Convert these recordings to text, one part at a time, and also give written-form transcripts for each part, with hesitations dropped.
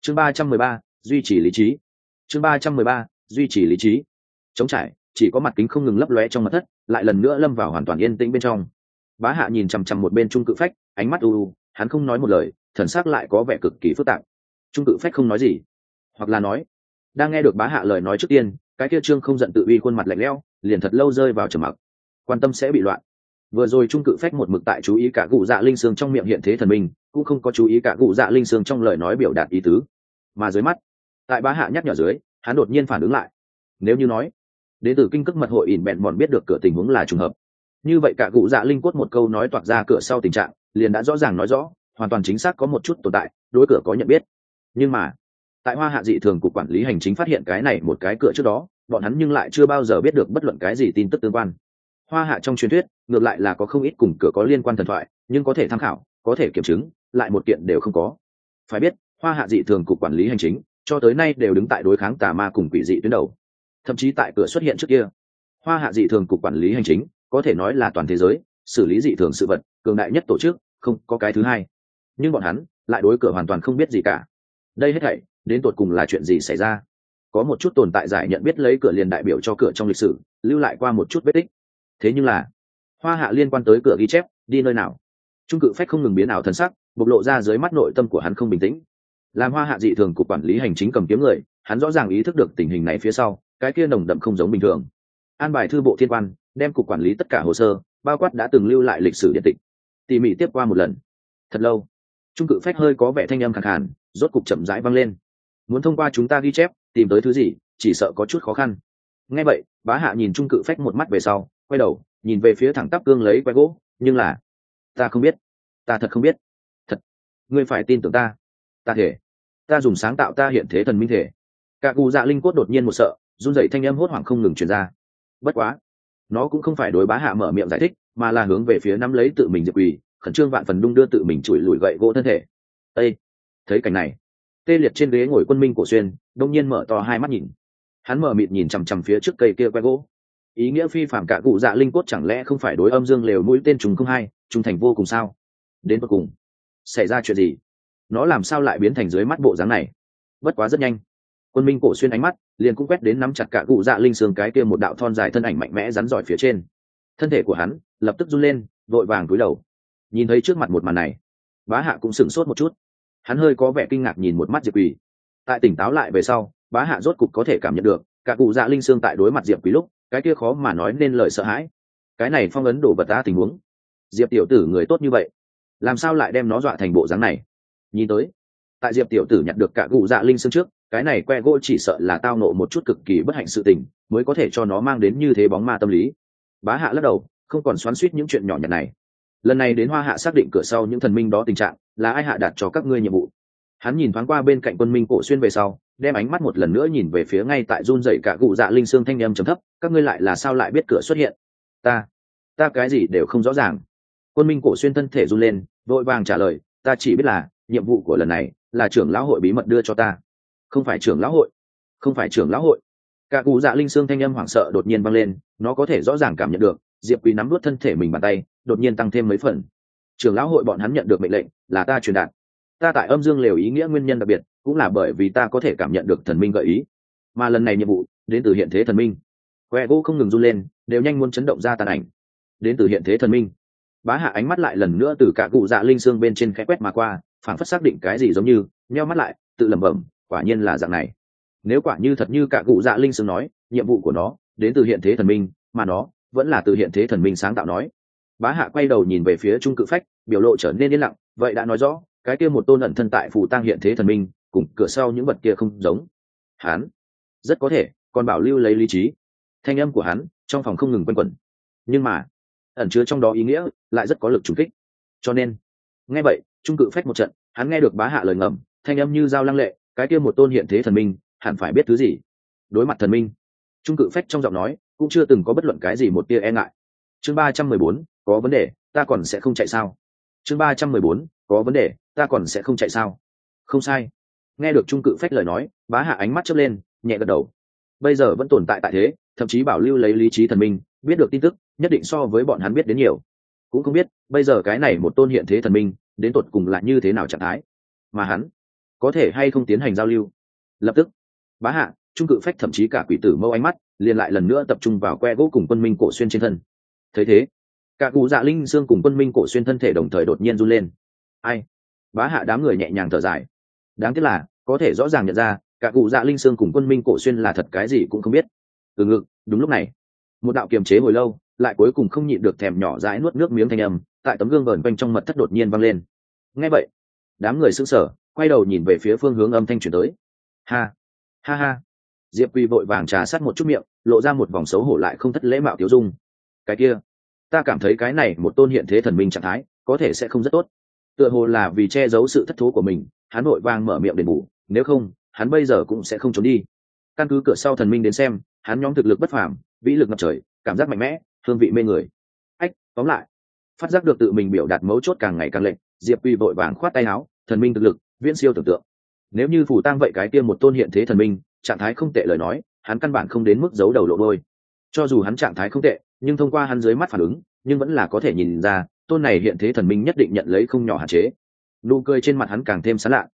chương 313, duy trì lý trí. chương 313, duy trì lý trí. Trống trải, chỉ có mặt kính không ngừng lấp lóe trong mật thất, lại lần nữa lâm vào hoàn toàn yên tĩnh bên trong. Bá Hạ nhìn chằm chằm một bên Trung Cự Phách, ánh mắt u u, hắn không nói một lời, thần sắc lại có vẻ cực kỳ phức tạp. Trung Cự Phách không nói gì, hoặc là nói, đang nghe được Bá Hạ lời nói trước tiên, cái kia Trương không giận tự uy khuôn mặt lạnh lẽo, liền thật lâu rơi vào trầm mặc. Quan tâm sẽ bị loạn. Vừa rồi Trung Cự Phách một mực tại chú ý cả cụ dạ linh xương trong miệng hiện thế thần minh, cũng không có chú ý cả cụ dạ linh xương trong lời nói biểu đạt ý tứ. Mà dưới mắt, tại Bá Hạ nhắc nhở dưới, hắn đột nhiên phản ứng lại. Nếu như nói, đến từ kinh cức mật hội ỉn bẹn mòn biết được cửa tình huống là trùng hợp, như vậy cả cụ dạ linh cốt một câu nói toạc ra cửa sau tình trạng liền đã rõ ràng nói rõ, hoàn toàn chính xác có một chút tồn tại, đối cửa có nhận biết. Nhưng mà tại Hoa Hạ dị thường cục quản lý hành chính phát hiện cái này một cái cửa trước đó, bọn hắn nhưng lại chưa bao giờ biết được bất luận cái gì tin tức tương quan. Hoa Hạ trong truyền thuyết ngược lại là có không ít cùng cửa có liên quan thần thoại, nhưng có thể tham khảo, có thể kiểm chứng, lại một kiện đều không có. Phải biết, Hoa Hạ dị thường cục quản lý hành chính cho tới nay đều đứng tại đối kháng tà ma cùng quỷ dị tuyến đầu. Thậm chí tại cửa xuất hiện trước kia, Hoa Hạ dị thường cục quản lý hành chính có thể nói là toàn thế giới xử lý dị thường sự vật cường đại nhất tổ chức, không có cái thứ hai. Nhưng bọn hắn lại đối cửa hoàn toàn không biết gì cả. Đây hết thảy đến tột cùng là chuyện gì xảy ra? Có một chút tồn tại giải nhận biết lấy cửa liền đại biểu cho cửa trong lịch sử lưu lại qua một chút vết tích. Thế nhưng là Hoa Hạ liên quan tới cửa ghi chép đi nơi nào? Trung Cự Phách không ngừng biến ảo thần sắc, bộc lộ ra dưới mắt nội tâm của hắn không bình tĩnh. Làm Hoa Hạ dị thường cục quản lý hành chính cầm kiếm người, hắn rõ ràng ý thức được tình hình này phía sau, cái kia nồng đậm không giống bình thường. An bài thư bộ thiên quan, đem cục quản lý tất cả hồ sơ, bao quát đã từng lưu lại lịch sử điện tịch, tỉ mỉ tiếp qua một lần. Thật lâu, Trung Cự Phách hơi có vẻ thanh âm khàn khàn, rốt cục chậm rãi vang lên. Muốn thông qua chúng ta ghi chép tìm tới thứ gì, chỉ sợ có chút khó khăn. Nghe vậy, Bá Hạ nhìn Trung Cự Phách một mắt về sau, quay đầu nhìn về phía thẳng tắp cương lấy que gỗ, nhưng là ta không biết, ta thật không biết. Thật, ngươi phải tin tưởng ta. Ta thể, ta dùng sáng tạo ta hiện thế thần minh thể. Cả cụ dạ linh cốt đột nhiên một sợ, run rẩy thanh âm hốt hoảng không ngừng truyền ra. Bất quá, nó cũng không phải đối Bá Hạ mở miệng giải thích, mà là hướng về phía nắm lấy tự mình Diệp Quỳ, khẩn trương vạn phần đung đưa tự mình chùi lùi gậy gỗ thân thể. Ê! Thấy cảnh này, tê liệt trên ghế ngồi Quân Minh Cổ Xuyên đông nhiên mở to hai mắt nhìn. Hắn mở mịt nhìn chằm chằm phía trước cây kia que gỗ. Ý nghĩa phi phạm cả cụ dạ linh cốt chẳng lẽ không phải đối âm dương lều mũi tên trùng không hai, trung thành vô cùng sao? Đến cuối cùng, xảy ra chuyện gì? Nó làm sao lại biến thành dưới mắt bộ dáng này? Bất quá rất nhanh, Quân Minh Cổ Xuyên ánh mắt liền cũng quét đến nắm chặt cả cụ dạ linh xương cái kia một đạo thon dài thân ảnh mạnh mẽ rắn giỏi phía trên. Thân thể của hắn lập tức run lên, vội vàng cúi đầu. Nhìn thấy trước mặt một màn này, Bá Hạ cũng sửng sốt một chút. Hắn hơi có vẻ kinh ngạc nhìn một mắt Diệp Quỳ. Tại tỉnh táo lại về sau, Bá Hạ rốt cục có thể cảm nhận được cả cụ dạ linh xương tại đối mặt Diệp Quỳ lúc, cái kia khó mà nói nên lời sợ hãi. Cái này phong ấn đổ vật ta tình huống. Diệp tiểu tử người tốt như vậy, làm sao lại đem nó dọa thành bộ dáng này? Nhìn tới, tại Diệp tiểu tử nhặt được cả cụ dạ linh xương trước, cái này que gỗ chỉ sợ là tao nộ một chút cực kỳ bất hạnh sự tình, mới có thể cho nó mang đến như thế bóng ma tâm lý. Bá Hạ lắc đầu, không còn xoắn xuýt những chuyện nhỏ nhặt này. Lần này đến Hoa Hạ xác định cửa sau những thần minh đó tình trạng là ai hạ đặt cho các ngươi nhiệm vụ. Hắn nhìn thoáng qua bên cạnh Quân Minh Cổ Xuyên về sau, đem ánh mắt một lần nữa nhìn về phía ngay tại run rẩy cả cụ dạ linh xương thanh âm trầm thấp, các ngươi lại là sao lại biết cửa xuất hiện? Ta cái gì đều không rõ ràng. Quân Minh Cổ Xuyên thân thể run lên, vội vàng trả lời, ta chỉ biết là nhiệm vụ của lần này là trưởng lão hội bí mật đưa cho ta. Không phải trưởng lão hội, không phải trưởng lão hội. Cả cụ dạ linh xương thanh âm hoảng sợ đột nhiên vang lên, nó có thể rõ ràng cảm nhận được Diệp Quý nắm nuốt thân thể mình bàn tay đột nhiên tăng thêm mấy phần. Trưởng lão hội bọn hắn nhận được mệnh lệnh là ta truyền đạt. Ta tại âm dương lều ý nghĩa nguyên nhân đặc biệt cũng là bởi vì ta có thể cảm nhận được thần minh gợi ý, mà lần này nhiệm vụ đến từ hiện thế thần minh. Que gỗ không ngừng run lên, đều nhanh muốn chấn động ra tàn ảnh. Đến từ hiện thế thần minh. Bá Hạ ánh mắt lại lần nữa từ cả cụ dạ linh xương bên trên khẽ quét mà qua, phảng phất xác định cái gì giống như nheo mắt lại, tự lẩm bẩm, quả nhiên là dạng này. Nếu quả như thật như cả cụ dạ linh xương nói, nhiệm vụ của nó đến từ hiện thế thần minh, mà nó vẫn là từ hiện thế thần minh sáng tạo nói. Bá Hạ quay đầu nhìn về phía Trung Cự Phách, biểu lộ trở nên yên lặng, vậy đã nói rõ cái kia một tôn ẩn thân tại phù tang hiện thế thần minh cùng cửa sau những vật kia không giống. Hắn rất có thể còn bảo lưu lấy lý trí. Thanh âm của hắn trong phòng không ngừng quanh quẩn, nhưng mà ẩn chứa trong đó ý nghĩa lại rất có lực trùng kích. Cho nên nghe vậy, Trung Cự Phách một trận, hắn nghe được Bá Hạ lời ngầm, thanh âm như dao lăng lệ, cái kia một tôn hiện thế thần minh hẳn phải biết thứ gì. Đối mặt thần minh, Trung Cự Phách trong giọng nói cũng chưa từng có bất luận cái gì một tia e ngại. Chương 314, có vấn đề, ta còn sẽ không chạy sao? Chương 314, có vấn đề, ta còn sẽ không chạy sao? Không sai. Nghe được Trung Cự Phách lời nói, Bá Hạ ánh mắt chớp lên, nhẹ gật đầu. Bây giờ vẫn tồn tại tại thế, thậm chí bảo lưu lấy lý trí thần minh, biết được tin tức nhất định so với bọn hắn biết đến nhiều. Cũng không biết bây giờ cái này một tôn hiện thế thần minh đến tột cùng là như thế nào trạng thái, mà hắn có thể hay không tiến hành giao lưu. Lập tức bá hạ, trung cự phách thậm chí cả quỷ tử mâu ánh mắt liền lại lần nữa tập trung vào que gỗ cùng quân minh cổ xuyên trên thân. Thấy thế, cả cụ dạ linh xương cùng quân minh cổ xuyên thân thể đồng thời đột nhiên run lên. Ai? Bá hạ đám người nhẹ nhàng thở dài. Đáng tiếc là có thể rõ ràng nhận ra cả cụ dạ linh xương cùng quân minh cổ xuyên là thật cái gì cũng không biết. Từ ngực, đúng lúc này, một đạo kiềm chế hồi lâu, lại cuối cùng không nhịn được thèm nhỏ dãi nuốt nước miếng thanh âm, tại tấm gương vờn quanh trong mật thất đột nhiên vang lên. Nghe vậy, đám người sững sờ, quay đầu nhìn về phía phương hướng âm thanh truyền tới. Ha, ha ha. Diệp Quy vội vàng trà sát một chút miệng, lộ ra một vòng xấu hổ lại không thất lễ mạo tiểu dung. Cái kia, ta cảm thấy cái này một tôn hiện thế thần minh trạng thái, có thể sẽ không rất tốt. Tựa hồ là vì che giấu sự thất thố của mình, hắn vội vàng mở miệng đền bù, nếu không, hắn bây giờ cũng sẽ không trốn đi. Căn cứ cửa sau thần minh đến xem, hắn nhóm thực lực bất phàm, vĩ lực ngập trời, cảm giác mạnh mẽ, hương vị mê người. Ách, tóm lại, phát giác được tự mình biểu đạt mấu chốt càng ngày càng lệch, Diệp Quy vội vàng khoát tay áo, thần minh thực lực viễn siêu tưởng tượng. Nếu như phủ tang vậy cái kia một tôn hiện thế thần minh trạng thái không tệ lời nói, hắn căn bản không đến mức giấu đầu lộ đôi. Cho dù hắn trạng thái không tệ, nhưng thông qua hắn dưới mắt phản ứng, nhưng vẫn là có thể nhìn ra tôn này hiện thế thần minh nhất định nhận lấy không nhỏ hạn chế. Nụ cười trên mặt hắn càng thêm sán lạ.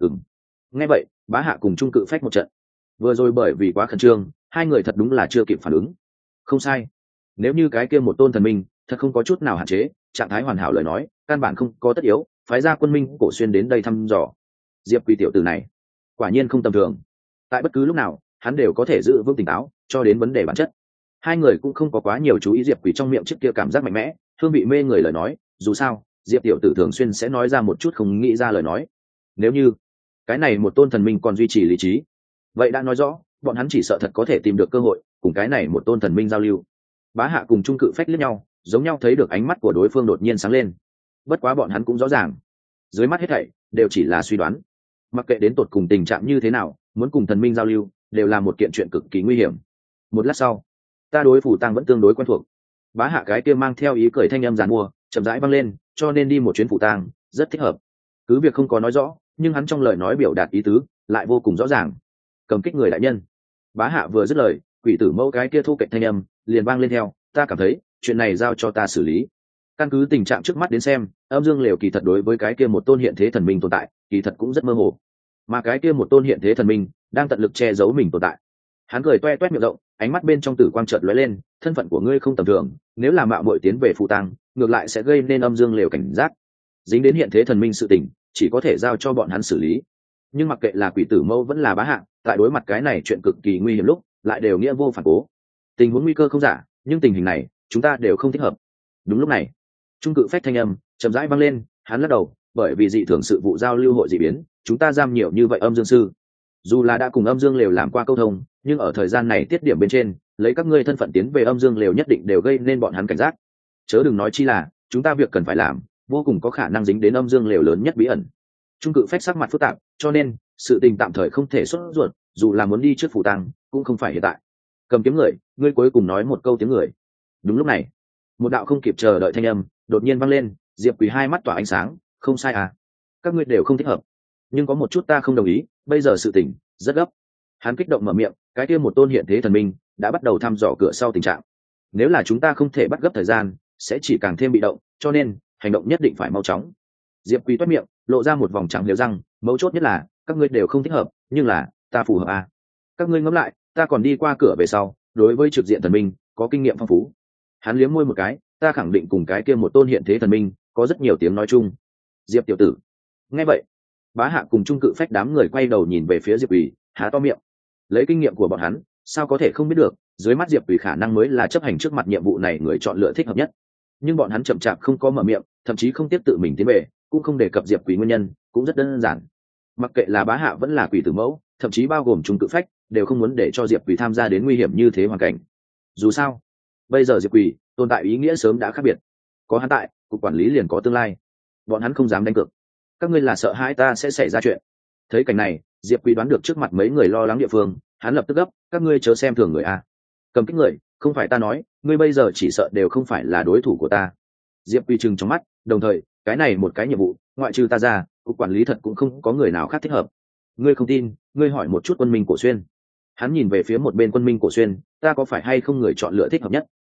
Nghe vậy, bá hạ cùng trung cự phách một trận. Vừa rồi bởi vì quá khẩn trương, hai người thật đúng là chưa kịp phản ứng. Không sai, nếu như cái kia một tôn thần minh thật không có chút nào hạn chế, trạng thái hoàn hảo lời nói, căn bản không có tất yếu phái ra quân minh cổ xuyên đến đây thăm dò. Diệp Quy tiểu tử này quả nhiên không tầm thường, tại bất cứ lúc nào hắn đều có thể giữ vững tỉnh táo cho đến vấn đề bản chất. Hai người cũng không có quá nhiều chú ý Diệp Quy trong miệng trước kia cảm giác mạnh mẽ, hương vị mê người lời nói, dù sao Diệp tiểu tử thường xuyên sẽ nói ra một chút không nghĩ ra lời nói. Nếu như cái này một tôn thần minh còn duy trì lý trí, vậy đã nói rõ bọn hắn chỉ sợ thật có thể tìm được cơ hội cùng cái này một tôn thần minh giao lưu. Bá hạ cùng trung cự phách liếc nhau, giống nhau thấy được ánh mắt của đối phương đột nhiên sáng lên. Bất quá bọn hắn cũng rõ ràng, dưới mắt hết thảy đều chỉ là suy đoán. Mặc kệ đến tột cùng tình trạng như thế nào, muốn cùng thần minh giao lưu đều là một kiện chuyện cực kỳ nguy hiểm. Một lát sau, ta đối phủ tang vẫn tương đối quen thuộc. Bá hạ cái kia mang theo ý cười thanh âm giàn mua chậm rãi vang lên, cho nên đi một chuyến phủ tang rất thích hợp. Cứ việc không có nói rõ, nhưng hắn trong lời nói biểu đạt ý tứ lại vô cùng rõ ràng. Cầm kích người đại nhân. Bá hạ vừa dứt lời, quỷ tử mẫu cái kia thu kệch thanh âm liền vang lên theo, ta cảm thấy chuyện này giao cho ta xử lý. Căn cứ tình trạng trước mắt đến xem, âm dương lều kỳ thật đối với cái kia một tôn hiện thế thần minh tồn tại kỳ thật cũng rất mơ hồ, mà cái kia một tôn hiện thế thần minh đang tận lực che giấu mình tồn tại. Hắn cười toe toét miệng rộng, ánh mắt bên trong tử quang chợt lóe lên, thân phận của ngươi không tầm thường, nếu là mạo muội tiến về phụ tang, ngược lại sẽ gây nên âm dương lều cảnh giác. Dính đến hiện thế thần minh sự tình, chỉ có thể giao cho bọn hắn xử lý. Nhưng mặc kệ là quỷ tử mâu vẫn là bá hạ, tại đối mặt cái này chuyện cực kỳ nguy hiểm lúc, lại đều nghĩa vô phản cố. Tình huống nguy cơ không giả, nhưng tình hình này chúng ta đều không thích hợp. Đúng lúc này, trung cự phách thanh âm chậm rãi vang lên, hắn lắc đầu, bởi vì dị thường sự vụ giao lưu hội dị biến, chúng ta giam nhiều như vậy âm dương sư. Dù là đã cùng âm dương lều làm qua câu thông, nhưng ở thời gian này tiết điểm bên trên, lấy các ngươi thân phận tiến về âm dương lều nhất định đều gây nên bọn hắn cảnh giác. Chớ đừng nói chi là chúng ta việc cần phải làm vô cùng có khả năng dính đến âm dương lều lớn nhất bí ẩn. Trung cự phách sắc mặt phức tạp, cho nên sự tình tạm thời không thể xuất ruột, dù là muốn đi trước phủ tang cũng không phải hiện tại. Cầm kiếm người, ngươi cuối cùng nói một câu tiếng người. Đúng lúc này, một đạo không kịp chờ đợi thanh âm đột nhiên vang lên. Diệp Quỳ hai mắt tỏa ánh sáng, không sai à, các ngươi đều không thích hợp, nhưng có một chút ta không đồng ý, bây giờ sự tình rất gấp. Hắn kích động mở miệng, cái kia một tôn hiện thế thần minh đã bắt đầu thăm dò cửa sau tình trạng, nếu là chúng ta không thể bắt gấp thời gian sẽ chỉ càng thêm bị động, cho nên hành động nhất định phải mau chóng. Diệp Quỳ toét miệng, lộ ra một vòng trắng liều răng, mấu chốt nhất là các ngươi đều không thích hợp, nhưng là ta phù hợp à. Các ngươi ngẫm lại, ta còn đi qua cửa về sau, đối với trực diện thần minh có kinh nghiệm phong phú. Hắn liếm môi một cái, ta khẳng định cùng cái kia một tôn hiện thế thần minh có rất nhiều tiếng nói chung. Diệp tiểu tử. Nghe vậy, bá hạ cùng trung cự phách đám người quay đầu nhìn về phía Diệp Quỳ, há to miệng. Lấy kinh nghiệm của bọn hắn, sao có thể không biết được, dưới mắt Diệp Quỳ khả năng mới là chấp hành trước mặt nhiệm vụ này người chọn lựa thích hợp nhất. Nhưng bọn hắn chậm chạp không có mở miệng, thậm chí không tiếp tự mình tiến về, cũng không đề cập Diệp Quỳ nguyên nhân, cũng rất đơn giản. Mặc kệ là bá hạ vẫn là Quỷ tử mẫu, thậm chí bao gồm trung cự phách, đều không muốn để cho Diệp Quỳ tham gia đến nguy hiểm như thế hoàn cảnh. Dù sao, bây giờ Diệp Quỳ tồn tại ý nghĩa sớm đã khác biệt, có hắn tại, cục quản lý liền có tương lai. Bọn hắn không dám đánh cược. Các ngươi là sợ hãi ta sẽ xảy ra chuyện. Thấy cảnh này, Diệp Quỳ đoán được trước mặt mấy người lo lắng địa phương, hắn lập tức gấp, các ngươi chớ xem thường người a. Cầm kích người, không phải ta nói, ngươi bây giờ chỉ sợ đều không phải là đối thủ của ta. Diệp Quỳ trừng trong mắt, đồng thời cái này một cái nhiệm vụ, ngoại trừ ta ra, cục quản lý thật cũng không có người nào khác thích hợp. Ngươi không tin, ngươi hỏi một chút Quân Minh Cổ Xuyên. Hắn nhìn về phía một bên Quân Minh Cổ Xuyên, ta có phải hay không người chọn lựa thích hợp nhất?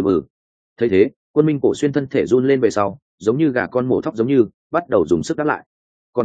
Thấy thế, Quân Minh Cổ Xuyên thân thể run lên về sau, giống như gà con mổ thóc giống như bắt đầu dùng sức đáp lại. Còn có,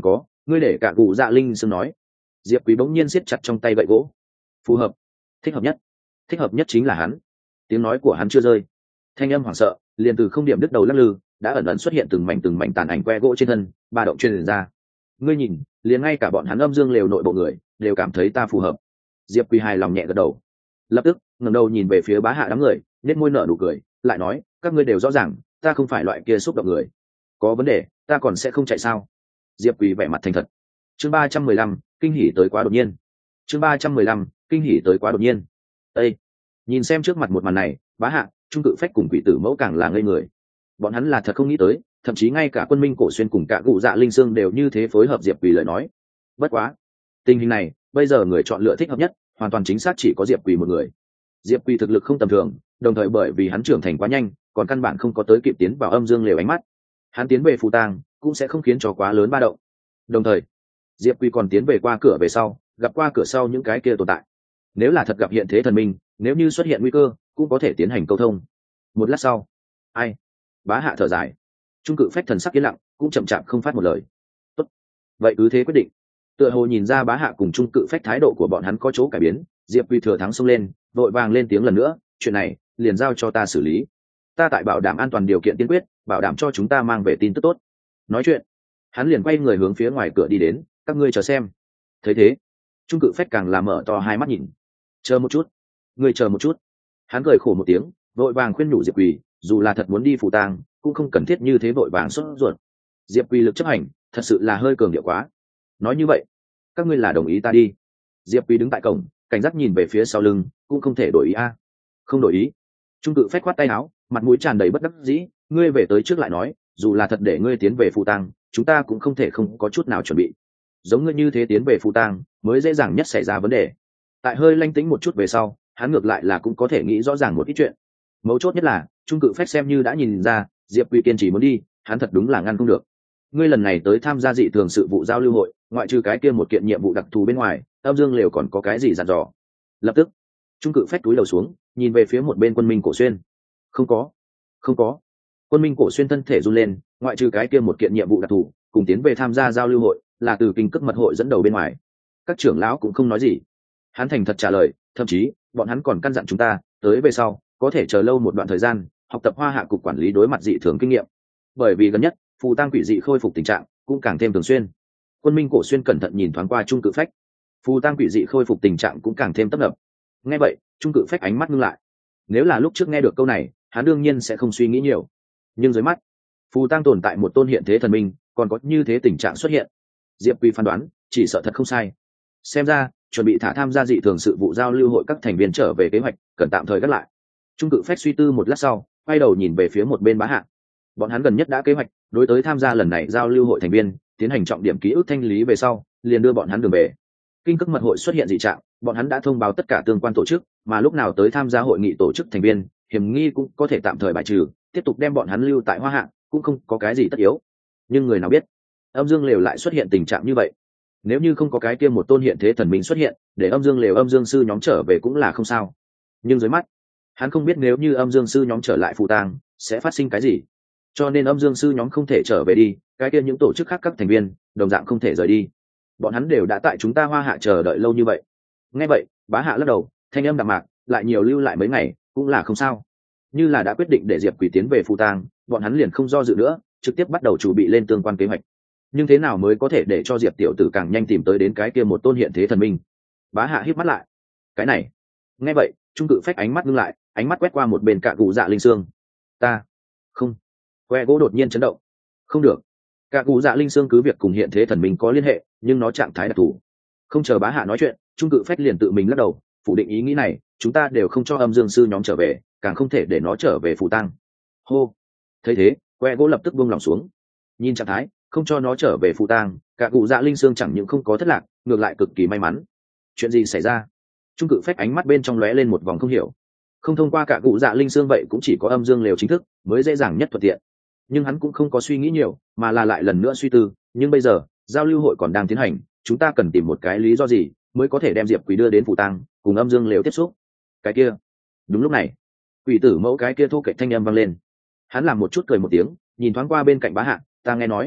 ngươi để cả cụ dạ linh sương nói. Diệp Quý bỗng nhiên siết chặt trong tay gậy gỗ. Phù hợp, thích hợp nhất, thích hợp nhất chính là hắn. Tiếng nói của hắn chưa rơi, thanh âm hoảng sợ liền từ không điểm đứt đầu lắc lư đã ẩn ẩn xuất hiện từng mảnh tàn ảnh que gỗ trên thân, ba động truyền ra. Ngươi nhìn, liền ngay cả bọn hắn âm dương lều nội bộ người đều cảm thấy ta phù hợp. Diệp Quý hài lòng nhẹ gật đầu, lập tức ngẩng đầu nhìn về phía Bá Hạ đám người, nét môi nở nụ cười, lại nói, các ngươi đều rõ ràng ta không phải loại kia xúc động người, có vấn đề ta còn sẽ không chạy sao? Diệp Quý vẻ mặt thành thật. Chương 315, kinh hỉ tới quá đột nhiên. Chương 315, kinh hỉ tới quá đột nhiên. Ê! Nhìn xem trước mặt một màn này, Bá Hạ, Trung Cự Phách cùng Quỷ Tử Mẫu càng là ngây người. Bọn hắn là thật không nghĩ tới, thậm chí ngay cả Quân Minh Cổ Xuyên cùng cả Cụ Dạ Linh Sương đều như thế phối hợp Diệp Quỳ lời nói. Bất quá, tình hình này, bây giờ người chọn lựa thích hợp nhất, hoàn toàn chính xác chỉ có Diệp Quỳ một người. Diệp Quỳ thực lực không tầm thường, đồng thời bởi vì hắn trưởng thành quá nhanh, còn căn bản không có tới kịp tiến vào âm dương lều ánh mắt. Hắn tiến về phù tang cũng sẽ không khiến cho quá lớn ba động. Đồng thời, Diệp Quỳ còn tiến về qua cửa về sau, gặp qua cửa sau những cái kia tồn tại. Nếu là thật gặp hiện thế thần minh, nếu như xuất hiện nguy cơ, cũng có thể tiến hành câu thông. Một lát sau, ai? Bá Hạ thở dài. Trung Cự Phách thần sắc yên lặng, cũng chậm chạp không phát một lời. Tốt, vậy cứ thế quyết định. Tựa hồ nhìn ra Bá Hạ cùng Trung Cự Phách thái độ của bọn hắn có chỗ cải biến, Diệp Quỳ thừa thắng xông lên, vội vàng lên tiếng lần nữa, chuyện này liền giao cho ta xử lý. Ta tại bảo đảm an toàn điều kiện tiên quyết, bảo đảm cho chúng ta mang về tin tức tốt. Nói chuyện, hắn liền quay người hướng phía ngoài cửa đi đến, các ngươi chờ xem. Thấy thế, Trung Cự Phách càng làm mở to hai mắt nhìn. Chờ một chút, ngươi chờ một chút. Hắn cười khổ một tiếng, vội vàng khuyên nhủ Diệp Quỳ, dù là thật muốn đi phù tang, cũng không cần thiết như thế vội vàng sốt ruột. Diệp Quỳ lực chấp hành, thật sự là hơi cường điệu quá. Nói như vậy, các ngươi là đồng ý ta đi? Diệp Quỳ đứng tại cổng, cảnh giác nhìn về phía sau lưng, cũng không thể đổi ý a. Không đổi ý. Trung Cự Phách khoát tay áo, mặt mũi tràn đầy bất đắc dĩ, ngươi về tới trước lại nói, dù là thật để ngươi tiến về phù tang, chúng ta cũng không thể không có chút nào chuẩn bị. Giống ngươi như thế tiến về phù tang, mới dễ dàng nhất xảy ra vấn đề. Tại hơi lanh tĩnh một chút về sau, hắn ngược lại là cũng có thể nghĩ rõ ràng một ít chuyện. Mấu chốt nhất là, Trung Cự Phách xem như đã nhìn ra, Diệp Quỳ kiên trì muốn đi, hắn thật đúng là ngăn không được. Ngươi lần này tới tham gia dị thường sự vụ giao lưu hội, ngoại trừ cái kia một kiện nhiệm vụ đặc thù bên ngoài, âm dương lều còn có cái gì dặn dò? Lập tức, Trung Cự Phách túi đầu xuống, nhìn về phía một bên Quân Minh Cổ Xuyên. Không có, không có. Quân Minh Cổ Xuyên thân thể run lên, ngoại trừ cái kia một kiện nhiệm vụ đặc thù, cùng tiến về tham gia giao lưu hội, là từ kinh cước mật hội dẫn đầu bên ngoài. Các trưởng lão cũng không nói gì. Hắn thành thật trả lời, thậm chí bọn hắn còn căn dặn chúng ta, tới về sau có thể chờ lâu một đoạn thời gian, học tập Hoa Hạ cục quản lý đối mặt dị thường kinh nghiệm. Bởi vì gần nhất phù tang quỷ dị khôi phục tình trạng cũng càng thêm thường xuyên. Quân Minh Cổ Xuyên cẩn thận nhìn thoáng qua Trung Cự Phách. Phù tang quỷ dị khôi phục tình trạng cũng càng thêm tấp nập. Nghe vậy, Trung Cự Phách ánh mắt ngưng lại. Nếu là lúc trước nghe được câu này, hắn đương nhiên sẽ không suy nghĩ nhiều. Nhưng dưới mắt, phù tang tồn tại một tôn hiện thế thần minh, còn có như thế tình trạng xuất hiện. Diệp Quỳ phán đoán, chỉ sợ thật không sai. Xem ra, chuẩn bị thả tham gia dị thường sự vụ giao lưu hội các thành viên trở về kế hoạch, cần tạm thời gác lại. Trung Cự Phách suy tư một lát sau, quay đầu nhìn về phía một bên Bá Hạ. Bọn hắn gần nhất đã kế hoạch, đối tới tham gia lần này giao lưu hội thành viên, tiến hành trọng điểm ký ức thanh lý về sau, liền đưa bọn hắn đường về. Kinh cước mật hội xuất hiện dị trạng, bọn hắn đã thông báo tất cả tương quan tổ chức, mà lúc nào tới tham gia hội nghị tổ chức thành viên, hiểm nghi cũng có thể tạm thời bài trừ, tiếp tục đem bọn hắn lưu tại Hoa Hạ, cũng không có cái gì tất yếu. Nhưng người nào biết, âm dương lều lại xuất hiện tình trạng như vậy. Nếu như không có cái kia một tôn hiện thế thần minh xuất hiện, để âm dương lều âm dương sư nhóm trở về cũng là không sao. Nhưng dưới mắt, hắn không biết nếu như âm dương sư nhóm trở lại phù tang sẽ phát sinh cái gì, cho nên âm dương sư nhóm không thể trở về đi, cái kia những tổ chức khác các thành viên đồng dạng không thể rời đi. Bọn hắn đều đã tại chúng ta Hoa Hạ chờ đợi lâu như vậy. Nghe vậy, Bá Hạ lắc đầu, thanh âm đạm mạc, lại nhiều lưu lại mấy ngày cũng là không sao. Như là đã quyết định để Diệp Quỳ tiến về phù tang, bọn hắn liền không do dự nữa, trực tiếp bắt đầu chuẩn bị lên tương quan kế hoạch. Nhưng thế nào mới có thể để cho Diệp tiểu tử càng nhanh tìm tới đến cái kia một tôn hiện thế thần minh? Bá Hạ híp mắt lại. Cái này. Nghe vậy, Trung Cự Phách ánh mắt ngưng lại, ánh mắt quét qua một bên Cả Cụ Dạ Linh Sương. Ta không. Que gỗ đột nhiên chấn động. Không được. Cả Cụ Dạ Linh Sương cứ việc cùng hiện thế thần minh có liên hệ, nhưng nó trạng thái đặc thù. Không chờ Bá Hạ nói chuyện, Trung Cự Phách liền tự mình lắc đầu, phủ định ý nghĩ này, chúng ta đều không cho âm dương sư nhóm trở về, càng không thể để nó trở về phù tang. Hô. Thấy thế, que gỗ lập tức buông lỏng xuống. Nhìn trạng thái, không cho nó trở về phù tang, Cả Cụ Dạ Linh Sương chẳng những không có thất lạc, ngược lại cực kỳ may mắn. Chuyện gì xảy ra? Trung Cự Phách ánh mắt bên trong lóe lên một vòng không hiểu. Không thông qua Cả Cụ Dạ Linh Sương vậy cũng chỉ có âm dương lều chính thức mới dễ dàng nhất thuận tiện. Nhưng hắn cũng không có suy nghĩ nhiều, mà là lại lần nữa suy tư, nhưng bây giờ giao lưu hội còn đang tiến hành, chúng ta cần tìm một cái lý do gì mới có thể đem Diệp Quỳ đưa đến phù tang cùng âm dương lều tiếp xúc. Cái kia. Đúng lúc này, Quỷ Tử Mẫu cái kia thô kệch thanh âm vang lên. Hắn làm một chút cười một tiếng, nhìn thoáng qua bên cạnh Bá Hạ, ta nghe nói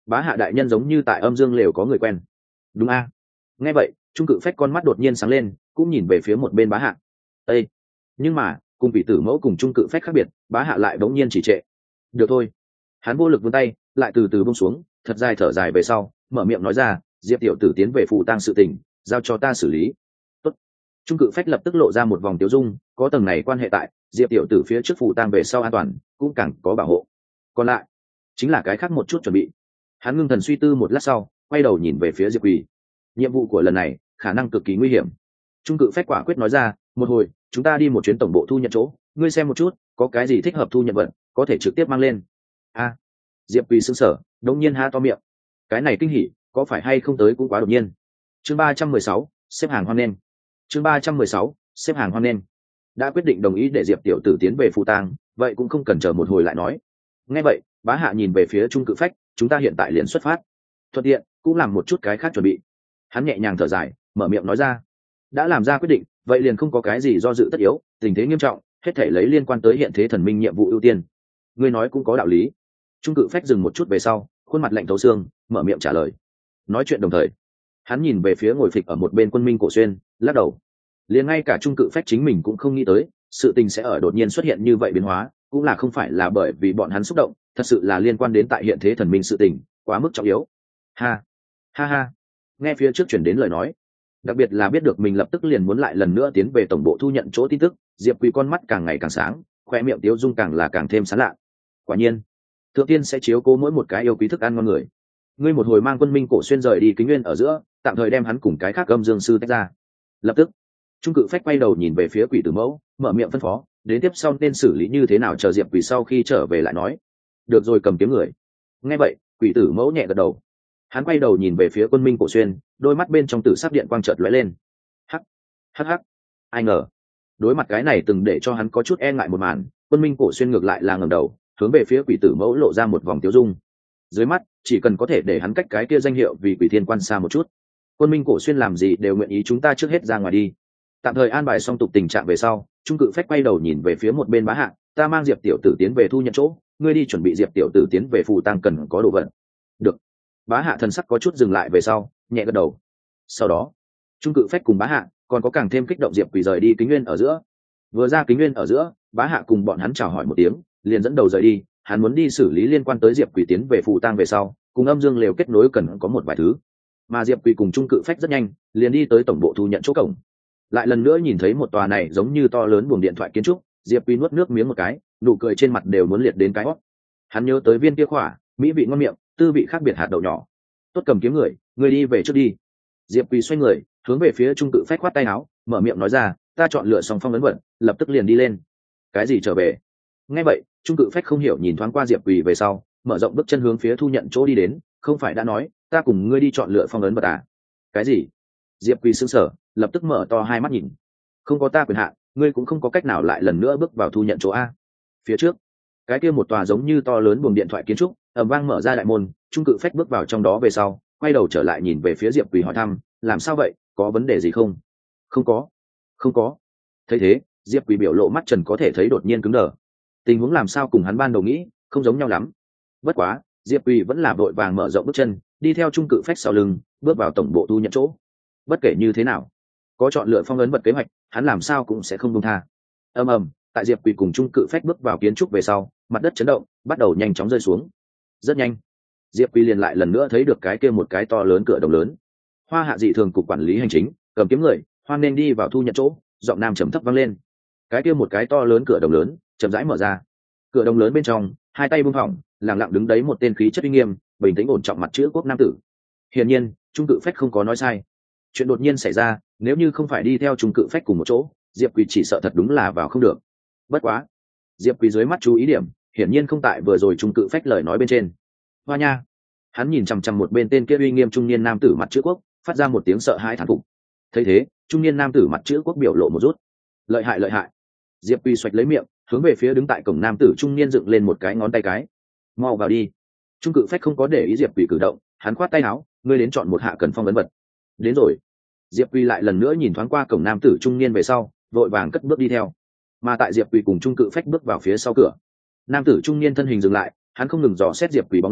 Bá hạ đại nhân giống như tại âm dương lều có người quen. Đúng a? Nghe vậy trung cự phách con mắt đột nhiên sáng lên, cũng nhìn về phía một bên bá hạ. Ê! Nhưng mà cùng vị tử mẫu cùng trung cự phách khác biệt, bá hạ lại bỗng nhiên chỉ trệ. Được thôi. Hắn vô lực vươn tay, lại từ từ buông xuống, thật dài thở dài về sau, mở miệng nói ra, Diệp tiểu tử tiến về phụ tang sự tình, giao cho ta xử lý. Tốt. Trung cự phách lập tức lộ ra một vòng tiêu dung, có tầng này quan hệ tại, Diệp tiểu tử phía trước phụ tang về sau an toàn, cũng càng có bảo hộ. Còn lại chính là cái khác một chút chuẩn bị. Hắn ngưng thần suy tư một lát sau, quay đầu nhìn về phía Diệp Quỳ. Nhiệm vụ của lần này khả năng cực kỳ nguy hiểm. Trung cự phách quả quyết nói ra, một hồi chúng ta đi một chuyến tổng bộ thu nhận chỗ, ngươi xem một chút có cái gì thích hợp thu nhận vật có thể trực tiếp mang lên. A. Diệp Quỳ sững sờ, đột nhiên há to miệng. Cái này kinh hỉ có phải hay không tới cũng quá đột nhiên. Chương 316, xếp hàng hoan nghênh. Chương 316, xếp hàng hoan nghênh. Đã quyết định đồng ý để Diệp tiểu tử tiến về phụ tang, vậy cũng không cần chờ một hồi lại nói. Nghe vậy bá hạ nhìn về phía trung cự phách, chúng ta hiện tại liền xuất phát, thuận tiện cũng làm một chút cái khác chuẩn bị. Hắn nhẹ nhàng thở dài, mở miệng nói ra, đã làm ra quyết định vậy liền không có cái gì do dự tất yếu, tình thế nghiêm trọng hết thể lấy liên quan tới hiện thế thần minh nhiệm vụ ưu tiên. Ngươi nói cũng có đạo lý. Trung cự phách dừng một chút về sau, khuôn mặt lạnh thấu xương, mở miệng trả lời. Nói chuyện đồng thời hắn nhìn về phía ngồi phịch ở một bên Quân Minh Cổ Xuyên, lắc đầu. Liền ngay cả trung cự phách chính mình cũng không nghĩ tới sự tình sẽ ở đột nhiên xuất hiện như vậy, biến hóa cũng là không phải là bởi vì bọn hắn xúc động, thật sự là liên quan đến tại hiện thế thần minh sự tình quá mức trọng yếu. Ha ha ha. Nghe phía trước chuyển đến lời nói, đặc biệt là biết được mình lập tức liền muốn lại lần nữa tiến về tổng bộ thu nhận chỗ tin tức, Diệp Quỳ con mắt càng ngày càng sáng, khoe miệng tiếu dung càng là càng thêm sán lạ. Quả nhiên thượng tiên sẽ chiếu cố mỗi một cái yêu quý thức ăn ngon người. Ngươi một hồi mang Quân Minh Cổ Xuyên rời đi Kính Nguyên ở giữa, tạm thời đem hắn cùng cái khác âm dương sư tách ra. Lập tức trung cự phách quay đầu nhìn về phía Quỷ Tử Mẫu, mở miệng phân phó, đến tiếp sau nên xử lý như thế nào chờ Diệp Quỳ sau khi trở về lại nói. Được rồi, cầm kiếm người. Nghe vậy Quỷ Tử Mẫu nhẹ gật đầu. Hắn quay đầu nhìn về phía Quân Minh Cổ Xuyên, đôi mắt bên trong tử sắc điện quang chợt lóe lên. Hắc hắc hắc. Ai ngờ đối mặt cái này từng để cho hắn có chút e ngại một màn, Quân Minh Cổ Xuyên ngược lại là ngẩng đầu, hướng về phía Quỷ Tử Mẫu lộ ra một vòng tiêu dung. Dưới mắt chỉ cần có thể để hắn cách cái kia danh hiệu vì Quỷ Thiên Quan xa một chút, Quân Minh Cổ Xuyên làm gì đều nguyện ý. Chúng ta trước hết ra ngoài đi. Tạm thời an bài xong tục tình trạng về sau, trung cự phách quay đầu nhìn về phía một bên bá hạ, ta mang Diệp tiểu tử tiến về thu nhận chỗ, ngươi đi chuẩn bị Diệp tiểu tử tiến về phù tang cần có đồ vật. Được. Bá hạ thần sắc có chút dừng lại về sau, nhẹ gật đầu. Sau đó trung cự phách cùng bá hạ còn có càng thêm kích động Diệp Quỳ rời đi Kính Nguyên ở giữa. Vừa ra Kính Nguyên ở giữa, bá hạ cùng bọn hắn chào hỏi một tiếng, liền dẫn đầu rời đi. Hắn muốn đi xử lý liên quan tới Diệp Quỳ tiến về phù tang về sau cùng âm dương lều kết nối cần có một vài thứ. Mà Diệp Quỳ cùng trung cự phách rất nhanh liền đi tới tổng bộ thu nhận chỗ cổng. Lại lần nữa nhìn thấy một tòa này giống như to lớn buồng điện thoại kiến trúc, Diệp Quỳ nuốt nước miếng một cái, nụ cười trên mặt đều muốn liệt đến cái hót. Hắn nhớ tới viên kia khỏa mỹ vị ngon miệng, tư vị khác biệt hạt đậu nhỏ. Tốt, cầm kiếm người, người đi về trước đi. Diệp Quỳ xoay người hướng về phía trung cự phách khoát tay áo, mở miệng nói ra, ta chọn lựa xong phong ấn vật, lập tức liền đi lên. Cái gì trở về? Nghe vậy trung cự phách không hiểu nhìn thoáng qua Diệp Quỳ về sau, mở rộng bước chân hướng phía thu nhận chỗ đi đến. Không phải đã nói ta cùng ngươi đi chọn lựa phong ấn vật à? Cái gì? Diệp Quỳ sững sờ, lập tức mở to hai mắt nhìn. Không có ta quyền hạn, ngươi cũng không có cách nào lại lần nữa bước vào thu nhận chỗ a. Phía trước cái kia một tòa giống như to lớn buồng điện thoại kiến trúc ầm vang mở ra đại môn, trung cự phách bước vào trong đó về sau quay đầu trở lại nhìn về phía Diệp Quỳ hỏi thăm, làm sao vậy, có vấn đề gì không? Không có, không có. Thấy thế Diệp Quỳ biểu lộ mắt trần có thể thấy đột nhiên cứng đờ. Tình huống làm sao cùng hắn ban đầu nghĩ không giống nhau lắm. Bất quá Diệp Quỳ vẫn là vội vàng mở rộng bước chân, đi theo trung cự phách sau lưng bước vào tổng bộ thu nhận chỗ. Bất kể như thế nào, có chọn lựa phong ấn vật kế hoạch, hắn làm sao cũng sẽ không buông tha. Ầm ầm, tại Diệp Quỳ cùng trung cự phách bước vào kiến trúc về sau, mặt đất chấn động, bắt đầu nhanh chóng rơi xuống. Rất nhanh Diệp Quỳ liền lại lần nữa thấy được cái kia một cái to lớn cửa đồng lớn. Hoa Hạ dị thường cục quản lý hành chính, cầm kiếm người, hoan nên đi vào thu nhận chỗ, giọng nam trầm thấp vang lên. Cái kia một cái to lớn cửa đồng lớn chậm rãi mở ra. Cửa đồng lớn bên trong, hai tay buông thõng, lặng lặng đứng đấy một tên khí chất uy nghiêm, bình tĩnh ổn trọng mặt chữ quốc nam tử. Hiển nhiên trung cự phách không có nói sai. Chuyện đột nhiên xảy ra, nếu như không phải đi theo trung cự phách cùng một chỗ, Diệp Quỳ chỉ sợ thật đúng là vào không được. Bất quá Diệp Quỳ dưới mắt chú ý điểm hiển nhiên không tại vừa rồi trung cự phách lời nói bên trên. Hoa nha. Hắn nhìn chằm chằm một bên tên kia uy nghiêm trung niên nam tử mặt chữ quốc, phát ra một tiếng sợ hãi thán phục. Thấy thế trung niên nam tử mặt chữ quốc biểu lộ một rút. Lợi hại lợi hại. Diệp Quỳ xoạch lấy miệng, hướng về phía đứng tại cổng nam tử trung niên dựng lên một cái ngón tay cái. Mau vào đi. Trung cự phách không có để ý Diệp Quỳ cử động, hắn khoát tay áo, ngươi đến chọn một hạ cần phong ấn vật. Đến rồi. Diệp Quỳ lại lần nữa nhìn thoáng qua cổng nam tử trung niên về sau, vội vàng cất bước đi theo. Mà tại Diệp Quỳ cùng trung cự phách bước vào phía sau cửa, nam tử trung niên thân hình dừng lại, hắn không ngừng dò xét Diệp Quỳ bóng lưng,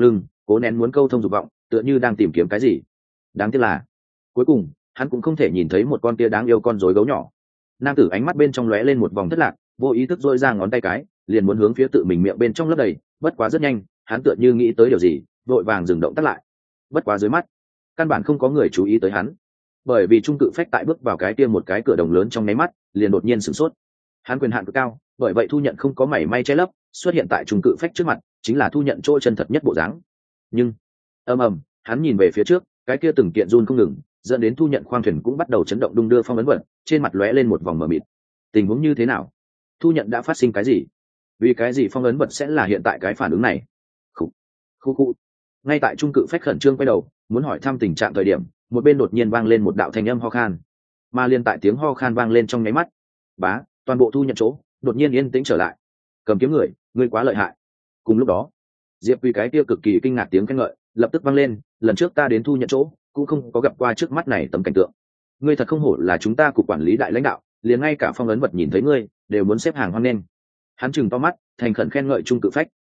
cố nén muốn câu thông dục vọng, tựa như đang tìm kiếm cái gì. Đáng tiếc là cuối cùng hắn cũng không thể nhìn thấy một con tia đáng yêu con rối gấu nhỏ. Nam tử ánh mắt bên trong lóe lên một vòng thất lạc, vô ý thức dội ra ngón tay cái, liền muốn hướng phía tự mình miệng bên trong lấp đầy, bất quá rất nhanh hắn tựa như nghĩ tới điều gì, vội vàng dừng động tác lại. Bất quá dưới mắt căn bản không có người chú ý tới hắn, bởi vì trung cự phách tại bước vào cái kia một cái cửa đồng lớn trong nháy mắt liền đột nhiên sửng sốt. Hắn quyền hạn cực cao, bởi vậy thu nhận không có mảy may che lấp, xuất hiện tại trung cự phách trước mặt chính là thu nhận chỗ chân thật nhất bộ dáng. Nhưng ầm ầm, hắn nhìn về phía trước, cái kia từng kiện run không ngừng, dẫn đến thu nhận khoang thuyền cũng bắt đầu chấn động đung đưa phong ấn vật, trên mặt lóe lên một vòng mờ mịt. Tình huống như thế nào? Thu nhận đã phát sinh cái gì? Vì cái gì phong ấn vật sẽ là hiện tại cái phản ứng này? Khu. Ngay tại trung cự phách khẩn trương quay đầu muốn hỏi thăm tình trạng thời điểm, một bên đột nhiên vang lên một đạo thanh âm ho khan. Mà liên tại tiếng ho khan vang lên trong nháy mắt, toàn bộ thu nhận chỗ đột nhiên yên tĩnh trở lại. Cầm kiếm người, ngươi quá lợi hại. Cùng lúc đó, Diệp Quy cái kia cực kỳ kinh ngạc tiếng khen ngợi lập tức vang lên, lần trước ta đến thu nhận chỗ cũng không có gặp qua trước mắt này tấm cảnh tượng. Ngươi thật không hổ là chúng ta cục quản lý đại lãnh đạo, liền ngay cả phong ấn vật nhìn thấy ngươi đều muốn xếp hàng hoan nghênh. Hắn chừng to mắt thành khẩn khen ngợi trung cự phách.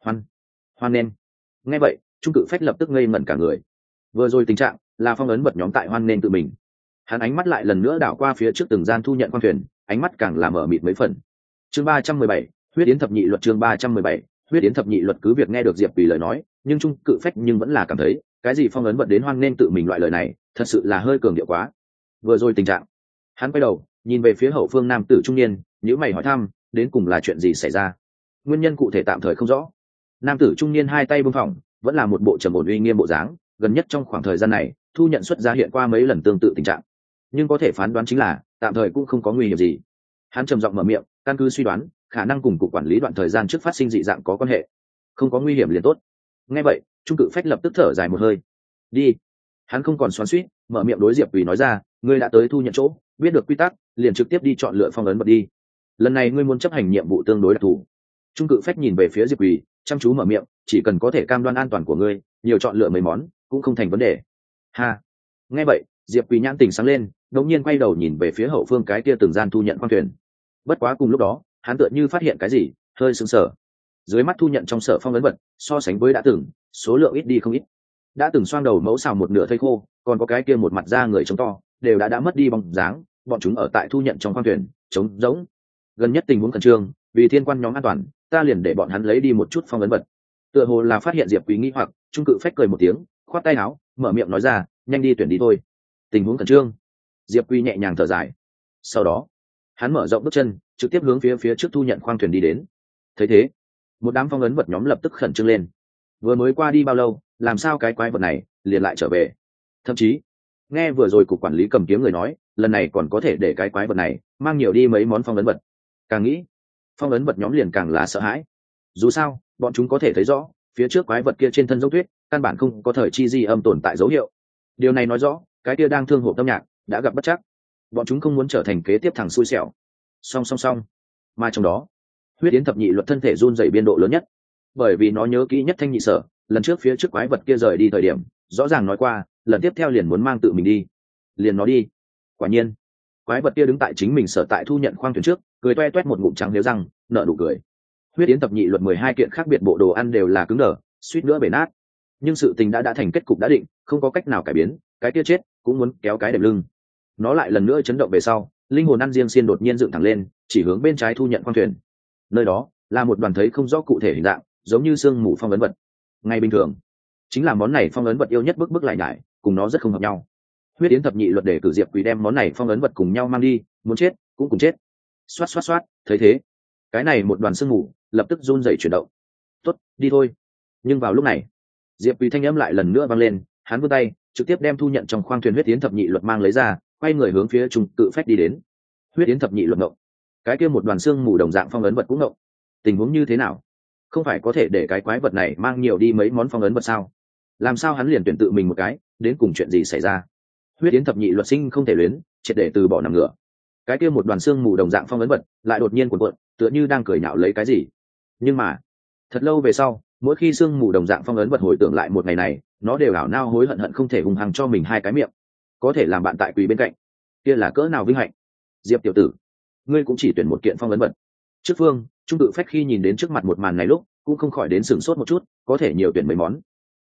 Hoan nghênh. Nghe vậy trung cự phách lập tức ngây ngẩn cả người. Vừa rồi tình trạng là phong ấn vật nhóm tại hoan nghênh tự mình. Hắn ánh mắt lại lần nữa đảo qua phía trước từng gian thu nhận khoang thuyền, ánh mắt càng làm mở mịt mấy phần. Chương 317, huyết yến thập nhị luật. Chương 317, huyết yến thập nhị luật. Cứ việc nghe được Diệp Vì lời nói, nhưng trung cự phách nhưng vẫn là cảm thấy cái gì phong ấn vật đến hoan nghênh tự mình loại lời này thật sự là hơi cường điệu quá. Vừa rồi tình trạng, hắn quay đầu nhìn về phía hậu phương nam tử trung niên, nhíu mày hỏi thăm, đến cùng là chuyện gì xảy ra? Nguyên nhân cụ thể tạm thời không rõ. Nam tử trung niên hai tay buông phỏng, vẫn là một bộ trầm ổn uy nghiêm bộ dáng, gần nhất trong khoảng thời gian này thu nhận xuất ra hiện qua mấy lần tương tự tình trạng, nhưng có thể phán đoán chính là tạm thời cũng không có nguy hiểm gì. Hắn trầm giọng mở miệng, căn cứ suy đoán khả năng cùng cục quản lý đoạn thời gian trước phát sinh dị dạng có quan hệ. Không có nguy hiểm liền tốt. Nghe vậy trung cự phách lập tức thở dài một hơi. Đi. Hắn không còn xoắn xuýt, mở miệng đối Diệp Vì nói ra, ngươi đã tới thu nhận chỗ, biết được quy tắc, liền trực tiếp đi chọn lựa phong ấn vật đi. Lần này ngươi muốn chấp hành nhiệm vụ tương đối đặc thù. Trung cự phách nhìn về phía Diệp Vì, chăm chú mở miệng, chỉ cần có thể cam đoan an toàn của ngươi, nhiều chọn lựa mấy món cũng không thành vấn đề. Ha. Nghe vậy Diệp Vì nhãn tình sáng lên, đột nhiên quay đầu nhìn về phía hậu phương cái kia từng gian thu nhận khoang thuyền. Bất quá cùng lúc đó hắn tựa như phát hiện cái gì, hơi sững sờ. Dưới mắt thu nhận trong sở phong ấn vật so sánh với đã từng số lượng ít đi không ít. Đã từng xoang đầu mẫu xào một nửa thây khô, còn có cái kia một mặt da người trống to đều đã mất đi bóng dáng, bọn chúng ở tại thu nhận trong khoang thuyền trống rỗng. Gần nhất tình huống khẩn trương, vì thiên quan nhóm an toàn ta liền để bọn hắn lấy đi một chút phong ấn vật. Tựa hồ là phát hiện Diệp Quý nghi hoặc, trung cự phách cười một tiếng, khoát tay áo mở miệng nói ra, nhanh đi tuyển đi thôi. Tình huống khẩn trương. Diệp Quý nhẹ nhàng thở dài, sau đó hắn mở rộng bước chân trực tiếp hướng phía trước thu nhận khoang thuyền đi đến. Thấy thế một đám phong ấn vật nhóm lập tức khẩn trương lên. Vừa mới qua đi bao lâu, làm sao cái quái vật này liền lại trở về? Thậm chí nghe vừa rồi cục quản lý cầm kiếm người nói, lần này còn có thể để cái quái vật này mang nhiều đi mấy món phong ấn vật. Càng nghĩ phong ấn vật nhóm liền càng là sợ hãi. Dù sao bọn chúng có thể thấy rõ phía trước quái vật kia trên thân dấu tuyết căn bản không có thời chi di âm tồn tại dấu hiệu. Điều này nói rõ cái kia đang thương hộ tâm nhạc đã gặp bất chắc. Bọn chúng không muốn trở thành kế tiếp thằng xui xẻo. Song mà trong đó huyết yến thập nhị luật thân thể run rẩy biên độ lớn nhất, bởi vì nó nhớ kỹ nhất thanh nhị sở lần trước phía trước quái vật kia rời đi thời điểm rõ ràng nói qua lần tiếp theo liền muốn mang tự mình đi. Liền nó đi. Quả nhiên quái vật kia đứng tại chính mình sở tại thu nhận khoang thuyền trước, cười toe toét một ngụm trắng nếu răng, nở nụ cười. Huyết yến thập nhị luật 12 kiện khác biệt bộ đồ ăn đều là cứng đờ, suýt nữa bể nát. Nhưng sự tình đã thành kết cục đã định, không có cách nào cải biến, cái kia chết cũng muốn kéo cái đệm lưng. Nó lại lần nữa chấn động về sau, linh hồn ăn riêng xiên đột nhiên dựng thẳng lên, chỉ hướng bên trái thu nhận khoang thuyền. Nơi đó là một đoàn thấy không rõ cụ thể hình dạng, giống như xương mù phong ấn vật. Ngay bình thường chính là món này phong ấn vật yêu nhất bức lại nhải, cùng nó rất không hợp nhau. Huyết yến thập nhị luật để cử Diệp Quý đem món này phong ấn vật cùng nhau mang đi, muốn chết cũng cùng chết. Xoát, thấy thế cái này một đoàn sương mù lập tức run rẩy chuyển động. Tốt, đi thôi. Nhưng vào lúc này Diệp Quý thanh âm lại lần nữa vang lên, hắn vươn tay trực tiếp đem thu nhận trong khoang thuyền huyết yến thập nhị luật mang lấy ra, quay người hướng phía trung cự phách đi đến. Huyết yến thập nhị luật ngộng, cái kia một đoàn xương mù đồng dạng phong ấn vật cũng ngộng. Tình huống như thế nào? Không phải có thể để cái quái vật này mang nhiều đi mấy món phong ấn vật sao? Làm sao hắn liền tuyển tự mình một cái? Đến cùng chuyện gì xảy ra? Huyết yến thập nhị luật sinh không thể luyến, triệt để từ bỏ nằm ngửa. Cái kia một đoàn xương mù đồng dạng phong ấn vật lại đột nhiên cuộn cuộn, tựa như đang cười nhạo lấy cái gì. Nhưng mà thật lâu về sau, mỗi khi xương mù đồng dạng phong ấn vật hồi tưởng lại một ngày này, nó đều ảo nao hối hận không thể hùng hăng cho mình hai cái miệng. Có thể làm bạn tại quỳ bên cạnh, kia là cỡ nào vinh hạnh. Diệp tiểu tử, ngươi cũng chỉ tuyển một kiện phong ấn vật. Trước phương trung tự phách khi nhìn đến trước mặt một màn này lúc cũng không khỏi đến sửng sốt một chút, có thể nhiều tuyển mấy món.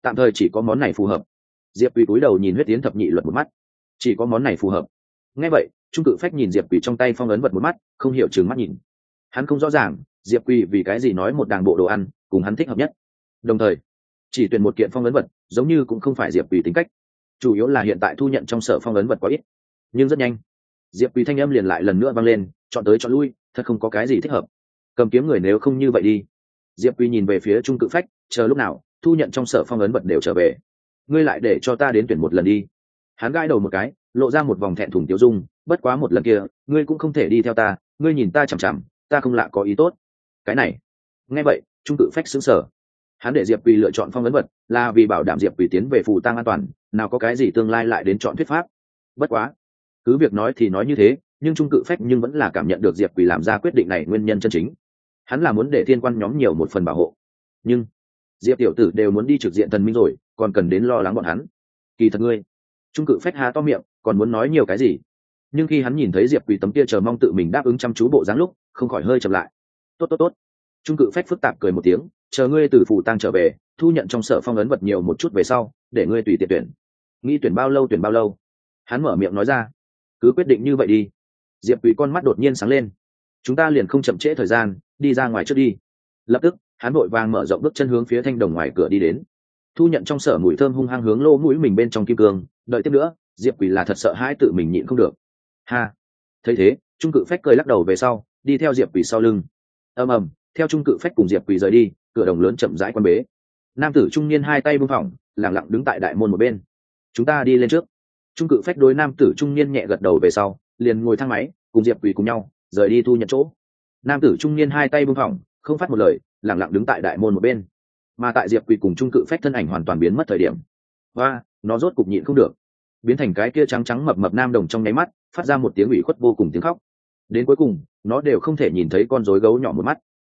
tạm thời chỉ có món này phù hợp. Diệp Quỳ cúi đầu nhìn huyết tiến thập nhị luật một mắt. Chỉ có món này phù hợp. Nghe vậy, Trung Cự Phách nhìn Diệp Quỳ trong tay phong ấn vật một mắt, không hiểu trừng mắt nhìn. Hắn không rõ ràng Diệp Quỳ vì cái gì nói một đàng bộ đồ ăn cùng hắn thích hợp nhất, đồng thời chỉ tuyển một kiện phong ấn vật giống như cũng không phải Diệp Quỳ tính cách. Chủ yếu là hiện tại thu nhận trong sở phong ấn vật quá ít. Nhưng rất nhanh Diệp Quỳ thanh âm liền lại lần nữa vang lên, chọn tới chọn lui thật không có cái gì thích hợp. Cầm kiếm người nếu không như vậy đi. Diệp Quỳ nhìn về phía Trung Cự Phách, chờ lúc nào thu nhận trong sở phong ấn vật đều trở về, ngươi lại để cho ta đến tuyển một lần đi. Hắn gãi đầu một cái, lộ ra một vòng thẹn thùng tiêu dung, bất quá một lần kia ngươi cũng không thể đi theo ta, ngươi nhìn ta chằm chằm, ta không lạ có ý tốt. Cái này. Nghe vậy Trung Cự Phách sững sờ. Hắn để Diệp Quỳ lựa chọn phong ấn vật là vì bảo đảm Diệp Quỳ tiến về phù tang an toàn, nào có cái gì tương lai lại đến chọn thuyết pháp. Bất quá cứ việc nói thì nói như thế, nhưng Trung Cự Phách nhưng vẫn là cảm nhận được Diệp Quỳ làm ra quyết định này nguyên nhân chân chính. Hắn là muốn để thiên quan nhóm nhiều một phần bảo hộ, nhưng Diệp tiểu tử đều muốn đi trực diện thần minh rồi, còn cần đến lo lắng bọn hắn. Kỳ thật ngươi. Trung Cự Phách há to miệng, còn muốn nói nhiều cái gì, nhưng khi hắn nhìn thấy Diệp Quỳ tấm kia chờ mong tự mình đáp ứng chăm chú bộ dáng lúc, không khỏi hơi chậm lại. Tốt. Trung Cự Phách phức tạp cười một tiếng, chờ ngươi từ phù tang trở về, thu nhận trong sở phong ấn vật nhiều một chút về sau, để ngươi tùy tiện tuyển. Nghĩ tuyển bao lâu. Hắn mở miệng nói ra. Cứ quyết định như vậy đi. Diệp Quỳ con mắt đột nhiên sáng lên. Chúng ta liền không chậm trễ thời gian, đi ra ngoài trước đi. Lập tức hắn vội vàng mở rộng bước chân hướng phía thanh đồng ngoài cửa đi đến. Thu nhận trong sở mùi thơm hung hăng hướng lỗ mũi mình bên trong kim cương, đợi tiếp nữa Diệp Quỳ là thật sợ hãi tự mình nhịn không được. Ha. Thấy thế Trung Cự Phách cười lắc đầu về sau, đi theo Diệp Quỳ sau lưng. Ầm, theo Trung Cự Phách cùng Diệp Quỳ rời đi, cửa đồng lớn chậm rãi quan bế. Nam tử trung niên hai tay buông thõng, lặng lặng đứng tại đại môn một bên. Chúng ta đi lên trước. Trung Cự Phách đối nam tử trung niên nhẹ gật đầu về sau, liền ngồi thang máy cùng Diệp Quỳ cùng nhau rời đi thu nhận chỗ. Nam tử trung niên hai tay buông thõng, không phát một lời, lặng lặng đứng tại đại môn một bên. Mà tại Diệp Quỳ cùng Trung Cự Phách thân ảnh hoàn toàn biến mất thời điểm, và nó rốt cục nhịn không được, biến thành cái kia trắng trắng mập mập nam đồng trong nháy mắt phát ra một tiếng ủy khuất vô cùng tiếng khóc. Đến cuối cùng nó đều không thể nhìn thấy con rối gấu nhỏ một mắt.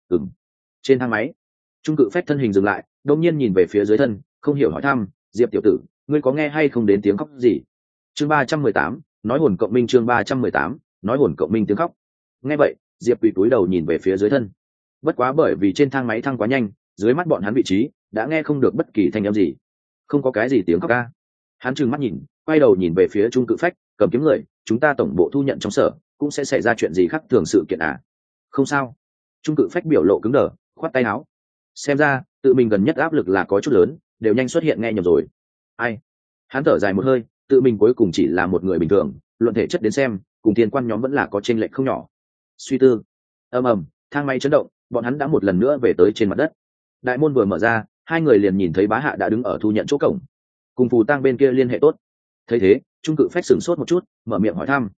Trên thang máy Trung Cự Phách thân hình dừng lại, đột nhiên nhìn về phía dưới thân, không hiểu hỏi thăm, Diệp tiểu tử, ngươi có nghe hay không đến tiếng khóc gì? Chương 318, nói hồn cộng minh. Chương 318, nói hồn cộng minh tiếng khóc. Nghe vậy Diệp Quỳ cúi đầu nhìn về phía dưới thân. Bất quá bởi vì trên thang máy thăng quá nhanh, dưới mắt bọn hắn vị trí đã nghe không được bất kỳ thanh âm gì. Không có cái gì tiếng khóc ca. Hắn trừng mắt nhìn, quay đầu nhìn về phía Trung Cự Phách, cầm kiếm người, chúng ta tổng bộ thu nhận trong sở cũng sẽ xảy ra chuyện gì khác thường sự kiện à? Không sao. Trung Cự Phách biểu lộ cứng đờ, khoát tay áo. Xem ra tự mình gần nhất áp lực là có chút lớn, đều nhanh xuất hiện nghe nhầm rồi. Ai? Hắn thở dài một hơi, tự mình cuối cùng chỉ là một người bình thường, luận thể chất đến xem cùng thiên quan nhóm vẫn là có chênh lệch không nhỏ. Suy tư. Ầm, thang máy chấn động, bọn hắn đã một lần nữa về tới trên mặt đất. Đại môn vừa mở ra, hai người liền nhìn thấy Bá Hạ đã đứng ở thu nhận chỗ cổng, cùng phù tang bên kia liên hệ tốt. Thấy thế Trung Cự Phách sửng sốt một chút, mở miệng hỏi thăm.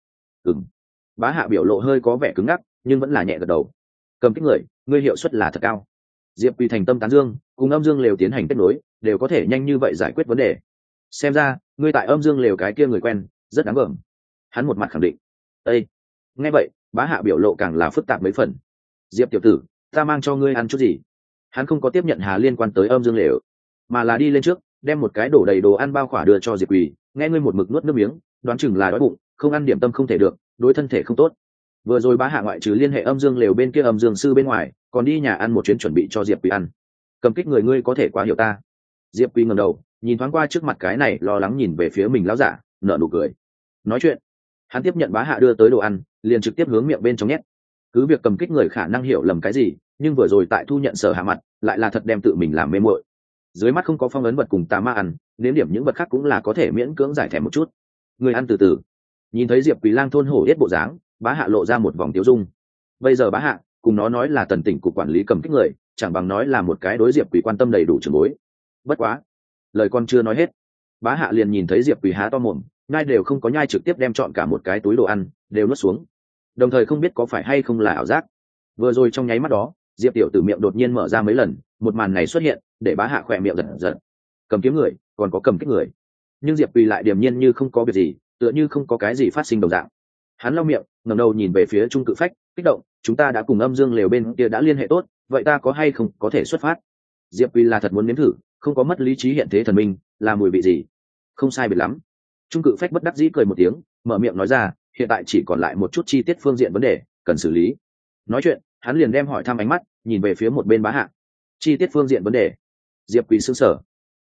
Bá Hạ biểu lộ hơi có vẻ cứng ngắc, nhưng vẫn là nhẹ gật đầu. Cầm kích người, ngươi hiệu suất là thật cao. Diệp Quỳ thành tâm tán dương, cùng âm dương lều tiến hành kết nối, đều có thể nhanh như vậy giải quyết vấn đề. Xem ra ngươi tại âm dương lều cái kia người quen rất đáng gờm. Hắn một mặt khẳng định. Ê! Nghe vậy Bá Hạ biểu lộ càng là phức tạp mấy phần. Diệp tiểu tử, ta mang cho ngươi ăn chút gì? Hắn không có tiếp nhận Hà liên quan tới âm dương lều, mà là đi lên trước đem một cái đổ đầy đồ ăn bao khỏa đưa cho Diệp Quỳ. Nghe ngươi một mực nuốt nước miếng, đoán chừng là đói bụng, không ăn điểm tâm không thể được, đối thân thể không tốt. Vừa rồi Bá Hạ ngoại trừ liên hệ âm dương lều bên kia âm dương sư bên ngoài, còn đi nhà ăn một chuyến chuẩn bị cho Diệp Quỳ ăn. Cầm kích người, ngươi có thể quá hiểu ta. Diệp Quỳ ngẩng đầu nhìn thoáng qua trước mặt cái này lo lắng nhìn về phía mình lão giả, nở nụ cười. Nói chuyện hắn tiếp nhận Bá Hạ đưa tới đồ ăn, liền trực tiếp hướng miệng bên trong nhét. Cứ việc cầm kích người khả năng hiểu lầm cái gì, nhưng vừa rồi tại thu nhận sở hạ mặt lại là thật đem tự mình làm mê muội. Dưới mắt không có phong ấn vật cùng tà ma ăn, nếm điểm những vật khác cũng là có thể miễn cưỡng giải thèm một chút. Người ăn từ từ. Nhìn thấy Diệp Quỳ lang thôn hổ yết bộ dáng, Bá Hạ lộ ra một vòng tiêu dung. Bây giờ Bá Hạ cùng nó nói là tần tỉnh cục quản lý cầm kích người, chẳng bằng nói là một cái đối Diệp Quỳ quan tâm đầy đủ trường bối. Bất quá lời con chưa nói hết, Bá Hạ liền nhìn thấy Diệp Quỳ há to mồm, nhai đều không có nhai trực tiếp đem chọn cả một cái túi đồ ăn đều nuốt xuống, đồng thời không biết có phải hay không là ảo giác. Vừa rồi trong nháy mắt đó Diệp tiểu tử miệng đột nhiên mở ra mấy lần, một màn này xuất hiện để Bá Hạ khỏe miệng giật giật. Cầm kiếm người còn có cầm kích người, nhưng Diệp Quỳ lại điềm nhiên như không có việc gì, tựa như không có cái gì phát sinh đồng dạng. Hắn lau miệng ngẩng đầu nhìn về phía Trung Cự Phách, kích động, chúng ta đã cùng âm dương lều bên kia đã liên hệ tốt, vậy ta có hay không có thể xuất phát? Diệp Quỳ là thật muốn nếm thử, không có mất lý trí hiện thế thần minh là mùi vị gì. Không sai biệt lắm. Trung Cự Phách bất đắc dĩ cười một tiếng, mở miệng nói ra, hiện tại chỉ còn lại một chút chi tiết phương diện vấn đề cần xử lý. Nói chuyện hắn liền đem hỏi thăm ánh mắt nhìn về phía một bên Bá Hạ. Chi tiết phương diện vấn đề? Diệp Quỳ sững sờ.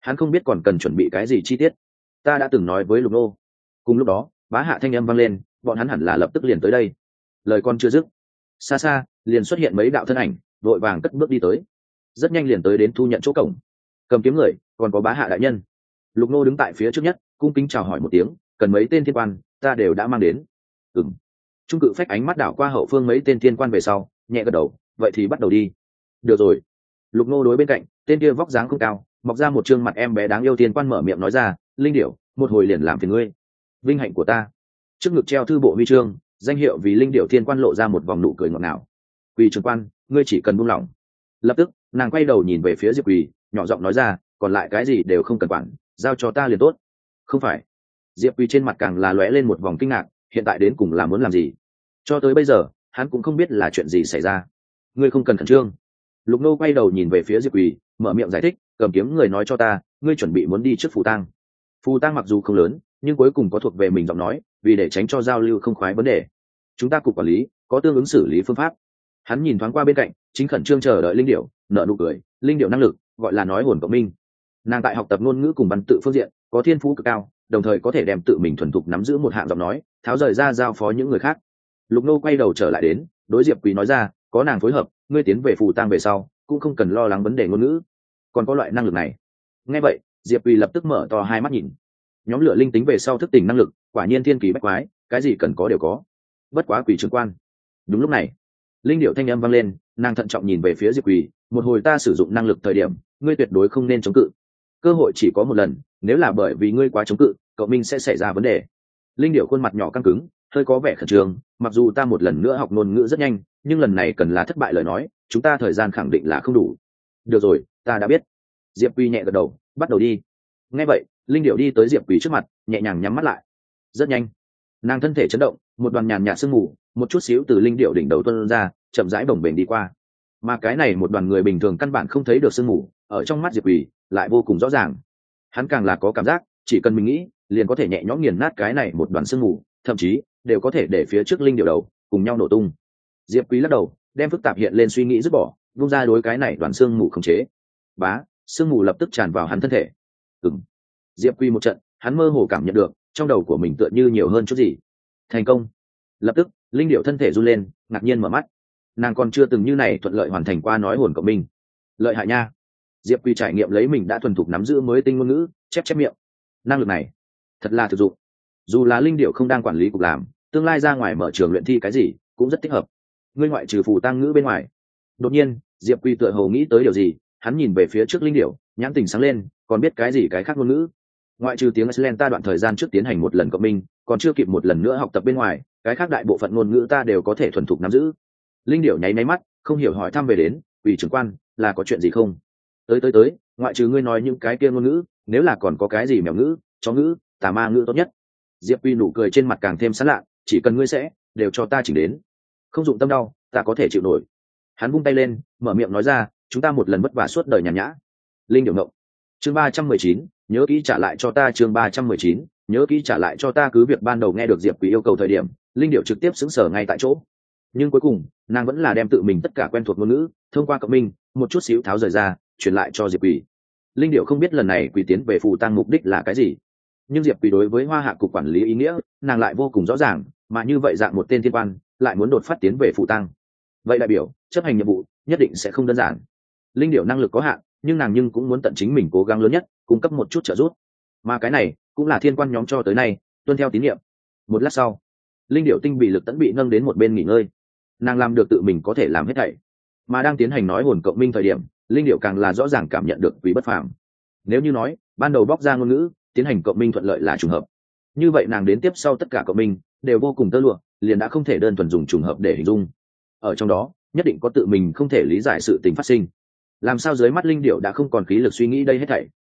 hắn không biết còn cần chuẩn bị cái gì chi tiết. Ta đã từng nói với Lục Nô. Cùng lúc đó bá hạ thanh âm vang lên, bọn hắn hẳn là lập tức liền tới đây. Lời con chưa dứt, xa xa liền xuất hiện mấy đạo thân ảnh, vội vàng cất bước đi tới, rất nhanh liền tới đến thu nhận chỗ cổng. Cầm kiếm người còn có bá hạ đại nhân. Lục Nô đứng tại phía trước nhất, cung kính chào hỏi một tiếng, cần mấy tên thiên quan, ta đều đã mang đến. Ừm. Trung cự phách ánh mắt đảo qua hậu phương mấy tên thiên quan về sau, nhẹ gật đầu, vậy thì bắt đầu đi. Được rồi. Lục Nô đối bên cạnh tên kia vóc dáng không cao, mọc ra một trương mặt em bé đáng yêu thiên quan mở miệng nói ra, linh điểu một hồi liền làm phiền ngươi. Vinh hạnh của ta. Trước ngực treo thư bộ huy chương, danh hiệu vì linh điểu thiên quan lộ ra một vòng nụ cười ngọt ngào. Quỳ trưởng quan, ngươi chỉ cần buông lỏng. Lập tức nàng quay đầu nhìn về phía Diệp Quỳ, nhỏ giọng nói ra, còn lại cái gì đều không cần quản, giao cho ta liền tốt. Không phải. Diệp Quỳ trên mặt càng là lóe lên một vòng kinh ngạc, hiện tại đến cùng là muốn làm gì? Cho tới bây giờ hắn cũng không biết là chuyện gì xảy ra. Ngươi không cần khẩn trương. Lục Nô quay đầu nhìn về phía Diệp Quỳ, mở miệng giải thích, cầm kiếm người nói cho ta, ngươi chuẩn bị muốn đi trước phù tang. Phù tang mặc dù không lớn, nhưng cuối cùng có thuộc về mình giọng nói, vì để tránh cho giao lưu không khoái vấn đề, chúng ta cục quản lý có tương ứng xử lý phương pháp. Hắn nhìn thoáng qua bên cạnh chính khẩn trương chờ đợi linh điểu, nở nụ cười, linh điểu năng lực gọi là nói hồn cộng minh. Nàng tại học tập ngôn ngữ cùng văn tự phương diện có thiên phú cực cao, đồng thời có thể đem tự mình thuần thục nắm giữ một hạng giọng nói, tháo rời ra giao phó những người khác. Lục Nô quay đầu trở lại đến, đối Diệp Quý nói ra, có nàng phối hợp, ngươi tiến về phù tang về sau cũng không cần lo lắng vấn đề ngôn ngữ, còn có loại năng lực này. Nghe vậy Diệp Quý lập tức mở to hai mắt nhìn. Nhóm lửa linh tính về sau thức tỉnh năng lực, quả nhiên thiên kỳ bách quái, cái gì cần có đều có. Bất quá Quỷ trưởng quan. Đúng lúc này linh điệu thanh âm vang lên, nàng thận trọng nhìn về phía Diệp Quỳ, một hồi ta sử dụng năng lực thời điểm ngươi tuyệt đối không nên chống cự, cơ hội chỉ có một lần, nếu là bởi vì ngươi quá chống cự cậu minh sẽ xảy ra vấn đề. Linh điệu khuôn mặt nhỏ căng cứng, hơi có vẻ khẩn trương, mặc dù ta một lần nữa học ngôn ngữ rất nhanh, nhưng lần này cần là thất bại lời nói chúng ta thời gian khẳng định là không đủ. Được rồi, ta đã biết. Diệp Quỳ nhẹ gật đầu, bắt đầu đi. Nghe vậy linh điệu đi tới Diệp Quỳ trước mặt, nhẹ nhàng nhắm mắt lại. Rất nhanh nàng thân thể chấn động, một đoàn nhàn nhạt sương mù một chút xíu từ linh điệu đỉnh đầu tuôn ra, chậm rãi bồng bềnh đi qua. Mà cái này một đoàn người bình thường căn bản không thấy được sương mù, ở trong mắt Diệp Quỳ lại vô cùng rõ ràng. Hắn càng là có cảm giác chỉ cần mình nghĩ liền có thể nhẹ nhõm nghiền nát cái này một đoàn sương mù, thậm chí đều có thể để phía trước linh điệu đầu cùng nhau nổ tung. Diệp Quý lắc đầu, đem phức tạp hiện lên suy nghĩ dứt bỏ, vung ra đối cái này đoàn sương mù khống chế. Bá, sương mù lập tức tràn vào hắn thân thể. Ừm. Diệp Quý một trận, hắn mơ hồ cảm nhận được trong đầu của mình tựa như nhiều hơn chút gì. Thành công. Lập tức linh điệu thân thể run lên, ngạc nhiên mở mắt. Nàng còn chưa từng như này thuận lợi hoàn thành qua nói hồn của mình. Lợi hại nha. Diệp Quý trải nghiệm lấy mình đã thuần thục nắm giữ mới tinh ngôn ngữ, chép chép miệng. Năng lực này thật là thực dụng. Dù là linh điệu không đang quản lý cục làm, tương lai ra ngoài mở trường luyện thi cái gì cũng rất thích hợp. Ngươi ngoại trừ phù tang ngữ bên ngoài. Đột nhiên Diệp Quý tựa hồ nghĩ tới điều gì, hắn nhìn về phía trước linh điệu, nhãn tình sáng lên, còn biết cái gì cái khác ngôn ngữ. Ngoại trừ tiếng Iceland ta đoạn thời gian trước tiến hành một lần cộng minh, còn chưa kịp một lần nữa học tập bên ngoài, cái khác đại bộ phận ngôn ngữ ta đều có thể thuần thục nắm giữ. Linh điệu nháy máy mắt, không hiểu hỏi thăm về đến, ủy trưởng quan là có chuyện gì không? Tới, ngoại trừ ngươi nói những cái kia ngôn ngữ, nếu là còn có cái gì mèo ngữ, chó ngữ, tà ma ngữ tốt nhất. Diệp Quy nụ cười trên mặt càng thêm sán lạ, chỉ cần ngươi sẽ đều cho ta chỉnh đến, không dụng tâm đau, ta có thể chịu nổi. Hắn vung tay lên, mở miệng nói ra, chúng ta một lần vất vả suốt đời nhàn nhã. Linh điệu ngộng. Chương 319, nhớ kỹ trả lại cho ta. Chương 319, nhớ kỹ trả lại cho ta. Cứ việc ban đầu nghe được Diệp Quý yêu cầu thời điểm, linh điệu trực tiếp xứng sở ngay tại chỗ, nhưng cuối cùng nàng vẫn là đem tự mình tất cả quen thuộc ngôn ngữ thông qua cộng minh một chút xíu tháo rời ra, truyền lại cho Diệp Quý. Linh điệu không biết lần này Quý tiến về phù tang mục đích là cái gì, nhưng Diệp Quý đối với Hoa Hạ cục quản lý ý nghĩa nàng lại vô cùng rõ ràng, mà như vậy dạng một tên thiên quan lại muốn đột phát tiến về phù tang, vậy đại biểu chấp hành nhiệm vụ nhất định sẽ không đơn giản. Linh điệu năng lực có hạn, nhưng nàng cũng muốn tận chính mình cố gắng lớn nhất cung cấp một chút trợ giúp, mà cái này cũng là thiên quan nhóm cho tới nay tuân theo tín nhiệm. Một lát sau linh điệu tinh bị lực tẫn bị nâng đến một bên nghỉ ngơi, nàng làm được tự mình có thể làm hết thảy, mà đang tiến hành nói hồn cộng minh thời điểm linh điệu càng là rõ ràng cảm nhận được Quý bất phàm. Nếu như nói ban đầu bóc ra ngôn ngữ tiến hành cộng minh thuận lợi là trùng hợp, như vậy nàng đến tiếp sau tất cả cộng minh đều vô cùng tơ lụa, liền đã không thể đơn thuần dùng trùng hợp để hình dung. Ở trong đó nhất định có tự mình không thể lý giải sự tình phát sinh. Làm sao dưới mắt linh điệu đã không còn khí lực suy nghĩ đây hết thảy?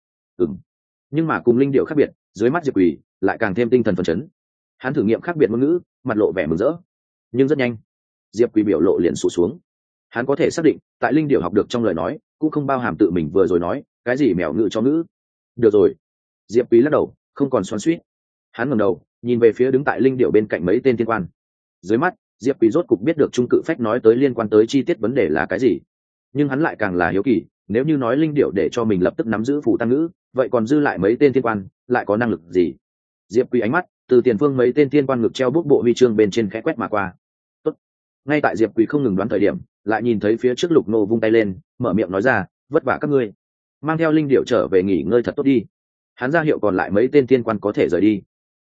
Nhưng mà cùng linh điệu khác biệt, dưới mắt Diệp Quỳ lại càng thêm tinh thần phấn chấn. Hắn thử nghiệm khác biệt ngôn ngữ, mặt lộ vẻ mừng rỡ, nhưng rất nhanh Diệp Quỳ biểu lộ liền sụt xuống. Hắn có thể xác định tại linh điệu học được trong lời nói cũng không bao hàm tự mình vừa rồi nói cái gì mèo ngữ cho ngữ. Được rồi. Diệp Quỳ lắc đầu, không còn xoắn xuýt. Hắn ngẩng đầu nhìn về phía đứng tại linh điệu bên cạnh mấy tên thiên quan. Dưới mắt Diệp Quỳ rốt cục biết được trung cự phách nói tới liên quan tới chi tiết vấn đề là cái gì, nhưng hắn lại càng là hiếu kỳ, nếu như nói linh điệu để cho mình lập tức nắm giữ phù tang ngữ, vậy còn dư lại mấy tên thiên quan lại có năng lực gì? Diệp Quỳ ánh mắt từ tiền phương mấy tên thiên quan ngực treo bút bộ huy chương bên trên khẽ quét mà qua. Tốt. Ngay tại Diệp Quỳ không ngừng đoán thời điểm, lại nhìn thấy phía trước Lục Nô vung tay lên, mở miệng nói ra, vất vả các ngươi, mang theo linh điệu trở về nghỉ ngơi thật tốt đi. Hắn ra hiệu còn lại mấy tên thiên quan có thể rời đi.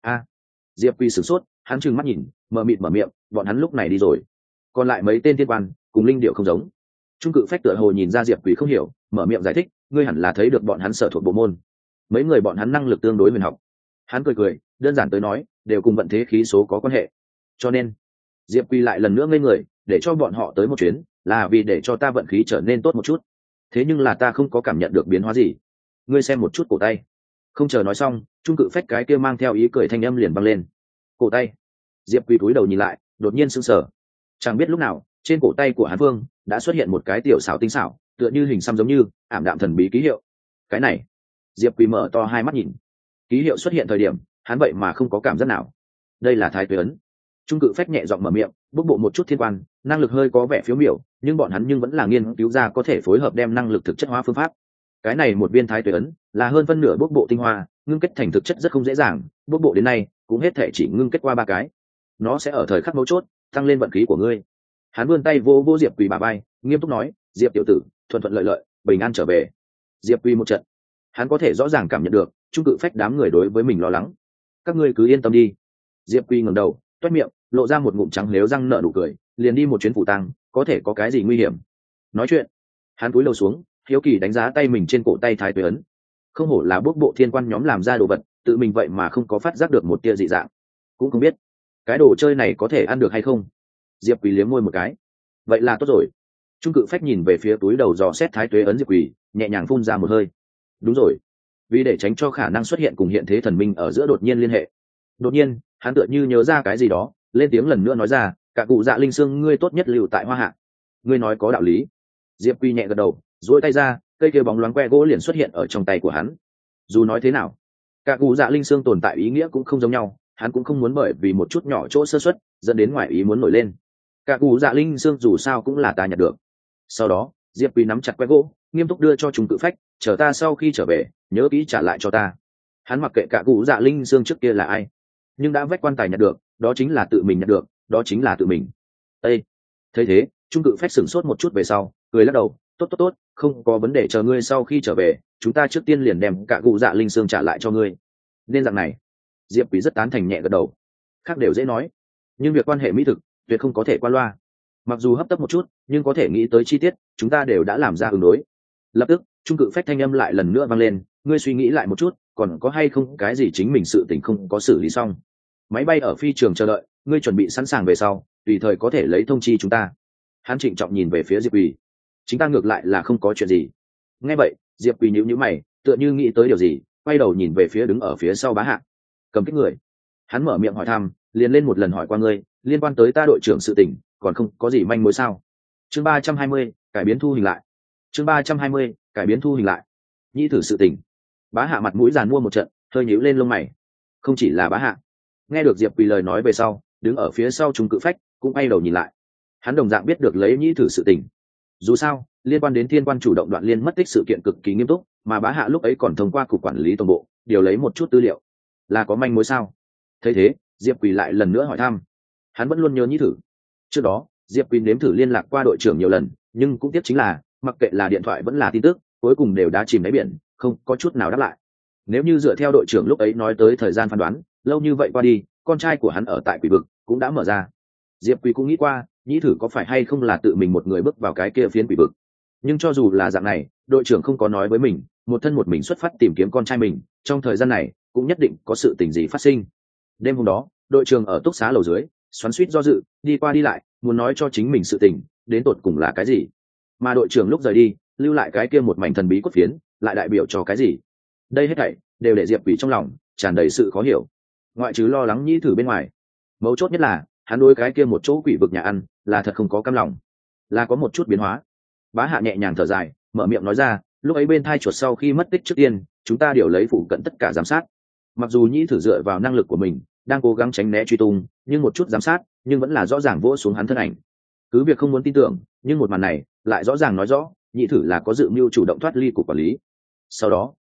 Diệp Quỳ sửng sốt, hắn trừng mắt nhìn, mở miệng, bọn hắn lúc này đi rồi. Còn lại mấy tên thiên quan cùng linh điệu không giống. Trung Cự Phách tựa hồ nhìn ra Diệp Quỳ không hiểu, mở miệng giải thích, ngươi hẳn là thấy được bọn hắn sở thuộc bộ môn, mấy người bọn hắn năng lực tương đối huyền học. Hắn cười, đơn giản tới nói, đều cùng vận thế khí số có quan hệ. Cho nên, Diệp Quỳ lại lần nữa ngây người, để cho bọn họ tới một chuyến, là vì để cho ta vận khí trở nên tốt một chút. Thế nhưng là ta không có cảm nhận được biến hóa gì. Ngươi xem một chút cổ tay. Không chờ nói xong, Trung Cự Phách cái kia mang theo ý cười thanh âm liền vang lên. Cổ tay. Diệp Quỳ cúi đầu nhìn lại, đột nhiên sững sờ. Chẳng biết lúc nào, trên cổ tay của hắn Vương đã xuất hiện một cái tiểu xảo tinh xảo, tựa như hình xăm giống như ảm đạm thần bí ký hiệu. Cái này, Diệp Quỳ mở to hai mắt nhìn. Ký hiệu xuất hiện thời điểm, hắn vậy mà không có cảm giác nào. Đây là Thái Tuế ấn. Trung Cự Phách nhẹ giọng mở miệng, bốc bộ một chút thiên quan, năng lực hơi có vẻ phiếu miểu, nhưng bọn hắn nhưng vẫn là nghiên cứu ra có thể phối hợp đem năng lực thực chất hóa phương pháp. Cái này một viên Thái Tuế ấn là hơn phân nửa bốc bộ tinh hoa, ngưng kết thành thực chất rất không dễ dàng, bốc bộ đến nay cũng hết thể chỉ ngưng kết qua 3 cái. Nó sẽ ở thời khắc mấu chốt tăng lên vận khí của ngươi. Hắn vươn tay vô Diệp Quỳ bả vai, nghiêm túc nói, Diệp tiểu tử, thuận thuận lợi lợi, bình an trở về. Diệp Quỳ một trận, hắn có thể rõ ràng cảm nhận được Trung Cự Phách đám người đối với mình lo lắng. Các ngươi cứ yên tâm đi. Diệp Quỳ ngẩng đầu, toét miệng, lộ ra một ngụm trắng lếu răng nở nụ cười, liền đi một chuyến phủ tăng, có thể có cái gì nguy hiểm? Nói chuyện, hắn cúi đầu xuống, hiếu kỳ đánh giá tay mình trên cổ tay Thái Tuế ấn. Không hổ là bước bộ thiên quan nhóm làm ra đồ vật, tự mình vậy mà không có phát giác được một tia dị dạng. Cũng không biết cái đồ chơi này có thể ăn được hay không. Diệp Quỳ liếm môi một cái, vậy là tốt rồi. Trung Cự Phách nhìn về phía túi đầu dò xét Thái Tuế ấn Diệp Quỳ, nhẹ nhàng phun ra một hơi. Đúng rồi, vì để tránh cho khả năng xuất hiện cùng hiện thế thần minh ở giữa đột nhiên liên hệ, đột nhiên hắn tựa như nhớ ra cái gì đó, lên tiếng lần nữa nói ra, cả cụ Dạ Linh Xương ngươi tốt nhất lưu tại Hoa Hạ. Ngươi nói có đạo lý. Diệp Quỳ nhẹ gật đầu, duỗi tay ra, cây kia bóng loáng que gỗ liền xuất hiện ở trong tay của hắn. Dù nói thế nào, cả cụ Dạ Linh Xương tồn tại ý nghĩa cũng không giống nhau, hắn cũng không muốn bởi vì một chút nhỏ chỗ sơ suất dẫn đến ngoại ý muốn nổi lên. Cả cụ Dạ Linh Xương dù sao cũng là ta nhặt được. Sau đó, Diệp Quỳ nắm chặt que gỗ, nghiêm túc đưa cho Trung Cự Phách, chờ ta sau khi trở về, nhớ kỹ trả lại cho ta. Hắn mặc kệ cả cụ Dạ Linh Xương trước kia là ai, nhưng đã vách quan tài nhặt được, đó chính là tự mình nhặt được, đó chính là tự mình. Ê! Thấy thế, Trung Cự Phách sửng sốt một chút về sau, cười lắc đầu, tốt, không có vấn đề, chờ ngươi sau khi trở về, chúng ta trước tiên liền đem cả cụ Dạ Linh Xương trả lại cho ngươi. Nên dạng này. Diệp Quỳ rất tán thành nhẹ gật đầu. Khác đều dễ nói, nhưng việc quan hệ mỹ thực tuyệt không có thể qua loa. Mặc dù hấp tấp một chút, nhưng có thể nghĩ tới chi tiết, chúng ta đều đã làm ra ứng đối. Lập tức, Trung Cự Phách thanh âm lại lần nữa vang lên, ngươi suy nghĩ lại một chút, còn có hay không cái gì chính mình sự tình không có xử lý xong. Máy bay ở phi trường chờ đợi, ngươi chuẩn bị sẵn sàng về sau, tùy thời có thể lấy thông chi chúng ta. Hắn trịnh trọng nhìn về phía Diệp Quỳ. Chính ta ngược lại là không có chuyện gì. Nghe vậy, Diệp Quỳ nhíu mày, tựa như nghĩ tới điều gì, quay đầu nhìn về phía đứng ở phía sau Bá Hạ. Cầm kích người. Hắn mở miệng hỏi thăm, liền lên một lần hỏi qua ngươi, liên quan tới ta đội trưởng sự tình, còn không có gì manh mối sao? Chương 320, cải biến thu hình lại. Chương 320, cải biến thu hình lại. Nhĩ thử sự tình. Bá Hạ mặt mũi giàn mua một trận, hơi nhíu lên lông mày. Không chỉ là Bá Hạ. Nghe được Diệp Quỳ lời nói về sau, đứng ở phía sau Trung Cự Phách cũng quay đầu nhìn lại. Hắn đồng dạng biết được lấy nhĩ thử sự tình. Dù sao, liên quan đến thiên quan chủ động đoạn liên mất tích sự kiện cực kỳ nghiêm túc, mà Bá Hạ lúc ấy còn thông qua cục quản lý tổng bộ điều lấy một chút tư liệu. Là có manh mối sao? Thấy thế, Diệp Quỳ lại lần nữa hỏi thăm. Hắn vẫn luôn nhớ nhĩ thử. Trước đó, Diệp Quỳ nếm thử liên lạc qua đội trưởng nhiều lần, nhưng cũng tiếc chính là, mặc kệ là điện thoại vẫn là tin tức, cuối cùng đều đã chìm đáy biển, không có chút nào đáp lại. Nếu như dựa theo đội trưởng lúc ấy nói tới thời gian phán đoán, lâu như vậy qua đi, con trai của hắn ở tại quỷ vực cũng đã mở ra. Diệp Quỳ cũng nghĩ qua, nhĩ thử có phải hay không là tự mình một người bước vào cái kia phiến quỷ vực. Nhưng cho dù là dạng này, đội trưởng không có nói với mình, một thân một mình xuất phát tìm kiếm con trai mình, trong thời gian này cũng nhất định có sự tình gì phát sinh. Đêm hôm đó, đội trưởng ở túc xá lầu dưới, xoắn xuýt do dự, đi qua đi lại, muốn nói cho chính mình sự tình, đến tột cùng là cái gì. Mà đội trưởng lúc rời đi, lưu lại cái kia một mảnh thần bí cốt phiến, lại đại biểu cho cái gì? Đây hết thảy đều để Diệp Quỳ trong lòng tràn đầy sự khó hiểu. Ngoại trừ lo lắng nhĩ thử bên ngoài, mấu chốt nhất là hắn đối cái kia một chỗ quỷ vực nhà ăn là thật không có cam lòng, là có một chút biến hóa. Bá Hạ nhẹ nhàng thở dài, mở miệng nói ra, lúc ấy bên thai chuột sau khi mất tích trước tiên, chúng ta đều lấy phụ cận tất cả giám sát. Mặc dù nhĩ thử dựa vào năng lực của mình đang cố gắng tránh né truy tung, nhưng một chút giám sát nhưng vẫn là rõ ràng vỗ xuống hắn thân ảnh. Cứ việc không muốn tin tưởng, nhưng một màn này lại rõ ràng nói rõ nhĩ thử là có dự mưu chủ động thoát ly của quản lý. Sau đó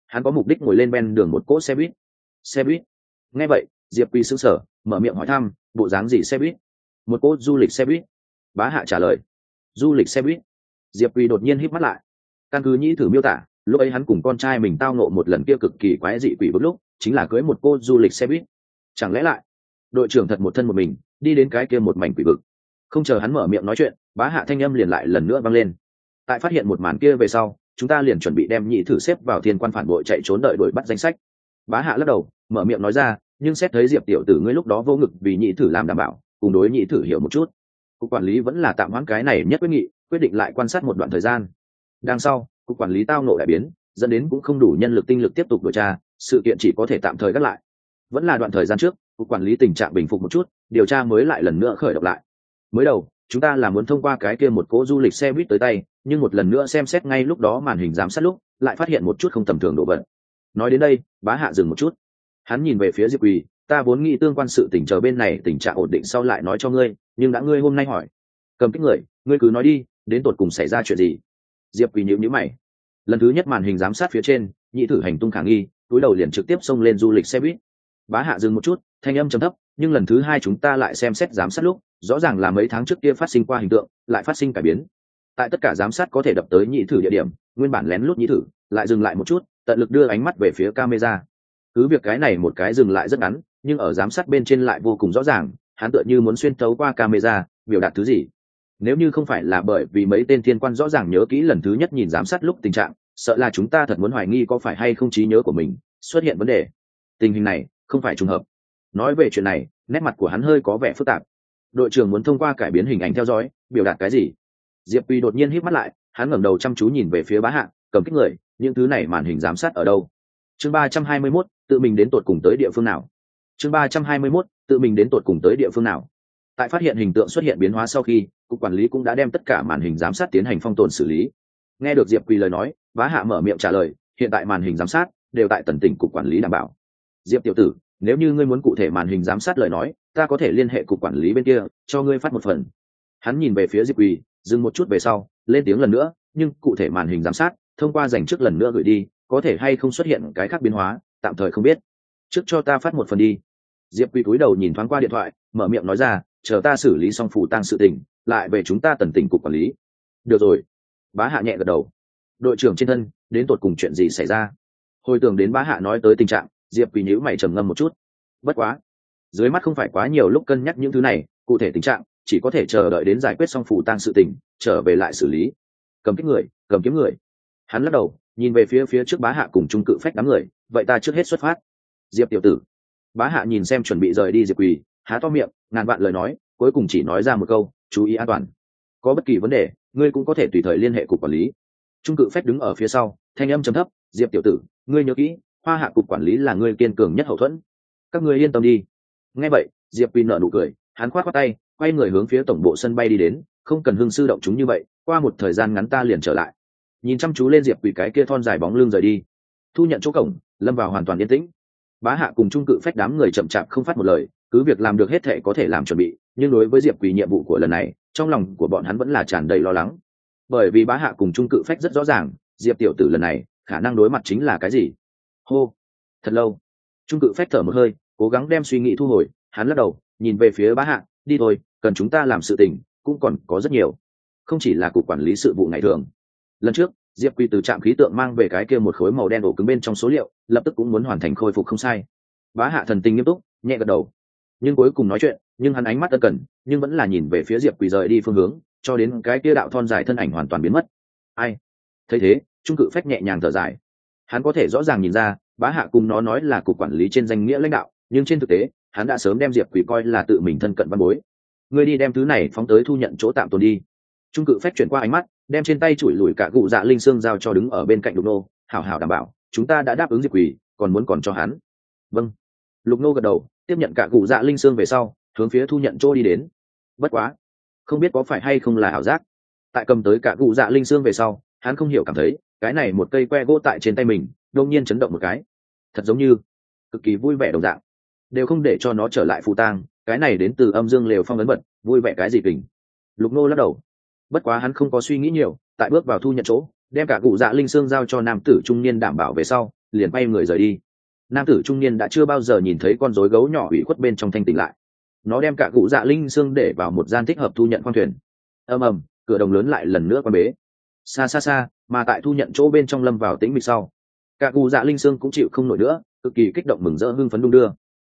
Hắn có mục đích ngồi lên ven đường một cỗ xe buýt. Xe buýt? Nghe vậy Diệp Quy sững sờ, mở miệng hỏi thăm, bộ dáng gì xe buýt? Một cỗ du lịch xe buýt. Bá Hạ trả lời. Du lịch xe buýt? Diệp Quy đột nhiên híp mắt lại. Căn cứ nhĩ thử miêu tả, lúc ấy hắn cùng con trai mình tao ngộ một lần kia cực kỳ quái dị quỷ vực lúc chính là cưới một cô du lịch xe buýt. Chẳng lẽ lại đội trưởng thật một thân một mình đi đến cái kia một mảnh quỷ vực? Không chờ hắn mở miệng nói chuyện, Bá Hạ thanh âm liền lại lần nữa vang lên. Tại phát hiện một màn kia về sau, chúng ta liền chuẩn bị đem nhị thử xếp vào thiên quan phản bội chạy trốn đợi đuổi bắt danh sách. Bá Hạ lắc đầu, mở miệng nói ra, nhưng xét thấy Diệp tiểu tử ngươi lúc đó vô ngực vì nhị thử làm đảm bảo, cùng đối nhị thử hiểu một chút, cục quản lý vẫn là tạm hoãn cái này nhất quyết nghị, quyết định lại quan sát một đoạn thời gian. Đằng sau cục quản lý tao nộ đại biến, dẫn đến cũng không đủ nhân lực tinh lực tiếp tục điều tra, sự kiện chỉ có thể tạm thời gác lại. Vẫn là đoạn thời gian trước cục quản lý tình trạng bình phục một chút, điều tra mới lại lần nữa khởi động lại. Mới đầu chúng ta là muốn thông qua cái kia một cỗ du lịch xe buýt tới tay, nhưng một lần nữa xem xét ngay lúc đó màn hình giám sát lúc lại phát hiện một chút không tầm thường đồ vật. Nói đến đây Bá Hạ dừng một chút, hắn nhìn về phía Diệp Quỳ, ta vốn nghĩ tương quan sự tình chờ bên này tình trạng ổn định sau lại nói cho ngươi, nhưng đã ngươi hôm nay hỏi, Cầm Kích người, ngươi cứ nói đi, đến tột cùng xảy ra chuyện gì? Diệp Quỳ nhíu nhíu mày. Lần thứ nhất màn hình giám sát phía trên nhị thử hành tung khả nghi, túi đầu liền trực tiếp xông lên du lịch xe buýt. Bá Hạ dừng một chút, thanh âm trầm thấp, nhưng lần thứ hai chúng ta lại xem xét giám sát lúc rõ ràng là mấy tháng trước kia phát sinh qua hình tượng lại phát sinh cải biến. Tại tất cả giám sát có thể đập tới nhị thử địa điểm, nguyên bản lén lút nhị thử lại dừng lại một chút, tận lực đưa ánh mắt về phía camera. Cứ việc cái này một cái dừng lại rất ngắn, nhưng ở giám sát bên trên lại vô cùng rõ ràng, hắn tựa như muốn xuyên thấu qua camera biểu đạt thứ gì. Nếu như không phải là bởi vì mấy tên thiên quan rõ ràng nhớ kỹ lần thứ nhất nhìn giám sát lúc tình trạng, sợ là chúng ta thật muốn hoài nghi có phải hay không trí nhớ của mình xuất hiện vấn đề. Tình hình này không phải trùng hợp. Nói về chuyện này, nét mặt của hắn hơi có vẻ phức tạp. Đội trưởng muốn thông qua cải biến hình ảnh theo dõi biểu đạt cái gì? Diệp Quy đột nhiên híp mắt lại, hắn ngẩng đầu chăm chú nhìn về phía Bá Hạ, Cầm Kích người, những thứ này màn hình giám sát ở đâu? Chương 321, tự mình đến tột cùng tới địa phương nào? Chương 321, tự mình đến tột cùng tới địa phương nào? Tại phát hiện hình tượng xuất hiện biến hóa sau khi, cục quản lý cũng đã đem tất cả màn hình giám sát tiến hành phong tồn xử lý. Nghe được Diệp Quy lời nói, Bá Hạ mở miệng trả lời, hiện tại màn hình giám sát đều tại tần tỉnh cục quản lý đảm bảo. Diệp tiểu tử, nếu như ngươi muốn cụ thể màn hình giám sát lời nói, ta có thể liên hệ cục quản lý bên kia cho ngươi phát một phần. Hắn nhìn về phía Diệp Quy, dừng một chút về sau lên tiếng lần nữa, nhưng cụ thể màn hình giám sát thông qua dành trước lần nữa gửi đi, có thể hay không xuất hiện cái khác biến hóa tạm thời không biết, trước cho ta phát một phần đi. Diệp Quy cúi đầu nhìn thoáng qua điện thoại, mở miệng nói ra, chờ ta xử lý xong phủ tang sự tình lại về chúng ta tần tỉnh cục quản lý. Được rồi. Bá Hạ nhẹ gật đầu. Đội trưởng trên thân đến tột cùng chuyện gì xảy ra? Hồi tưởng đến Bá Hạ nói tới tình trạng, Diệp Quy nhíu mày trầm ngâm một chút. Bất quá dưới mắt không phải quá nhiều lúc cân nhắc những thứ này, cụ thể tình trạng chỉ có thể chờ đợi đến giải quyết xong phủ tang sự tình trở về lại xử lý. Cầm Kích người, Cầm Kiếm người. Hắn lắc đầu nhìn về phía trước Bá Hạ cùng Trung Cự Phách đám người, vậy ta trước hết xuất phát. Diệp tiểu tử. Bá Hạ nhìn xem chuẩn bị rời đi Diệp Quỳ, há to miệng ngàn vạn lời nói, cuối cùng chỉ nói ra một câu, chú ý an toàn, có bất kỳ vấn đề ngươi cũng có thể tùy thời liên hệ cục quản lý. Trung Cự Phách đứng ở phía sau, thanh âm trầm thấp, Diệp tiểu tử, ngươi nhớ kỹ, Hoa Hạ cục quản lý là ngươi kiên cường nhất hậu thuẫn, các ngươi yên tâm đi. Nghe vậy Diệp Quỳ nở nụ cười, hắn khoát khoát tay, quay người hướng phía tổng bộ sân bay đi đến, không cần hưng sư động chúng như vậy, qua một thời gian ngắn ta liền trở lại. Nhìn chăm chú lên Diệp Quỳ cái kia thon dài bóng lưng rời đi, thu nhận chỗ cổng lâm vào hoàn toàn yên tĩnh. Bá Hạ cùng Trung Cự Phách đám người chậm chạp không phát một lời, cứ việc làm được hết thệ có thể làm chuẩn bị, nhưng đối với Diệp Quỳ nhiệm vụ của lần này, trong lòng của bọn hắn vẫn là tràn đầy lo lắng. Bởi vì Bá Hạ cùng Trung Cự Phách rất rõ ràng, Diệp tiểu tử lần này khả năng đối mặt chính là cái gì. Hô, thật lâu. Trung Cự Phách thở một hơi, cố gắng đem suy nghĩ thu hồi, hắn lắc đầu, nhìn về phía Bá Hạ, đi thôi, cần chúng ta làm sự tình cũng còn có rất nhiều, không chỉ là cục quản lý sự vụ ngày thường. Lần trước Diệp Quỳ từ trạm khí tượng mang về cái kia một khối màu đen ổ cứng bên trong số liệu, lập tức cũng muốn hoàn thành khôi phục không sai. Bá Hạ thần tình nghiêm túc, nhẹ gật đầu, nhưng cuối cùng nói chuyện, nhưng hắn ánh mắt ân cần, nhưng vẫn là nhìn về phía Diệp Quỳ rời đi phương hướng, cho đến cái kia đạo thon dài thân ảnh hoàn toàn biến mất. Ai? Thấy thế, Trung Cự Phách nhẹ nhàng thở dài. Hắn có thể rõ ràng nhìn ra, Bá Hạ cùng nó nói là cục quản lý trên danh nghĩa lãnh đạo, nhưng trên thực tế, hắn đã sớm đem Diệp Quỳ coi là tự mình thân cận văn bối. Ngươi đi đem thứ này phóng tới thu nhận chỗ tạm tồn đi. Trung Cự Phách chuyển qua ánh mắt, đem trên tay chùi lùi cả cụ dạ linh xương giao cho đứng ở bên cạnh Lục Nô, hảo hảo đảm bảo, chúng ta đã đáp ứng Diệp Quỳ, còn muốn còn cho hắn. Vâng. Lục Nô gật đầu, tiếp nhận cả cụ dạ linh xương về sau, hướng phía thu nhận chỗ đi đến. Bất quá, không biết có phải hay không là ảo giác, tại cầm tới cả cụ dạ linh xương về sau, hắn không hiểu cảm thấy cái này một cây que gỗ tại trên tay mình đột nhiên chấn động một cái, thật giống như cực kỳ vui vẻ đồng dạng, đều không để cho nó trở lại phù tang. Cái này đến từ âm dương lều phong ấn bật, vui vẻ cái gì kình. Lục Nô lắc đầu. Bất quá hắn không có suy nghĩ nhiều, tại bước vào thu nhận chỗ, đem cả cụ dạ linh xương giao cho nam tử trung niên đảm bảo về sau, liền bay người rời đi. Nam tử trung niên đã chưa bao giờ nhìn thấy con rối gấu nhỏ ủy khuất bên trong thanh tỉnh lại. Nó đem cả cụ dạ linh xương để vào một gian thích hợp thu nhận khoang thuyền. Ầm ầm, cửa đồng lớn lại lần nữa quan bế. Xa xa xa, mà tại thu nhận chỗ bên trong lâm vào tĩnh mịch sau, cả cụ dạ linh xương cũng chịu không nổi nữa, cực kỳ kích động mừng rỡ hưng phấn đung đưa.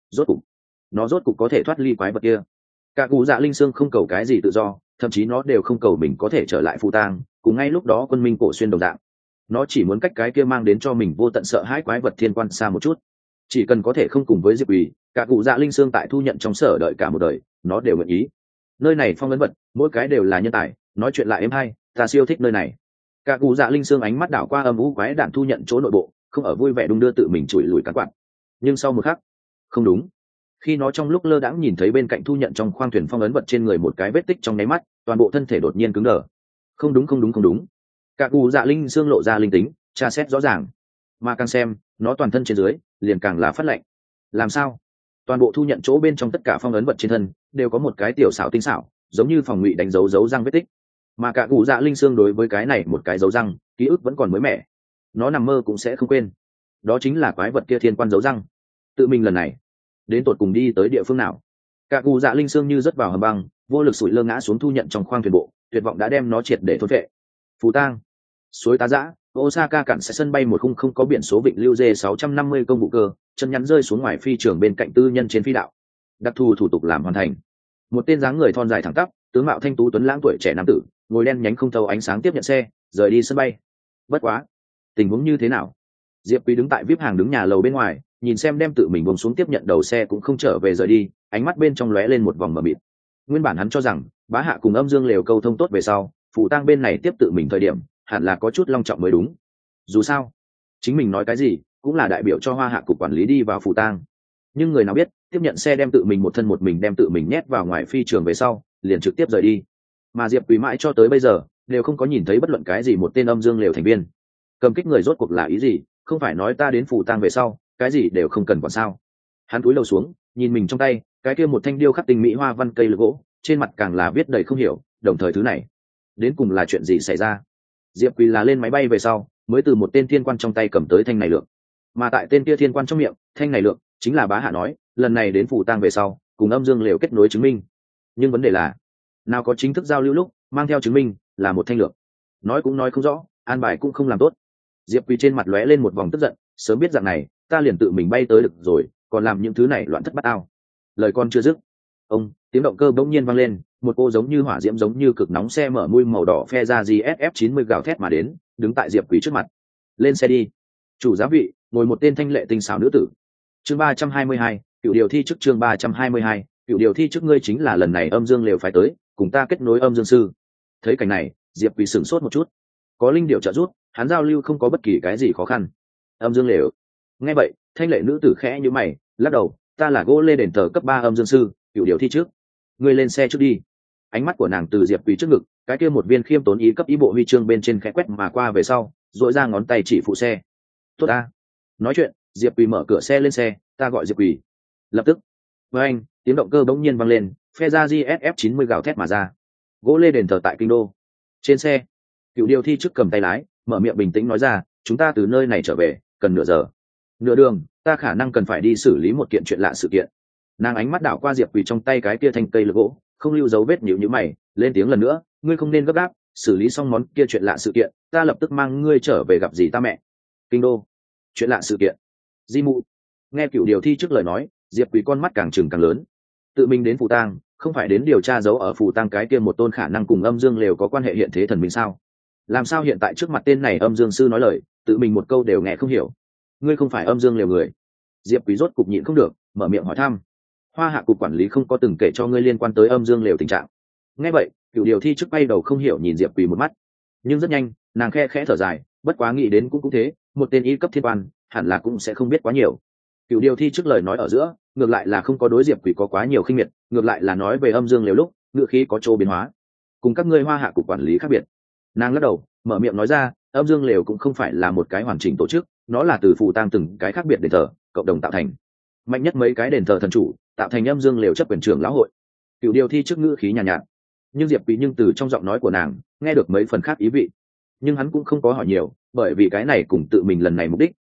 Rốt cục có thể thoát ly quái vật kia. Cả cụ dạ linh xương không cầu cái gì tự do, thậm chí nó đều không cầu mình có thể trở lại phù tang, cùng ngay lúc đó quân minh cổ xuyên đồng dạng. Nó chỉ muốn cách cái kia mang đến cho mình vô tận sợ hãi quái vật thiên quan xa một chút. Chỉ cần có thể không cùng với Diệp Quỳ, cả cụ dạ linh xương tại thu nhận trong sở đợi cả một đời, nó đều nguyện ý. Nơi này phong ấn vật, mỗi cái đều là nhân tài, nói chuyện lại êm hay, ta siêu thích nơi này. Cả cụ dạ linh xương ánh mắt đảo qua âm u quái đản thu nhận chỗ nội bộ, không ở vui vẻ đung đưa tự mình chùi lùi cắn quạt. Nhưng sau một khắc, không đúng. Khi nó trong lúc lơ đãng nhìn thấy bên cạnh thu nhận trong khoang thuyền phong ấn vật trên người một cái vết tích trong nháy mắt, toàn bộ thân thể đột nhiên cứng đờ. Không đúng. Cả cụ dạ linh xương lộ ra linh tính, tra xét rõ ràng. Mà càng xem, nó toàn thân trên dưới liền càng là phát lạnh. Làm sao? Toàn bộ thu nhận chỗ bên trong tất cả phong ấn vật trên thân đều có một cái tiểu xảo tinh xảo, giống như phòng ngụy đánh dấu răng vết tích. Mà cả cụ dạ linh xương đối với cái này một cái dấu răng, ký ức vẫn còn mới mẻ. Nó nằm mơ cũng sẽ không quên. Đó chính là quái vật kia thiên quan dấu răng. Tự mình lần này đến tột cùng đi tới địa phương nào? Cả cụ dạ linh xương như rớt vào hầm băng, vô lực sủi lơ ngã xuống thu nhận trong khoang thuyền bộ, tuyệt vọng đã đem nó triệt để thôn phệ. Phù tang, suối tá dã, Osaka cạn sẽ sân bay một khung không có biển số vịnh lưu dê 650 công vụ cơ, chân nhắn rơi xuống ngoài phi trường bên cạnh tư nhân trên phi đạo. Đặc thù thủ tục làm hoàn thành. Một tên dáng người thon dài thẳng tắp, tướng mạo thanh tú tuấn lãng tuổi trẻ nam tử, ngồi đen nhánh không thấu ánh sáng tiếp nhận xe, rời đi sân bay. Bất quá, tình huống như thế nào? Diệp Quý đứng tại VIP hàng đứng nhà lầu bên ngoài, nhìn xem đem tự mình buông xuống tiếp nhận đầu xe cũng không trở về rời đi, ánh mắt bên trong lóe lên một vòng mờ mịt. Nguyên bản hắn cho rằng Bá Hạ cùng Âm Dương Lều câu thông tốt về sau, phụ tang bên này tiếp tự mình thời điểm hẳn là có chút long trọng mới đúng. Dù sao, chính mình nói cái gì cũng là đại biểu cho Hoa Hạ cục quản lý đi vào phụ tang. Nhưng người nào biết, tiếp nhận xe đem tự mình một thân một mình đem tự mình nhét vào ngoài phi trường về sau, liền trực tiếp rời đi. Mà Diệp Quý mãi cho tới bây giờ đều không có nhìn thấy bất luận cái gì một tên Âm Dương Lều thành viên. Cầm kích người rốt cuộc là ý gì? Không phải nói ta đến phụ tang về sau, cái gì đều không cần quản sao? Hắn cúi đầu xuống, nhìn mình trong tay, cái kia một thanh điêu khắc tinh mỹ hoa văn cây lược gỗ, trên mặt càng là viết đầy không hiểu, đồng thời thứ này đến cùng là chuyện gì xảy ra? Diệp Quỳ là lên máy bay về sau mới từ một tên thiên quan trong tay cầm tới thanh này lượng, mà tại tên kia thiên quan trong miệng thanh này lượng chính là Bá Hạ nói lần này đến phủ tang về sau cùng Âm Dương Lều kết nối chứng minh. Nhưng vấn đề là nào có chính thức giao lưu lúc mang theo chứng minh là một thanh lượng, nói cũng nói không rõ, an bài cũng không làm tốt. Diệp Quỳ trên mặt lóe lên một vòng tức giận, sớm biết dạng này ta liền tự mình bay tới được rồi, còn làm những thứ này loạn thất bát ao. Lời con chưa dứt, tiếng động cơ bỗng nhiên vang lên, một cô giống như hỏa diễm giống như cực nóng xe mở mui màu đỏ phe ra GSF 90 gào thét mà đến, đứng tại Diệp Quý trước mặt. Lên xe đi. Chủ giám vị, ngồi một tên thanh lệ tinh xảo nữ tử. Chương 322, cựu điều thi chức. Chương 322, cựu điều thi chức. Ngươi chính là lần này Âm Dương Lều phái tới, cùng ta kết nối Âm Dương sư. Thấy cảnh này, Diệp Quý sửng sốt một chút. Có linh điệu trợ giúp, hắn giao lưu không có bất kỳ cái gì khó khăn. Âm Dương Lều. Nghe vậy, thanh lệ nữ tử khẽ như mày, lắc đầu, ta là gỗ lê đền thờ cấp 3 Âm Dương sư, cựu điều thi trước. Ngươi lên xe trước đi. Ánh mắt của nàng từ Diệp Quý trước ngực, cái kia một viên khiêm tốn ý cấp ý bộ huy chương bên trên khẽ quét mà qua về sau, dội ra ngón tay chỉ phụ xe. Tốt ta. Nói chuyện, Diệp Quý mở cửa xe lên xe, ta gọi Diệp Quý. Lập tức, với anh, tiếng động cơ bỗng nhiên vang lên, phe ra GSF 90 gào thét mà ra. Gỗ lê đền thờ tại kinh đô. Trên xe, cựu điều thi trước cầm tay lái, mở miệng bình tĩnh nói ra, chúng ta từ nơi này trở về cần nửa giờ. Nửa đường, ta khả năng cần phải đi xử lý một kiện chuyện lạ sự kiện. Nàng ánh mắt đảo qua Diệp Quỳ trong tay cái kia thanh cây lược gỗ, không lưu dấu vết nhíu nhíu mày, lên tiếng lần nữa, ngươi không nên gấp gáp, xử lý xong món kia chuyện lạ sự kiện, ta lập tức mang ngươi trở về gặp dì ta mẹ. Kinh đô. Chuyện lạ sự kiện. Di mụ. Nghe cựu điều thi trước lời nói, Diệp Quỳ con mắt càng trừng càng lớn. Tự mình đến phủ tang, không phải đến điều tra dấu ở phủ tang cái kia một tôn khả năng cùng Âm Dương Lều có quan hệ hiện thế thần minh sao? Làm sao hiện tại trước mặt tên này Âm Dương sư nói lời, tự mình một câu đều nghe không hiểu. Ngươi không phải Âm Dương Lều người? Diệp Quý rốt cục nhịn không được, mở miệng hỏi thăm. Hoa Hạ cục quản lý không có từng kể cho ngươi liên quan tới Âm Dương Lều tình trạng. Nghe vậy, cựu điều thi trước bay đầu không hiểu nhìn Diệp Quỳ một mắt, nhưng rất nhanh nàng khẽ thở dài, bất quá nghĩ đến cũng thế, một tên y cấp thiên quan hẳn là cũng sẽ không biết quá nhiều. Cựu điều thi trước lời nói ở giữa, ngược lại là không có đối Diệp Quỳ có quá nhiều khinh miệt, ngược lại là nói về Âm Dương Lều lúc ngữ khí có chỗ biến hóa, cùng các ngươi Hoa Hạ cục quản lý khác biệt. Nàng lắc đầu, mở miệng nói ra, Âm Dương Lều cũng không phải là một cái hoàn chỉnh tổ chức, nó là từ phù tang từng cái khác biệt đền thờ cộng đồng tạo thành, mạnh nhất mấy cái đền thờ thần chủ tạo thành Âm Dương Lều chấp quyền trưởng lão hội. Cựu điều thi trước ngữ khí nhàn nhạt, nhưng Diệp Quý nhưng từ trong giọng nói của nàng nghe được mấy phần khác ý vị, nhưng hắn cũng không có hỏi nhiều, bởi vì cái này cùng tự mình lần này mục đích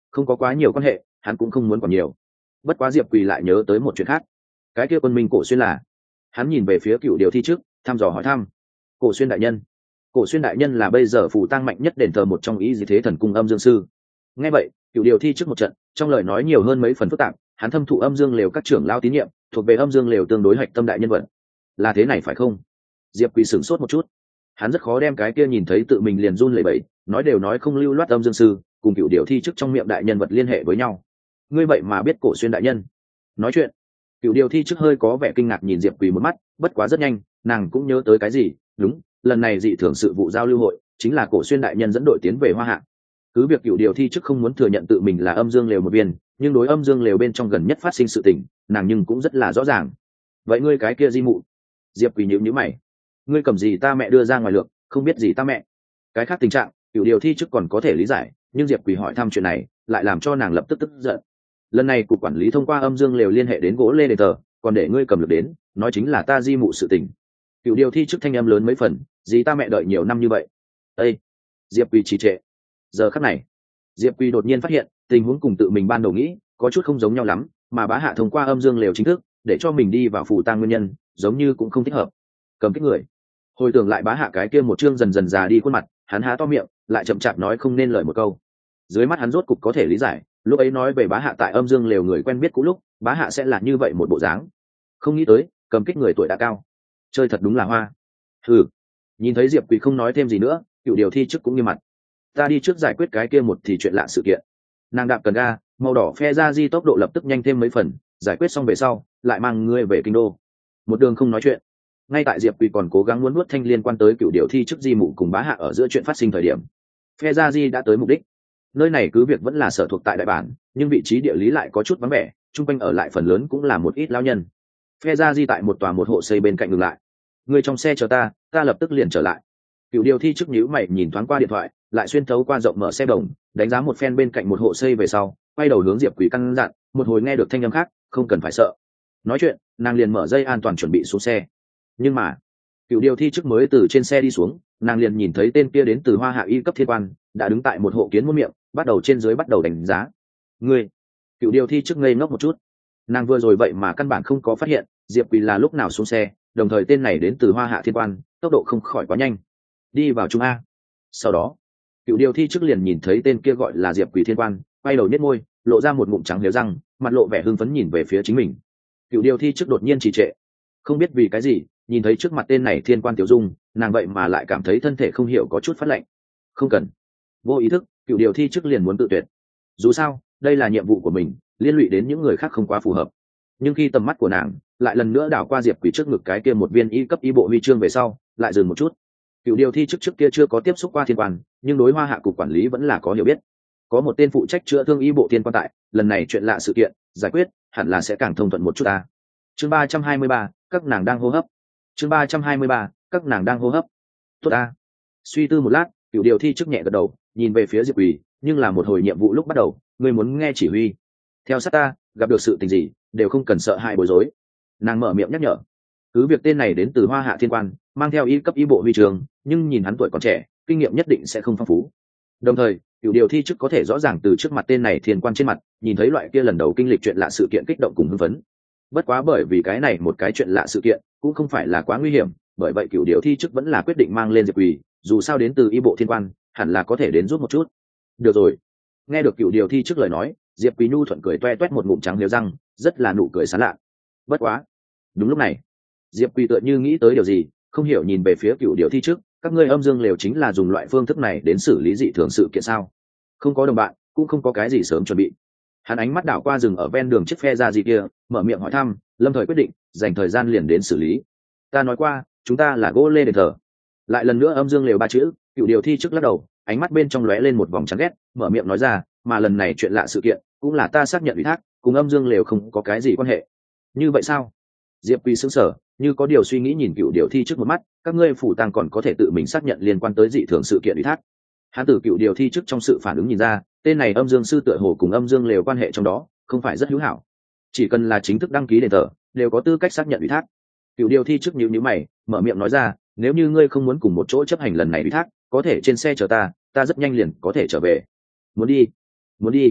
không có quá nhiều quan hệ, hắn cũng không muốn còn nhiều. Bất quá Diệp Quỳ lại nhớ tới một chuyện khác. Cái kia quân minh Cổ Xuyên là? Hắn nhìn về phía Cựu Điều Thi trước, thăm dò hỏi thăm. Cổ Xuyên đại nhân. Cổ Xuyên đại nhân là bây giờ phù tang mạnh nhất đền thờ một trong ý gì thế thần cung âm dương sư. Nghe vậy, Cựu Điều Thi trước một trận, trong lời nói nhiều hơn mấy phần phức tạp. Hắn thâm thụ âm dương lều các trưởng lao tín nhiệm, thuộc về âm dương lều tương đối hạch tâm đại nhân vật. Là thế này phải không? Diệp Quỳ sửng sốt một chút. Hắn rất khó đem cái kia nhìn thấy tự mình liền run lẩy bẩy, nói đều nói không lưu loát âm dương sư cùng Cựu Điều Thi trước trong miệng đại nhân vật liên hệ với nhau. Ngươi vậy mà biết Cổ Xuyên đại nhân? Nói chuyện, Cựu Điều Thi trước hơi có vẻ kinh ngạc nhìn Diệp Quỳ một mắt, bất quá rất nhanh, nàng cũng nhớ tới cái gì. Đúng, lần này dị thường sự vụ giao lưu hội chính là Cổ Xuyên đại nhân dẫn đội tiến về Hoa Hạ. Cứ việc Cựu Điều Thi trước không muốn thừa nhận tự mình là âm dương lều một viên, nhưng đối âm dương lều bên trong gần nhất phát sinh sự tình, nàng nhưng cũng rất là rõ ràng. Vậy ngươi cái kia di mụ? Diệp Quỳ nhíu nhíu mày. Ngươi cầm gì ta mẹ đưa ra ngoài lượng, không biết gì ta mẹ? Cái khác tình trạng, Cựu Điều Thi trước còn có thể lý giải, nhưng Diệp Quỳ hỏi thăm chuyện này, lại làm cho nàng lập tức tức giận. Lần này cục quản lý thông qua âm dương lều liên hệ đến gỗ lê đền thờ, còn để ngươi cầm lực đến, nói chính là ta di mụ sự tình. Cựu Điều Thi trước thanh âm lớn mấy phần, gì ta mẹ đợi nhiều năm như vậy. Ê! Diệp Quỳ trì trệ. Giờ khắc này, Diệp Quỳ đột nhiên phát hiện tình huống cùng tự mình ban đầu nghĩ có chút không giống nhau lắm, mà bá hạ thông qua âm dương lều chính thức để cho mình đi vào phù tang nguyên nhân giống như cũng không thích hợp. Cầm kích người, hồi tưởng lại bá hạ cái kia một chương dần dần già đi khuôn mặt, hắn há to miệng lại chậm chạp nói không nên lời một câu. Dưới mắt hắn rốt cục có thể lý giải, lúc ấy nói về bá hạ tại âm dương lều người quen biết cũ lúc bá hạ sẽ là như vậy một bộ dáng. Không nghĩ tới cầm kích người tuổi đã cao, chơi thật đúng là hoa. Ừ, nhìn thấy Diệp Quỳ không nói thêm gì nữa, Cựu Điều Thi trước cũng như mặt. Ta đi trước giải quyết cái kia một thì chuyện lạ sự kiện. Nàng đạp cần ga, màu đỏ phe ra di tốc độ lập tức nhanh thêm mấy phần, giải quyết xong về sau lại mang ngươi về kinh đô. Một đường không nói chuyện. Ngay tại Diệp Quỳ còn cố gắng muốn nuốt thanh liên quan tới Cựu Điều Thi trước di mụ cùng bá hạ ở giữa chuyện phát sinh thời điểm, phe ra di đã tới mục đích. Nơi này cứ việc vẫn là sở thuộc tại đại bản, nhưng vị trí địa lý lại có chút vắng vẻ, chung quanh ở lại phần lớn cũng là một ít lao nhân. Phe ra di tại một tòa một hộ xây bên cạnh ngừng lại. Ngươi trong xe chờ ta, ta lập tức liền trở lại. Cựu Điều Thi trước nhíu mày nhìn thoáng qua điện thoại, lại xuyên thấu qua rộng mở xe đồng, đánh giá một phen bên cạnh một hộ xây về sau, quay đầu hướng Diệp Quỳ căn dặn, một hồi nghe được thanh âm khác, không cần phải sợ. Nói chuyện, nàng liền mở dây an toàn chuẩn bị xuống xe. Nhưng mà, Cựu Điều Thi trước mới từ trên xe đi xuống, nàng liền nhìn thấy tên kia đến từ Hoa Hạ y cấp thiên quan, đã đứng tại một hộ kiến muôn miệng, bắt đầu trên dưới bắt đầu đánh giá. Ngươi, Cựu Điều Thi trước ngây ngốc một chút. Nàng vừa rồi vậy mà căn bản không có phát hiện Diệp Quỳ là lúc nào xuống xe, đồng thời tên này đến từ Hoa Hạ thiên quan, tốc độ không khỏi quá nhanh. Đi vào Trung A. Sau đó, Cựu Điều Thi trước liền nhìn thấy tên kia gọi là Diệp Quỳ thiên quan, quay đầu nhếch môi, lộ ra một ngụm trắng liếu răng, mặt lộ vẻ hưng phấn nhìn về phía chính mình. Cựu Điều Thi trước đột nhiên trì trệ, không biết vì cái gì, nhìn thấy trước mặt tên này thiên quan tiểu dung, nàng vậy mà lại cảm thấy thân thể không hiểu có chút phát lạnh. Không cần. Vô ý thức, Cựu Điều Thi trước liền muốn tự tuyệt. Dù sao, đây là nhiệm vụ của mình, liên lụy đến những người khác không quá phù hợp. Nhưng khi tầm mắt của nàng lại lần nữa đảo qua Diệp Quỳ trước ngực cái kia một viên y cấp y bộ huy chương về sau, lại dừng một chút. Cựu Điều Thi trước kia chưa có tiếp xúc qua thiên quan, nhưng đối Hoa Hạ cục quản lý vẫn là có hiểu biết. Có một tên phụ trách chữa thương y bộ thiên quan tại, lần này chuyện lạ sự kiện giải quyết, hẳn là sẽ càng thông thuận một chút ta. Chương 323, các nàng đang hô hấp. Chương 323, các nàng đang hô hấp. Tốt a. Suy tư một lát, Cựu Điều Thi trước nhẹ gật đầu, nhìn về phía Diệp Quỳ, nhưng là một hồi nhiệm vụ lúc bắt đầu, ngươi muốn nghe chỉ huy. Theo sát ta, gặp được sự tình gì, đều không cần sợ hãi bối rối. Nàng mở miệng nhắc nhở. Cứ việc tên này đến từ Hoa Hạ thiên quan, mang theo y cấp y bộ huy trường, nhưng nhìn hắn tuổi còn trẻ, kinh nghiệm nhất định sẽ không phong phú. Đồng thời, Cựu Điều Thi trước có thể rõ ràng từ trước mặt tên này thiên quan trên mặt, nhìn thấy loại kia lần đầu kinh lịch chuyện lạ sự kiện kích động cùng hưng phấn. Bất quá bởi vì cái này một cái chuyện lạ sự kiện cũng không phải là quá nguy hiểm, bởi vậy Cựu Điều Thi trước vẫn là quyết định mang lên Diệp Quỳ, dù sao đến từ y bộ thiên quan, hẳn là có thể đến giúp một chút. Được rồi. Nghe được Cựu Điều Thi trước lời nói, Diệp Quỳ nhu thuận cười toe toét một ngụm trắng liếu răng, rất là nụ cười sán lạ. Bất quá, đúng lúc này, Diệp Quỳ tựa như nghĩ tới điều gì, không hiểu nhìn về phía Cựu Điều Thi trước, các ngươi âm dương lều chính là dùng loại phương thức này đến xử lý dị thường sự kiện sao? Không có đồng bạn, cũng không có cái gì sớm chuẩn bị. Hắn ánh mắt đảo qua rừng ở ven đường chiếc phe ra gì kia, mở miệng hỏi thăm, lâm thời quyết định, dành thời gian liền đến xử lý. Ta nói qua, chúng ta là gỗ lê đền thờ. Lại lần nữa âm dương lều ba chữ, Cựu Điều Thi trước lắc đầu, ánh mắt bên trong lóe lên một vòng chán ghét, mở miệng nói ra, mà lần này chuyện lạ sự kiện, cũng là ta xác nhận ủy thác, cùng âm dương lều không có cái gì quan hệ. Như vậy sao? Diệp Quỳ sững sờ, như có điều suy nghĩ nhìn Cựu Điều Thi trước một mắt, các ngươi phủ tang còn có thể tự mình xác nhận liên quan tới dị thường sự kiện ủy thác. Hắn từ Cựu Điều Thi trước trong sự phản ứng nhìn ra, tên này âm dương sư tựa hồ cùng âm dương lều quan hệ trong đó không phải rất hữu hảo. Chỉ cần là chính thức đăng ký đền thờ, đều có tư cách xác nhận ủy thác. Cựu Điều Thi trước nhíu mày, mở miệng nói ra, nếu như ngươi không muốn cùng một chỗ chấp hành lần này ủy thác, có thể trên xe chờ ta, ta rất nhanh liền có thể trở về. Muốn đi? Muốn đi?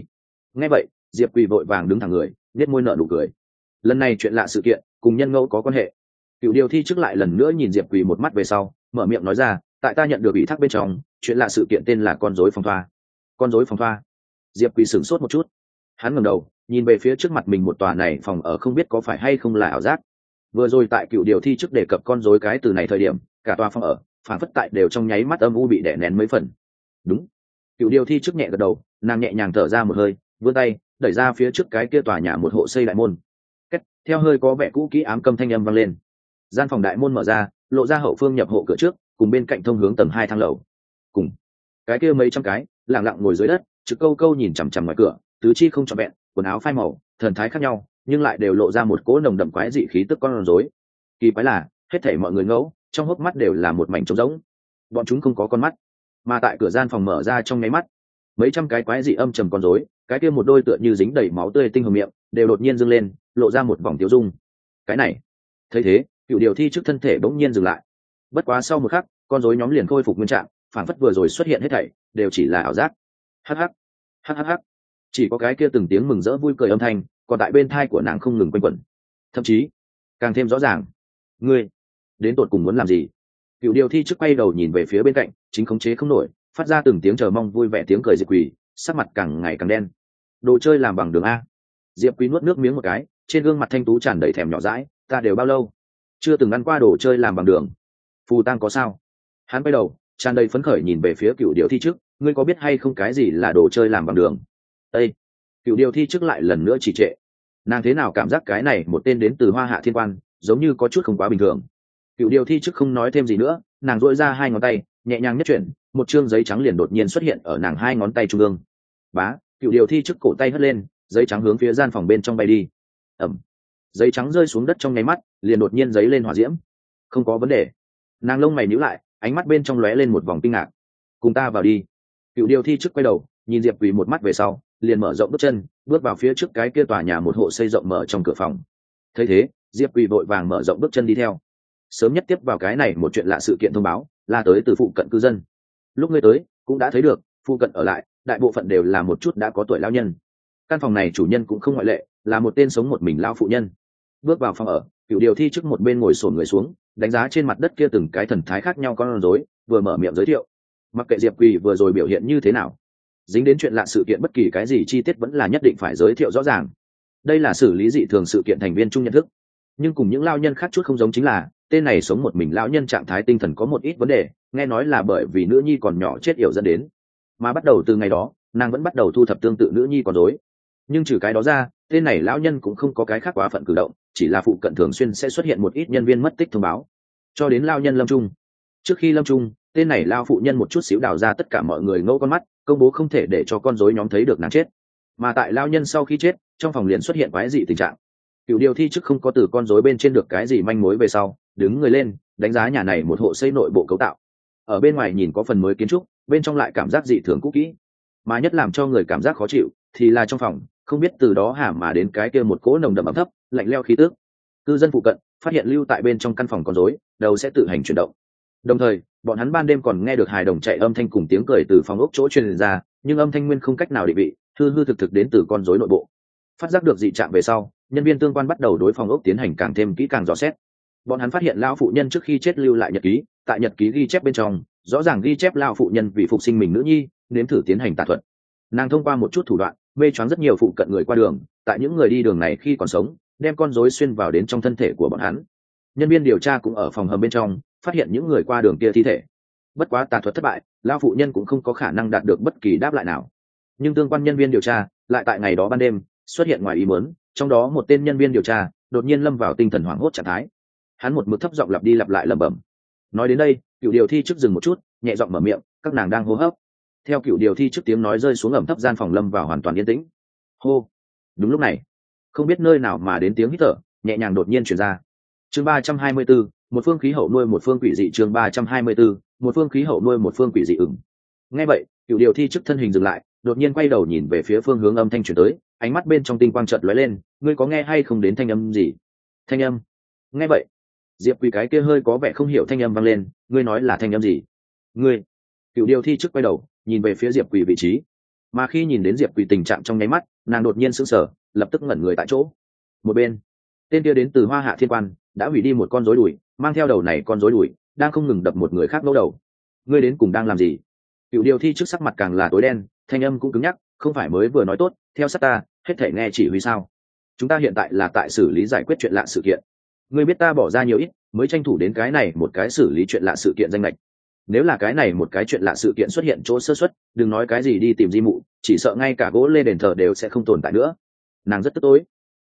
Nghe vậy, Diệp Quỳ vội vàng đứng thẳng người, nét môi nở nụ cười. Lần này chuyện lạ sự kiện cùng nhân ngẫu có quan hệ. Cựu điều thi trước lại lần nữa nhìn Diệp Quỳ một mắt về sau, mở miệng nói ra, tại ta nhận được ủy thác bên trong, chuyện lạ sự kiện tên là con rối phòng thoa. Con rối phòng thoa? Diệp Quỳ sửng sốt một chút. Hắn ngẩng đầu, nhìn về phía trước mặt mình một tòa này phòng ở, không biết có phải hay không là ảo giác. Vừa rồi tại cựu điều thi trước đề cập con rối cái từ này thời điểm, cả tòa phòng ở phản phất tại đều trong nháy mắt âm u bị đè nén mấy phần. Đúng. Cựu điều thi trước nhẹ gật đầu, nàng nhẹ nhàng thở ra một hơi, vươn tay đẩy ra phía trước cái kia tòa nhà một hộ xây đại môn. Cách theo hơi có vẻ cũ kỹ ám câm thanh âm vang lên. Gian phòng đại môn mở ra, lộ ra hậu phương nhập hộ cửa trước, cùng bên cạnh thông hướng tầng 2 thang lầu. Cùng cái kia mấy trăm cái lặng lặng ngồi dưới đất, trực câu câu nhìn chằm chằm ngoài cửa, tứ chi không trọn vẹn, quần áo phai màu, thần thái khác nhau, nhưng lại đều lộ ra một cỗ nồng đậm quái dị khí tức con rối. Kỳ quái là, hết thảy mọi người ngẫu, trong hốc mắt đều là một mảnh trống rỗng. Bọn chúng không có con mắt, mà tại cửa gian phòng mở ra trong nháy mắt, mấy trăm cái quái dị âm trầm con rối, cái kia một đôi tựa như dính đầy máu tươi tinh hồng miệng, đều đột nhiên dâng lên, lộ ra một vòng tiêu dung. Cái này, thấy thế, cựu điều thi trước thân thể bỗng nhiên dừng lại. Bất quá sau một khắc, con rối nhóm liền khôi phục nguyên trạng, phản phất vừa rồi xuất hiện hết thảy đều chỉ là ảo giác. Hắc hắc, hắc hắc hắc. Chỉ có cái kia từng tiếng mừng rỡ vui cười âm thanh, còn tại bên tai của nàng không ngừng quanh quẩn. Thậm chí, càng thêm rõ ràng. Ngươi, đến tột cùng muốn làm gì? Cựu điều thi trước quay đầu nhìn về phía bên cạnh, chính khống chế không nổi, phát ra từng tiếng chờ mong vui vẻ tiếng cười Diệp Quỳ, sắc mặt càng ngày càng đen. Đồ chơi làm bằng đường a? Diệp Quỳ nuốt nước miếng một cái, trên gương mặt thanh tú tràn đầy thèm nhỏ dãi, ta đều bao lâu chưa từng ăn qua đồ chơi làm bằng đường. Phù tang có sao? Hắn quay đầu, tràn đầy phấn khởi nhìn về phía cựu điều thi trước, ngươi có biết hay không cái gì là đồ chơi làm bằng đường? Ê! Cựu điều thi trước lại lần nữa trì trệ. Nàng thế nào cảm giác cái này một tên đến từ Hoa Hạ Thiên Quan, giống như có chút không quá bình thường. Cựu điều thi trước không nói thêm gì nữa, nàng duỗi ra hai ngón tay, nhẹ nhàng nhất chuyển, một chương giấy trắng liền đột nhiên xuất hiện ở nàng hai ngón tay trung ương. Bá, cựu điều thi trước cổ tay hất lên, giấy trắng hướng phía gian phòng bên trong bay đi. Ẩm. Giấy trắng rơi xuống đất trong nháy mắt, liền đột nhiên giấy lên hỏa diễm. Không có vấn đề. Nàng lông mày nhíu lại, ánh mắt bên trong lóe lên một vòng kinh ngạc. Cùng ta vào đi. Cựu điều thi trước quay đầu, nhìn Diệp Quỳ một mắt về sau, liền mở rộng bước chân, bước vào phía trước cái kia tòa nhà một hộ xây rộng mở trong cửa phòng. Thấy thế, Diệp Quỳ vội vàng mở rộng bước chân đi theo. Sớm nhất tiếp vào cái này một chuyện lạ sự kiện thông báo, là tới từ phụ cận cư dân. Lúc ngươi tới, cũng đã thấy được, phụ cận ở lại, đại bộ phận đều là một chút đã có tuổi lão nhân. Căn phòng này chủ nhân cũng không ngoại lệ, là một tên sống một mình lão phụ nhân. Bước vào phòng ở, Cựu điều thi trước một bên ngồi xổm người xuống, đánh giá trên mặt đất kia từng cái thần thái khác nhau con rối, vừa mở miệng giới thiệu. Mặc kệ Diệp Quỳ vừa rồi biểu hiện như thế nào, dính đến chuyện lạ sự kiện bất kỳ cái gì chi tiết vẫn là nhất định phải giới thiệu rõ ràng. Đây là xử lý dị thường sự kiện thành viên chung nhận thức. Nhưng cùng những lão nhân khác chút không giống chính là, tên này sống một mình lão nhân trạng thái tinh thần có một ít vấn đề, nghe nói là bởi vì nữ nhi còn nhỏ chết yểu dẫn đến. Mà bắt đầu từ ngày đó, nàng vẫn bắt đầu thu thập tương tự nữ nhi con rối. Nhưng trừ cái đó ra, tên này lão nhân cũng không có cái khác quá phận cử động, chỉ là phụ cận thường xuyên sẽ xuất hiện một ít nhân viên mất tích thông báo. Cho đến lão nhân lâm trung. Trước khi lâm trung, tên này lão phụ nhân một chút xíu đào ra tất cả mọi người ngẫu con mắt, công bố không thể để cho con rối nhóm thấy được nàng chết. Mà tại lão nhân sau khi chết, trong phòng liền xuất hiện quái dị tình trạng. Cựu điều thi trước không có từ con rối bên trên được cái gì manh mối về sau, đứng người lên, đánh giá nhà này một hộ xây nội bộ cấu tạo. Ở bên ngoài nhìn có phần mới kiến trúc, bên trong lại cảm giác dị thường cũ kỹ. Mà nhất làm cho người cảm giác khó chịu thì là trong phòng, không biết từ đó hàm mà đến cái kia một cỗ nồng đậm ẩm thấp, lạnh lẽo khí tức. Cư dân phụ cận phát hiện lưu tại bên trong căn phòng con rối, đầu sẽ tự hành chuyển động. Đồng thời, bọn hắn ban đêm còn nghe được hài đồng chạy âm thanh cùng tiếng cười từ phòng ốc chỗ truyền ra, nhưng âm thanh nguyên không cách nào định vị, hư hư thực thực đến từ con rối nội bộ. Phát giác được dị trạng về sau, nhân viên tương quan bắt đầu đối phòng ốc tiến hành càng thêm kỹ càng dò xét. Bọn hắn phát hiện lão phụ nhân trước khi chết lưu lại nhật ký, tại nhật ký ghi chép bên trong, rõ ràng ghi chép lão phụ nhân vì phục sinh mình nữ nhi, nếm thử tiến hành tà thuật. Nàng thông qua một chút thủ đoạn, mê choáng rất nhiều phụ cận người qua đường, tại những người đi đường này khi còn sống, đem con rối xuyên vào đến trong thân thể của bọn hắn. Nhân viên điều tra cũng ở phòng hầm bên trong, phát hiện những người qua đường kia thi thể. Bất quá tà thuật thất bại, lão phụ nhân cũng không có khả năng đạt được bất kỳ đáp lại nào. Nhưng tương quan nhân viên điều tra lại tại ngày đó ban đêm xuất hiện ngoài ý muốn, trong đó một tên nhân viên điều tra đột nhiên lâm vào tinh thần hoảng hốt trạng thái. Hắn một mực thấp giọng lặp đi lặp lại lẩm bẩm. Nói đến đây, Cựu điều thi trước dừng một chút, nhẹ giọng mở miệng, các nàng đang hô hấp. Theo Cựu điều thi trước tiếng nói rơi xuống ẩm thấp, gian phòng lâm vào hoàn toàn yên tĩnh. Hô. Đúng lúc này, không biết nơi nào mà đến tiếng hít thở nhẹ nhàng đột nhiên truyền ra. Chương 324, một phương khí hậu nuôi một phương quỷ dị. Chương 324, một phương khí hậu nuôi một phương quỷ dị. Nghe vậy, Cựu điều thi trước thân hình dừng lại, đột nhiên quay đầu nhìn về phía phương hướng âm thanh truyền tới, ánh mắt bên trong tinh quang chợt lóe lên, ngươi có nghe hay không đến thanh âm gì? Thanh âm? Nghe vậy, Diệp Quỳ cái kia hơi có vẻ không hiểu thanh âm vang lên, ngươi nói là thanh âm gì? Ngươi? Cựu điều thi trước quay đầu, nhìn về phía Diệp Quỳ vị trí. Mà khi nhìn đến Diệp Quỳ tình trạng trong nháy mắt, nàng đột nhiên sững sờ, lập tức ngẩn người tại chỗ. Một bên, tên kia đến từ Hoa Hạ Thiên Quan đã hủy đi một con rối đùi, mang theo đầu này con rối đùi đang không ngừng đập một người khác ngẫu đầu. Ngươi đến cùng đang làm gì? Cựu điều thi trước sắc mặt càng là tối đen, thanh âm cũng cứng nhắc, không phải mới vừa nói tốt theo sát ta hết thể nghe chỉ huy sao? Chúng ta hiện tại là tại xử lý giải quyết chuyện lạ sự kiện. Ngươi biết ta bỏ ra nhiều ít mới tranh thủ đến cái này một cái xử lý chuyện lạ sự kiện danh lệch. Nếu là cái này một cái chuyện lạ sự kiện xuất hiện chỗ sơ suất, đừng nói cái gì đi tìm di mụ, chỉ sợ ngay cả gỗ lê đền thờ đều sẽ không tồn tại nữa. Nàng rất tức tối.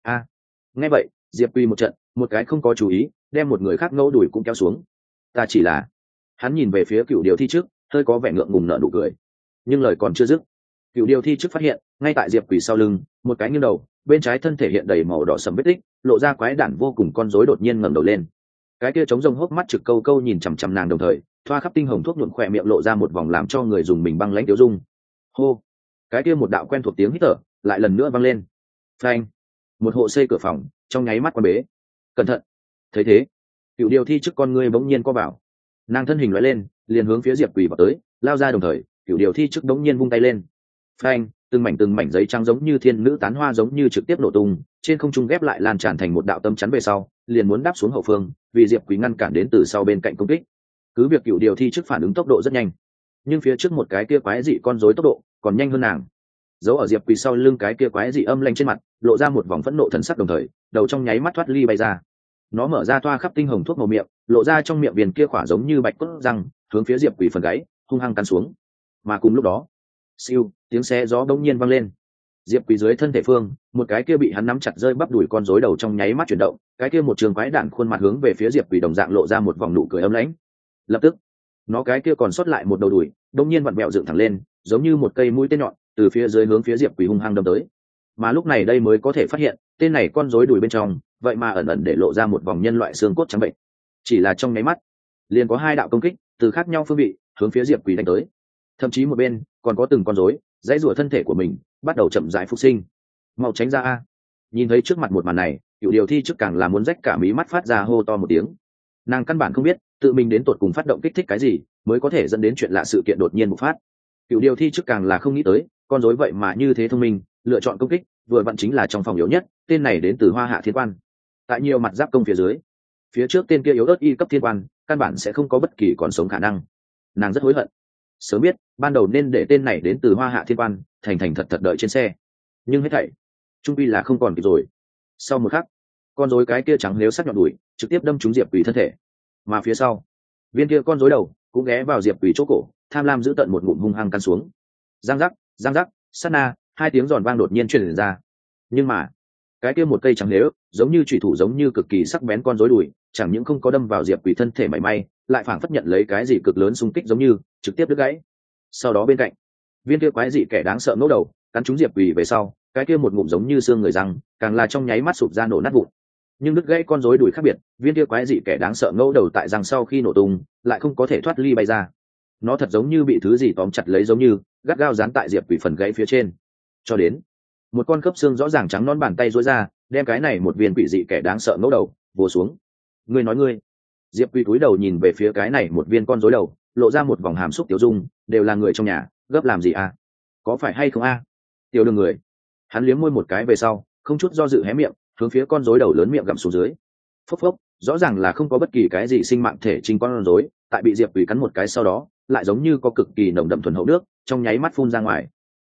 Nghe vậy, Diệp Quy một trận, một cái không có chú ý, đem một người khác ngẫu đùi cũng kéo xuống. Ta chỉ là, hắn nhìn về phía cựu điều thi trước, hơi có vẻ ngượng ngùng nở nụ cười. Nhưng lời còn chưa dứt, cựu điều thi trước phát hiện, ngay tại Diệp Quỷ sau lưng, một cái nghiêng đầu, bên trái thân thể hiện đầy màu đỏ sẫm vết tích, lộ ra quái đản vô cùng con rối đột nhiên ngẩng đầu lên. Cái kia trống rông hốc mắt trực câu câu nhìn chằm chằm nàng đồng thời, thoa khắp tinh hồng thuốc nhuộm khỏe miệng lộ ra một vòng làm cho người dùng mình băng lãnh tiêu dung. Hô, cái kia một đạo quen thuộc tiếng hít thở lại lần nữa vang lên. Phanh, một hộ xây cửa phòng trong nháy mắt quan bế. Cẩn thận. Thấy thế, cựu điều thi trước con ngươi bỗng nhiên co vào, nàng thân hình lóe lên liền hướng phía Diệp Quỷ vào tới, lao ra đồng thời cựu điều thi trước bỗng nhiên vung tay lên. Phanh, từng mảnh giấy trắng giống như thiên nữ tán hoa giống như trực tiếp nổ tung, trên không trung ghép lại lan tràn thành một đạo tâm chắn về sau, liền muốn đáp xuống hậu phương, vì Diệp Quý ngăn cản đến từ sau bên cạnh công kích. Cứ việc cựu điều thi trước phản ứng tốc độ rất nhanh, nhưng phía trước một cái kia quái dị con rối tốc độ còn nhanh hơn nàng. Giấu ở Diệp Quý sau lưng cái kia quái dị âm lanh trên mặt, lộ ra một vòng phẫn nộ thần sắc đồng thời, đầu trong nháy mắt thoát ly bay ra. Nó mở ra toa khắp tinh hồng thuốc màu miệng, lộ ra trong miệng viền kia khỏa giống như bạch cốt răng, hướng phía Diệp Quý phần gáy hung hăng cắn xuống. Mà cùng lúc đó, siêu tiếng xé gió đống nhiên vang lên. Diệp Quý dưới thân thể phương, một cái kia bị hắn nắm chặt rơi bắp đuổi con rối đầu trong nháy mắt chuyển động, cái kia một trường quái đản khuôn mặt hướng về phía Diệp Quý đồng dạng lộ ra một vòng nụ cười ấm lãnh. Lập tức, nó cái kia còn sót lại một đầu đuổi, đống nhiên vặn vẹo dựng thẳng lên, giống như một cây mũi tên nhọn, từ phía dưới hướng phía Diệp Quý hung hăng đâm tới. Mà lúc này đây mới có thể phát hiện, tên này con rối đuổi bên trong, vậy mà ẩn ẩn để lộ ra một vòng nhân loại xương cốt trắng bệnh. Chỉ là trong nháy mắt, liền có hai đạo công kích từ khác nhau phương vị hướng phía Diệp Quý đánh tới. Thậm chí một bên còn có từng con rối dãy rủa thân thể của mình, bắt đầu chậm rãi phục sinh. Mau tránh ra a! Nhìn thấy trước mặt một màn này, cựu điều thi trước càng là muốn rách cả mí mắt phát ra hô to một tiếng. Nàng căn bản không biết tự mình đến tột cùng phát động kích thích cái gì mới có thể dẫn đến chuyện lạ sự kiện đột nhiên bộc phát. Cựu điều thi trước càng là không nghĩ tới con rối vậy mà như thế thông minh, lựa chọn công kích vừa vặn chính là trong phòng yếu nhất, tên này đến từ Hoa Hạ Thiên Quan. Tại nhiều mặt giáp công phía dưới, phía trước tên kia yếu ớt y cấp thiên quan căn bản sẽ không có bất kỳ còn sống khả năng. Nàng rất hối hận, sớm biết ban đầu nên để tên này đến từ Hoa Hạ Thiên Quan thành thành thật thật đợi trên xe, nhưng hết thảy trung quy là không còn kịp rồi. Sau một khắc, con rối cái kia trắng nếu sắc nhọn đùi trực tiếp đâm trúng Diệp Quỷ thân thể, mà phía sau viên kia con rối đầu cũng ghé vào Diệp Quỷ chỗ cổ, tham lam giữ tận một ngụm hung hăng căn xuống. Giang giác, sát na, hai tiếng giòn vang đột nhiên truyền ra. Nhưng mà cái kia một cây trắng nếu giống như chủy thủ giống như cực kỳ sắc bén con rối đùi, chẳng những không có đâm vào Diệp Quỷ thân thể mảy may, lại phảng phất nhận lấy cái gì cực lớn xung kích giống như trực tiếp đứt gãy. Sau đó bên cạnh viên kia quái dị kẻ đáng sợ ngẫu đầu cắn trúng Diệp Quỷ về sau, cái kia một ngụm giống như xương người răng càng là trong nháy mắt sụp ra nổ nát vụn. Nhưng đứt gãy con rối đùi khác biệt, viên kia quái dị kẻ đáng sợ ngẫu đầu tại răng sau khi nổ tung lại không có thể thoát ly bay ra. Nó thật giống như bị thứ gì tóm chặt lấy giống như gắt gao dán tại Diệp Quỷ phần gãy phía trên, cho đến một con khớp xương rõ ràng trắng non bàn tay duỗi ra, đem cái này một viên quỷ dị kẻ đáng sợ ngẫu đầu vồ xuống. Ngươi. Diệp Quỷ cúi đầu nhìn về phía cái này một viên con rối đầu, lộ ra một vòng hàm xúc tiểu dung, đều là người trong nhà, gấp làm gì à? Có phải hay không a? Tiểu Đường người. Hắn liếm môi một cái về sau, không chút do dự hé miệng, hướng phía con rối đầu lớn miệng gặm xuống dưới. Phốc phốc, rõ ràng là không có bất kỳ cái gì sinh mạng thể trên con rối, tại bị Diệp Quỷ cắn một cái sau đó, lại giống như có cực kỳ nồng đậm thuần hậu nước, trong nháy mắt phun ra ngoài.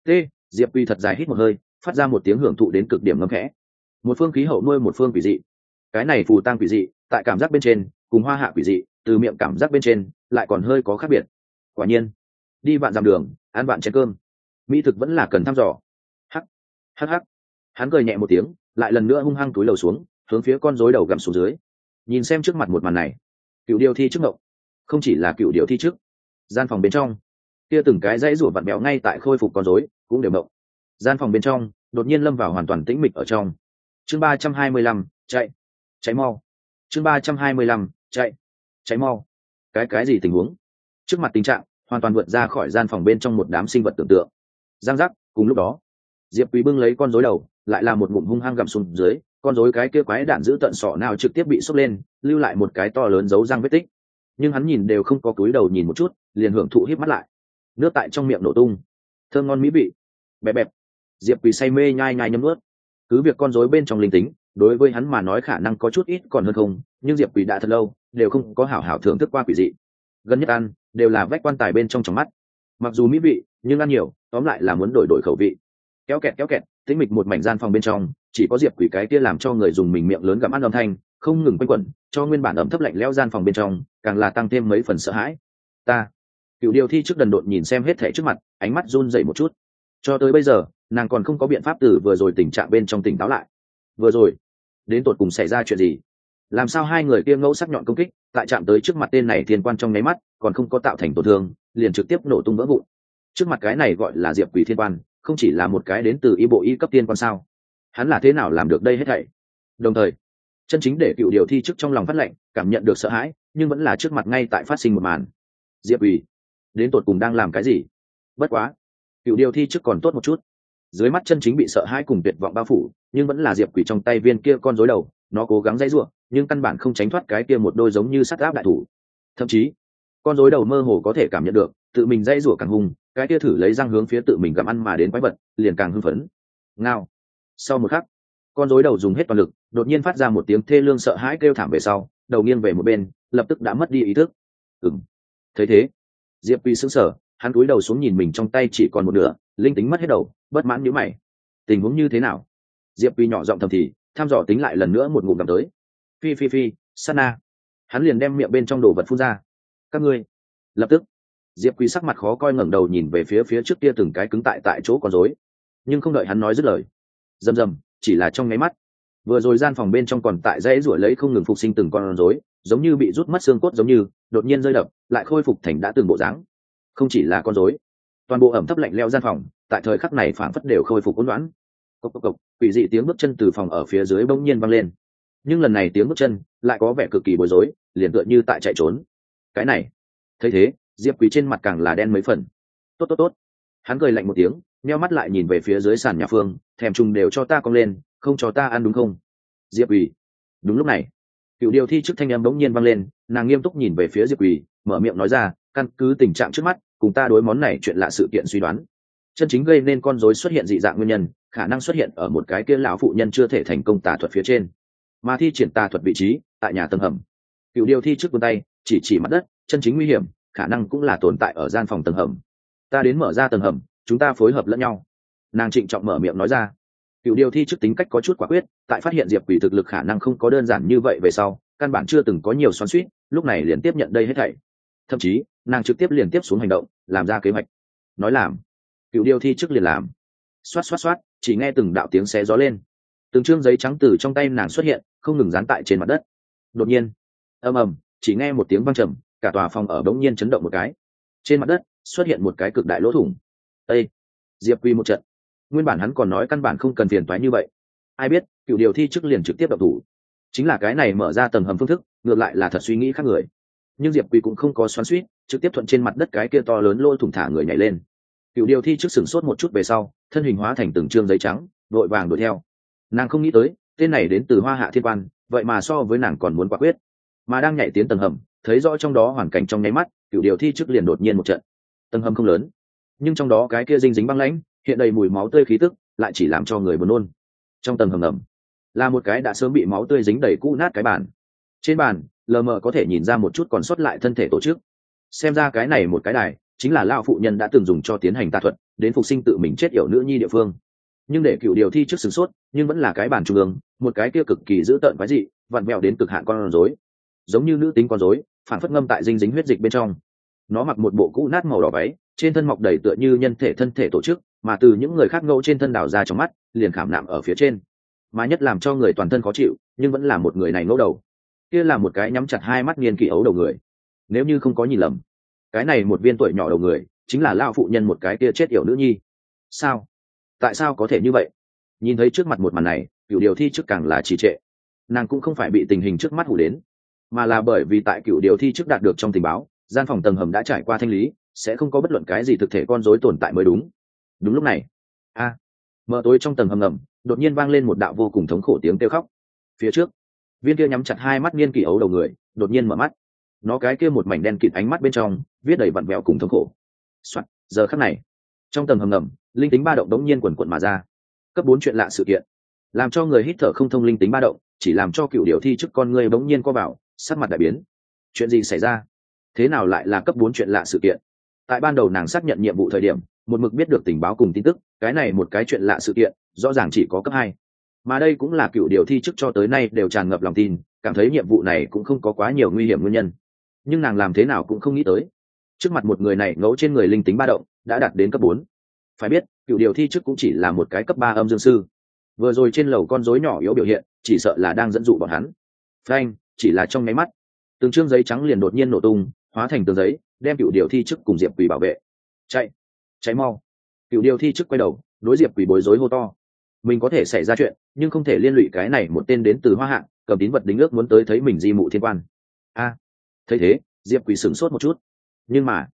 Diệp Quỷ thật dài hít một hơi, phát ra một tiếng hưởng thụ đến cực điểm ngấm khẽ. Một phương khí hậu nuôi một phương quỷ dị. Cái này phù tang quỷ dị, tại cảm giác bên trên, cùng Hoa Hạ quỷ dị, từ miệng cảm giác bên trên, lại còn hơi có khác biệt. Quả nhiên, đi vạn dặm đường, ăn vạn chén cơm, mỹ thực vẫn là cần thăm dò. Hắc. Hắn cười nhẹ một tiếng, lại lần nữa hung hăng túi lầu xuống, hướng phía con rối đầu gặm xuống dưới. Nhìn xem trước mặt một màn này, cựu điều thi trước ngộng, không chỉ là cựu điều thi trước, gian phòng bên trong, kia từng cái dãy rủa vặn béo ngay tại khôi phục con rối cũng đều ngộng. Gian phòng bên trong đột nhiên lâm vào hoàn toàn tĩnh mịch ở trong. Chương 325, cháy mau. Chương 325, cháy mau. Cái gì tình huống? Trước mặt tình trạng hoàn toàn vượt ra khỏi gian phòng bên trong một đám sinh vật tưởng tượng. Giang giác, cùng lúc đó, Diệp Quý bưng lấy con rối đầu, lại là một ngụm hung hăng gặm xuống dưới, con rối cái kia quái đản giữ tận sọ nào trực tiếp bị sốc lên, lưu lại một cái to lớn dấu răng vết tích. Nhưng hắn nhìn đều không có cúi đầu nhìn một chút, liền hưởng thụ híp mắt lại. Nước tại trong miệng nổ tung, thơm ngon mỹ vị. Bẹp. Diệp Quỳ say mê nhai nhai nhấm nuốt. Cứ việc con rối bên trong linh tính đối với hắn mà nói khả năng có chút ít còn hơn không, nhưng Diệp Quỳ đã thật lâu đều không có hảo hảo thưởng thức qua quỷ dị. Gần nhất ăn đều là vách quan tài bên trong mắt, mặc dù mỹ vị nhưng ăn nhiều tóm lại là muốn đổi đổi khẩu vị. Kéo kẹt tĩnh mịch một mảnh gian phòng bên trong, chỉ có Diệp Quỳ cái kia làm cho người dùng mình miệng lớn gặm ăn âm thanh không ngừng quanh quẩn, cho nguyên bản ẩm thấp lạnh lẽo gian phòng bên trong càng là tăng thêm mấy phần sợ hãi. Ta Cựu Điều Thi trước đần độn nhìn xem hết thảy trước mặt, ánh mắt run rẩy một chút. Cho tới bây giờ nàng còn không có biện pháp từ vừa rồi tình trạng bên trong tỉnh táo lại. Vừa rồi đến tột cùng xảy ra chuyện gì? Làm sao hai người kia ngẫu sắc nhọn công kích tại chạm tới trước mặt tên này thiên quan trong nháy mắt còn không có tạo thành tổn thương liền trực tiếp nổ tung vỡ vụn? Trước mặt cái này gọi là Diệp Quỷ thiên quan không chỉ là một cái đến từ y bộ y cấp tiên quan sao? Hắn là thế nào làm được đây hết thảy? Đồng thời chân chính để Cựu Điều Thi trước trong lòng phát lệnh cảm nhận được sợ hãi, nhưng vẫn là trước mặt ngay tại phát sinh một màn. Diệp Quỷ đến tột cùng đang làm cái gì? Bất quá Cựu Điều Thi trước còn tốt một chút, dưới mắt chân chính bị sợ hãi cùng tuyệt vọng bao phủ, nhưng vẫn là Diệp Quỷ trong tay viên kia con rối đầu, nó cố gắng dãy giụa nhưng căn bản không tránh thoát cái kia một đôi giống như sắt áp đại thủ. Thậm chí con rối đầu mơ hồ có thể cảm nhận được tự mình dãy giụa càng hung, cái kia thử lấy răng hướng phía tự mình gặm ăn mà đến quái vật liền càng hưng phấn. Ngao. Sau một khắc con rối đầu dùng hết toàn lực đột nhiên phát ra một tiếng thê lương sợ hãi kêu thảm về sau, đầu nghiêng về một bên lập tức đã mất đi ý thức. Thấy thế Diệp Quỳ sững sờ, hắn cúi đầu xuống nhìn mình trong tay chỉ còn một nửa, linh tính mất hết đầu, bất mãn nhíu mày. Tình huống như thế nào? Diệp Quỳ nhỏ giọng thầm thì, thăm dò tính lại lần nữa một ngụm ngậm tới. Phi, Sana. Hắn liền đem miệng bên trong đồ vật phun ra. Các ngươi. Lập tức Diệp Quỳ sắc mặt khó coi ngẩng đầu nhìn về phía trước kia từng cái cứng tại chỗ con rối, nhưng không đợi hắn nói dứt lời, rầm chỉ là trong nháy mắt, vừa rồi gian phòng bên trong còn tại dãy rủa lấy không ngừng phục sinh từng con rối, giống như bị rút mất xương cốt giống như đột nhiên rơi đập lại khôi phục thành đã từng bộ dáng. Không chỉ là con rối, toàn bộ ẩm thấp lạnh lẽo gian phòng tại thời khắc này phảng phất đều khôi phục hỗn loạn. Cộc, quỷ dị tiếng bước chân từ phòng ở phía dưới bỗng nhiên vang lên, nhưng lần này tiếng bước chân lại có vẻ cực kỳ bối rối, liền tựa như tại chạy trốn. Cái này, thấy thế Diệp Quỳ trên mặt càng là đen mấy phần. Tốt, hắn cười lạnh một tiếng, nheo mắt lại nhìn về phía dưới sàn nhà phương, thèm trùng đều cho ta cong lên, không cho ta ăn đúng không? Diệp Quỳ. Đúng lúc này Cựu Điều Thi trước thanh âm bỗng nhiên vang lên, nàng nghiêm túc nhìn về phía Diệp Quỳ, mở miệng nói ra, căn cứ tình trạng trước mắt cùng ta đối món này chuyện lạ sự kiện suy đoán, chân chính gây nên con rối xuất hiện dị dạng nguyên nhân khả năng xuất hiện ở một cái kia lão phụ nhân chưa thể thành công tà thuật phía trên, mà thi triển tà thuật vị trí tại nhà tầng hầm. Cựu Điều Thi trước vươn tay chỉ mặt đất, chân chính nguy hiểm khả năng cũng là tồn tại ở gian phòng tầng hầm. Ta đến mở ra tầng hầm, chúng ta phối hợp lẫn nhau. Nàng trịnh trọng mở miệng nói ra. Cựu Điều Thi trước tính cách có chút quả quyết, tại phát hiện Diệp Quỳ thực lực khả năng không có đơn giản như vậy về sau, căn bản chưa từng có nhiều xoắn xuýt, lúc này liền tiếp nhận đây hết thảy. Thậm chí nàng trực tiếp liền tiếp xuống hành động, làm ra kế hoạch. Nói làm, Cựu Điều Thi trước liền làm. Xoát, chỉ nghe từng đạo tiếng xé gió lên, từng trương giấy trắng từ trong tay nàng xuất hiện, không ngừng dán tại trên mặt đất. Đột nhiên ầm, chỉ nghe một tiếng vang trầm, cả tòa phòng ở đống nhiên chấn động một cái, trên mặt đất xuất hiện một cái cực đại lỗ thủng. Ê! Diệp Quỳ một trận, nguyên bản hắn còn nói căn bản không cần phiền toái như vậy, ai biết Cựu Điều Thi trước liền trực tiếp động thủ. Chính là cái này mở ra tầng hầm phương thức ngược lại là thật suy nghĩ khác người, nhưng Diệp Quỳ cũng không có xoắn xuýt, trực tiếp thuận trên mặt đất cái kia to lớn lỗ thủng thả người nhảy lên. Cựu Điều Thi trước sừng sốt một chút về sau, thân hình hóa thành từng trương giấy trắng, vội vàng đuổi theo. Nàng không nghĩ tới tên này đến từ Hoa Hạ Thiên Quan vậy mà so với nàng còn muốn quả quyết, mà đang nhảy tiến tầng hầm, thấy rõ trong đó hoàn cảnh trong nháy mắt, Cựu Điều Thi trước liền đột nhiên một trận. Tầng hầm không lớn, nhưng trong đó cái kia dinh dính băng lãnh, hiện đầy mùi máu tươi khí tức, lại chỉ làm cho người buồn nôn. Trong tầng hầm ngầm là một cái đã sớm bị máu tươi dính đầy cũ nát cái bàn, trên bàn lờ mờ có thể nhìn ra một chút còn sót lại thân thể tổ chức, xem ra cái này một cái đài chính là lão phụ nhân đã từng dùng cho tiến hành tà thuật đến phục sinh tự mình chết yểu nữ nhi địa phương. Nhưng để Cựu Điều Thi trước sửng sốt, nhưng vẫn là cái bàn trung ương, một cái kia cực kỳ dữ tợn quái dị, vặn vẹo đến cực hạn con rối, giống như nữ tính con rối, phản phất ngâm tại dinh dính huyết dịch bên trong. Nó mặc một bộ cũ nát màu đỏ váy, trên thân mọc đầy tựa như nhân thể thân thể tổ chức, mà từ những người khác ngẫu trên thân đào ra trong mắt liền khảm nạm ở phía trên. Mà nhất làm cho người toàn thân khó chịu, nhưng vẫn là một người này ngẫu đầu, kia là một cái nhắm chặt hai mắt niên kỷ ấu đầu người. Nếu như không có nhìn lầm, cái này một viên tuổi nhỏ đầu người chính là lão phụ nhân một cái kia chết yểu nữ nhi. Sao? Tại sao có thể như vậy? Nhìn thấy trước mặt một màn này, Cựu Điều Thi trước càng là trì trệ. Nàng cũng không phải bị tình hình trước mắt hù đến, mà là bởi vì tại Cựu Điều Thi trước đạt được trong tình báo, gian phòng tầng hầm đã trải qua thanh lý, sẽ không có bất luận cái gì thực thể con rối tồn tại mới đúng. Đúng lúc này, mờ tối trong tầng hầm ngầm đột nhiên vang lên một đạo vô cùng thống khổ tiếng kêu khóc. Phía trước, viên kia nhắm chặt hai mắt niên kỷ ấu đầu người đột nhiên mở mắt, nó cái kia một mảnh đen kịt ánh mắt bên trong viết đầy vặn vẹo cùng thống khổ. Soạn, giờ khắc này trong tầng hầm ngầm linh tính ba động đống nhiên quần quận mà ra. Cấp 4 chuyện lạ sự kiện, làm cho người hít thở không thông linh tính ba động, chỉ làm cho cựu điều thi chức con người bỗng nhiên co vào, sắc mặt đại biến. Chuyện gì xảy ra? Thế nào lại là cấp 4 chuyện lạ sự kiện? Tại ban đầu nàng xác nhận nhiệm vụ thời điểm, một mực biết được tình báo cùng tin tức, cái này một cái chuyện lạ sự kiện, rõ ràng chỉ có cấp 2. Mà đây cũng là cựu điều thi chức cho tới nay đều tràn ngập lòng tin, cảm thấy nhiệm vụ này cũng không có quá nhiều nguy hiểm nguyên nhân. Nhưng nàng làm thế nào cũng không nghĩ tới, trước mặt một người này ngẫu trên người linh tính ba động đã đạt đến cấp 4. Phải biết, cựu điều thi chức cũng chỉ là một cái cấp 3 âm dương sư. Vừa rồi trên lầu con rối nhỏ yếu biểu hiện, chỉ sợ là đang dẫn dụ bọn hắn. Phanh, chỉ là trong nháy mắt, từng trương giấy trắng liền đột nhiên nổ tung, hóa thành tờ giấy, đem cựu điều thi chức cùng Diệp Quỳ bảo vệ. Chạy, cháy mau! Cựu điều thi chức quay đầu, đối Diệp Quỳ bối rối hô to. Mình có thể xảy ra chuyện, nhưng không thể liên lụy cái này một tên đến từ Hoa Hạ, cầm tín vật đính ước muốn tới thấy mình di mụ thiên quan. Thấy thế, Diệp Quỳ sửng sốt một chút. Nhưng mà,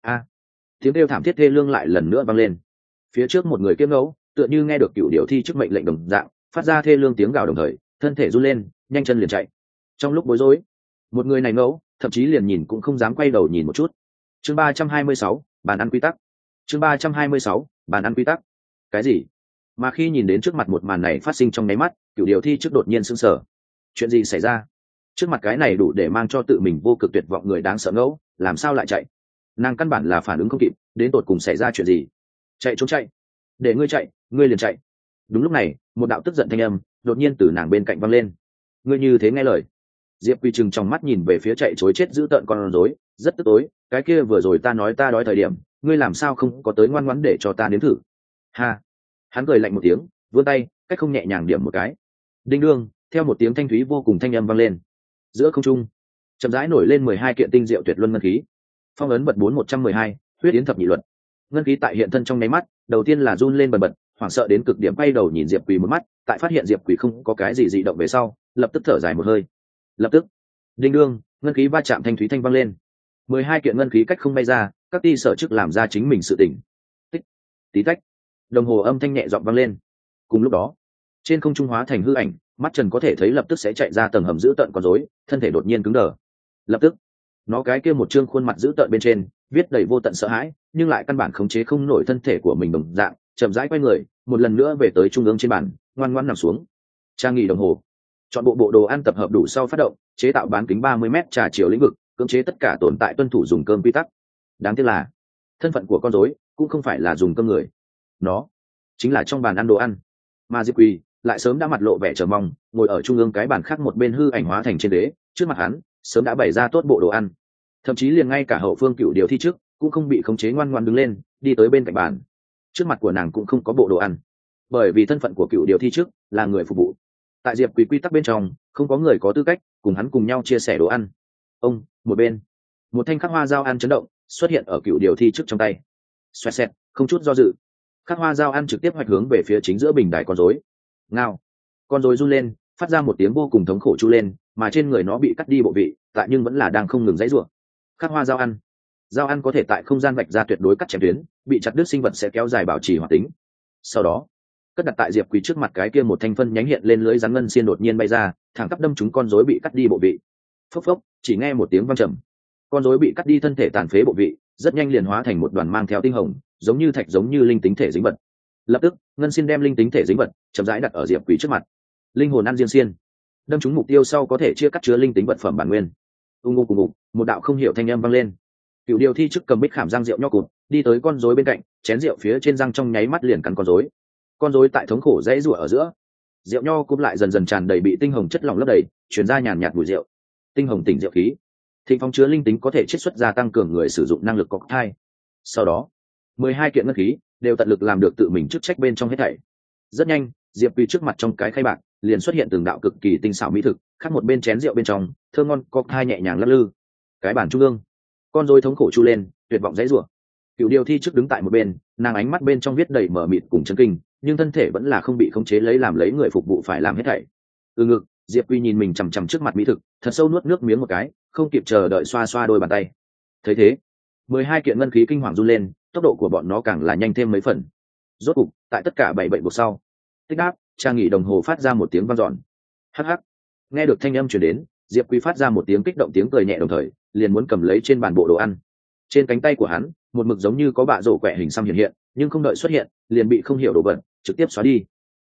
tiếng kêu thảm thiết thê lương lại lần nữa vang lên. Phía trước một người kiếp ngẫu, tựa như nghe được cựu điều thi chức mệnh lệnh đồng dạng, phát ra thê lương tiếng gào đồng thời, thân thể run lên, nhanh chân liền chạy. Trong lúc bối rối, một người này ngẫu, thậm chí liền nhìn cũng không dám quay đầu nhìn một chút. Chương 326, bàn ăn quy tắc. Chương 326, bàn ăn quy tắc. Cái gì? Mà khi nhìn đến trước mặt một màn này phát sinh trong nháy mắt, cựu điều thi chức đột nhiên sững sờ. Chuyện gì xảy ra? Trước mặt cái này đủ để mang cho tự mình vô cực tuyệt vọng người đáng sợ ngẫu, làm sao lại chạy? Nàng căn bản là phản ứng không kịp, đến tột cùng xảy ra chuyện gì? Chạy trốn chạy, để ngươi chạy, ngươi liền chạy. Đúng lúc này, một đạo tức giận thanh âm đột nhiên từ nàng bên cạnh vang lên. Ngươi như thế nghe lời? Diệp Quy trừng trong mắt nhìn về phía chạy chối chết giữ tợn con rối, rất tức tối. Cái kia vừa rồi ta nói ta đói thời điểm, ngươi làm sao không có tới ngoan ngoãn để cho ta nếm thử? Ha! Hắn cười lạnh một tiếng, vươn tay, cách không nhẹ nhàng điểm một cái. Đinh đương, theo một tiếng thanh thúy vô cùng thanh âm vang lên. Giữa không trung, chậm rãi nổi lên 12 kiện tinh diệu tuyệt luân ngân khí. Phong ấn bật 4112, huyết yến thập nhị luật. Ngân khí tại hiện thân trong nháy mắt, đầu tiên là run lên bần bật, hoảng sợ đến cực điểm, quay đầu nhìn Diệp Quỳ một mắt, tại phát hiện Diệp Quỳ không có cái gì dị động về sau, lập tức thở dài một hơi. Lập tức, đinh đương, ngân khí va chạm thanh thúy thanh vang lên. 12 kiện ngân khí cách không bay ra, các ti sở chức làm ra chính mình sự tỉnh. Tích, tí tách, đồng hồ âm thanh nhẹ giọng vang lên. Cùng lúc đó, trên không trung hóa thành hư ảnh, mắt trần có thể thấy lập tức sẽ chạy ra tầng hầm giữ tận con rối, thân thể đột nhiên cứng đờ. Lập tức, nó cái kia một trương khuôn mặt giữ tợn bên trên viết đầy vô tận sợ hãi, nhưng lại căn bản khống chế không nổi thân thể của mình đồng dạng, chậm rãi quay người, một lần nữa về tới trung ương trên bàn, ngoan ngoãn nằm xuống. Trang nghỉ đồng hồ, chọn bộ đồ ăn tập hợp đủ sau phát động, chế tạo bán kính 30 m trà chiều lĩnh vực, cưỡng chế tất cả tồn tại tuân thủ dùng cơm quy tắc. Đáng tiếc là thân phận của con rối cũng không phải là dùng cơm người, nó chính là trong bàn ăn đồ ăn. Mà Diệp Quỳ lại sớm đã mặt lộ vẻ chờ mong, ngồi ở trung ương cái bàn khác một bên hư ảnh hóa thành trên đế, trước mặt hắn sớm đã bày ra tốt bộ đồ ăn, thậm chí liền ngay cả hậu phương cựu điều thi trước cũng không bị khống chế, ngoan ngoãn đứng lên đi tới bên cạnh bàn. Trước mặt của nàng cũng không có bộ đồ ăn, bởi vì thân phận của cựu điều thi trước là người phục vụ. Tại Diệp Quỳ quy tắc bên trong, không có người có tư cách cùng hắn cùng nhau chia sẻ đồ ăn. Ông một bên, một thanh khắc hoa dao ăn chấn động xuất hiện ở cựu điều thi trước trong tay. Xoẹt xẹt, không chút do dự, khắc hoa dao ăn trực tiếp hoạch hướng về phía chính giữa bình đài con rối. Ngao, con rối run lên, phát ra một tiếng vô cùng thống khổ chu lên, mà trên người nó bị cắt đi bộ vị, tại nhưng vẫn là đang không ngừng dãy rủa. Khắc hoa dao ăn có thể tại không gian vạch ra tuyệt đối cắt chém tuyến, bị chặt đứt sinh vật sẽ kéo dài bảo trì hoạt tính. Sau đó, cất đặt tại Diệp Quỳ trước mặt cái kia một thanh phân nhánh hiện lên lưỡi rắn ngân xiên đột nhiên bay ra, thẳng tắp đâm trúng con rối bị cắt đi bộ vị. Phốc phốc, chỉ nghe một tiếng vang trầm, con rối bị cắt đi thân thể tàn phế bộ vị, rất nhanh liền hóa thành một đoàn mang theo tinh hồng, giống như thạch giống như linh tính thể dính vật. Lập tức, ngân xiên đem linh tính thể dính vật chậm rãi đặt ở Diệp Quỳ trước mặt. Linh hồn ăn riêng xiên, đâm trúng mục tiêu sau có thể chia cắt chứa linh tính vật phẩm bản nguyên. Ung ung cùng ngục, một đạo không hiểu thanh âm vang lên. Cựu điều thi chức cầm bích khảm răng rượu nho cụt, đi tới con rối bên cạnh, chén rượu phía trên răng trong nháy mắt liền cắn con rối. Con rối tại thống khổ dãy rủa ở giữa, rượu nho cụt lại dần dần tràn đầy bị tinh hồng chất lỏng lấp đầy, truyền ra nhàn nhạt mùi rượu. Tinh hồng tỉnh rượu khí, thịnh phong chứa linh tính có thể chiết xuất ra tăng cường người sử dụng năng lực cocktail. Sau đó, 12 kiện ngân khí đều tận lực làm được tự mình chức trách bên trong hết thảy. Rất nhanh, Diệp Quỳ trước mặt trong cái khay bạc liền xuất hiện từng đạo cực kỳ tinh xảo mỹ thực, khác một bên chén rượu bên trong thơm ngon cocktail nhẹ nhàng lắc lư. Cái bàn trung ương, con rối thống khổ chu lên, tuyệt vọng dãy rủa. Cựu điều thi trước đứng tại một bên, nàng ánh mắt bên trong viết đầy mở mịt cùng chấn kinh, nhưng thân thể vẫn là không bị khống chế lấy làm lấy người phục vụ phải làm hết thảy. Từ ngực, Diệp Quỳ nhìn mình chằm chằm trước mặt mỹ thực, thật sâu nuốt nước miếng một cái, không kịp chờ đợi xoa xoa đôi bàn tay. Thấy thế, 12 kiện ngân khí kinh hoàng run lên, tốc độ của bọn nó càng là nhanh thêm mấy phần. Rốt cục, tại tất cả 7 bệnh buộc sau, tích đáp, trang nghỉ đồng hồ phát ra một tiếng vang dọn. Hắc hắc. Nghe được thanh âm truyền đến, Diệp Quỳ phát ra một tiếng kích động tiếng cười nhẹ đồng thời, liền muốn cầm lấy trên bàn bộ đồ ăn. Trên cánh tay của hắn, một mực giống như có bạ rổ quẹ hình xăm hiện hiện, nhưng không đợi xuất hiện, liền bị không hiểu đồ vật trực tiếp xóa đi.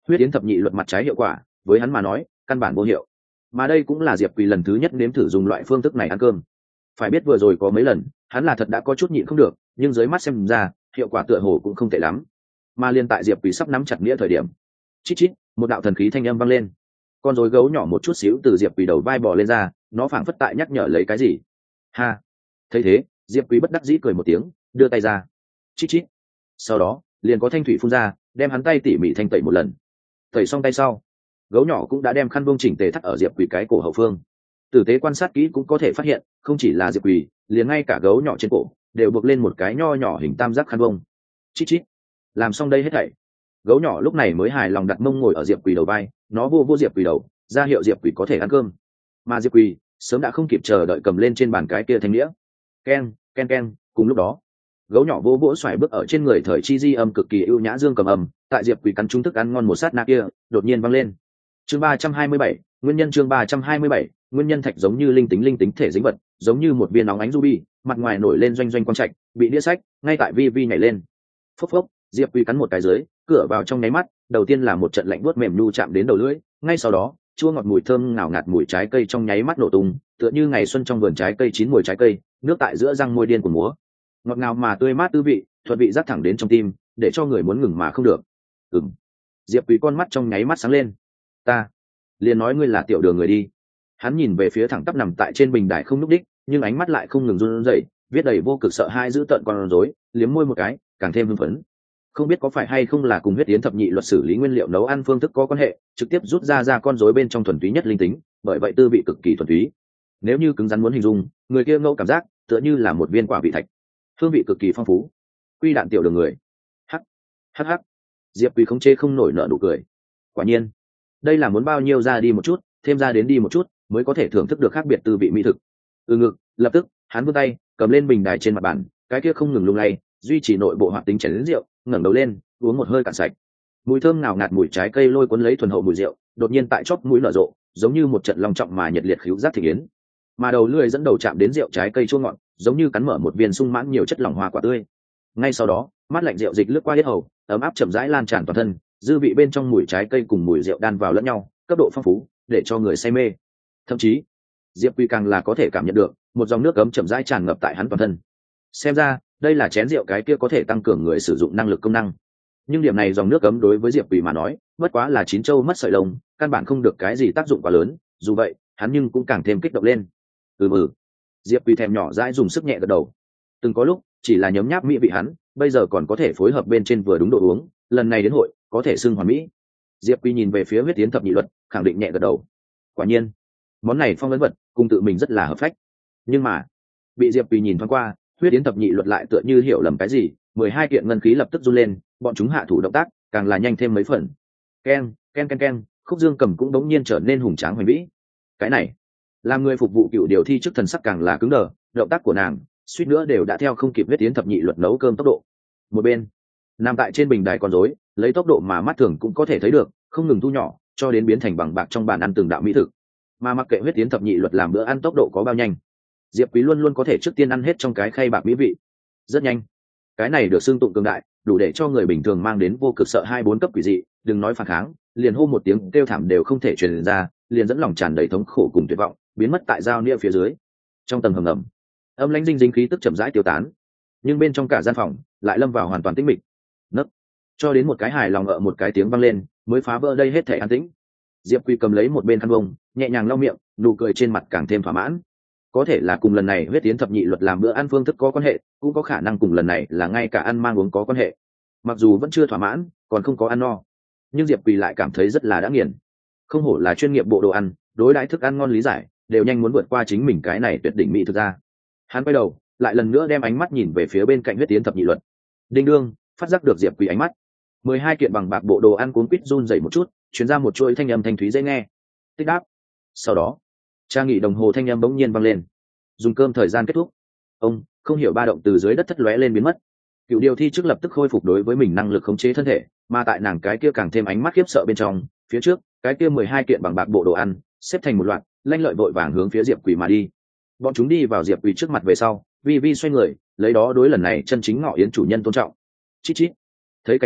huyết yến thập nhị luật mặt trái hiệu quả với hắn mà nói căn bản vô hiệu, mà đây cũng là diệp quỳ lần thứ nhất nếm thử dùng loại phương thức này ăn cơm. Phải biết vừa rồi có mấy lần hắn là thật đã có chút nhịn không được, nhưng dưới mắt xem ra hiệu quả tựa hồ cũng không tệ lắm. Mà liên tại diệp quỳ sắp nắm chặt nghĩa thời điểm, chít chít, một đạo thần khí thanh âm vang lên. Con rối gấu nhỏ một chút xíu từ diệp quỳ đầu vai bò lên ra, nó phảng phất tại nhắc nhở lấy cái gì. Ha, thấy thế diệp quỳ bất đắc dĩ cười một tiếng, đưa tay ra, chít chít, sau đó liền có thanh thủy phun ra, đem hắn tay tỉ mỉ thanh tẩy một lần. Tẩy xong tay sau, gấu nhỏ cũng đã đem khăn bông chỉnh tề thắt ở diệp quỳ cái cổ hậu phương. Tử tế quan sát kỹ cũng có thể phát hiện, không chỉ là diệp quỳ, liền ngay cả gấu nhỏ trên cổ đều buộc lên một cái nho nhỏ hình tam giác khăn bông. Chít chít, làm xong đây hết thảy, gấu nhỏ lúc này mới hài lòng đặt mông ngồi ở diệp quỳ đầu vai, nó vô vô diệp quỳ đầu, ra hiệu diệp quỳ có thể ăn cơm. Mà diệp quỳ sớm đã không kịp chờ đợi cầm lên trên bàn cái kia thanh đĩa. Keng keng keng, cùng lúc đó gấu nhỏ vô vỗ xoài bước ở trên người thời chi di âm cực kỳ ưu nhã dương cầm âm, tại diệp quỳ cắn trúng thức ăn ngon một sát na kia đột nhiên văng lên. Chương 327, nguyên nhân. Chương 327, nguyên nhân. Thạch giống như linh tính thể dính vật, giống như một viên nóng ánh ruby, mặt ngoài nổi lên doanh doanh quang trạch, bị đĩa sách ngay tại vi vi nhảy lên. Phốc phốc, diệp quỳ cắn một cái dưới, cửa vào trong nháy mắt, đầu tiên là một trận lạnh buốt mềm nhu chạm đến đầu lưỡi, ngay sau đó chua ngọt mùi thơm ngào ngạt mùi trái cây trong nháy mắt nổ tung, tựa như ngày xuân trong vườn trái cây chín mùi trái cây, nước tại giữa răng môi điên của múa, ngọt ngào mà tươi mát tư vị, thuận vị giác thẳng đến trong tim, để cho người muốn ngừng mà không được. Diệp Quý con mắt trong nháy mắt sáng lên. Ta liền nói ngươi là tiểu đường người đi. Hắn nhìn về phía thẳng tắp nằm tại trên bình đài không nhúc đích, nhưng ánh mắt lại không ngừng run rẩy, viết đầy vô cực sợ hai giữ tợn con rối, liếm môi một cái, càng thêm hưng phấn. Không biết có phải hay không là cùng huyết yến thập nhị luật xử lý nguyên liệu nấu ăn phương thức có quan hệ, trực tiếp rút ra con rối bên trong thuần túy nhất linh tính, bởi vậy tư vị cực kỳ thuần túy. Nếu như cứng rắn muốn hình dung, người kia ngẫu cảm giác tựa như là một viên quả vị thạch, hương vị cực kỳ phong phú. Quy đạn tiểu đường người. Hắc hắc hắc. Diệp Quý không chê không nổi nợ nụ cười. Quả nhiên, đây là muốn bao nhiêu ra đi một chút, thêm ra đến đi một chút, mới có thể thưởng thức được khác biệt tư vị mỹ thực. Ngực, lập tức hắn vươn tay cầm lên bình đài trên mặt bàn, cái kia không ngừng lung lay, duy trì nội bộ hoạt tính chén đến rượu, ngẩng đầu lên uống một hơi cạn sạch. Mùi thơm ngào ngạt mùi trái cây lôi cuốn lấy thuần hậu mùi rượu, đột nhiên tại chóp mũi nở rộ, giống như một trận long trọng mà nhiệt liệt khứu giác thị yến. Mà đầu lưỡi dẫn đầu chạm đến rượu trái cây chua ngọt, giống như cắn mở một viên sung mãn nhiều chất lỏng hoa quả tươi. Ngay sau đó mát lạnh rượu dịch lướt qua yết hầu, ấm áp chậm rãi lan tràn toàn thân, dư vị bên trong mùi trái cây cùng mùi rượu đan vào lẫn nhau, cấp độ phong phú để cho người say mê. Thậm chí Diệp Quy càng là có thể cảm nhận được một dòng nước ấm chậm rãi tràn ngập tại hắn toàn thân. Xem ra đây là chén rượu cái kia có thể tăng cường người sử dụng năng lực công năng. Nhưng điểm này dòng nước ấm đối với Diệp Quy mà nói bất quá là chín châu mất sợi lông, căn bản không được cái gì tác dụng quá lớn. Dù vậy hắn nhưng cũng càng thêm kích động lên. Diệp Quy thèm nhỏ dãi dùng sức nhẹ gật đầu. Từng có lúc chỉ là nhấm nháp mỹ vị hắn, bây giờ còn có thể phối hợp bên trên vừa đúng độ uống, lần này đến hội có thể xưng hoàn mỹ. Diệp Quy nhìn về phía huyết yến thập nhị luật, khẳng định nhẹ gật đầu. Quả nhiên món này phong ấn vật cùng tự mình rất là hợp phách. Nhưng mà bị Diệp Quy nhìn thoáng qua, huyết yến thập nhị luật lại tựa như hiểu lầm cái gì, 12 kiện ngân khí lập tức run lên, bọn chúng hạ thủ động tác càng là nhanh thêm mấy phần. Keng keng keng keng, khúc dương cầm cũng đống nhiên trở nên hùng tráng hoành vĩ. Cái này làm người phục vụ cựu điều thi chức thần sắc càng là cứng đờ, động tác của nàng suýt nữa đều đã theo không kịp huyết yến thập nhị luật nấu cơm tốc độ. Một bên nằm tại trên bình đài con rối, lấy tốc độ mà mắt thường cũng có thể thấy được không ngừng thu nhỏ cho đến biến thành bằng bạc trong bàn ăn từng đạo mỹ thực. Mà mặc kệ huyết yến thập nhị luật làm bữa ăn tốc độ có bao nhanh, Diệp Quý luôn luôn có thể trước tiên ăn hết trong cái khay bạc mỹ vị. Rất nhanh, cái này được xưng tụng cường đại, đủ để cho người bình thường mang đến vô cực sợ 2-4 cấp quỷ dị, đừng nói phản kháng, liền hô một tiếng kêu thảm đều không thể truyền ra, liền dẫn lòng tràn đầy thống khổ cùng tuyệt vọng, biến mất tại giao nia phía dưới. Trong tầng hầm ngầm, âm lãnh dinh dính khí tức chậm rãi tiêu tán, nhưng bên trong cả gian phòng lại lâm vào hoàn toàn tĩnh mịch. Nấc, cho đến một cái hài lòng một cái tiếng vang lên, mới phá vỡ đây hết thể an tĩnh. Diệp Quy cầm lấy một bên khăn bông, nhẹ nhàng lau miệng, nụ cười trên mặt càng thêm thỏa mãn. Có thể là cùng lần này huyết yến thập nhị luật làm bữa ăn phương thức có quan hệ, cũng có khả năng cùng lần này là ngay cả ăn mang uống có quan hệ. Mặc dù vẫn chưa thỏa mãn, còn không có ăn no, nhưng Diệp Quy lại cảm thấy rất là đã nghiền. Không hổ là chuyên nghiệp bộ đồ ăn, đối đãi thức ăn ngon lý giải đều nhanh muốn vượt qua chính mình cái này tuyệt đỉnh mỹ thực ra. Hắn quay đầu lại lần nữa đem ánh mắt nhìn về phía bên cạnh huyết yến thập nhị luật. Đinh đương phát giác được Diệp Quy ánh mắt, 12 kiện bằng bạc bộ đồ ăn cuốn quýt run rẩy một chút, truyền ra một chuỗi thanh âm thanh thúy dễ nghe. Tích đáp. Sau đó trang nghị đồng hồ thanh âm bỗng nhiên vang lên. Dùng cơm thời gian kết thúc. Ông không hiểu ba động từ dưới đất thất lóe lên biến mất. Cựu điều thi trước lập tức khôi phục đối với mình năng lực khống chế thân thể, mà tại nàng cái kia càng thêm ánh mắt khiếp sợ bên trong. Phía trước cái kia 12 kiện bằng bạc bộ đồ ăn xếp thành một loạt, lanh lợi vội vàng hướng phía Diệp Quỳ mà đi. Bọn chúng đi vào Diệp Quỳ trước mặt về sau, vi vi xoay người, lấy đó đối lần này chân chính ngọ yến chủ nhân tôn trọng. Chít chít. Thấy cảnh này,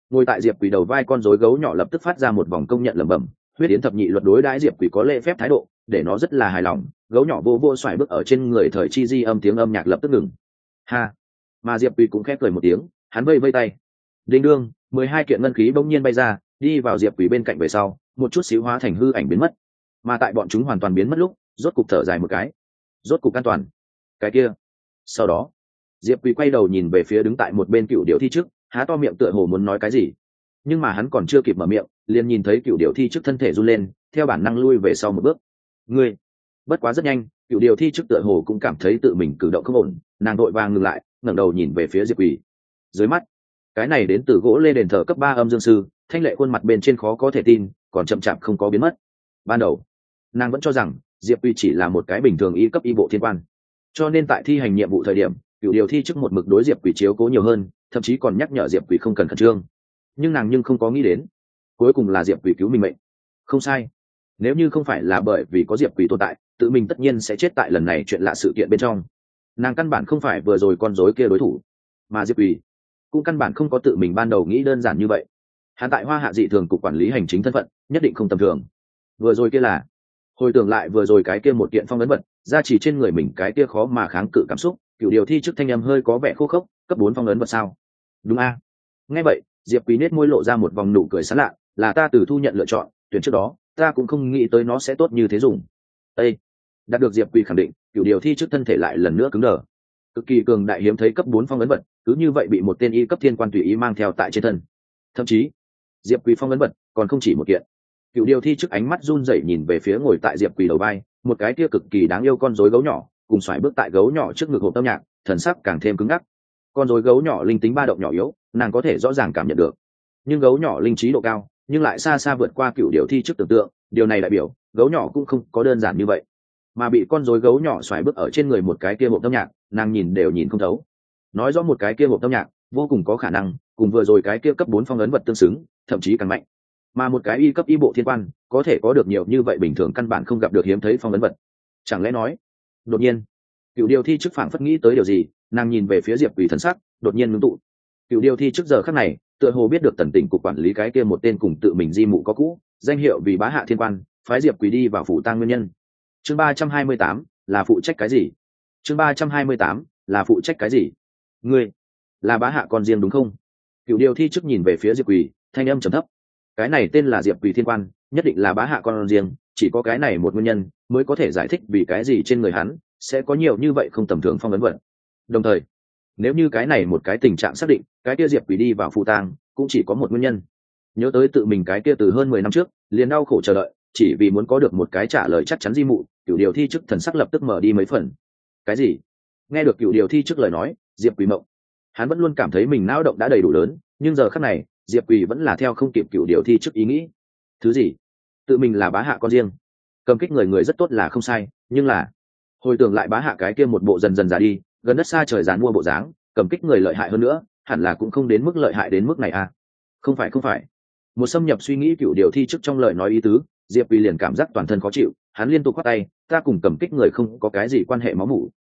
Ngồi tại diệp quỳ đầu vai con rối gấu nhỏ lập tức phát ra một vòng công nhận lẩm bẩm. Huyết yến thập nhị luật đối đãi diệp quỳ có lễ phép thái độ, để nó rất là hài lòng. Gấu nhỏ vô vô xoài bước ở trên người thời chi di âm tiếng âm nhạc lập tức ngừng. Ha, mà diệp quỳ cũng khép cười một tiếng, hắn vây vây tay. Đinh đương, 12 kiện ngân khí bỗng nhiên bay ra, đi vào diệp quỳ bên cạnh về sau, một chút xíu hóa thành hư ảnh biến mất. Mà tại bọn chúng hoàn toàn biến mất lúc, rốt cục thở dài một cái, rốt cục an toàn. Cái kia. Sau đó, diệp quỳ quay đầu nhìn về phía đứng tại một bên cựu điệu thi trước, há to miệng tựa hồ muốn nói cái gì, nhưng mà hắn còn chưa kịp mở miệng, liền nhìn thấy cựu điệu thi trước thân thể run lên, theo bản năng lui về sau một bước. Ngươi. Bất quá rất nhanh, cựu điệu thi trước tựa hồ cũng cảm thấy tự mình cử động không ổn, nàng đội vàng ngừng lại, ngẩng đầu nhìn về phía diệp quỳ. Dưới mắt, cái này đến từ gỗ lê đền thờ cấp 3 âm dương sư, thanh lệ khuôn mặt bên trên khó có thể tin, còn chậm chạp không có biến mất. Ban đầu, nàng vẫn cho rằng diệp quỳ chỉ là một cái bình thường y cấp y bộ thiên quan, cho nên tại thi hành nhiệm vụ thời điểm, cựu điều thi trước một mực đối diệp quỳ chiếu cố nhiều hơn, thậm chí còn nhắc nhở diệp quỳ không cần khẩn trương. Nhưng nàng không có nghĩ đến, cuối cùng là diệp quỳ cứu mình mệnh. Không sai, nếu như không phải là bởi vì có diệp quỳ tồn tại, tự mình tất nhiên sẽ chết tại lần này chuyện lạ sự kiện bên trong. Nàng căn bản không phải vừa rồi con rối kia đối thủ, mà diệp quỳ cũng căn bản không có tự mình ban đầu nghĩ đơn giản như vậy. Hắn tại Hoa Hạ dị thường cục quản lý hành chính thân phận nhất định không tầm thường. Vừa rồi kia là, hồi tưởng lại vừa rồi cái kia một kiện phong ấn vật ra chỉ trên người mình, cái kia khó mà kháng cự cảm xúc, cựu điều thi trước thanh âm hơi có vẻ khô khốc. Cấp 4 phong ấn vật sao? Đúng a. Nghe vậy, diệp quý nết môi lộ ra một vòng nụ cười sán lạ, là ta từ thu nhận lựa chọn, tuyển trước đó ta cũng không nghĩ tới nó sẽ tốt như thế dùng. Ê! Đạt được diệp quý khẳng định, cựu điều thi trước thân thể lại lần nữa cứng đờ. Cực kỳ cường đại hiếm thấy cấp 4 phong ấn vật, cứ như vậy bị một tên y cấp thiên quan tùy ý mang theo tại trên thân. Thậm chí, diệp quý phong ấn vật còn không chỉ một kiện. Cựu điều thi trước ánh mắt run rẩy nhìn về phía ngồi tại diệp quỳ đầu vai, một cái kia cực kỳ đáng yêu con rối gấu nhỏ, cùng xoài bước tại gấu nhỏ trước ngực hộp âm nhạc, thần sắc càng thêm cứng ngắc. Con rối gấu nhỏ linh tính ba động nhỏ yếu, nàng có thể rõ ràng cảm nhận được, nhưng gấu nhỏ linh trí độ cao, nhưng lại xa xa vượt qua cựu điều thi trước tưởng tượng. Điều này đại biểu gấu nhỏ cũng không có đơn giản như vậy, mà bị con rối gấu nhỏ xoài bước ở trên người một cái kia hộp âm nhạc, nàng nhìn đều nhìn không thấu. Nói rõ một cái kia hộp âm nhạc vô cùng có khả năng cùng vừa rồi cái kia cấp 4 phong ấn vật tương xứng, thậm chí càng mạnh. Mà một cái y cấp y bộ thiên quan có thể có được nhiều như vậy bình thường căn bản không gặp được hiếm thấy phong ấn vật. Chẳng lẽ nói, đột nhiên cựu điều thi trước phảng phất nghĩ tới điều gì, nàng nhìn về phía diệp quỳ, thần sắc đột nhiên ngưng tụ. Cựu điều thi trước giờ khắc này tựa hồ biết được tần tỉnh cục quản lý cái kia một tên cùng tự mình di mụ có cũ, danh hiệu vì bá hạ thiên quan, phái diệp quỳ đi vào phủ tang nguyên nhân. Chương 328 là phụ trách cái gì? Chương 328 là phụ trách cái gì? Ngươi là bá hạ con riêng đúng không? Cựu điều thi trước nhìn về phía diệp quỳ, thanh âm trầm thấp. Cái này tên là diệp quỳ thiên quan, nhất định là bá hạ con riêng, chỉ có cái này một nguyên nhân mới có thể giải thích vì cái gì trên người hắn sẽ có nhiều như vậy không tầm thường phong ấn vật. Đồng thời, nếu như cái này một cái tình trạng xác định, cái kia diệp quỳ đi vào phù tang cũng chỉ có một nguyên nhân. Nhớ tới tự mình cái kia từ hơn 10 năm trước liền đau khổ chờ đợi, chỉ vì muốn có được một cái trả lời chắc chắn di mụ, cựu điều thi trước thần sắc lập tức mở đi mấy phần. Cái gì? Nghe được cựu điều thi trước lời nói, diệp quỳ mộng. Hắn vẫn luôn cảm thấy mình não động đã đầy đủ lớn, nhưng giờ khắc này diệp quỳ vẫn là theo không kịp cựu điều thi trước ý nghĩ. Thứ gì? Tự mình là bá hạ con riêng, cầm kích người rất tốt là không sai, nhưng là hồi tưởng lại bá hạ cái kia một bộ dần dần già đi, gần đất xa trời dán mua bộ dáng, cầm kích người lợi hại hơn nữa, hẳn là cũng không đến mức lợi hại đến mức này à? Không phải. Một xâm nhập suy nghĩ cựu điều thi trước trong lời nói ý tứ, diệp quỳ liền cảm giác toàn thân khó chịu, hắn liên tục khoát tay, ta cùng cầm kích người không có cái gì quan hệ máu mủ.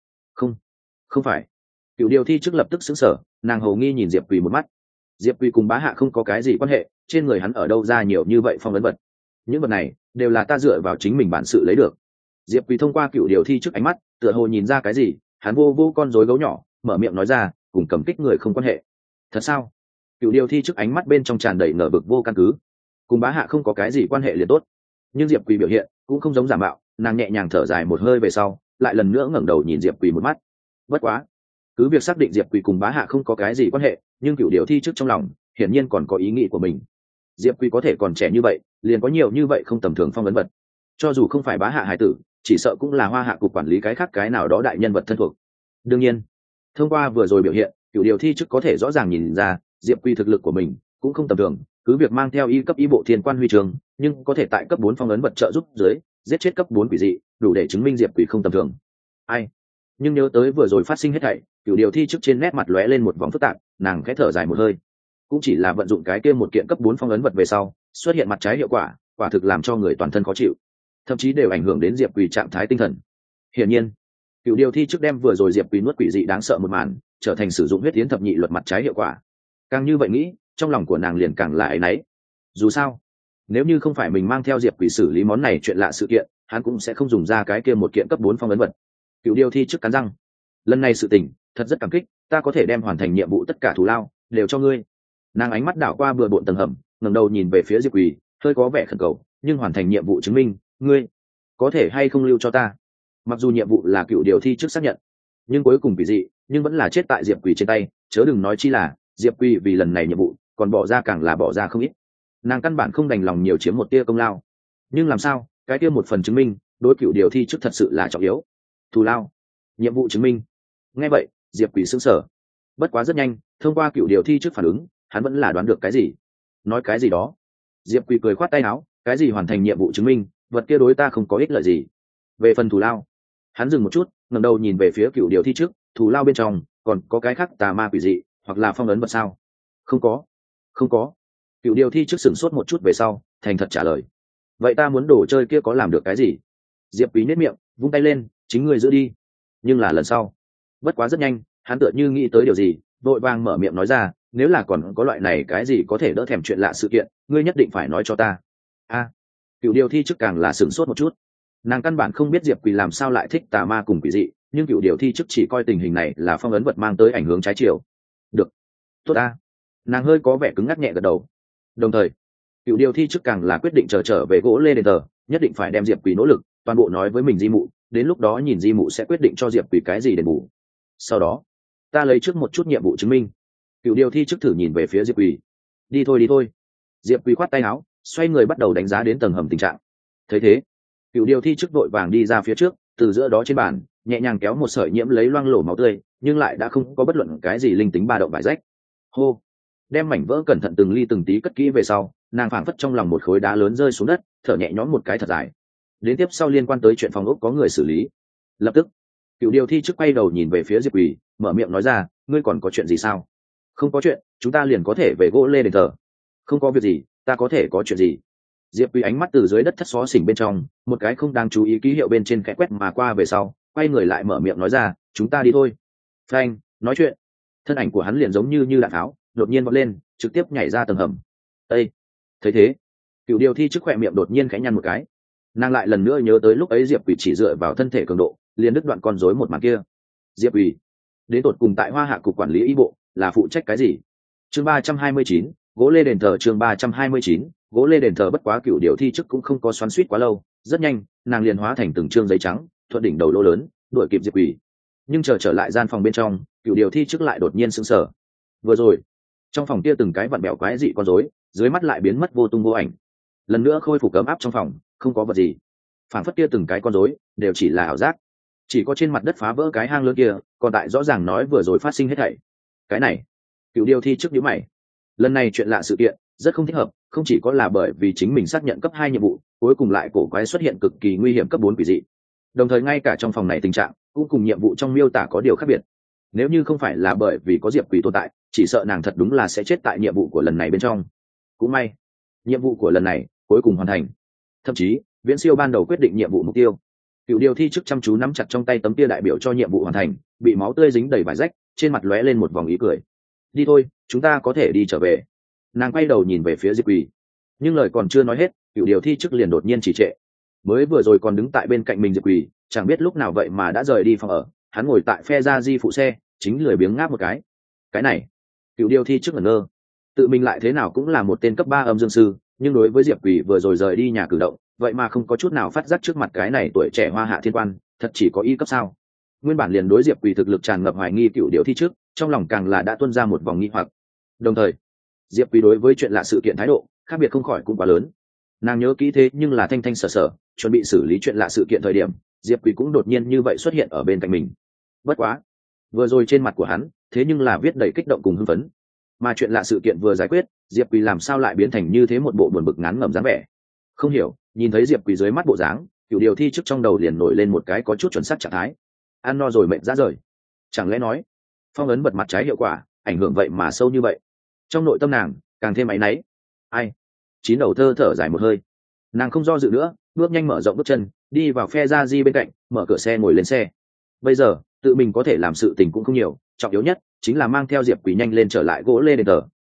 Không phải. Cựu điều thi trước lập tức sững sờ, nàng hầu nghi nhìn diệp quỳ một mắt. Diệp quỳ cùng bá hạ không có cái gì quan hệ, trên người hắn ở đâu ra nhiều như vậy phong ấn vật? Những vật này đều là ta dựa vào chính mình bản sự lấy được. Diệp quỳ thông qua cựu điều thi trước ánh mắt tựa hồ nhìn ra cái gì, hắn vô con rối gấu nhỏ, mở miệng nói ra, cùng cầm kích người không quan hệ. Thật sao? Cựu điều thi trước ánh mắt bên trong tràn đầy nở bực vô căn cứ. Cùng bá hạ không có cái gì quan hệ liền tốt. Nhưng diệp quỳ biểu hiện cũng không giống giả mạo, nàng nhẹ nhàng thở dài một hơi về sau, lại lần nữa ngẩng đầu nhìn diệp quỳ một mắt. Bất quá, cứ việc xác định diệp quỳ cùng bá hạ không có cái gì quan hệ, nhưng cựu điều thi trước trong lòng hiển nhiên còn có ý nghĩ của mình. Diệp quỳ có thể còn trẻ như vậy liền có nhiều như vậy không tầm thường phong ấn vật, cho dù không phải bá hạ hải tử, chỉ sợ cũng là Hoa Hạ cục quản lý cái khác cái nào đó đại nhân vật thân thuộc. Đương nhiên, thông qua vừa rồi biểu hiện, cựu điều thi trước có thể rõ ràng nhìn ra diệp quỳ thực lực của mình cũng không tầm thường, cứ việc mang theo y cấp y bộ thiên quan huy chương, nhưng có thể tại cấp 4 phong ấn vật trợ giúp dưới giết chết cấp 4 quỷ dị, đủ để chứng minh diệp quỳ không tầm thường. Ai? Nhưng nhớ tới vừa rồi phát sinh hết thảy, cựu điều thi trước trên nét mặt lóe lên một vòng phức tạp, nàng khẽ thở dài một hơi. Cũng chỉ là vận dụng cái kia một kiện cấp 4 phong ấn vật về sau, xuất hiện mặt trái hiệu quả, quả thực làm cho người toàn thân khó chịu, thậm chí đều ảnh hưởng đến diệp quỳ trạng thái tinh thần. Hiển nhiên, cựu điều thi trước đem vừa rồi diệp quỳ nuốt quỷ dị đáng sợ một màn trở thành sử dụng huyết tiến thập nhị luật mặt trái hiệu quả. Càng như vậy nghĩ, trong lòng của nàng liền càng là áy náy. Dù sao nếu như không phải mình mang theo diệp quỷ xử lý món này chuyện lạ sự kiện, hắn cũng sẽ không dùng ra cái kia một kiện cấp 4 phong ấn vật. Cựu Điêu Thi trước cắn răng, lần này sự tình thật rất cảm kích, ta có thể đem hoàn thành nhiệm vụ tất cả thù lao đều cho ngươi. Nàng ánh mắt đảo qua bừa bộn tầng hầm, ngẩng đầu nhìn về phía diệp quỷ, hơi có vẻ khẩn cầu, nhưng hoàn thành nhiệm vụ chứng minh ngươi có thể hay không lưu cho ta. Mặc dù nhiệm vụ là Cựu Điều Thi trước xác nhận, nhưng cuối cùng quỷ dị nhưng vẫn là chết tại diệp quỷ trên tay, chớ đừng nói chi là diệp quỷ vì lần này nhiệm vụ còn bỏ ra càng là bỏ ra không ít. Nàng căn bản không đành lòng nhiều chiếm một tia công lao, nhưng làm sao cái kia một phần chứng minh đối Cựu Điều Thi trước thật sự là trọng yếu. Thù lao, nhiệm vụ chứng minh. Nghe vậy diệp quỷ sững sờ, bất quá rất nhanh thông qua Cựu Điều Thi trước phản ứng, hắn vẫn là đoán được cái gì. Nói cái gì đó. Diệp quỷ cười khoát tay áo, cái gì hoàn thành nhiệm vụ chứng minh, vật kia đối ta không có ích lợi gì. Về phần thù lao, hắn dừng một chút, ngẩng đầu nhìn về phía Cựu Điều Thi trước, thù lao bên trong còn có cái khác tà ma quỷ dị hoặc là phong ấn vật sao? Không có, không có. Cựu Điều Thi trước sửng sốt một chút về sau thành thật trả lời. Vậy ta muốn đồ chơi kia có làm được cái gì? Diệp Quý nhếch miệng vung tay lên, chính ngươi giữ đi, nhưng là lần sau. Bất quá rất nhanh hắn tựa như nghĩ tới điều gì, vội vàng mở miệng nói ra, nếu là còn có loại này cái gì có thể đỡ thèm chuyện lạ sự kiện, ngươi nhất định phải nói cho ta. Cựu Điều Thi trước càng là sửng sốt một chút. Nàng căn bản không biết Diệp Quỳ làm sao lại thích tà ma cùng quỷ dị, nhưng Cựu Điều Thi trước chỉ coi tình hình này là phong ấn vật mang tới ảnh hưởng trái chiều. Được, tốt ta. Nàng hơi có vẻ cứng ngắc nhẹ gật đầu. Đồng thời Cựu Điều Thi trước càng là quyết định trở về gỗ lê đền thờ, nhất định phải đem Diệp Quỳ nỗ lực toàn bộ nói với mình di mụ, đến lúc đó nhìn di mụ sẽ quyết định cho Diệp Quỳ cái gì đền bù. Sau đó ta lấy trước một chút nhiệm vụ chứng minh. Cựu Điều Thi trước thử nhìn về phía Diệp Quỳ. Đi thôi đi thôi. Diệp Quỳ khoát tay áo, xoay người bắt đầu đánh giá đến tầng hầm tình trạng. Thấy thế Cựu Điều Thi trước đội vàng đi ra phía trước, từ giữa đó trên bàn nhẹ nhàng kéo một sợi nhiễm lấy loang lổ máu tươi, nhưng lại đã không có bất luận cái gì linh tính ba động vải rách. Hô, đem mảnh vỡ cẩn thận từng ly từng tí cất kỹ về sau, nàng phảng phất trong lòng một khối đá lớn rơi xuống đất, thở nhẹ nhõm một cái thật dài. Đến tiếp sau liên quan tới chuyện phòng ốc có người xử lý. Lập tức Cựu Điều Thi trước quay đầu nhìn về phía Diệp Quỳ, mở miệng nói ra, ngươi còn có chuyện gì sao? Không có chuyện, chúng ta liền có thể về gỗ lê đền thờ. Không có việc gì, ta có thể có chuyện gì? Diệp Quỳ ánh mắt từ dưới đất thất xó xỉnh bên trong một cái không đáng chú ý ký hiệu bên trên khẽ quét mà qua về sau, quay người lại mở miệng nói ra, chúng ta đi thôi. Phanh, nói chuyện thân ảnh của hắn liền giống như đạn tháo đột nhiên vọt lên, trực tiếp nhảy ra tầng hầm. Ê! Thấy thế Cựu Điều Thi trước khỏe miệng đột nhiên khẽ nhăn một cái. Nàng lại lần nữa nhớ tới lúc ấy Diệp Quỳ chỉ dựa vào thân thể cường độ liền đứt đoạn con rối một màn kia. Diệp Quỳ đến tột cùng tại Hoa Hạ cục quản lý y bộ là phụ trách cái gì? Chương 329, gỗ lê đền thờ. Chương 329, gỗ lê đền thờ. Bất quá Cựu Điều Thi trước cũng không có xoắn xuýt quá lâu, rất nhanh nàng liền hóa thành từng trương giấy trắng thuận đỉnh đầu lỗ lớn đuổi kịp Diệp Quỳ. Nhưng trở lại gian phòng bên trong, Cựu Điều Thi trước lại đột nhiên sững sờ. Vừa rồi trong phòng kia từng cái vặn bẹo quái dị con rối dưới mắt lại biến mất vô tung vô ảnh, lần nữa khôi phục ấm áp trong phòng không có vật gì, phản phất kia từng cái con rối đều chỉ là ảo giác, chỉ có trên mặt đất phá vỡ cái hang lớn kia còn tại rõ ràng nói vừa rồi phát sinh hết thảy. Cái này Cựu Điều Thi trước nhíu mày, lần này chuyện lạ sự kiện rất không thích hợp, không chỉ có là bởi vì chính mình xác nhận cấp 2 nhiệm vụ cuối cùng lại cổ quái xuất hiện cực kỳ nguy hiểm cấp 4 quỷ dị, đồng thời ngay cả trong phòng này tình trạng cũng cùng nhiệm vụ trong miêu tả có điều khác biệt. Nếu như không phải là bởi vì có Diệp Quỳ tồn tại, chỉ sợ nàng thật đúng là sẽ chết tại nhiệm vụ của lần này bên trong. Cũng may nhiệm vụ của lần này cuối cùng hoàn thành, thậm chí viễn siêu ban đầu quyết định nhiệm vụ mục tiêu. Cựu Điều Thi trước chăm chú nắm chặt trong tay tấm kia đại biểu cho nhiệm vụ hoàn thành, bị máu tươi dính đầy vải rách, trên mặt lóe lên một vòng ý cười. Đi thôi, chúng ta có thể đi trở về. Nàng quay đầu nhìn về phía Diệp Quỳ, nhưng lời còn chưa nói hết, Cựu Điều Thi trước liền đột nhiên trì trệ. Mới vừa rồi còn đứng tại bên cạnh mình Diệp Quỳ chẳng biết lúc nào vậy mà đã rời đi phòng ở, hắn ngồi tại phe ra di phụ xe chính lười biếng ngáp một cái. Cái này Cựu Điều Thi trước ngẩn ngơ, tự mình lại thế nào cũng là một tên cấp 3 âm dương sư, nhưng đối với Diệp Quỳ vừa rồi rời đi nhà cử động vậy mà không có chút nào phát giác trước mặt cái này tuổi trẻ Hoa Hạ thiên quan thật chỉ có y cấp sao. Nguyên bản liền đối Diệp Quỳ thực lực tràn ngập hoài nghi Cựu Điều Thi trước trong lòng càng là đã tuôn ra một vòng nghi hoặc, đồng thời Diệp Quỳ đối với chuyện lạ sự kiện thái độ khác biệt không khỏi cũng quá lớn. Nàng nhớ kỹ thế nhưng là thanh thanh sở sở chuẩn bị xử lý chuyện lạ sự kiện thời điểm, Diệp Quỳ cũng đột nhiên như vậy xuất hiện ở bên cạnh mình. Bất quá vừa rồi trên mặt của hắn thế nhưng là viết đầy kích động cùng hưng phấn, mà chuyện lạ sự kiện vừa giải quyết, Diệp Quỳ làm sao lại biến thành như thế một bộ buồn bực ngán ngẩm dáng vẻ. Không hiểu, nhìn thấy Diệp Quỳ dưới mắt bộ dáng, Cựu Điều Thi trước trong đầu liền nổi lên một cái có chút chuẩn xác trạng thái: ăn no rồi mệt ra rời. Chẳng lẽ nói phong ấn bật mặt trái hiệu quả ảnh hưởng vậy mà sâu như vậy? Trong nội tâm nàng càng thêm áy náy. Ai? Chín đầu thơ thở dài một hơi, nàng không do dự nữa, bước nhanh mở rộng bước chân đi vào phe ra di bên cạnh, mở cửa xe ngồi lên xe. Bây giờ tự mình có thể làm sự tình cũng không nhiều, trọng yếu nhất chính là mang theo Diệp Quỳ nhanh lên trở lại gỗ lê đền thờ,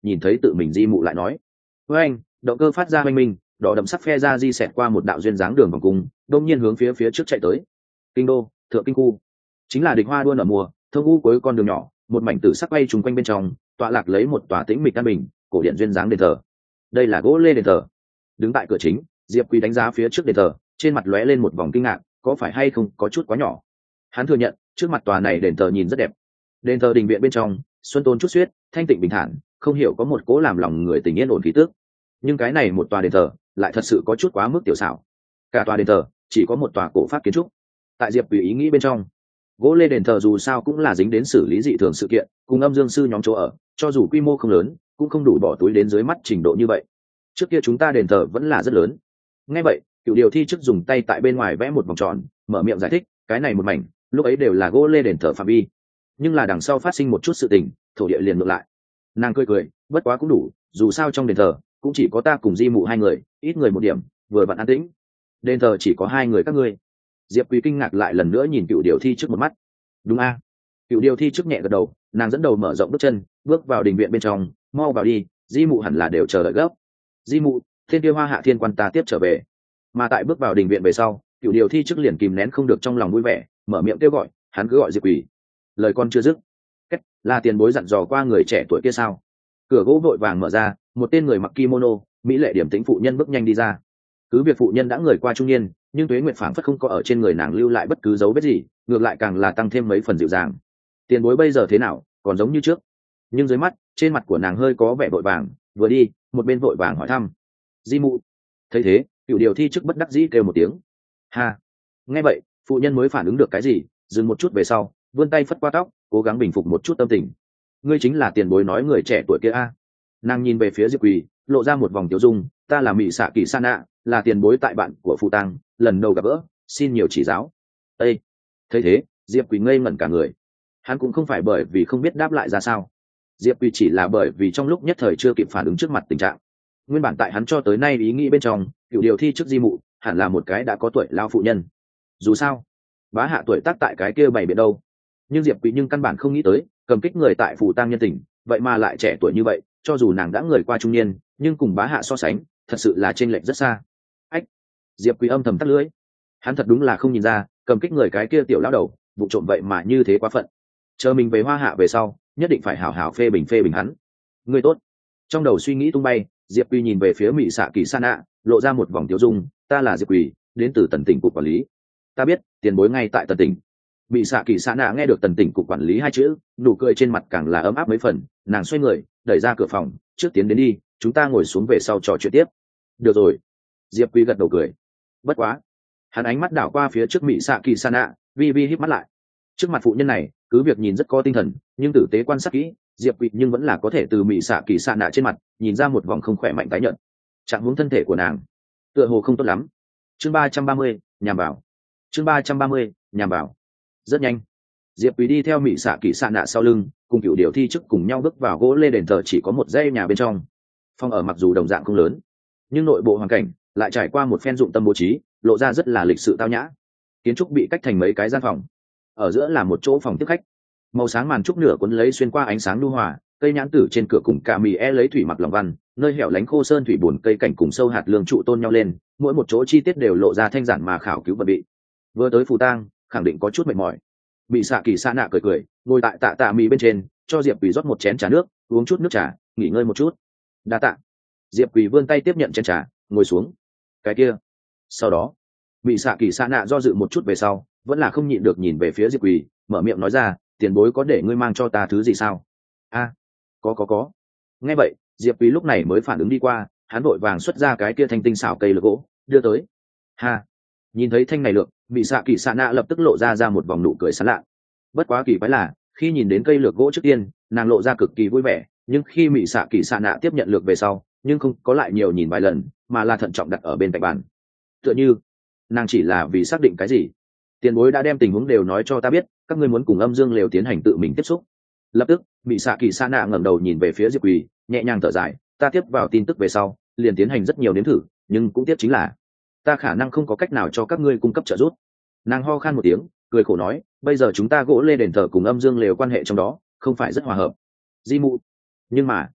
nhìn thấy tự mình di mụ lại nói với anh động cơ phát ra oanh minh, đỏ đậm sắc phe ra di xẹt qua một đạo duyên dáng đường vòng cung, đông nhiên hướng phía trước chạy tới. Kinh đô thượng kinh khu chính là địch hoa đua nở mùa, thông u cuối con đường nhỏ, một mảnh tử sắc quay trùng quanh bên trong, tọa lạc lấy một tòa tĩnh mịch an bình cổ điện duyên dáng đền thờ. Đây là gỗ lê đền thờ. Đứng tại cửa chính, Diệp Quý đánh giá phía trước đền thờ, trên mặt lóe lên một vòng kinh ngạc, có phải hay không có chút quá nhỏ. Hắn thừa nhận, trước mặt tòa này đền thờ nhìn rất đẹp. Đền thờ đình viện bên trong, xuân tôn chút xuyết, thanh tịnh bình thản, không hiểu có một cỗ làm lòng người tình yên ổn khí tức. Nhưng cái này một tòa đền thờ lại thật sự có chút quá mức tiểu xảo. Cả tòa đền thờ chỉ có một tòa cổ pháp kiến trúc. Tại Diệp Quý ý nghĩ bên trong, gỗ lê đền thờ dù sao cũng là dính đến xử lý dị thường sự kiện, cùng âm dương sư nhóm chỗ ở, cho dù quy mô không lớn, cũng không đủ bỏ túi đến dưới mắt trình độ như vậy. Trước kia chúng ta đền thờ vẫn là rất lớn. Nghe vậy, Cựu Điều Thi chức dùng tay tại bên ngoài vẽ một vòng tròn, mở miệng giải thích, cái này một mảnh, lúc ấy đều là gỗ lê đền thờ phạm vi. Nhưng là đằng sau phát sinh một chút sự tình, thổ địa liền ngược lại. Nàng cười cười, bất quá cũng đủ, dù sao trong đền thờ cũng chỉ có ta cùng di mụ hai người, ít người một điểm, vừa vặn an tĩnh. Đền thờ chỉ có hai người các ngươi. Diệp Quý kinh ngạc lại lần nữa nhìn Cựu Điều Thi trước một mắt. Đúng a? Cựu Điều Thi trước nhẹ gật đầu, nàng dẫn đầu mở rộng bước chân, bước vào đình viện bên trong, mau vào đi, di mụ hẳn là đều chờ đợi gấp. Di mụ, thiên kia hoa hạ thiên quan ta tiếp trở về. Mà tại bước vào đình viện về sau, Cựu Điều Thi trước liền kìm nén không được trong lòng vui vẻ, mở miệng kêu gọi, hắn cứ gọi Diệp Quý. Lời con chưa dứt, cách là tiền bối dặn dò qua người trẻ tuổi kia sao? Cửa gỗ vội vàng mở ra, một tên người mặc kimono, mỹ lệ điểm tĩnh phụ nhân bước nhanh đi ra. Cứ việc phụ nhân đã người qua trung niên, nhưng tuế nguyệt phảng phất không có ở trên người nàng lưu lại bất cứ dấu vết gì, ngược lại càng là tăng thêm mấy phần dịu dàng. Tiền bối bây giờ thế nào, còn giống như trước? Nhưng dưới mắt, trên mặt của nàng hơi có vẻ vội vàng, vừa đi, một bên vội vàng hỏi thăm. Di mụ. Thấy thế, Cựu Điều Thi trước bất đắc dĩ kêu một tiếng. Ha. Nghe vậy, phụ nhân mới phản ứng được cái gì, dừng một chút về sau, vươn tay phất qua tóc, cố gắng bình phục một chút tâm tình. Ngươi chính là tiền bối nói người trẻ tuổi kia a? Nàng nhìn về phía Diệp Quỳ, lộ ra một vòng tiểu dung, ta là Mị Xạ Kỳ Sa Nạ, là tiền bối tại bạn của phụ tăng, lần đầu gặp gỡ, xin nhiều chỉ giáo. Ê! Thấy thế, Diệp Quỳ ngây ngẩn cả người. Hắn cũng không phải bởi vì không biết đáp lại ra sao. Diệp Quỳ chỉ là bởi vì trong lúc nhất thời chưa kịp phản ứng trước mặt tình trạng. Nguyên bản tại hắn cho tới nay ý nghĩ bên trong, Cựu Điều Thi trước di mụ, hẳn là một cái đã có tuổi lao phụ nhân. Dù sao, bá hạ tuổi tác tại cái kia bày biện đâu. Nhưng Diệp Quỳ căn bản không nghĩ tới, cầm kích người tại phủ tang nhân tình, vậy mà lại trẻ tuổi như vậy, cho dù nàng đã người qua trung niên, nhưng cùng bá hạ so sánh, thật sự là chênh lệch rất xa. Ách! Diệp Quỳ âm thầm tắt lưỡi. Hắn thật đúng là không nhìn ra, cầm kích người cái kia tiểu lão đầu, vụ trộm vậy mà như thế quá phận. Chờ mình về Hoa Hạ về sau, nhất định phải hảo hảo phê bình hắn. Người tốt. Trong đầu suy nghĩ tung bay, Diệp Quỳ nhìn về phía Mị Xạ Kỳ Sa Nạ, lộ ra một vòng tiêu dung, ta là Diệp Quỳ, đến từ Tần Tỉnh cục quản lý. Ta biết, tiền bối ngay tại Tần Tỉnh. Mị Xạ Kỳ Sa Nạ nghe được Tần Tỉnh cục quản lý hai chữ, nụ cười trên mặt càng là ấm áp mấy phần, nàng xoay người, đẩy ra cửa phòng, trước tiến đến đi, chúng ta ngồi xuống về sau trò chuyện tiếp. Được rồi. Diệp Quỳ gật đầu cười. Bất quá, hắn ánh mắt đảo qua phía trước Mị Xạ Kỳ Sa Nạ, vi híp mắt lại. Trước mặt phụ nhân này, cứ việc nhìn rất có tinh thần, nhưng tử tế quan sát kỹ, Diệp Quỳ nhưng vẫn là có thể từ Mị Xạ Kỳ Sa Nạ trên mặt nhìn ra một vòng không khỏe mạnh tái nhợt. Trạng huống thân thể của nàng tựa hồ không tốt lắm. Chương 330, nhằm vào. Chương 330, nhằm vào. Rất nhanh, Diệp Quý đi theo Mị Xạ Kỳ Sa Nạ sau lưng, cùng Cựu Điều Thi trước cùng nhau bước vào gỗ lê đền thờ chỉ có một dãy nhà bên trong. Phòng ở mặc dù đồng dạng không lớn, nhưng nội bộ hoàn cảnh lại trải qua một phen dụng tâm bố trí, lộ ra rất là lịch sự tao nhã. Kiến trúc bị cách thành mấy cái gian phòng, ở giữa là một chỗ phòng tiếp khách, màu sáng màn trúc nửa cuốn lấy xuyên qua ánh sáng nhu hòa, cây nhãn tử trên cửa cùng cả mì lấy thủy mặc lòng văn, nơi hẻo lánh khô sơn thủy bùn cây cảnh cùng sâu hạt lương trụ tôn nhau lên, mỗi một chỗ chi tiết đều lộ ra thanh giản mà khảo cứu vật bị. Vừa tới phù tang, khẳng định có chút mệt mỏi. Mị Xạ Kỳ Sa Nạ cười ngồi tại tạ mì bên trên, cho Diệp Quỳ rót một chén trà nước, uống chút nước trà, nghỉ ngơi một chút. Đa tạ. Diệp Quỳ vươn tay tiếp nhận chén trà, ngồi xuống. Cái kia. Sau đó, Mị Xạ Kỳ Sa Nạ do dự một chút về sau, vẫn là không nhịn được nhìn về phía Diệp Quỳ, mở miệng nói ra, tiền bối có để ngươi mang cho ta thứ gì sao? A, có. Nghe vậy, Diệp Quý lúc này mới phản ứng đi qua, hắn vội vàng xuất ra cái kia thanh tinh xảo cây lược gỗ, đưa tới. Ha, nhìn thấy thanh này lược, Mị Xạ Kỳ Sa Nạ lập tức lộ ra một vòng nụ cười sán lạ. Bất quá kỳ quái là, khi nhìn đến cây lược gỗ trước tiên, nàng lộ ra cực kỳ vui vẻ, nhưng khi Mị Xạ Kỳ Sa Nạ tiếp nhận lược về sau, nhưng không có lại nhiều nhìn vài lần, mà là thận trọng đặt ở bên cạnh bàn. Tựa như, nàng chỉ là vì xác định cái gì. Tiền bối đã đem tình huống đều nói cho ta biết, các ngươi muốn cùng âm dương lều tiến hành tự mình tiếp xúc. Lập tức, Mị Xạ Kỳ Sa Nạ ngẩng đầu nhìn về phía Diệp Quỳ, nhẹ nhàng thở dài, ta tiếp vào tin tức về sau, liền tiến hành rất nhiều nếm thử, nhưng cũng tiếp chính là ta khả năng không có cách nào cho các ngươi cung cấp trợ giúp. Nàng ho khan một tiếng, cười khổ nói, bây giờ chúng ta gỗ lê đền thờ cùng âm dương lều quan hệ trong đó không phải rất hòa hợp. Di mụ. Nhưng mà,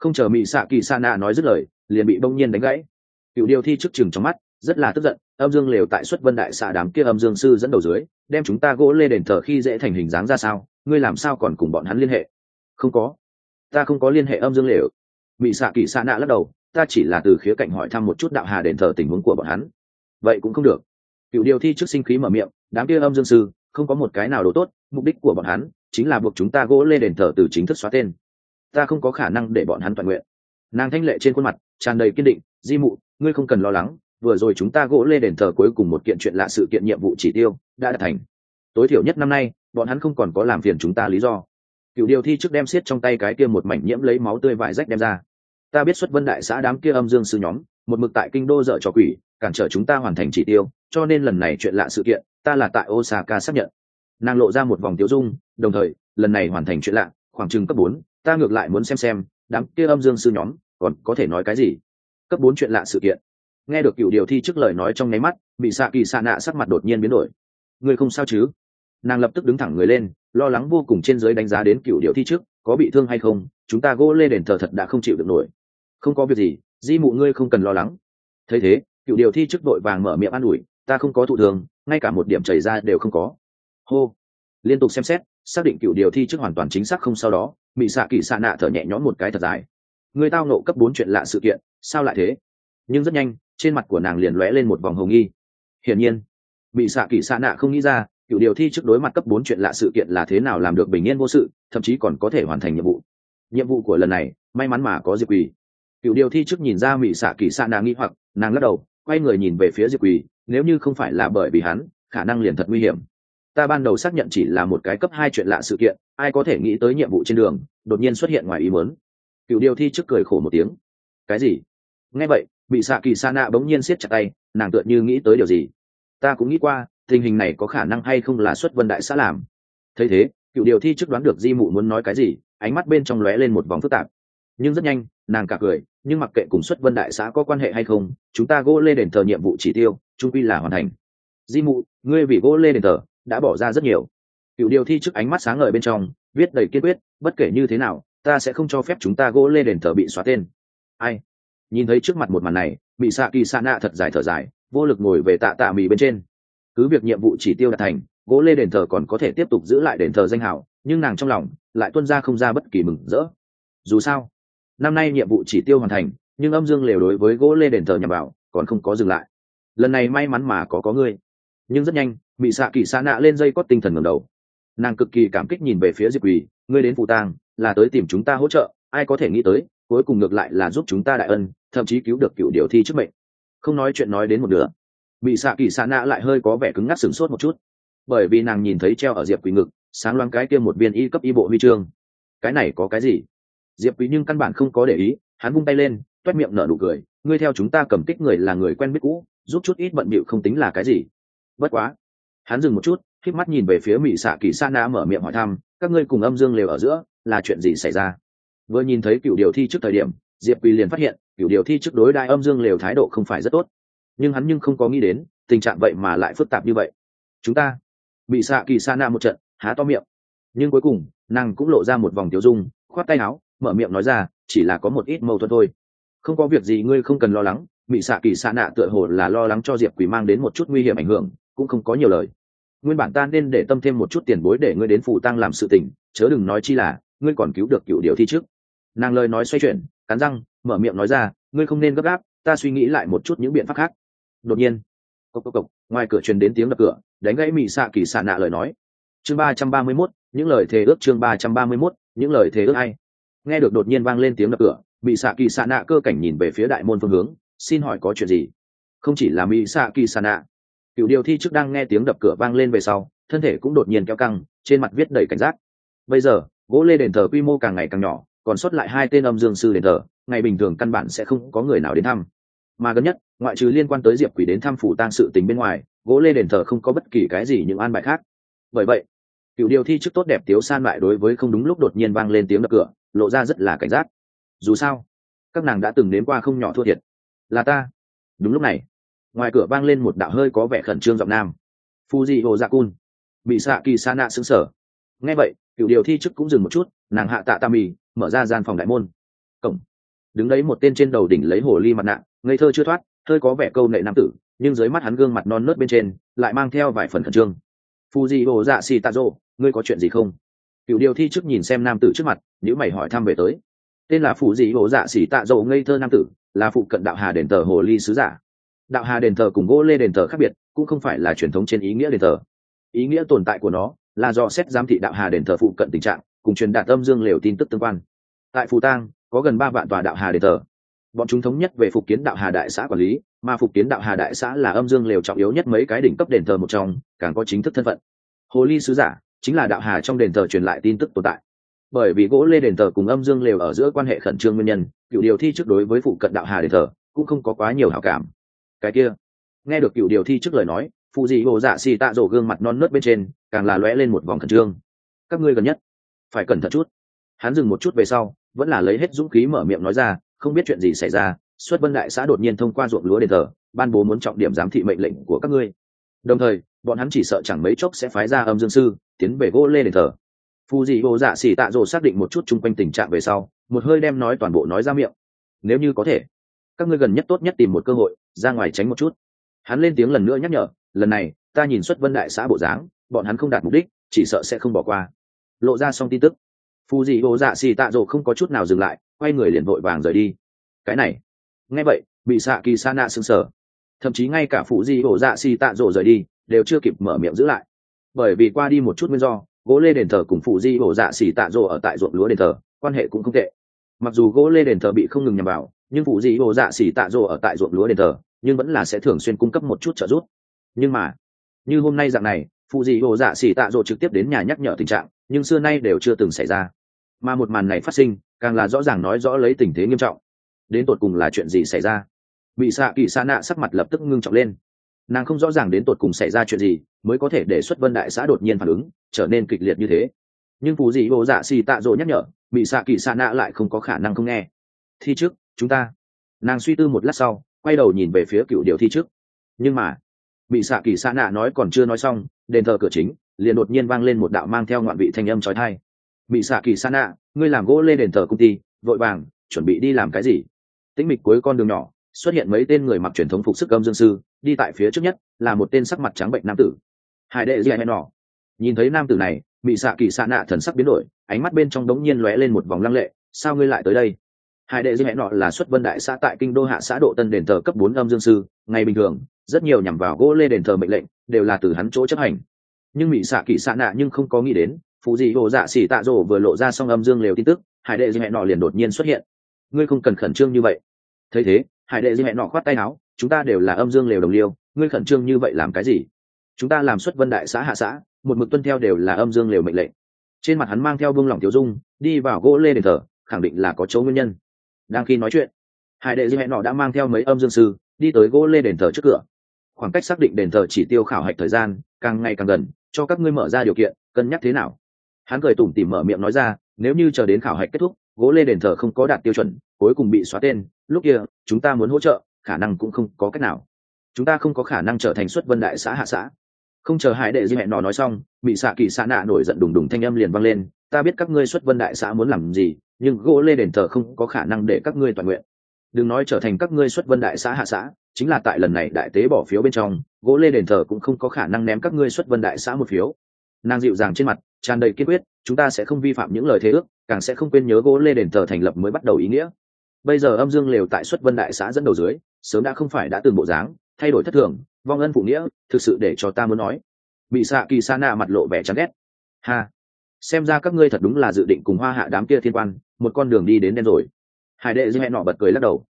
Không chờ mỹ xạ kỳ sa nạ nói dứt lời, liền bị bỗng nhiên đánh gãy. Cựu điều thi trước chừng trong mắt, rất là tức giận. Âm dương lều tại xuất vân đại xạ đám kia âm dương sư dẫn đầu dưới, đem chúng ta gỗ lê đền thờ khi dễ thành hình dáng ra sao, ngươi làm sao còn cùng bọn hắn liên hệ? Không có, ta không có liên hệ âm dương lều. Mỹ xạ kỳ sa nạ lắc đầu, ta chỉ là từ khía cạnh hỏi thăm một chút đạo hà đền thờ tình huống của bọn hắn. Vậy cũng không được. Cựu điều thi trước sinh khí mở miệng, đám kia âm dương sư không có một cái nào đồ tốt, mục đích của bọn hắn chính là buộc chúng ta gỗ lê đền thờ từ chính thức xóa tên. Ta không có khả năng để bọn hắn toàn nguyện. Nàng thanh lệ trên khuôn mặt tràn đầy kiên định. Di mụ, ngươi không cần lo lắng, vừa rồi chúng ta gỗ lê đền thờ cuối cùng một kiện chuyện lạ, sự kiện nhiệm vụ chỉ tiêu đã đạt thành. Tối thiểu nhất năm nay bọn hắn không còn có làm phiền chúng ta lý do. Cựu điều thi trước đem xiết trong tay cái kia một mảnh nhiễm lấy máu tươi vải rách đem ra. Ta biết xuất vân đại xã đám kia âm dương sư nhóm một mực tại kinh đô dở trò quỷ, cản trở chúng ta hoàn thành chỉ tiêu, cho nên lần này chuyện lạ sự kiện ta là tại Osaka xác nhận. Nàng lộ ra một vòng tiêu dung, đồng thời lần này hoàn thành chuyện lạ khoảng chừng cấp 4, ta ngược lại muốn xem đám kia âm dương sư nhóm còn có thể nói cái gì. Cấp 4 chuyện lạ sự kiện. Nghe được cựu điều thi trước lời nói trong nháy mắt, bị xạ kỳ xạ nạ sắc mặt đột nhiên biến đổi. Ngươi không sao chứ? Nàng lập tức đứng thẳng người lên, lo lắng vô cùng trên dưới đánh giá đến cựu điều thi trước, có bị thương hay không? Chúng ta gỗ lê đền thờ thật đã không chịu được nổi. Không có việc gì, di mụ ngươi không cần lo lắng. Thấy thế, cựu điều thi trước đội vàng mở miệng an ủi, ta không có thụ thường, ngay cả một điểm chảy ra đều không có. Hô. Liên tục xem xét, xác định cựu điều thi trước hoàn toàn chính xác không, sau đó bị xạ kỳ xạ nạ thở nhẹ nhõm một cái thật dài. Người tao nộ cấp 4 chuyện lạ sự kiện, sao lại thế? Nhưng rất nhanh trên mặt của nàng liền lóe lên một vòng hồng nghi. Hiển nhiên bị xạ kỳ xạ nạ không nghĩ ra cựu điều thi trước đối mặt cấp 4 chuyện lạ sự kiện là thế nào làm được bình yên vô sự, thậm chí còn có thể hoàn thành nhiệm vụ của lần này. May mắn mà có Diệp Quỳ. Cựu điều thi trước nhìn ra mỹ xạ kỳ xạ nạ nghi hoặc, nàng lắc đầu quay người nhìn về phía Diệp Quỳ, nếu như không phải là bởi vì hắn, khả năng liền thật nguy hiểm. Ta ban đầu xác nhận chỉ là một cái cấp 2 chuyện lạ sự kiện, ai có thể nghĩ tới nhiệm vụ trên đường đột nhiên xuất hiện ngoài ý muốn. Cựu điều thi trước cười khổ một tiếng. Cái gì? Nghe vậy bị xạ kỳ sa nạ bỗng nhiên siết chặt tay, nàng tựa như nghĩ tới điều gì. Ta cũng nghĩ qua tình hình này có khả năng hay không là xuất vân đại xã làm. Thấy thế cựu điều thi trước đoán được di mụ muốn nói cái gì, ánh mắt bên trong lóe lên một vòng phức tạp, nhưng rất nhanh nàng cả cười, nhưng mặc kệ cùng xuất vân đại xã có quan hệ hay không, chúng ta gỗ lê đền thờ nhiệm vụ chỉ tiêu chung quy là hoàn thành. Di mụ, ngươi vì gỗ lê đền thờ đã bỏ ra rất nhiều. Cựu điều thi trước ánh mắt sáng ngời bên trong viết đầy kiên quyết, bất kể như thế nào ta sẽ không cho phép chúng ta gỗ lê đền thờ bị xóa tên. Ai? Nhìn thấy trước mặt một màn này, bị xạ kỳ xạ nạ thật dài thở dài, vô lực ngồi về tạ mì bên trên. Cứ việc nhiệm vụ chỉ tiêu đạt thành, gỗ lê đền thờ còn có thể tiếp tục giữ lại đền thờ danh hào, nhưng nàng trong lòng lại tuôn ra không ra bất kỳ mừng rỡ. Dù sao năm nay nhiệm vụ chỉ tiêu hoàn thành, nhưng âm dương lều đối với gỗ lê đền thờ nhằm vào còn không có dừng lại. Lần này may mắn mà có ngươi. Nhưng rất nhanh bị xạ kỳ xạ nạ lên dây cót tinh thần ngẩng đầu, nàng cực kỳ cảm kích nhìn về phía Diệp Quỳ, ngươi đến phù tang là tới tìm chúng ta hỗ trợ, ai có thể nghĩ tới cuối cùng ngược lại là giúp chúng ta đại ân, thậm chí cứu được cựu điều thi trước mệnh. Không nói chuyện nói đến một nửa, bị xạ kỳ xạ nạ lại hơi có vẻ cứng ngắc sửng sốt một chút, bởi vì nàng nhìn thấy treo ở Diệp Quỳ ngực sáng loáng cái kia một viên y cấp y bộ huy chương. Cái này có cái gì? Diệp Quý nhưng căn bản không có để ý, hắn vung tay lên toét miệng nở nụ cười, ngươi theo chúng ta cầm kích người là người quen biết cũ, giúp chút ít bận bịu không tính là cái gì. Bất quá hắn dừng một chút, khép mắt nhìn về phía mỹ xạ kỳ sa nạ mở miệng hỏi thăm, các ngươi cùng âm dương lều ở giữa là chuyện gì xảy ra? Vừa nhìn thấy cựu điều thi trước thời điểm, Diệp Quỳ liền phát hiện cựu điều thi trước đối đại âm dương lều thái độ không phải rất tốt, nhưng hắn không có nghĩ đến tình trạng vậy mà lại phức tạp như vậy. Chúng ta bị xạ kỳ sa nạ một trận há to miệng, nhưng cuối cùng nàng cũng lộ ra một vòng tiêu dung, khoát tay áo mở miệng nói ra, chỉ là có một ít mâu thuẫn thôi, không có việc gì, ngươi không cần lo lắng. Mỹ xạ kỳ sa nạ tựa hồ là lo lắng cho Diệp Quỳ mang đến một chút nguy hiểm ảnh hưởng, cũng không có nhiều lời. Nguyên bản ta nên để tâm thêm một chút tiền bối để ngươi đến phù tăng làm sự tình, chớ đừng nói chi là ngươi còn cứu được cựu điều thi trước. Nàng lời nói xoay chuyển, cắn răng mở miệng nói ra, ngươi không nên gấp gáp, ta suy nghĩ lại một chút những biện pháp khác. Đột nhiên cộc cộc cộc, ngoài cửa truyền đến tiếng đập cửa, đánh gãy Mỹ xạ kỳ sa nạ lời nói. Chương 331, những lời thề ước. Chương 331, những lời thề ước. Ai? Nghe được đột nhiên vang lên tiếng đập cửa, Mỹ xạ kỳ sa nạ cơ cảnh nhìn về phía đại môn phương hướng, xin hỏi có chuyện gì? Không chỉ là Mỹ xạ kỳ sa nạ, cựu điều thi trước đang nghe tiếng đập cửa vang lên về sau, thân thể cũng đột nhiên kéo căng, trên mặt viết đầy cảnh giác. Bây giờ gỗ lê đền thờ quy mô càng ngày càng nhỏ, còn sót lại 2 tên âm dương sư đền thờ, ngày bình thường căn bản sẽ không có người nào đến thăm, mà gần nhất ngoại trừ liên quan tới Diệp Quỳ đến thăm phủ tang sự tình bên ngoài, gỗ lê đền thờ không có bất kỳ cái gì những an bài khác. Bởi vậy cựu điều thi trước tốt đẹp tiếu san lại đối với không đúng lúc đột nhiên vang lên tiếng đập cửa lộ ra rất là cảnh giác. Dù sao các nàng đã từng đến qua không nhỏ thua thiệt. Là ta. Đúng lúc này ngoài cửa vang lên một đạo hơi có vẻ khẩn trương giọng nam. Fuji hồ dạ cun. Bị xạ kỳ sa nạ sững sờ. Nghe vậy cựu điều thi chức cũng dừng một chút, nàng hạ tạ mì mở ra gian phòng đại môn. Cổng đứng đấy một tên trên đầu đỉnh lấy hồ ly mặt nạ, ngây thơ chưa thoát, hơi có vẻ câu nệ nam tử, nhưng dưới mắt hắn gương mặt non nớt bên trên lại mang theo vài phần khẩn trương. Phu di bộ dạ xì tạ rộ, ngươi có chuyện gì không? Cựu điều thi trước nhìn xem nam tử trước mặt, nhữ mày hỏi thăm về tới. Tên là Phù di bộ dạ xì tạ rộ ngây thơ nam tử, là phụ cận đạo hà đền thờ hồ ly sứ giả. Đạo hà đền thờ cùng gỗ lê đền thờ khác biệt, cũng không phải là truyền thống trên ý nghĩa đền thờ. Ý nghĩa tồn tại của nó là do xét giám thị đạo hà đền thờ phụ cận tình trạng, cùng truyền đạt âm dương lều tin tức tương quan. Tại Phù Tang có gần 3 vạn tòa đạo hà đền thờ, bọn chúng thống nhất về phục kiến đạo hà đại xã quản lý, mà phục kiến đạo hà đại xã là âm dương lều trọng yếu nhất mấy cái đỉnh cấp đền thờ một trong, càng có chính thức thân phận. Hồ ly sứ giả chính là đạo hà trong đền thờ truyền lại tin tức tồn tại. Bởi vì gỗ lê đền thờ cùng âm dương lều ở giữa quan hệ khẩn trương nguyên nhân, cựu điều thi trước đối với phụ cận đạo hà đền thờ cũng không có quá nhiều hảo cảm. Cái kia, nghe được cựu điều thi trước lời nói, phụ dị bộ dạ xì tạ rổ gương mặt non nớt bên trên càng là lóe lên một vòng khẩn trương. Các ngươi gần nhất phải cẩn thận chút. Hắn dừng một chút về sau, vẫn là lấy hết dũng khí mở miệng nói ra, không biết chuyện gì xảy ra, xuất vân đại xã đột nhiên thông qua ruộng lúa đền thờ ban bố muốn trọng điểm giám thị mệnh lệnh của các ngươi, đồng thời bọn hắn chỉ sợ chẳng mấy chốc sẽ phái ra âm dương sư tiến về gỗ lê đền thờ. Phù dị bộ dạ xỉ tạ rồ xác định một chút chung quanh tình trạng về sau, một hơi đem nói toàn bộ nói ra miệng. Nếu như có thể, các ngươi gần nhất tốt nhất tìm một cơ hội ra ngoài tránh một chút. Hắn lên tiếng lần nữa nhắc nhở, lần này ta nhìn xuất vân đại xã bộ dáng, bọn hắn không đạt mục đích chỉ sợ sẽ không bỏ qua. Lộ ra xong tin tức, phù dị bộ dạ xỉ tạ rồ không có chút nào dừng lại, quay người liền vội vàng rời đi. Cái này, nghe vậy bị xạ kỳ sa nạ sững sờ, thậm chí ngay cả phụ di bộ dạ xì tạ rộ rời đi đều chưa kịp mở miệng giữ lại. Bởi vì qua đi một chút nguyên do, gỗ lê đền thờ cùng phụ di bộ dạ xì tạ rộ ở tại ruộng lúa đền thờ quan hệ cũng không tệ. Mặc dù gỗ lê đền thờ bị không ngừng nhằm vào, nhưng phụ di bộ dạ xì tạ rộ ở tại ruộng lúa đền thờ nhưng vẫn là sẽ thường xuyên cung cấp một chút trợ giúp. Nhưng mà như hôm nay dạng này, phụ di bộ dạ xì tạ rộ trực tiếp đến nhà nhắc nhở tình trạng nhưng xưa nay đều chưa từng xảy ra. Mà một màn này phát sinh càng là rõ ràng nói rõ lấy tình thế nghiêm trọng. Đến tột cùng là chuyện gì xảy ra? Bị xạ kỳ sa nạ sắc mặt lập tức ngưng trọng lên. Nàng không rõ ràng đến tột cùng xảy ra chuyện gì mới có thể để xuất vân đại xã đột nhiên phản ứng trở nên kịch liệt như thế. Nhưng phù dị bộ dạ xì tạ rộ nhắc nhở, bị xạ kỳ sa nạ lại không có khả năng không nghe. Thi trước chúng ta. Nàng suy tư một lát sau, quay đầu nhìn về phía cựu điều thi trước. Nhưng mà bị xạ kỳ sa nạ nói còn chưa nói xong, đền thờ cửa chính liền đột nhiên vang lên một đạo mang theo ngoạn vị thanh âm chói tai. Bị xạ kỳ sa nạ, ngươi làm gỗ lên đền thờ công ty, vội vàng chuẩn bị đi làm cái gì? Tĩnh mịch cuối con đường nhỏ xuất hiện mấy tên người mặc truyền thống phục sức âm dương sư, đi tại phía trước nhất là một tên sắc mặt trắng bệnh nam tử. Hải đệ dì nọ. Nhìn thấy nam tử này, bị xạ kỳ xạ nạ thần sắc biến đổi, ánh mắt bên trong đống nhiên lóe lên một vòng lăng lệ. Sao ngươi lại tới đây? Hải đệ dì nọ là xuất vân đại xã tại kinh đô hạ xã độ tân đền thờ cấp 4 âm dương sư, ngày bình thường rất nhiều nhằm vào gỗ lê đền thờ mệnh lệnh đều là từ hắn chỗ chấp hành. Nhưng bị xạ kỳ xạ nạ nhưng không có nghĩ đến, phụ dị hồ dạ xỉ tạ rổ vừa lộ ra xong âm dương lều tin tức, hải đệ dì nọ liền đột nhiên xuất hiện. Ngươi không cần khẩn trương như vậy. Thấy thế, hải đệ dì nọ khoát tay áo, chúng ta đều là âm dương lều đồng liêu, ngươi khẩn trương như vậy làm cái gì? Chúng ta làm xuất vân đại xã hạ xã, một mực tuân theo đều là âm dương lều mệnh lệnh. Trên mặt hắn mang theo buông lỏng tiêu dung, đi vào gỗ lê đền thờ, khẳng định là có chỗ nguyên nhân. Đang khi nói chuyện, hải đệ dì nọ đã mang theo mấy âm dương sư đi tới gỗ lê đền thờ trước cửa. Khoảng cách xác định đền thờ chỉ tiêu khảo hạch thời gian càng ngày càng gần, cho các ngươi mở ra điều kiện, cân nhắc thế nào? Hắn cười tủm tỉm mở miệng nói ra, nếu như chờ đến khảo hạch kết thúc, gỗ lê đền thờ không có đạt tiêu chuẩn, cuối cùng bị xóa tên, lúc kia chúng ta muốn hỗ trợ khả năng cũng không có cách nào. Chúng ta không có khả năng trở thành xuất vân đại xã hạ xã. Không chờ hải đệ di hẹn nọ nói xong, bị xạ kỳ xạ nạ nổi giận đùng đùng thanh âm liền vang lên, ta biết các ngươi xuất vân đại xã muốn làm gì, nhưng gỗ lê đền thờ không có khả năng để các ngươi toàn nguyện. Đừng nói trở thành các ngươi xuất vân đại xã hạ xã, chính là tại lần này đại tế bỏ phiếu bên trong, gỗ lê đền thờ cũng không có khả năng ném các ngươi xuất vân đại xã một phiếu. Nàng dịu dàng trên mặt tràn đầy kiên quyết, chúng ta sẽ không vi phạm những lời thế ước, càng sẽ không quên nhớ gỗ lê đền thờ thành lập mới bắt đầu ý nghĩa. Bây giờ âm dương lều tại xuất vân đại xã dẫn đầu dưới, sớm đã không phải đã từng bộ dáng, thay đổi thất thường, vong ân phụ nghĩa, thực sự để cho ta muốn nói. Bị xạ kỳ sa nạ mặt lộ vẻ chán ghét. Ha, xem ra các ngươi thật đúng là dự định cùng hoa hạ đám kia thiên quan một con đường đi đến đen rồi. Hải đệ dư hẹn nọ bật cười lắc đầu.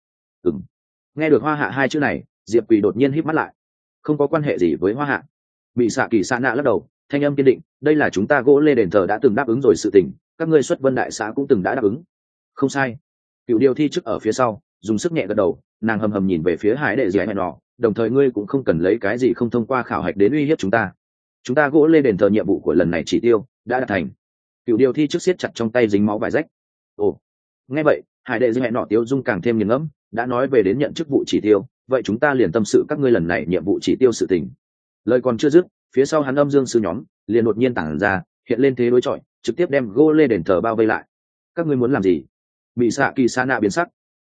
Nghe được hoa hạ hai chữ này, Diệp Quỳ đột nhiên híp mắt lại. Không có quan hệ gì với hoa hạ. Bị xạ kỳ sa nạ lắc đầu, thanh âm kiên định, đây là chúng ta gỗ lê đền thờ đã từng đáp ứng rồi sự tình, các ngươi xuất vân đại xã cũng từng đã đáp ứng. Không sai. Cựu điều thi chức ở phía sau dùng sức nhẹ gật đầu, nàng hầm hầm nhìn về phía hải đệ dì hẹn nọ, đồng thời ngươi cũng không cần lấy cái gì không thông qua khảo hạch đến uy hiếp chúng ta. Chúng ta gỗ lê đền thờ nhiệm vụ của lần này chỉ tiêu đã đạt thành. Cựu điều thi chức siết chặt trong tay dính máu vải rách. Ồ, nghe vậy hải đệ dì hẹn nọ tiêu dung càng thêm nghiền ngẫm, đã nói về đến nhận chức vụ chỉ tiêu, vậy chúng ta liền tâm sự các ngươi lần này nhiệm vụ chỉ tiêu sự tình. Lời còn chưa dứt, phía sau hắn âm dương sư nhóm liền đột nhiên tản ra, hiện lên thế đối chọi, trực tiếp đem gỗ lê đền thờ bao vây lại. Các ngươi muốn làm gì? Bị xạ kỳ sa nạ biến sắc.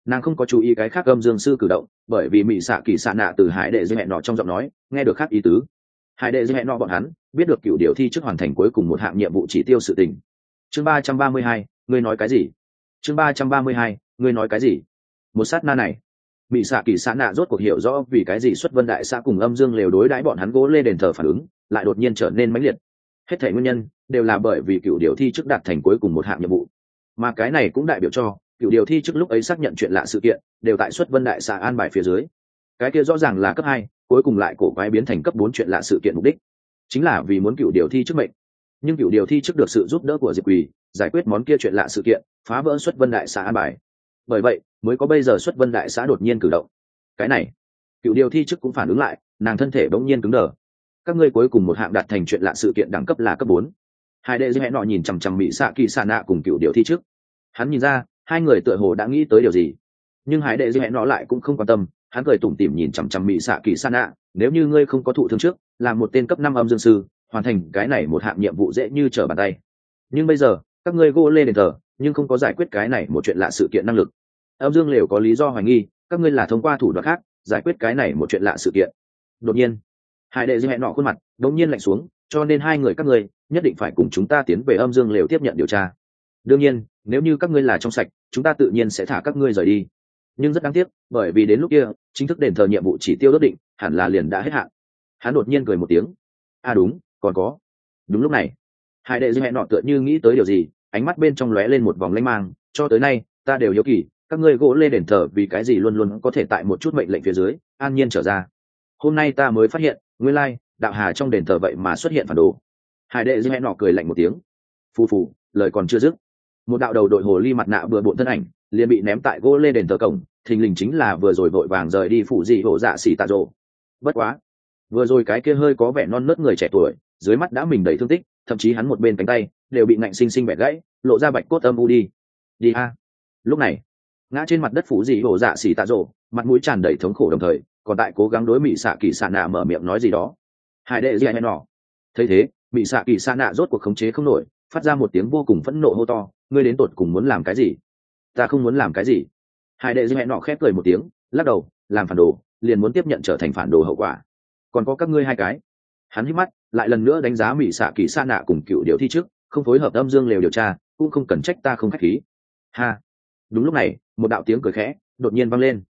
Nàng không có chú ý cái khác âm dương sư cử động, bởi vì mỹ xạ kỳ xạ nạ từ hải đệ dư hẹn nọ trong giọng nói nghe được khác ý tứ. Hải đệ dư hẹn nọ bọn hắn biết được cựu điều thi trước hoàn thành cuối cùng một hạng nhiệm vụ chỉ tiêu sự tình. Chương 332, ngươi nói cái gì? Chương 332, ngươi nói cái gì? Một sát na này, mỹ xạ kỳ xạ nạ rốt cuộc hiểu rõ vì cái gì xuất vân đại xã cùng âm dương lều đối đãi bọn hắn gỗ lê đền thờ phản ứng lại đột nhiên trở nên mãnh liệt. Hết thảy nguyên nhân đều là bởi vì cựu điều thi trước đạt thành cuối cùng một hạng nhiệm vụ, mà cái này cũng đại biểu cho cựu điều thi trước lúc ấy xác nhận chuyện lạ sự kiện đều tại xuất vân đại xã an bài phía dưới. Cái kia rõ ràng là cấp 2, cuối cùng lại cổ quái biến thành cấp 4 chuyện lạ sự kiện, mục đích chính là vì muốn cựu điều thi trước mệnh. Nhưng cựu điều thi trước được sự giúp đỡ của Diệp Quỳ giải quyết món kia chuyện lạ sự kiện, phá vỡ xuất vân đại xã an bài, bởi vậy mới có bây giờ xuất vân đại xã đột nhiên cử động. Cái này cựu điều thi trước cũng phản ứng lại, nàng thân thể bỗng nhiên cứng đờ. Các ngươi cuối cùng một hạng đạt thành chuyện lạ sự kiện đẳng cấp là cấp 4. Hai đệ dư hẹn nọ nhìn chằm chằm mỹ xạ kỳ xạ nạ cùng cựu điều thi trước. Hắn nhìn ra hai người tựa hồ đã nghĩ tới điều gì, nhưng hải đệ dư hẹn nọ lại cũng không quan tâm. Hắn cười tủm tỉm nhìn chằm chằm mỹ xạ kỳ xạ nạ, nếu như ngươi không có thụ thương trước, làm một tên cấp 5 âm dương sư, hoàn thành cái này một hạng nhiệm vụ dễ như trở bàn tay. Nhưng bây giờ các ngươi gỗ lê đền thờ nhưng không có giải quyết cái này một chuyện lạ sự kiện năng lực. Âm dương lều có lý do hoài nghi các ngươi là thông qua thủ đoạn khác giải quyết cái này một chuyện lạ sự kiện. Đột nhiên hải đệ dư hẹn nọ khuôn mặt đột nhiên lạnh xuống, cho nên hai người các ngươi nhất định phải cùng chúng ta tiến về âm dương lều tiếp nhận điều tra. Đương nhiên nếu như các ngươi là trong sạch, chúng ta tự nhiên sẽ thả các ngươi rời đi. Nhưng rất đáng tiếc, bởi vì đến lúc kia chính thức đền thờ nhiệm vụ chỉ tiêu ước định hẳn là liền đã hết hạn. Hắn đột nhiên cười một tiếng. Đúng, còn có. Đúng lúc này hải đệ dư hẹn nọ tựa như nghĩ tới điều gì, ánh mắt bên trong lóe lên một vòng lanh mang. Cho tới nay ta đều hiếu kỳ các ngươi gỗ lê đền thờ vì cái gì luôn luôn có thể tại một chút mệnh lệnh phía dưới an nhiên trở ra. Hôm nay ta mới phát hiện nguyên lai đạo hà trong đền thờ vậy mà xuất hiện phản đồ. Hải đệ dư hẹn nọ cười lạnh một tiếng. Phù phù, lời còn chưa dứt, một đạo đầu đội hồ ly mặt nạ bừa bộn thân ảnh liền bị ném tại gỗ lê đền thờ cổng, thình lình chính là vừa rồi vội vàng rời đi phụ dị hộ dạ xỉ tạ rộ. Bất quá vừa rồi cái kia hơi có vẻ non nớt người trẻ tuổi dưới mắt đã mình đầy thương tích, thậm chí hắn một bên cánh tay đều bị ngạnh sinh sinh bẻ gãy, lộ ra bạch cốt âm u đi a. Lúc này ngã trên mặt đất phụ dị hộ dạ xỉ tạ rộ, mặt mũi tràn đầy thống khổ, đồng thời còn tại cố gắng đối mỹ xạ kỳ xạ nạ mở miệng nói gì đó. Hải đệ dư hẹn nọ thấy thế, mỹ xạ kỳ xạ nạ rốt cuộc khống chế không nổi, phát ra một tiếng vô cùng phẫn nộ hô to, ngươi đến tột cùng muốn làm cái gì? Ta không muốn làm cái gì. Hải đệ dư hẹn nọ khép cười một tiếng, lắc đầu, làm phản đồ liền muốn tiếp nhận trở thành phản đồ hậu quả, còn có các ngươi hai cái. Hắn hít mắt lại lần nữa đánh giá mỹ xạ kỳ xạ nạ cùng cựu điều thi trước, không phối hợp âm dương lều điều tra cũng không cần trách ta không khách khí. Ha. Đúng lúc này một đạo tiếng cười khẽ đột nhiên vang lên.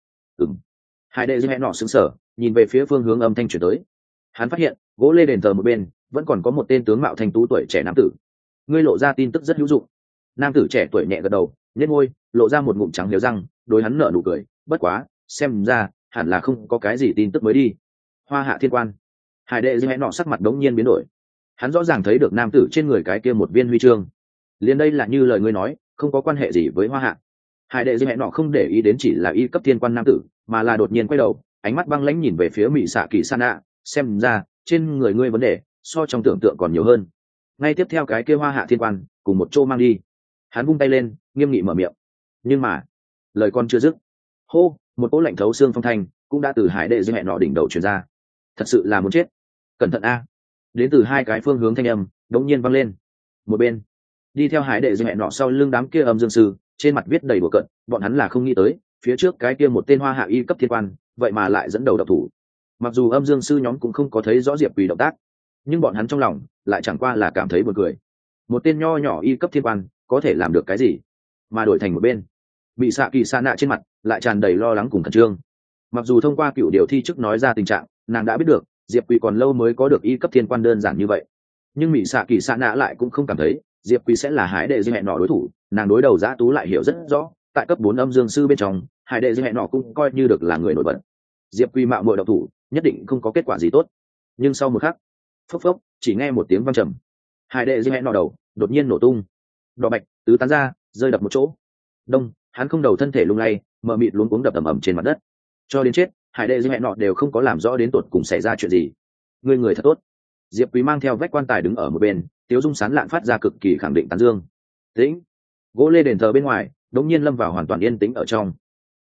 Hải đệ dư hẹn nọ sững sờ, nhìn về phía phương hướng âm thanh chuyển tới. Hắn phát hiện gỗ lê đền thờ một bên vẫn còn có một tên tướng mạo thanh tú tuổi trẻ nam tử. Ngươi lộ ra tin tức rất hữu dụng. Nam tử trẻ tuổi nhẹ gật đầu, nhếch môi lộ ra một ngụm trắng liếu răng, đối hắn nở nụ cười. Bất quá xem ra hẳn là không có cái gì tin tức mới đi. Hoa Hạ Thiên Quan. Hải đệ dư hẹn nọ sắc mặt đống nhiên biến đổi. Hắn rõ ràng thấy được nam tử trên người cái kia một viên huy chương. Liên đây là như lời ngươi nói, không có quan hệ gì với Hoa Hạ. Hải đệ dư hẹn nọ không để ý đến chỉ là y cấp thiên quan nam tử, mà là đột nhiên quay đầu, ánh mắt băng lãnh nhìn về phía mỹ xạ kỳ san nạ. Xem ra trên người ngươi vấn đề so trong tưởng tượng còn nhiều hơn. Ngay tiếp theo cái kia Hoa Hạ Thiên Quan cùng một chỗ mang đi. Hắn vung tay lên nghiêm nghị mở miệng, nhưng mà lời còn chưa dứt, hô, một cỗ lạnh thấu xương phong thanh cũng đã từ hải đệ dư hẹn nọ đỉnh đầu truyền ra. Thật sự là muốn chết, cẩn thận a. Đến từ hai cái phương hướng thanh âm đống nhiên vang lên. Một bên đi theo hải đệ dư hẹn nọ sau lưng đám kia âm dương sư, trên mặt viết đầy đùa cợt, bọn hắn là không nghĩ tới phía trước cái kia một tên Hoa Hạ y cấp thiên quan vậy mà lại dẫn đầu độc thủ. Mặc dù âm dương sư nhóm cũng không có thấy rõ Diệp Quỳ động tác, nhưng bọn hắn trong lòng lại chẳng qua là cảm thấy buồn cười. Một tên nho nhỏ y cấp thiên quan có thể làm được cái gì? Mà đổi thành một bên bị xạ kỳ sa nạ trên mặt lại tràn đầy lo lắng cùng khẩn trương. Mặc dù thông qua cựu điều thi trước nói ra tình trạng, nàng đã biết được Diệp Quỳ còn lâu mới có được y cấp thiên quan đơn giản như vậy, nhưng bị xạ kỳ sa nạ lại cũng không cảm thấy Diệp Quỳ sẽ là hải đệ dư hẹn nọ đối thủ. Nàng đối đầu Dã Tú lại hiểu rất rõ, tại cấp 4 âm dương sư bên trong, hải đệ dư hẹn nọ cũng coi như được là người nổi bật. Diệp Quỳ mạo muội độc thủ nhất định không có kết quả gì tốt. Nhưng sau một khắc, phốc phốc, chỉ nghe một tiếng vang trầm, hải đệ dư hẹn nọ đầu đột nhiên nổ tung, đỏ bạch tứ tán ra, rơi đập một chỗ. Đông, hắn không đầu thân thể lung lay, mờ mịt luống cuống đập ầm ầm trên mặt đất. Cho đến chết, hải đệ dư hẹn nọ đều không có làm rõ đến tột cùng xảy ra chuyện gì. Người thật tốt. Diệp Quý mang theo vách quan tài đứng ở một bên, tiếu dung sán lạn phát ra cực kỳ khẳng định tán dương. Tĩnh. Gỗ lê đền thờ bên ngoài đống nhiên lâm vào hoàn toàn yên tĩnh ở trong.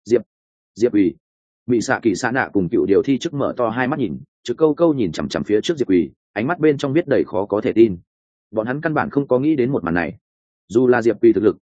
Diệp Quý, bị xạ kỳ xạ nạ cùng cựu điều thi trước mở to hai mắt nhìn, trực câu câu nhìn chằm chằm phía trước Diệp Quỳ, ánh mắt bên trong biết đầy khó có thể tin. Bọn hắn căn bản không có nghĩ đến một màn này. Dù là Diệp Quỳ thực lực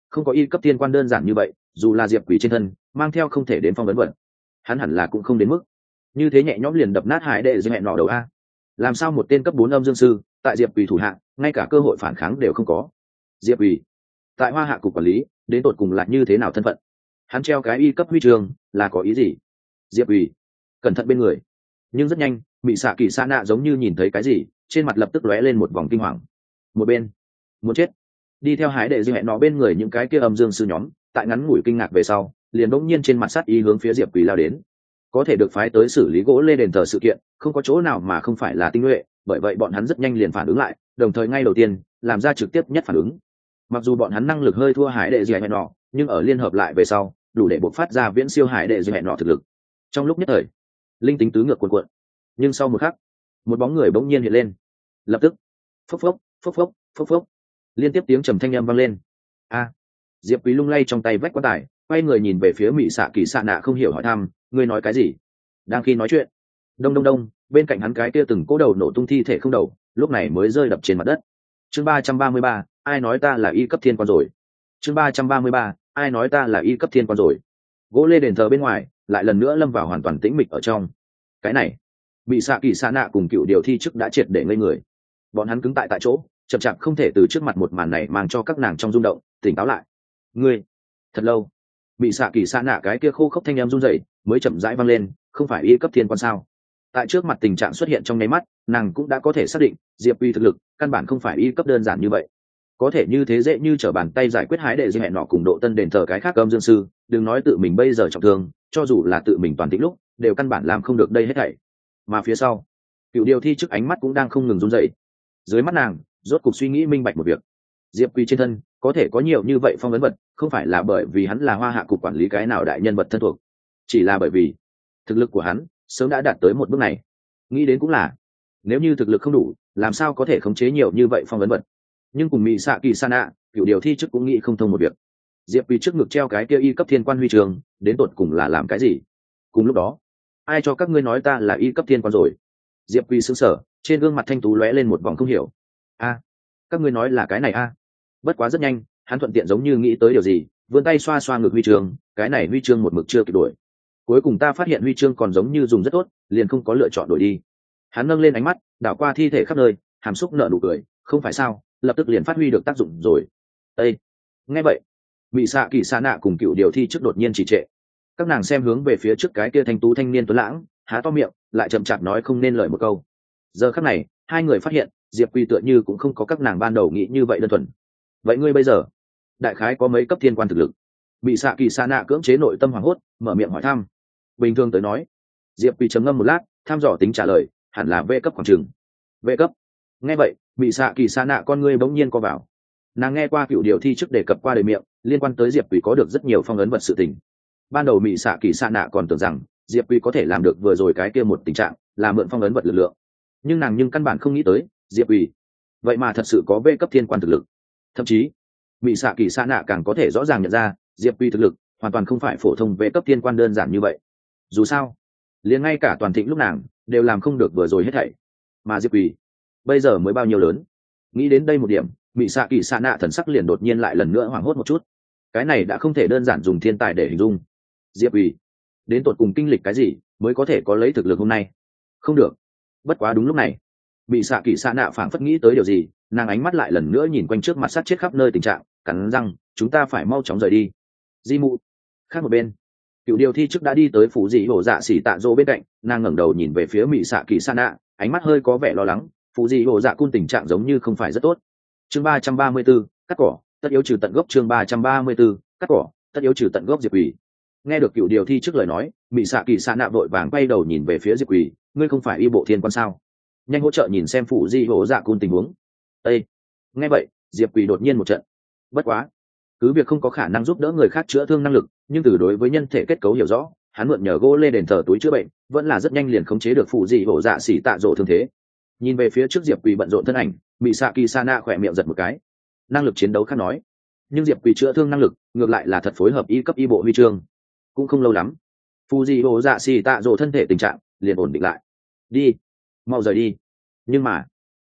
không có y cấp thiên quan đơn giản như vậy, dù là diệp quỷ trên thân mang theo không thể đến phong vấn vật, hắn hẳn là cũng không đến mức như thế nhẹ nhõm liền đập nát hải đệ dưới hẹn nọ đầu a. Làm sao một tên cấp 4 âm dương sư tại diệp quỷ thủ hạ ngay cả cơ hội phản kháng đều không có? Diệp quỷ tại Hoa Hạ cục quản lý đến tột cùng là như thế nào thân phận? Hắn treo cái y cấp huy chương là có ý gì? Diệp quỷ cẩn thận bên người. Nhưng rất nhanh mị xạ kỳ sa nạ giống như nhìn thấy cái gì, trên mặt lập tức lóe lên một vòng kinh hoàng. Một bên muốn chết, đi theo hải đệ dư hẹn nọ bên người những cái kia âm dương sư nhóm tại ngắn ngủi kinh ngạc về sau liền bỗng nhiên trên mặt sát ý hướng phía diệp quỷ lao đến. Có thể được phái tới xử lý gỗ lê đền thờ sự kiện không có chỗ nào mà không phải là tinh nhuệ, bởi vậy bọn hắn rất nhanh liền phản ứng lại, đồng thời ngay đầu tiên làm ra trực tiếp nhất phản ứng. Mặc dù bọn hắn năng lực hơi thua hải đệ dư hẹn nọ, nhưng ở liên hợp lại về sau đủ để bộc phát ra viễn siêu hải đệ dư hẹn nọ thực lực. Trong lúc nhất thời linh tính tứ ngược cuộn cuộn, nhưng sau một khắc một bóng người bỗng nhiên hiện lên. Lập tức phốc phốc phốc phốc phốc phốc liên tiếp tiếng trầm thanh âm vang lên. A. Diệp Quý lung lay trong tay vách quan tài, quay người nhìn về phía Mị Xạ Kỳ Sa Nạ không hiểu hỏi thăm, ngươi nói cái gì? Đang khi nói chuyện, đông đông đông, bên cạnh hắn cái kia từng cố đầu nổ tung thi thể không đầu, lúc này mới rơi đập trên mặt đất. Chương 333, ai nói ta là y cấp thiên quan rồi? Chương 333, ai nói ta là y cấp thiên quan rồi? Gỗ lê đền thờ bên ngoài lại lần nữa lâm vào hoàn toàn tĩnh mịch ở trong. Cái này, Mị Xạ Kỳ Sa Nạ cùng cựu điều thi chức đã triệt để ngây người. Bọn hắn cứng tại chỗ, chậm chạp không thể từ trước mặt một màn này mang cho các nàng trong rung động tỉnh táo lại. Ngươi thật lâu, bị xạ kỳ xa nạ cái kia khô khốc thanh em run rẩy mới chậm rãi vang lên, không phải y cấp thiên quan sao? Tại trước mặt tình trạng xuất hiện trong nháy mắt, nàng cũng đã có thể xác định diệp uy thực lực căn bản không phải y cấp đơn giản như vậy, có thể như thế dễ như trở bàn tay giải quyết hái đệ dư hẹn nọ cùng độ tân đền thờ cái khác âm dương sư, đừng nói tự mình bây giờ trọng thương, cho dù là tự mình toàn tĩnh lúc đều căn bản làm không được đây hết thảy. Mà phía sau cựu điều thi trước ánh mắt cũng đang không ngừng run rẩy. Dưới mắt nàng rốt cục suy nghĩ minh bạch một việc, diệp quy trên thân có thể có nhiều như vậy phong ấn vật, không phải là bởi vì hắn là Hoa Hạ cục quản lý cái nào đại nhân vật thân thuộc, chỉ là bởi vì thực lực của hắn sớm đã đạt tới một bước này. Nghĩ đến cũng là, nếu như thực lực không đủ làm sao có thể khống chế nhiều như vậy phong ấn vật. Nhưng cùng Mị Xạ Kỳ Sa Nạ cựu điều thi chức cũng nghĩ không thông một việc, diệp quy trước ngực treo cái kia y cấp thiên quan huy trường đến tột cùng là làm cái gì? Cùng lúc đó, ai cho các ngươi nói ta là y cấp thiên quan rồi? Diệp quy sững sờ, trên gương mặt thanh tú lóe lên một vòng không hiểu. A, các ngươi nói là cái này a? Bất quá rất nhanh hắn thuận tiện giống như nghĩ tới điều gì, vươn tay xoa xoa ngực huy chương, cái này huy chương một mực chưa kịp đổi, cuối cùng ta phát hiện huy chương còn giống như dùng rất tốt, liền không có lựa chọn đổi đi. Hắn nâng lên ánh mắt đảo qua thi thể khắp nơi, hàm xúc nở nụ cười, không phải sao, lập tức liền phát huy được tác dụng rồi. Ê, nghe vậy Mị Xạ Kỳ Sa Nạ cùng cựu điều thi trước đột nhiên trì trệ, các nàng xem hướng về phía trước cái kia thanh tú thanh niên tuấn lãng, há to miệng lại chậm chạp nói không nên lời một câu. Giờ khắc này hai người phát hiện diệp quy tựa như cũng không có các nàng ban đầu nghĩ như vậy đơn thuần. Vậy ngươi bây giờ đại khái có mấy cấp thiên quan thực lực? Bị xạ kỳ sa nạ cưỡng chế nội tâm hoảng hốt mở miệng hỏi thăm. Bình thường tới nói, diệp quy trầm ngâm một lát thăm dò tính trả lời, hẳn là V cấp khoảng trường. V cấp. Nghe vậy bị xạ kỳ sa nạ con ngươi bỗng nhiên co vào. Nàng nghe qua cựu điều thi trước đề cập qua đời miệng liên quan tới diệp quy có được rất nhiều phong ấn vật sự tình. Ban đầu bị xạ kỳ sa nạ còn tưởng rằng diệp quy có thể làm được vừa rồi cái kia một tình trạng là mượn phong ấn vật lực lượng, nhưng nàng căn bản không nghĩ tới diệp quy vậy mà thật sự có V cấp thiên quan thực lực. Thậm chí Mị Xạ Kỳ Sa Nạ càng có thể rõ ràng nhận ra diệp quy thực lực hoàn toàn không phải phổ thông V cấp thiên quan đơn giản như vậy. Dù sao liền ngay cả toàn thịnh lúc nàng đều làm không được vừa rồi hết thảy, mà diệp quy bây giờ mới bao nhiêu lớn. Nghĩ đến đây một điểm, Mị Xạ Kỳ Sa Nạ thần sắc liền đột nhiên lại lần nữa hoảng hốt một chút. Cái này đã không thể đơn giản dùng thiên tài để hình dung. Diệp quy đến tột cùng kinh lịch cái gì mới có thể có lấy thực lực hôm nay? Không được. Bất quá đúng lúc này Mị Xạ Kỳ Sa Nạ phảng phất nghĩ tới điều gì, nàng ánh mắt lại lần nữa nhìn quanh trước mặt sát chết khắp nơi tình trạng, cắn răng, chúng ta phải mau chóng rời đi. Di mụ. Khác một bên cựu điều thi chức đã đi tới phủ dị hổ dạ xỉ tạ dỗ bên cạnh, nàng ngẩng đầu nhìn về phía Mị Xạ Kỳ Sa Nạ, ánh mắt hơi có vẻ lo lắng. Phủ dị hổ dạ cun tình trạng giống như không phải rất tốt. Chương 334, cắt cỏ tất yếu trừ tận gốc. Chương 334, cắt cỏ tất yếu trừ tận gốc. Diệp Quỷ nghe được cựu điều thi trước lời nói, Mị Xạ Kỳ Sa Nạ vội vàng quay đầu nhìn về phía Diệp Quỷ, ngươi không phải y bộ thiên quan sao? Nhanh hỗ trợ nhìn xem phủ di hổ dạ cun tình huống. Ê, nghe vậy Diệp Quỷ đột nhiên một trận. Bất quá cứ việc không có khả năng giúp đỡ người khác chữa thương năng lực, nhưng từ đối với nhân thể kết cấu hiểu rõ, hắn mượn nhờ gỗ lê đền thờ túi chữa bệnh vẫn là rất nhanh liền khống chế được phủ di hổ dạ xỉ tạ rộ thương thế. Nhìn về phía trước Diệp Quỷ bận rộn thân ảnh, Mị Xạ Kỳ Sa Nạ khỏe miệng giật một cái. Năng lực chiến đấu khác nói, nhưng Diệp Quỷ chữa thương năng lực ngược lại là thật phối hợp y cấp y bộ huy chương. Cũng không lâu lắm phù dị hổ dạ xỉ tạ rộ thân thể tình trạng liền ổn định lại. Đi, mau rời đi. Nhưng mà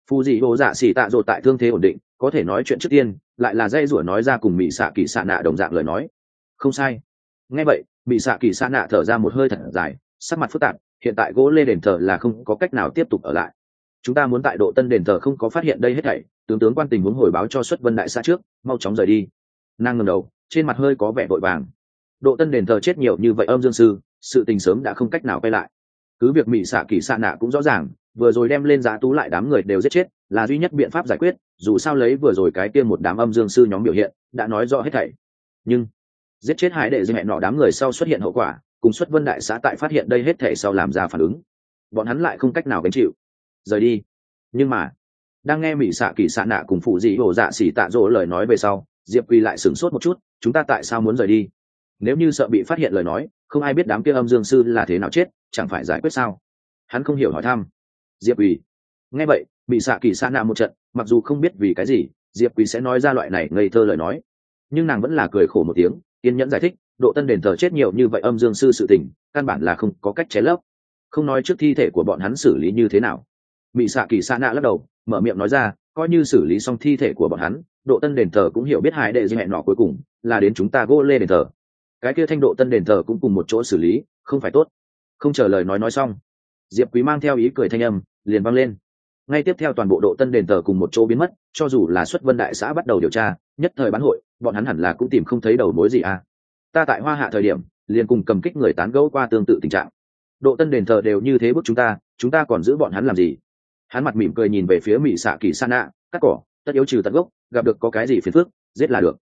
Phù dị hồ dạ xỉ tạ dột tại thương thế ổn định, có thể nói chuyện trước tiên, lại là dây rủa nói ra cùng mỹ xạ kỳ xạ nạ đồng dạng lời nói. Không sai. Nghe vậy, mỹ xạ kỳ xạ nạ thở ra một hơi thật dài, sắc mặt phức tạp. Hiện tại gỗ lê đền thờ là không có cách nào tiếp tục ở lại. Chúng ta muốn tại độ tân đền thờ không có phát hiện đây hết thảy, tướng quan tình huống hồi báo cho xuất vân đại xã trước, mau chóng rời đi. Nàng ngẩng đầu, trên mặt hơi có vẻ vội vàng. Độ tân đền thờ chết nhiều như vậy âm dương sư, sự tình sớm đã không cách nào quay lại. Cứ việc mỹ xạ kỳ xạ nạ cũng rõ ràng, vừa rồi đem lên giá tú lại đám người đều giết chết là duy nhất biện pháp giải quyết, dù sao lấy vừa rồi cái kia một đám âm dương sư nhóm biểu hiện đã nói rõ hết thảy. Nhưng giết chết hải đệ dư hẹn nọ đám người sau xuất hiện hậu quả, cùng xuất vân đại xã tại phát hiện đây hết thảy sau làm ra phản ứng, bọn hắn lại không cách nào gánh chịu rời đi. Nhưng mà đang nghe mỹ xạ kỳ xạ nạ cùng phụ dị hồ dạ xỉ tạ dỗ lời nói về sau, diệp quỳ lại sửng sốt một chút. Chúng ta tại sao muốn rời đi? Nếu như sợ bị phát hiện lời nói, không ai biết đám kia âm dương sư là thế nào chết, chẳng phải giải quyết sao? Hắn không hiểu hỏi thăm. Diệp quỳ nghe vậy, bị xạ kỳ xạ nạ một trận, mặc dù không biết vì cái gì diệp quỳ sẽ nói ra loại này ngây thơ lời nói, nhưng nàng vẫn là cười khổ một tiếng, kiên nhẫn giải thích. Độ tân đền thờ chết nhiều như vậy âm dương sư sự tình, căn bản là không có cách che lấp. Không nói trước thi thể của bọn hắn xử lý như thế nào, bị xạ kỳ xạ nạ lắc đầu mở miệng nói ra, coi như xử lý xong thi thể của bọn hắn, độ tân đền thờ cũng hiểu biết hải đệ dư hẹn nọ cuối cùng là đến chúng ta gỗ lê đền thờ, cái kia thanh độ tân đền thờ cũng cùng một chỗ xử lý, không phải tốt? Không chờ lời nói xong, diệp quý mang theo ý cười thanh âm liền vang lên. Ngay tiếp theo toàn bộ độ tân đền thờ cùng một chỗ biến mất, cho dù là xuất vân đại xã bắt đầu điều tra, nhất thời bán hội, bọn hắn hẳn là cũng tìm không thấy đầu mối gì à. Ta tại hoa hạ thời điểm liền cùng cầm kích người tán gẫu qua tương tự tình trạng, độ tân đền thờ đều như thế bức chúng ta còn giữ bọn hắn làm gì? Hắn mặt mỉm cười nhìn về phía mỹ xạ kỳ sa nạ, cắt cỏ tất yếu trừ tận gốc, gặp được có cái gì phiền phức giết là được.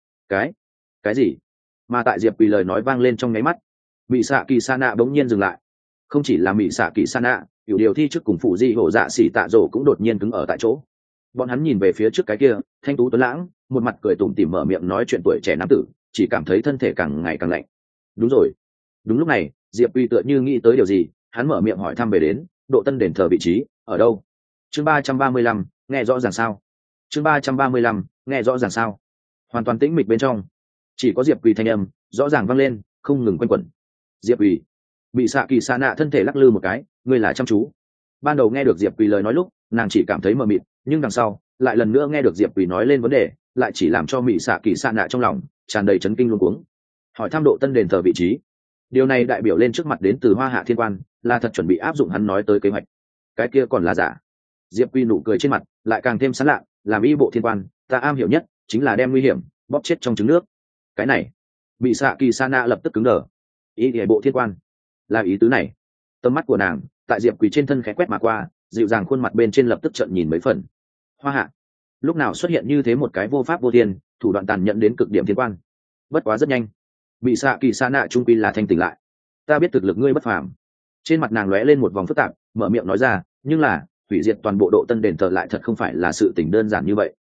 Cái gì? Mà tại diệp quỳ lời nói vang lên trong nháy mắt, mỹ xạ kỳ sa nạ bỗng nhiên dừng lại. Không chỉ là mỹ xạ kỳ sa nạ, hiểu điều thi trước cùng phụ di hổ dạ xỉ tạ rổ cũng đột nhiên cứng ở tại chỗ. Bọn hắn nhìn về phía trước cái kia thanh tú tuấn lãng, một mặt cười tủm tỉm mở miệng nói chuyện tuổi trẻ nam tử, chỉ cảm thấy thân thể càng ngày càng lạnh. Đúng rồi. Đúng lúc này, diệp quỳ tựa như nghĩ tới điều gì, hắn mở miệng hỏi thăm về đến độ tân đền thờ vị trí ở đâu. Chương 335, nghe rõ ràng sao? Chương 335, nghe rõ ràng sao? Hoàn toàn tĩnh mịch bên trong, chỉ có diệp quỳ thanh âm rõ ràng vang lên, không ngừng quanh quẩn. Diệp quỳ. Bị xạ kỳ xa nạ thân thể lắc lư một cái, ngươi là chăm chú. Ban đầu nghe được diệp quỳ lời nói lúc, nàng chỉ cảm thấy mờ mịt, nhưng đằng sau lại lần nữa nghe được diệp quỳ nói lên vấn đề, lại chỉ làm cho mỹ xạ kỳ xa nạ trong lòng tràn đầy chấn kinh luống cuống. Hỏi thăm độ tân đền thờ vị trí, điều này đại biểu lên trước mặt đến từ hoa hạ thiên quan là thật chuẩn bị áp dụng hắn nói tới kế hoạch. Cái kia còn là giả? Diệp quy nụ cười trên mặt lại càng thêm sán lạ, làm y bộ thiên quan ta am hiểu nhất chính là đem nguy hiểm bóp chết trong trứng nước. Cái này bị xạ kỳ sa na lập tức cứng đờ. Y hệ bộ thiên quan là ý tứ này? Tầm mắt của nàng tại diệp quỳ trên thân khẽ quét mà qua, dịu dàng khuôn mặt bên trên lập tức trợn nhìn mấy phần. Hoa hạ lúc nào xuất hiện như thế một cái vô pháp vô thiên, thủ đoạn tàn nhẫn đến cực điểm thiên quan? Bất quá rất nhanh, bị xạ kỳ sa nạ trung quy là thanh tỉnh lại. Ta biết thực lực ngươi bất phàm. Trên mặt nàng lóe lên một vòng phức tạp, mở miệng nói ra, nhưng là hủy diệt toàn bộ độ tân đền thờ lại thật không phải là sự tình đơn giản như vậy.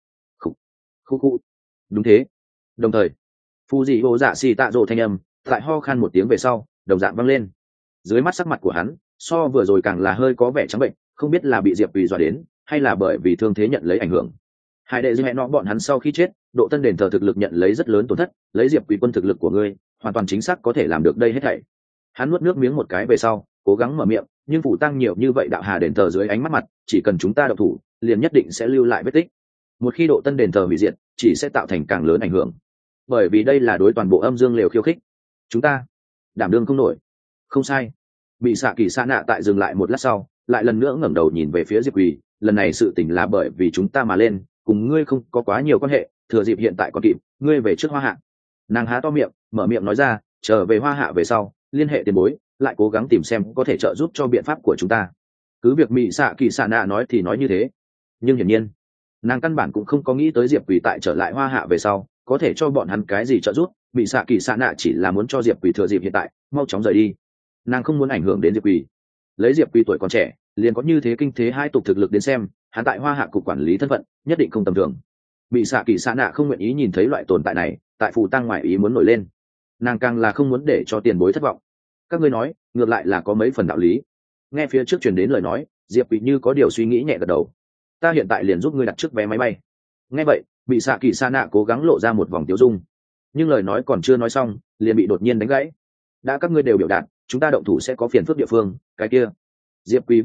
Khu. Đúng thế. Đồng thời phu dị hồ dạ xì tạ rộ thanh âm tại ho khan một tiếng về sau đồng dạng vang lên. Dưới mắt sắc mặt của hắn so vừa rồi càng là hơi có vẻ trắng bệnh, không biết là bị diệp quỳ dọa đến hay là bởi vì thương thế nhận lấy ảnh hưởng. Hai đệ dư hẹn nọ bọn hắn sau khi chết, độ tân đền thờ thực lực nhận lấy rất lớn tổn thất, lấy diệp quỳ quân thực lực của ngươi hoàn toàn chính xác có thể làm được đây hết thảy. Hắn nuốt nước miếng một cái về sau cố gắng mở miệng, nhưng phủ tăng nhiều như vậy đạo hà đền thờ dưới ánh mắt mặt, chỉ cần chúng ta độc thủ liền nhất định sẽ lưu lại vết tích. Một khi độ tân đền thờ hủy diệt, chỉ sẽ tạo thành càng lớn ảnh hưởng, bởi vì đây là đối toàn bộ âm dương liều khiêu khích, chúng ta đảm đương không nổi. Không sai. Bị xạ kỳ sa nạ tại dừng lại một lát sau lại lần nữa ngẩng đầu nhìn về phía diệp quỳ, lần này sự tình là bởi vì chúng ta mà lên, cùng ngươi không có quá nhiều quan hệ, thừa dịp hiện tại còn kịp, ngươi về trước hoa hạ. Nàng há to miệng mở miệng nói ra, trở về hoa hạ về sau liên hệ tiền bối, lại cố gắng tìm xem có thể trợ giúp cho biện pháp của chúng ta. Cứ việc mỹ xạ kỳ xạ nạ nói thì nói như thế, nhưng hiển nhiên nàng căn bản cũng không có nghĩ tới diệp quỳ tại trở lại hoa hạ về sau có thể cho bọn hắn cái gì trợ giúp. Mỹ xạ kỳ xạ nạ chỉ là muốn cho diệp quỳ thừa dịp hiện tại mau chóng rời đi, nàng không muốn ảnh hưởng đến diệp quỳ. Lấy diệp quỳ tuổi còn trẻ liền có như thế kinh thế hai tục thực lực đến xem, hắn tại hoa hạ cục quản lý thân phận nhất định không tầm thường. Mỹ xạ kỳ xạ nạ không nguyện ý nhìn thấy loại tồn tại này tại phù tăng ngoại ý muốn nổi lên, nàng càng là không muốn để cho tiền bối thất vọng. Các ngươi nói ngược lại là có mấy phần đạo lý. Nghe phía trước truyền đến lời nói, diệp quỳ như có điều suy nghĩ nhẹ gật đầu. Ta hiện tại liền giúp ngươi đặt trước vé máy bay. Nghe vậy bị xạ kỳ sa nạ cố gắng lộ ra một vòng tiêu dung, nhưng lời nói còn chưa nói xong liền bị đột nhiên đánh gãy. Đã các ngươi đều biểu đạt chúng ta động thủ sẽ có phiền phức địa phương, cái kia diệp quỳ vươn tay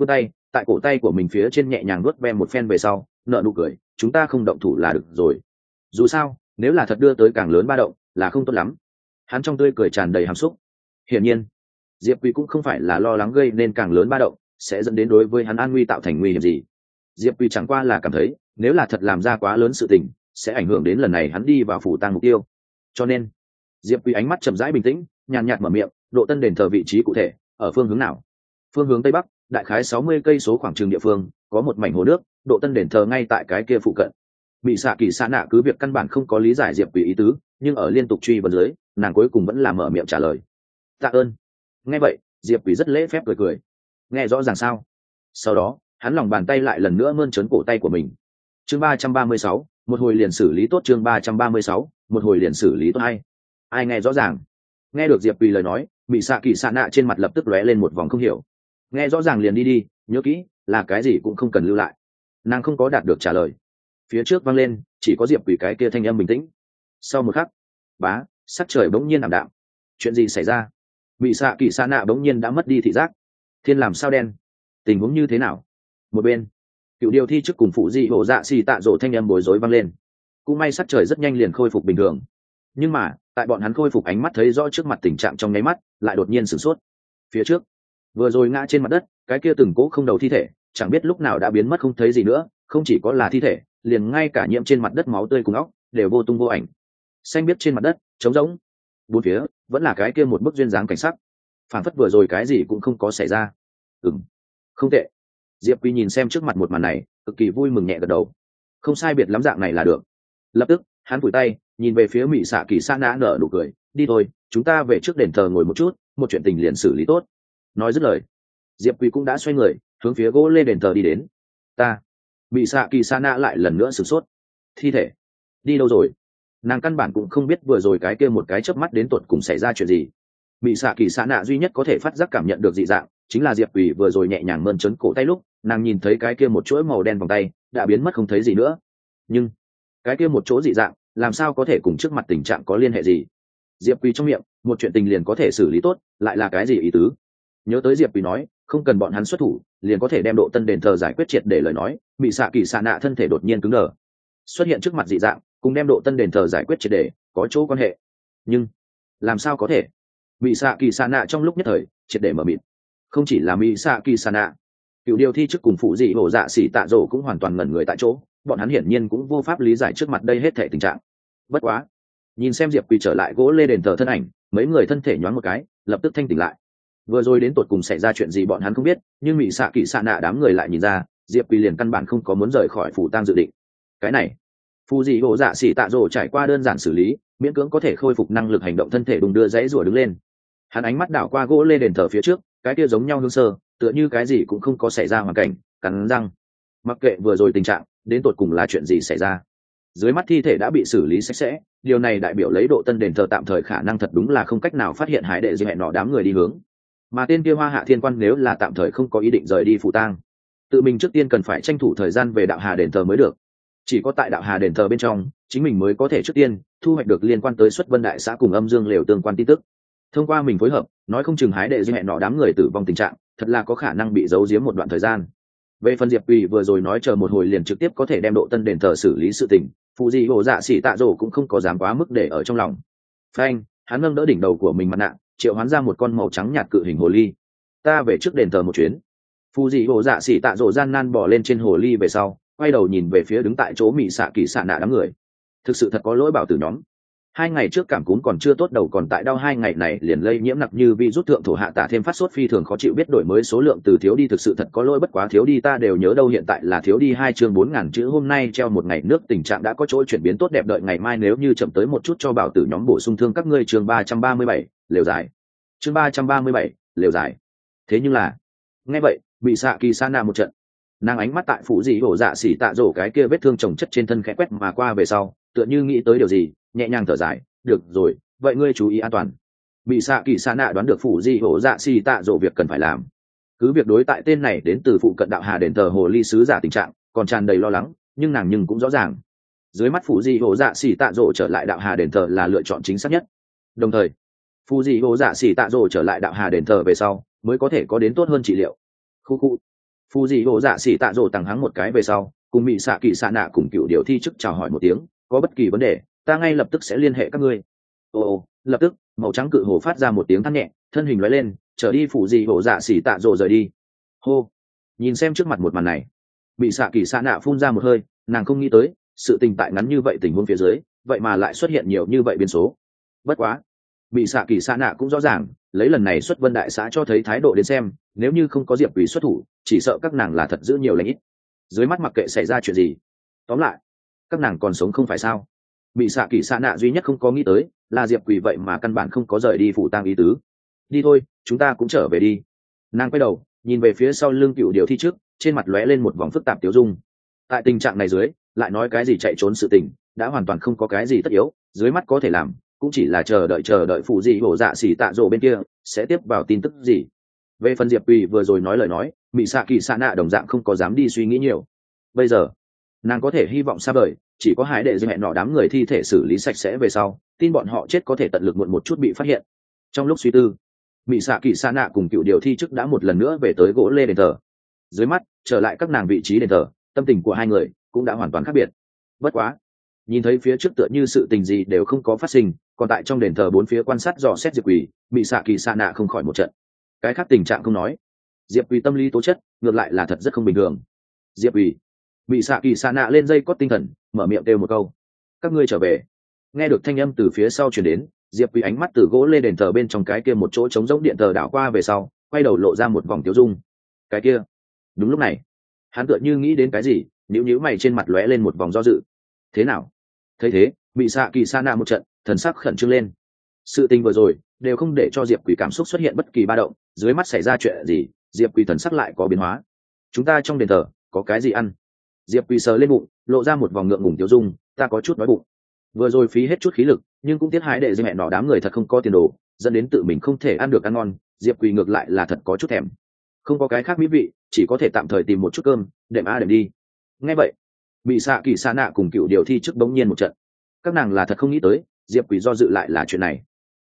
tại cổ tay của mình phía trên nhẹ nhàng vuốt ve một phen về sau nợ nụ cười, chúng ta không động thủ là được rồi. Dù sao nếu là thật đưa tới càng lớn ba động là không tốt lắm. Hắn trong tươi cười tràn đầy hàm xúc. Hiển nhiên Diệp Quỳ cũng không phải là lo lắng gây nên càng lớn ba động sẽ dẫn đến đối với hắn an nguy tạo thành nguy hiểm gì. Diệp Quỳ chẳng qua là cảm thấy nếu là thật làm ra quá lớn sự tình sẽ ảnh hưởng đến lần này hắn đi vào phủ tang mục tiêu. Cho nên Diệp Quỳ ánh mắt chậm rãi bình tĩnh, nhàn nhạt mở miệng, độ tân đền thờ vị trí cụ thể ở phương hướng nào? Phương hướng tây bắc, đại khái 60 cây số khoảng trường địa phương có một mảnh hồ nước, độ tân đền thờ ngay tại cái kia phụ cận. Bị xạ kỳ xạ nạ cứ việc căn bản không có lý giải Diệp Quỳ ý tứ, nhưng ở liên tục truy vấn dưới nàng cuối cùng vẫn là mở miệng trả lời. Tạ ơn. Nghe vậy Diệp Quỳ rất lễ phép cười cười. Nghe rõ ràng sao? Sau đó hắn lòng bàn tay lại lần nữa mơn trớn cổ tay của mình. Chương 336, một hồi liền xử lý tốt. Chương 336, một hồi liền xử lý tốt. Ai nghe rõ ràng? Nghe được Diệp Quỳ lời nói, bị xạ kỳ xạ nạ trên mặt lập tức lóe lên một vòng không hiểu. Nghe rõ ràng liền đi đi, nhớ kỹ là cái gì cũng không cần lưu lại. Nàng không có đạt được trả lời. Phía trước vang lên chỉ có Diệp Quỳ cái kia thanh âm bình tĩnh. Sau một khắc, bá, sắc trời bỗng nhiên ảm đạm. Chuyện gì xảy ra? Bị xạ kỳ xạ nạ bỗng nhiên đã mất đi thị giác. Thiên làm sao đen? Tình huống như thế nào? Một bên cựu điều thi chức cùng phụ dị hộ dạ xì tạ rổ thanh âm bối rối vang lên. Cũng may sắc trời rất nhanh liền khôi phục bình thường, nhưng mà tại bọn hắn khôi phục ánh mắt thấy rõ trước mặt tình trạng trong nháy mắt lại đột nhiên sửng sốt. Phía trước vừa rồi ngã trên mặt đất cái kia từng cố không đầu thi thể chẳng biết lúc nào đã biến mất không thấy gì nữa, không chỉ có là thi thể, liền ngay cả nhiễm trên mặt đất máu tươi cùng óc đều vô tung vô ảnh. Xanh biết trên mặt đất trống rỗng, bốn phía vẫn là cái kia một bức duyên dáng cảnh sắc, phản phất vừa rồi cái gì cũng không có xảy ra. Không tệ. Diệp Quy nhìn xem trước mặt một màn này cực kỳ vui mừng nhẹ gật đầu. Không sai biệt lắm dạng này là được. Lập tức hắn phủi tay nhìn về phía mỹ xạ kỳ sa nã nở nụ cười, đi thôi, chúng ta về trước đền thờ ngồi một chút, một chuyện tình liền xử lý tốt. Nói dứt lời Diệp Quy cũng đã xoay người hướng phía gỗ lê đền thờ đi đến. Mỹ xạ kỳ sa nã lại lần nữa sửng sốt. Thi thể đi đâu rồi? Nàng căn bản cũng không biết vừa rồi cái kia một cái chớp mắt đến tột cùng xảy ra chuyện gì. Mỹ xạ kỳ sa nã duy nhất có thể phát giác cảm nhận được dị dạng chính là Diệp Quỳ vừa rồi nhẹ nhàng mơn trớn cổ tay lúc nàng nhìn thấy cái kia một chuỗi màu đen vòng tay đã biến mất không thấy gì nữa. Nhưng cái kia một chỗ dị dạng làm sao có thể cùng trước mặt tình trạng có liên hệ gì? Diệp Quỳ trong miệng một chuyện tình liền có thể xử lý tốt, lại là cái gì ý tứ? Nhớ tới Diệp Quỳ nói không cần bọn hắn xuất thủ liền có thể đem độ tân đền thờ giải quyết triệt để lời nói, Mỹ xạ kỳ xạ nạ thân thể đột nhiên cứng đờ. Xuất hiện trước mặt dị dạng cùng đem độ tân đền thờ giải quyết triệt để có chỗ quan hệ, nhưng làm sao có thể? Mỹ xạ kỳ xạ nạ trong lúc nhất thời triệt để mở mịt. Không chỉ là mỹ xạ kỳ sa nạ, cựu điều thi chức cùng phụ dị hổ dạ xỉ tạ rổ cũng hoàn toàn ngẩn người tại chỗ, bọn hắn hiển nhiên cũng vô pháp lý giải trước mặt đây hết thể tình trạng. Bất quá nhìn xem Diệp Quỳ trở lại gỗ lê đền thờ thân ảnh, mấy người thân thể nhoáng một cái lập tức thanh tỉnh lại. Vừa rồi đến tột cùng xảy ra chuyện gì bọn hắn không biết, nhưng mỹ xạ kỳ sa nạ đám người lại nhìn ra Diệp Quỳ liền căn bản không có muốn rời khỏi phủ tang dự định. Cái này phụ dị hổ dạ xỉ tạ rổ trải qua đơn giản xử lý, miễn cưỡng có thể khôi phục năng lực hành động thân thể, đùng đưa dãy rủa đứng lên. Hắn ánh mắt đảo qua gỗ lê đền thờ phía trước cái kia giống nhau hương sơ, tựa như cái gì cũng không có xảy ra hoàn cảnh, cắn răng mặc kệ vừa rồi tình trạng đến tột cùng là chuyện gì xảy ra. Dưới mắt thi thể đã bị xử lý sạch sẽ, điều này đại biểu lấy độ tân đền thờ tạm thời khả năng thật đúng là không cách nào phát hiện hải đệ dư hẹn nọ đám người đi hướng. Mà tên kia Hoa Hạ Thiên Quan nếu là tạm thời không có ý định rời đi phủ tang, tự mình trước tiên cần phải tranh thủ thời gian về đạo hà đền thờ mới được. Chỉ có tại đạo hà đền thờ bên trong chính mình mới có thể trước tiên thu hoạch được liên quan tới xuất vân đại xã cùng âm dương lều tương quan tin tức. Thông qua mình phối hợp, nói không chừng hái đệ dư hẹn nọ đám người tử vong tình trạng thật là có khả năng bị giấu giếm một đoạn thời gian. Về phần Diệp Quỳ vừa rồi nói chờ một hồi liền trực tiếp có thể đem độ tân đền thờ xử lý sự tình, phụ dị hổ dạ xỉ tạ rổ cũng không có dám quá mức để ở trong lòng. Phanh, hắn nâng đỡ đỉnh đầu của mình mặt nạ, triệu hoán ra một con màu trắng nhạt cự hình hồ ly. Ta về trước đền thờ một chuyến. Phụ dị hổ dạ xỉ tạ rổ gian nan bỏ lên trên hồ ly về sau, quay đầu nhìn về phía đứng tại chỗ mỹ xạ kỳ xạ nạ đám người. Thực sự thật có lỗi bảo tử nhóm. 2 ngày trước cảm cúm còn chưa tốt đầu còn tại đau, 2 ngày này liền lây nhiễm nặng như virus thượng thổ hạ tả thêm phát sốt phi thường khó chịu, biết đổi mới số lượng từ thiếu đi thực sự thật có lỗi, bất quá thiếu đi ta đều nhớ đâu, hiện tại là thiếu đi 2 chương 4.000 chữ, hôm nay treo một ngày nước tình trạng đã có chỗ chuyển biến tốt đẹp, đợi ngày mai nếu như chậm tới một chút cho bảo tử nhóm bổ sung thương các ngươi. Chương 337, lều dài. Chương 337, lều dài. Thế nhưng là nghe vậy bị xạ kỳ sa nạ một trận, nàng ánh mắt tại phụ dị hổ dạ xỉ tạ rổ cái kia vết thương chồng chất trên thân khẽ quét mà qua về sau, tựa như nghĩ tới điều gì, nhẹ nhàng thở dài, được rồi, vậy ngươi chú ý an toàn. Bị xạ kỳ sa nạ đoán được phụ dị hổ dạ xỉ tạ rổ việc cần phải làm, cứ việc đối tại tên này đến từ phụ cận đạo hà đền thờ hồ ly sứ giả tình trạng còn tràn đầy lo lắng, nhưng nàng nhưng cũng rõ ràng dưới mắt phụ dị hổ dạ xỉ tạ rổ trở lại đạo hà đền thờ là lựa chọn chính xác nhất. Đồng thời phụ dị hổ dạ xỉ tạ rổ trở lại đạo hà đền thờ về sau mới có thể có đến tốt hơn trị liệu. Khu khu Phù dị hộ dạ xỉ tạ rồ tặng hắn một cái về sau, cùng mỹ xạ kỳ xạ nạ cùng cựu điều thi chức chào hỏi một tiếng, có bất kỳ vấn đề ta ngay lập tức sẽ liên hệ các ngươi. Ồ, lập tức màu trắng cự hồ phát ra một tiếng than nhẹ, thân hình lóe lên trở đi phù dị hộ dạ xỉ tạ rồ rời đi. Hô, nhìn xem trước mặt một màn này, mỹ xạ kỳ xạ nạ phun ra một hơi, nàng không nghĩ tới sự tình tại ngắn như vậy tình huống phía dưới vậy mà lại xuất hiện nhiều như vậy biến số. Bất quá mỹ xạ kỳ xạ nạ cũng rõ ràng lấy lần này xuất vân đại xã cho thấy thái độ đến xem, nếu như không có diệp quỷ xuất thủ chỉ sợ các nàng là thật giữ nhiều lãnh ít, dưới mắt mặc kệ xảy ra chuyện gì tóm lại các nàng còn sống không phải sao. Mỹ xạ kỳ xạ nạ duy nhất không có nghĩ tới là diệp quỷ vậy mà căn bản không có rời đi phủ tang ý tứ. Đi thôi, chúng ta cũng trở về đi. Nàng quay đầu nhìn về phía sau lưng cựu điều thi trước, trên mặt lóe lên một vòng phức tạp tiêu dung. Tại tình trạng này dưới lại nói cái gì chạy trốn sự tình đã hoàn toàn không có cái gì tất yếu, dưới mắt có thể làm cũng chỉ là chờ đợi phụ dị hổ dạ xỉ tạ rồ bên kia sẽ tiếp vào tin tức gì. Về phần diệp quỳ vừa rồi nói lời nói, mỹ xạ kỳ xạ nạ đồng dạng không có dám đi suy nghĩ nhiều. Bây giờ nàng có thể hy vọng xa vời chỉ có hải đệ dư hẹn nọ đám người thi thể xử lý sạch sẽ về sau, tin bọn họ chết có thể tận lực muộn một chút bị phát hiện. Trong lúc suy tư, mỹ xạ kỳ xạ nạ cùng cựu điều thi chức đã một lần nữa về tới gỗ lê đền thờ. Dưới mắt trở lại các nàng vị trí đền thờ, tâm tình của hai người cũng đã hoàn toàn khác biệt. Bất quá nhìn thấy phía trước tựa như sự tình gì đều không có phát sinh, còn tại trong đền thờ bốn phía quan sát dò xét diệp quỳ, mỹ xạ kỳ xạ nạ không khỏi một trận. Cái khác tình trạng không nói, diệp quỳ tâm lý tố chất ngược lại là thật rất không bình thường. Diệp quỳ, mỹ xạ kỳ xạ nạ lên dây cót tinh thần mở miệng kêu một câu, các ngươi trở về. Nghe được thanh âm từ phía sau chuyển đến, diệp quỳ ánh mắt từ gỗ lên đền thờ bên trong cái kia một chỗ trống rỗng điện thờ đảo qua về sau, quay đầu lộ ra một vòng tiêu dung. Cái kia. Đúng lúc này hắn tựa như nghĩ đến cái gì, nhíu mày trên mặt lóe lên một vòng do dự. Thế nào? Thấy thế bị xạ kỳ sa nạ một trận thần sắc khẩn trương lên. Sự tình vừa rồi đều không để cho diệp quỷ cảm xúc xuất hiện bất kỳ ba động, dưới mắt xảy ra chuyện gì diệp quỷ thần sắc lại có biến hóa. Chúng ta trong đền thờ có cái gì ăn? Diệp quỷ sờ lên bụng lộ ra một vòng ngượng ngùng tiêu dung, ta có chút đói bụng. Vừa rồi phí hết chút khí lực nhưng cũng tiếc hái đệ dư mẹ nọ đám người thật không có tiền đồ, dẫn đến tự mình không thể ăn được ăn ngon. Diệp quỷ ngược lại là thật có chút thèm, không có cái khác mỹ vị chỉ có thể tạm thời tìm một chút cơm đệm đệm đi. Nghe vậy bị xạ kỳ sa nạ cùng cựu điều thi trước bỗng nhiên một trận, các nàng là thật không nghĩ tới diệp quỷ do dự lại là chuyện này.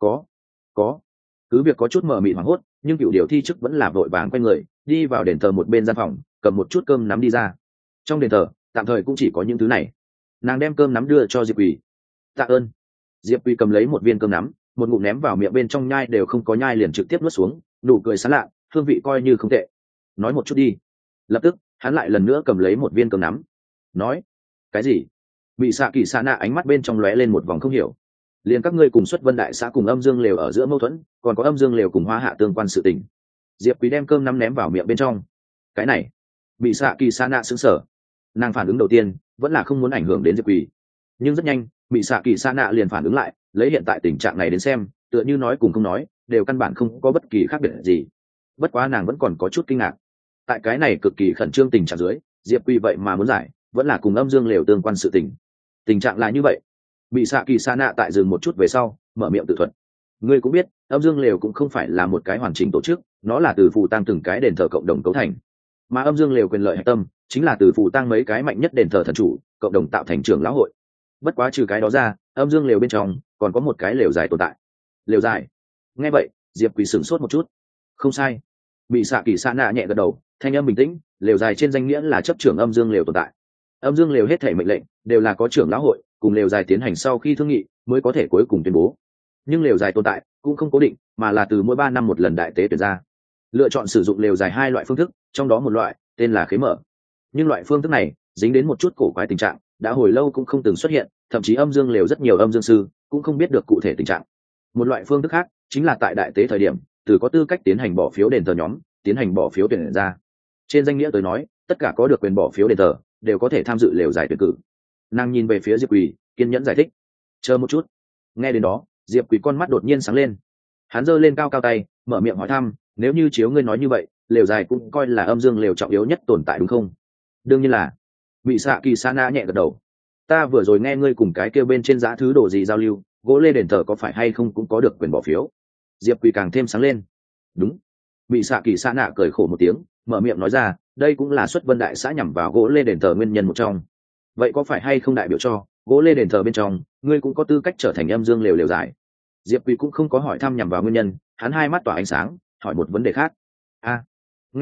Có cứ việc có chút mờ mịt hoảng hốt, nhưng cựu điều thi chức vẫn là vội vàng quay người đi vào đền thờ một bên gian phòng, cầm một chút cơm nắm đi ra. Trong đền thờ tạm thời cũng chỉ có những thứ này. Nàng đem cơm nắm đưa cho diệp quỷ. Tạ ơn. Diệp quỷ cầm lấy một viên cơm nắm, một ngụm ném vào miệng, bên trong nhai đều không có nhai liền trực tiếp nuốt xuống, nụ cười sán lạ, hương vị coi như không tệ. Nói một chút đi. Lập tức hắn lại lần nữa cầm lấy một viên cơm nắm, nói cái gì? Bị xạ kỳ xạ nạ ánh mắt bên trong lóe lên một vòng không hiểu. Liền các ngươi cùng xuất vân đại xã cùng âm dương lều ở giữa mâu thuẫn, còn có âm dương lều cùng hoa hạ tương quan sự tình. Diệp quý đem cơm nắm ném vào miệng bên trong. Cái này bị xạ kỳ xạ nạ sững sờ. Nàng phản ứng đầu tiên vẫn là không muốn ảnh hưởng đến diệp quý, nhưng rất nhanh bị xạ kỳ xạ nạ liền phản ứng lại, lấy hiện tại tình trạng này đến xem tựa như nói cùng không nói đều căn bản không có bất kỳ khác biệt gì. Bất quá nàng vẫn còn có chút kinh ngạc, tại cái này cực kỳ khẩn trương tình trạng dưới diệp quý vậy mà muốn giải vẫn là cùng âm dương lều tương quan sự tình trạng là như vậy. Bị xạ kỳ sa nạ tại dừng một chút về sau mở miệng tự thuật. Ngươi cũng biết âm dương lều cũng không phải là một cái hoàn chỉnh tổ chức, nó là từ phù tăng từng cái đền thờ cộng đồng cấu thành, mà âm dương lều quyền lợi hạch tâm chính là từ phù tăng mấy cái mạnh nhất đền thờ thần chủ cộng đồng tạo thành trưởng lão hội. Bất quá trừ cái đó ra âm dương lều bên trong còn có một cái lều dài tồn tại. Lều dài? Nghe vậy diệp quỳ sửng sốt một chút. Không sai. Bị xạ kỳ sa nạ nhẹ gật đầu, thanh âm bình tĩnh, lều dài trên danh nghĩa là chấp trưởng âm dương lều tồn tại. Âm dương lều hết thể mệnh lệnh đều là có trưởng lão hội cùng lều dài tiến hành sau khi thương nghị mới có thể cuối cùng tuyên bố. Nhưng lều dài tồn tại cũng không cố định, mà là từ mỗi 3 năm một lần đại tế tuyển ra. Lựa chọn sử dụng lều dài 2 loại phương thức, trong đó một loại tên là khế mở. Nhưng loại phương thức này dính đến một chút cổ quái tình trạng, đã hồi lâu cũng không từng xuất hiện, thậm chí âm dương lều rất nhiều âm dương sư cũng không biết được cụ thể tình trạng. Một loại phương thức khác chính là tại đại tế thời điểm, từ có tư cách tiến hành bỏ phiếu đền thờ nhóm tiến hành bỏ phiếu tuyển ra. Trên danh nghĩa tới nói, tất cả có được quyền bỏ phiếu đền thờ đều có thể tham dự lều dài tuyển cử. Nàng nhìn về phía diệp quỳ kiên nhẫn giải thích. Chờ một chút. Nghe đến đó diệp quỳ con mắt đột nhiên sáng lên, hắn giơ lên cao cao tay mở miệng hỏi thăm, nếu như chiếu ngươi nói như vậy lều dài cũng coi là âm dương lều trọng yếu nhất tồn tại đúng không? Đương nhiên là. Bị xạ kỳ sa na nhẹ gật đầu. Ta vừa rồi nghe ngươi cùng cái kêu bên trên giá thứ đồ gì giao lưu, gỗ lê đền thờ có phải hay không cũng có được quyền bỏ phiếu? Diệp quỳ càng thêm sáng lên. Đúng. Bị xạ kỳ sa nạ cười khổ một tiếng mở miệng nói ra, đây cũng là xuất vân đại xã nhằm vào gỗ lê đền thờ nguyên nhân một trong. Vậy có phải hay không đại biểu cho gỗ lê đền thờ bên trong ngươi cũng có tư cách trở thành âm dương lều lều dài? Diệp quỳ cũng không có hỏi thăm nhằm vào nguyên nhân, hắn hai mắt tỏa ánh sáng hỏi một vấn đề khác. Nghe vậy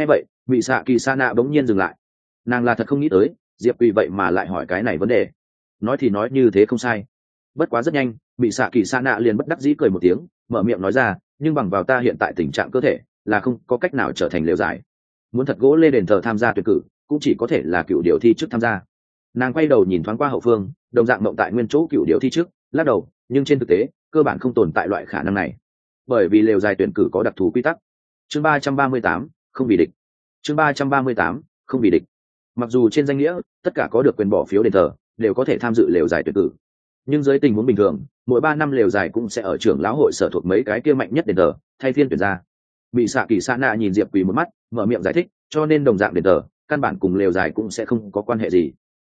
Mị xạ kỳ sa nạ bỗng nhiên dừng lại. Nàng là thật không nghĩ tới diệp quỳ vậy mà lại hỏi cái này vấn đề. Nói thì nói như thế không sai, bất quá rất nhanh Mị xạ kỳ sa nạ liền bất đắc dĩ cười một tiếng, mở miệng nói ra, nhưng bằng vào ta hiện tại tình trạng cơ thể là không có cách nào trở thành lều dài. Muốn thật gỗ lê đền thờ tham gia tuyển cử cũng chỉ có thể là cựu điều thi trước tham gia. Nàng quay đầu nhìn thoáng qua hậu phương, đồng dạng mộng tại nguyên chỗ cựu điều thi trước, lắc đầu, nhưng trên thực tế cơ bản không tồn tại loại khả năng này, bởi vì lều dài tuyển cử có đặc thù quy tắc. Chương 338, không vì địch. Chương 338, không vì địch. Mặc dù trên danh nghĩa tất cả có được quyền bỏ phiếu đền thờ đều có thể tham dự lều dài tuyển cử, nhưng dưới tình huống bình thường mỗi 3 năm lều dài cũng sẽ ở trưởng lão hội sở thuộc mấy cái kia mạnh nhất đền thờ thay phiên tuyển ra. Bị xạ kỳ sa nạ nhìn diệp quỳ một mắt, mở miệng giải thích, cho nên đồng dạng đền thờ căn bản cùng lều dài cũng sẽ không có quan hệ gì.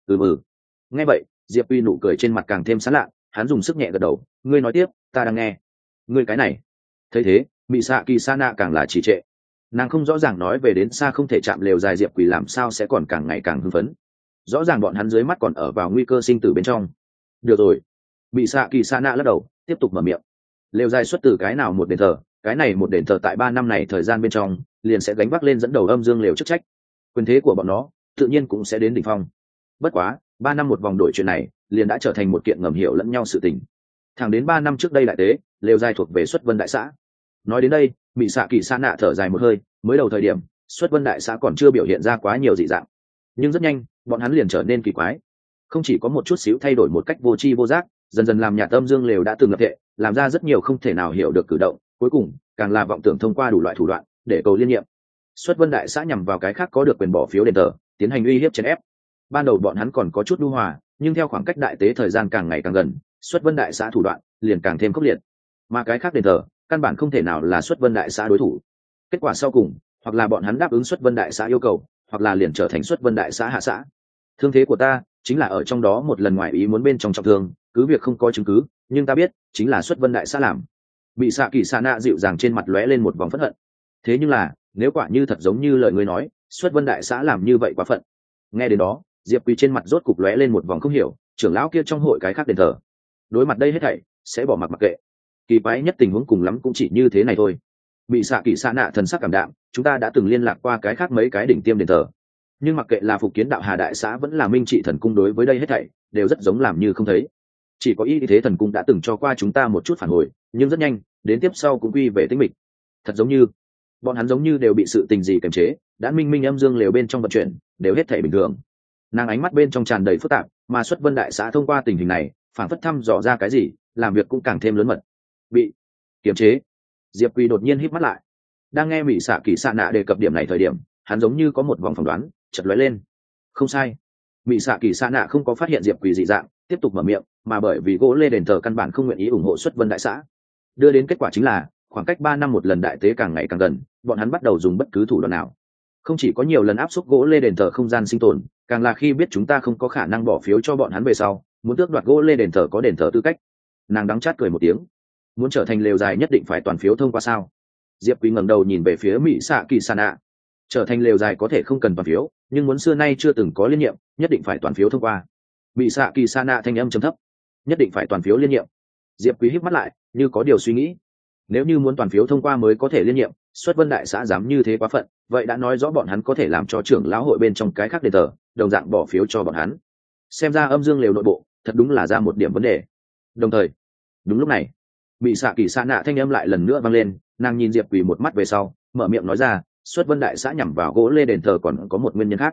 Nghe vậy diệp quỳ nụ cười trên mặt càng thêm sán lạ, hắn dùng sức nhẹ gật đầu, ngươi nói tiếp, ta đang nghe. Ngươi cái này. Thấy thế bị xạ kỳ sa nạ càng là trì trệ. Nàng không rõ ràng nói về đến xa không thể chạm lều dài diệp quỳ làm sao sẽ còn càng ngày càng hưng phấn. Rõ ràng bọn hắn dưới mắt còn ở vào nguy cơ sinh tử bên trong. Được rồi. Bị xạ kỳ sa nạ lắc đầu tiếp tục mở miệng. Lều dài xuất từ cái nào một đền thờ, cái này một đền thờ tại 3 năm này thời gian bên trong liền sẽ gánh vác lên dẫn đầu âm dương lều chức trách. Quyền thế của bọn nó tự nhiên cũng sẽ đến đỉnh phong. Bất quá 3 năm một vòng đổi chuyện này liền đã trở thành một kiện ngầm hiểu lẫn nhau sự tình. Thẳng đến 3 năm trước đây đại tế lều dài thuộc về xuất vân đại xã. Nói đến đây bị xạ kỳ sa nạ thở dài một hơi, mới đầu thời điểm xuất vân đại xã còn chưa biểu hiện ra quá nhiều dị dạng, nhưng rất nhanh bọn hắn liền trở nên kỳ quái. Không chỉ có một chút xíu thay đổi một cách vô tri vô giác, dần dần làm nhà tâm dương lều đã từng lập hệ làm ra rất nhiều không thể nào hiểu được cử động, cuối cùng càng là vọng tưởng thông qua đủ loại thủ đoạn để cầu liên nhiệm. Xuất vân đại xã nhằm vào cái khác có được quyền bỏ phiếu đền thờ tiến hành uy hiếp chèn ép. Ban đầu bọn hắn còn có chút nhu hòa, nhưng theo khoảng cách đại tế thời gian càng ngày càng gần, xuất vân đại xã thủ đoạn liền càng thêm khốc liệt, mà cái khác đền thờ căn bản không thể nào là xuất vân đại xã đối thủ. Kết quả sau cùng hoặc là bọn hắn đáp ứng xuất vân đại xã yêu cầu, hoặc là liền trở thành xuất vân đại xã hạ xã. Thương thế của ta chính là ở trong đó một lần ngoài ý muốn bên trong trọng thương, cứ việc không có chứng cứ nhưng ta biết chính là xuất vân đại xã làm. Bị xạ kỳ sa nạ dịu dàng trên mặt lóe lên một vòng phẫn hận. Thế nhưng là nếu quả như thật giống như lời ngươi nói, xuất vân đại xã làm như vậy quá phận. Nghe đến đó diệp quỳ trên mặt rốt cục lóe lên một vòng không hiểu, trưởng lão kia trong hội cái khác đền thờ đối mặt đây hết thảy sẽ bỏ mặc mặc kệ. Kỳ quái nhất tình huống cùng lắm cũng chỉ như thế này thôi. Bị xạ kỳ sa nạ thần sắc cảm đạm, chúng ta đã từng liên lạc qua cái khác mấy cái đỉnh tiêm đền thờ, nhưng mặc kệ là Phục Kiến đạo Hà đại xã vẫn là Minh Trị thần cung, đối với đây hết thảy đều rất giống làm như không thấy. Chỉ có Y Thế thần cung đã từng cho qua chúng ta một chút phản hồi, nhưng rất nhanh đến tiếp sau cũng quy về tĩnh mịch. Thật giống như bọn hắn giống như đều bị sự tình gì kiềm chế, đã minh minh âm dương lều bên trong vận chuyển đều hết thảy bình thường. Nàng ánh mắt bên trong tràn đầy phức tạp, mà xuất vân đại xã thông qua tình hình này phản phất thăm dò ra cái gì, làm việc cũng càng thêm lớn mật. Bị kiềm chế. Diệp Quỳ đột nhiên híp mắt lại. Đang nghe Mị xạ kỳ sa nạ đề cập điểm này thời điểm, hắn giống như có một vòng phỏng đoán chợt lóe lên. Không sai, Mị xạ kỳ sa nạ không có phát hiện Diệp Quỳ dị dạng, tiếp tục mở miệng, mà bởi vì gỗ lê đền thờ căn bản không nguyện ý ủng hộ xuất vân đại xã, đưa đến kết quả chính là khoảng cách 3 năm một lần đại tế càng ngày càng gần, bọn hắn bắt đầu dùng bất cứ thủ đoạn nào. Không chỉ có nhiều lần áp suất gỗ lê đền thờ không gian sinh tồn, càng là khi biết chúng ta không có khả năng bỏ phiếu cho bọn hắn về sau, muốn tước đoạt gỗ lê đền thờ có đền thờ tư cách. Nàng đắng chát cười một tiếng. Muốn trở thành lều dài nhất định phải toàn phiếu thông qua sao? Diệp Quý ngẩng đầu nhìn về phía Mị xạ kỳ sa nạ. Trở thành lều dài có thể không cần toàn phiếu, nhưng muốn xưa nay chưa từng có liên nhiệm, nhất định phải toàn phiếu thông qua. Mị xạ kỳ sa nạ thanh âm trầm thấp. Nhất định phải toàn phiếu liên nhiệm. Diệp Quý híp mắt lại, như có điều suy nghĩ. Nếu như muốn toàn phiếu thông qua mới có thể liên nhiệm, xuất vân đại xã dám như thế quá phận, vậy đã nói rõ bọn hắn có thể làm cho trưởng lão hội bên trong cái khác đền thờ đồng dạng bỏ phiếu cho bọn hắn. Xem ra âm dương lều nội bộ thật đúng là ra một điểm vấn đề. Đồng thời đúng lúc này Mị xạ kỳ sa nạ thanh âm lại lần nữa vang lên, nàng nhìn Diệp Quỳ một mắt về sau, mở miệng nói ra, xuất vân đại xã nhằm vào gỗ lê đền thờ còn có một nguyên nhân khác.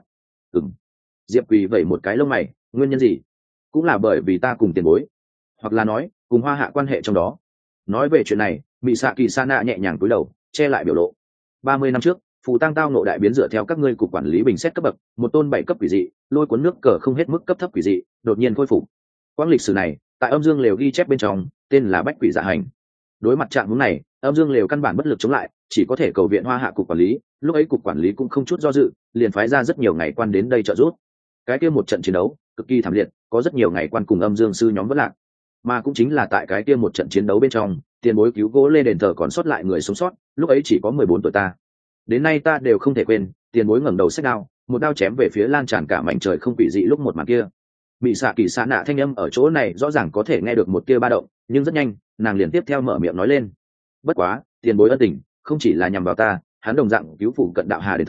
Diệp Quỳ vẩy một cái lông mày, nguyên nhân gì? Cũng là bởi vì ta cùng tiền bối, hoặc là nói cùng Hoa Hạ quan hệ trong đó. Nói về chuyện này, Mị xạ kỳ sa nạ nhẹ nhàng cúi đầu che lại biểu lộ. 30 năm trước phù tăng tao nộ đại biến, dựa theo các ngươi cục quản lý bình xét cấp bậc, một tôn 7 cấp quỷ dị lôi cuốn nước cờ không hết mức cấp thấp quỷ dị đột nhiên khôi phục. Quãng lịch sử này tại âm dương lều ghi chép bên trong tên là bách quỷ dạ hành. Đối mặt trạng huống này, âm dương lều căn bản bất lực chống lại, chỉ có thể cầu viện Hoa Hạ cục quản lý. Lúc ấy cục quản lý cũng không chút do dự, liền phái ra rất nhiều ngày quan đến đây trợ giúp. Cái kia một trận chiến đấu cực kỳ thảm liệt, có rất nhiều ngày quan cùng âm dương sư nhóm vẫn lạc. Mà cũng chính là tại cái kia một trận chiến đấu bên trong, tiền bối cứu gỗ lê đền thờ còn sót lại người sống sót, lúc ấy chỉ có 14 tuổi ta. Đến nay ta đều không thể quên, tiền bối ngẩng đầu xách đao, một đao chém về phía lan tràn cả mảnh trời không quỷ dị lúc một màn kia. Mị xạ kỳ sa nạ thanh âm ở chỗ này rõ ràng có thể nghe được một tia ba động, nhưng rất nhanh nàng liền tiếp theo mở miệng nói lên, bất quá tiền bối ân tình không chỉ là nhằm vào ta, hắn đồng dạng cứu phụ cận đạo Hà đền thờ,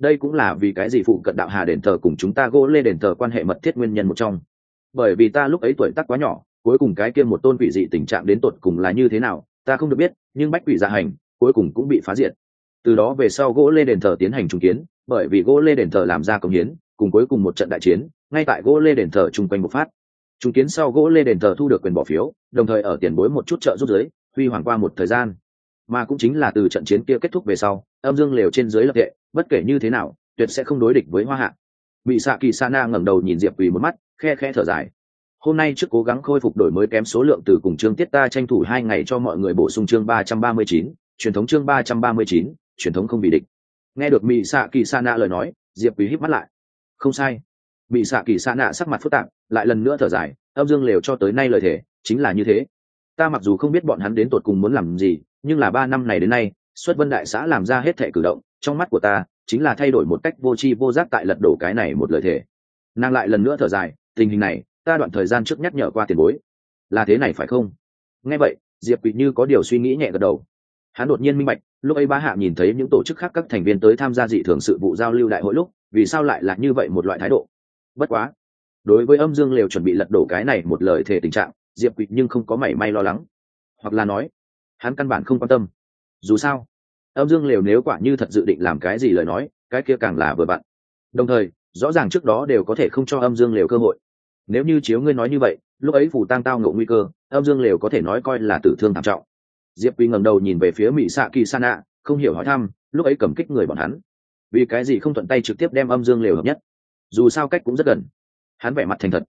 đây cũng là vì cái gì phụ cận đạo hà đền thờ cùng chúng ta gỗ lê đền thờ quan hệ mật thiết nguyên nhân một trong. Bởi vì ta lúc ấy tuổi tác quá nhỏ, cuối cùng cái kia một tôn quỷ dị tình trạng đến tột cùng là như thế nào ta không được biết, nhưng bách quỷ dạ hành cuối cùng cũng bị phá diệt. Từ đó về sau gỗ lê đền thờ tiến hành trùng kiến, bởi vì gỗ lê đền thờ làm ra công hiến, cùng cuối cùng một trận đại chiến ngay tại gỗ lê đền thờ chung quanh một phát. Trùng kiến sau gỗ lê đền thờ thu được quyền bỏ phiếu, đồng thời ở tiền bối một chút trợ giúp giới huy hoàng qua một thời gian. Mà cũng chính là từ trận chiến kia kết thúc về sau, âm dương lều trên dưới lập tệ, bất kể như thế nào tuyệt sẽ không đối địch với Hoa Hạ. Bị xạ kỳ Sana ngẩng đầu nhìn Diệp Quỳ một mắt, khe khẽ thở dài. Hôm nay trước cố gắng khôi phục đổi mới kém số lượng từ cùng chương tiết ta tranh thủ 2 ngày cho mọi người bổ sung chương 339, truyền thống chương 339, truyền thống không bị địch. Nghe được Mị Xạ Kỳ Sana lời nói, Diệp Quý híp mắt lại. Không sai. Mị Xạ Kỳ Sana sắc mặt phức tạp, lại lần nữa thở dài, âm dương lều cho tới nay lời thể chính là như thế. Ta mặc dù không biết bọn hắn đến tột cùng muốn làm gì, nhưng là 3 năm này đến nay, Xuất Vân Đại xã làm ra hết thảy cử động, trong mắt của ta chính là thay đổi một cách vô tri vô giác tại lật đổ cái này một lời thể. Nàng lại lần nữa thở dài, tình hình này ta đoạn thời gian trước nhắc nhở qua tiền bối, là thế này phải không? Nghe vậy, Diệp Quỳ như có điều suy nghĩ nhẹ gật đầu. Hắn đột nhiên minh bạch, lúc ấy Bá Hạ nhìn thấy những tổ chức khác các thành viên tới tham gia dị thường sự vụ giao lưu đại hội lúc, vì sao lại là như vậy một loại thái độ. Bất quá, đối với âm dương lều chuẩn bị lật đổ cái này một lời thề tình trạng, Diệp Quỳ nhưng không có mảy may lo lắng, hoặc là nói hắn căn bản không quan tâm. Dù sao, âm dương lều nếu quả như thật dự định làm cái gì lời nói, cái kia càng là vừa vặn. Đồng thời rõ ràng trước đó đều có thể không cho âm dương lều cơ hội. Nếu như chiếu ngươi nói như vậy, lúc ấy Phù Tang tao ngộ nguy cơ, âm dương lều có thể nói coi là tử thương thảm trọng. Diệp Quý ngẩng đầu nhìn về phía Mị Xạ Kỳ Sana, không hiểu hỏi thăm, lúc ấy cầm kích người bọn hắn, vì cái gì không thuận tay trực tiếp đem âm dương lều hợp nhất? Dù sao cách cũng rất gần. Hắn vẻ mặt thành thật.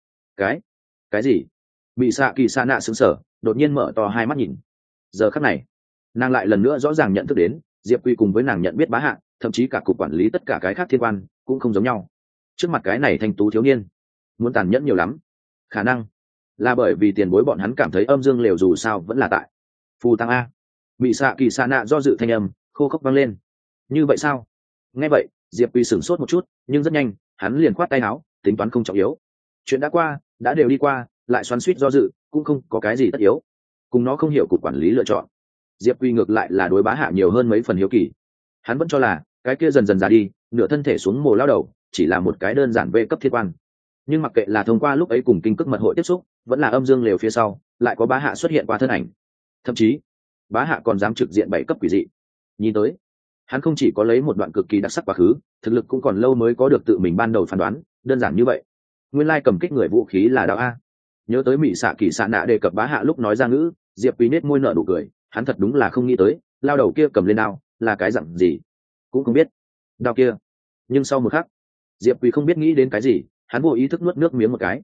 Cái gì? Mị Xạ Kỳ Sana sững sờ, đột nhiên mở to hai mắt nhìn. Giờ khắc này, nàng lại lần nữa rõ ràng nhận thức đến, Diệp Quý cùng với nàng nhận biết Bá Hạ, thậm chí cả cục quản lý tất cả cái khác thiên quan cũng không giống nhau. Trước mặt cái này thanh tú thiếu niên, muốn tàn nhẫn nhiều lắm. Khả năng là bởi vì tiền bối bọn hắn cảm thấy âm dương lều dù sao vẫn là tại Phù Tang a. Mị Xạ Kỳ Sana do dự thanh âm khô khốc vang lên. Như vậy sao? Nghe vậy, Diệp Quỳ sửng sốt một chút, nhưng rất nhanh hắn liền khoát tay áo, tính toán không trọng yếu. Chuyện đã qua đã đều đi qua, lại xoắn xuýt do dự cũng không có cái gì tất yếu. Cùng nó không hiểu cục quản lý lựa chọn. Diệp Quỳ ngược lại là đối Bá Hạ nhiều hơn mấy phần hiếu kỳ. Hắn vẫn cho là cái kia dần dần già đi, nửa thân thể xuống mồ lao đầu, chỉ là một cái đơn giản về cấp thiên quan. Nhưng mặc kệ là thông qua lúc ấy cùng kinh cức mật hội tiếp xúc, vẫn là âm dương lều phía sau lại có Bá Hạ xuất hiện qua thân ảnh. Thậm chí Bá Hạ còn dám trực diện 7 cấp quỷ dị. Nhìn tới hắn không chỉ có lấy một đoạn cực kỳ đặc sắc quá khứ, thực lực cũng còn lâu mới có được tự mình ban đầu phán đoán đơn giản như vậy. Nguyên lai cầm kích người vũ khí là đạo a. Nhớ tới Mị Xạ Kỳ Sana đề cập Bá Hạ lúc nói ra ngữ, Diệp Quý nết môi nở nụ cười. Hắn thật đúng là không nghĩ tới, lao đầu kia cầm lên đao là cái dặn gì cũng không biết. Đao kia. Nhưng sau một khắc, Diệp Quý không biết nghĩ đến cái gì, hắn vô ý thức nuốt nước miếng một cái.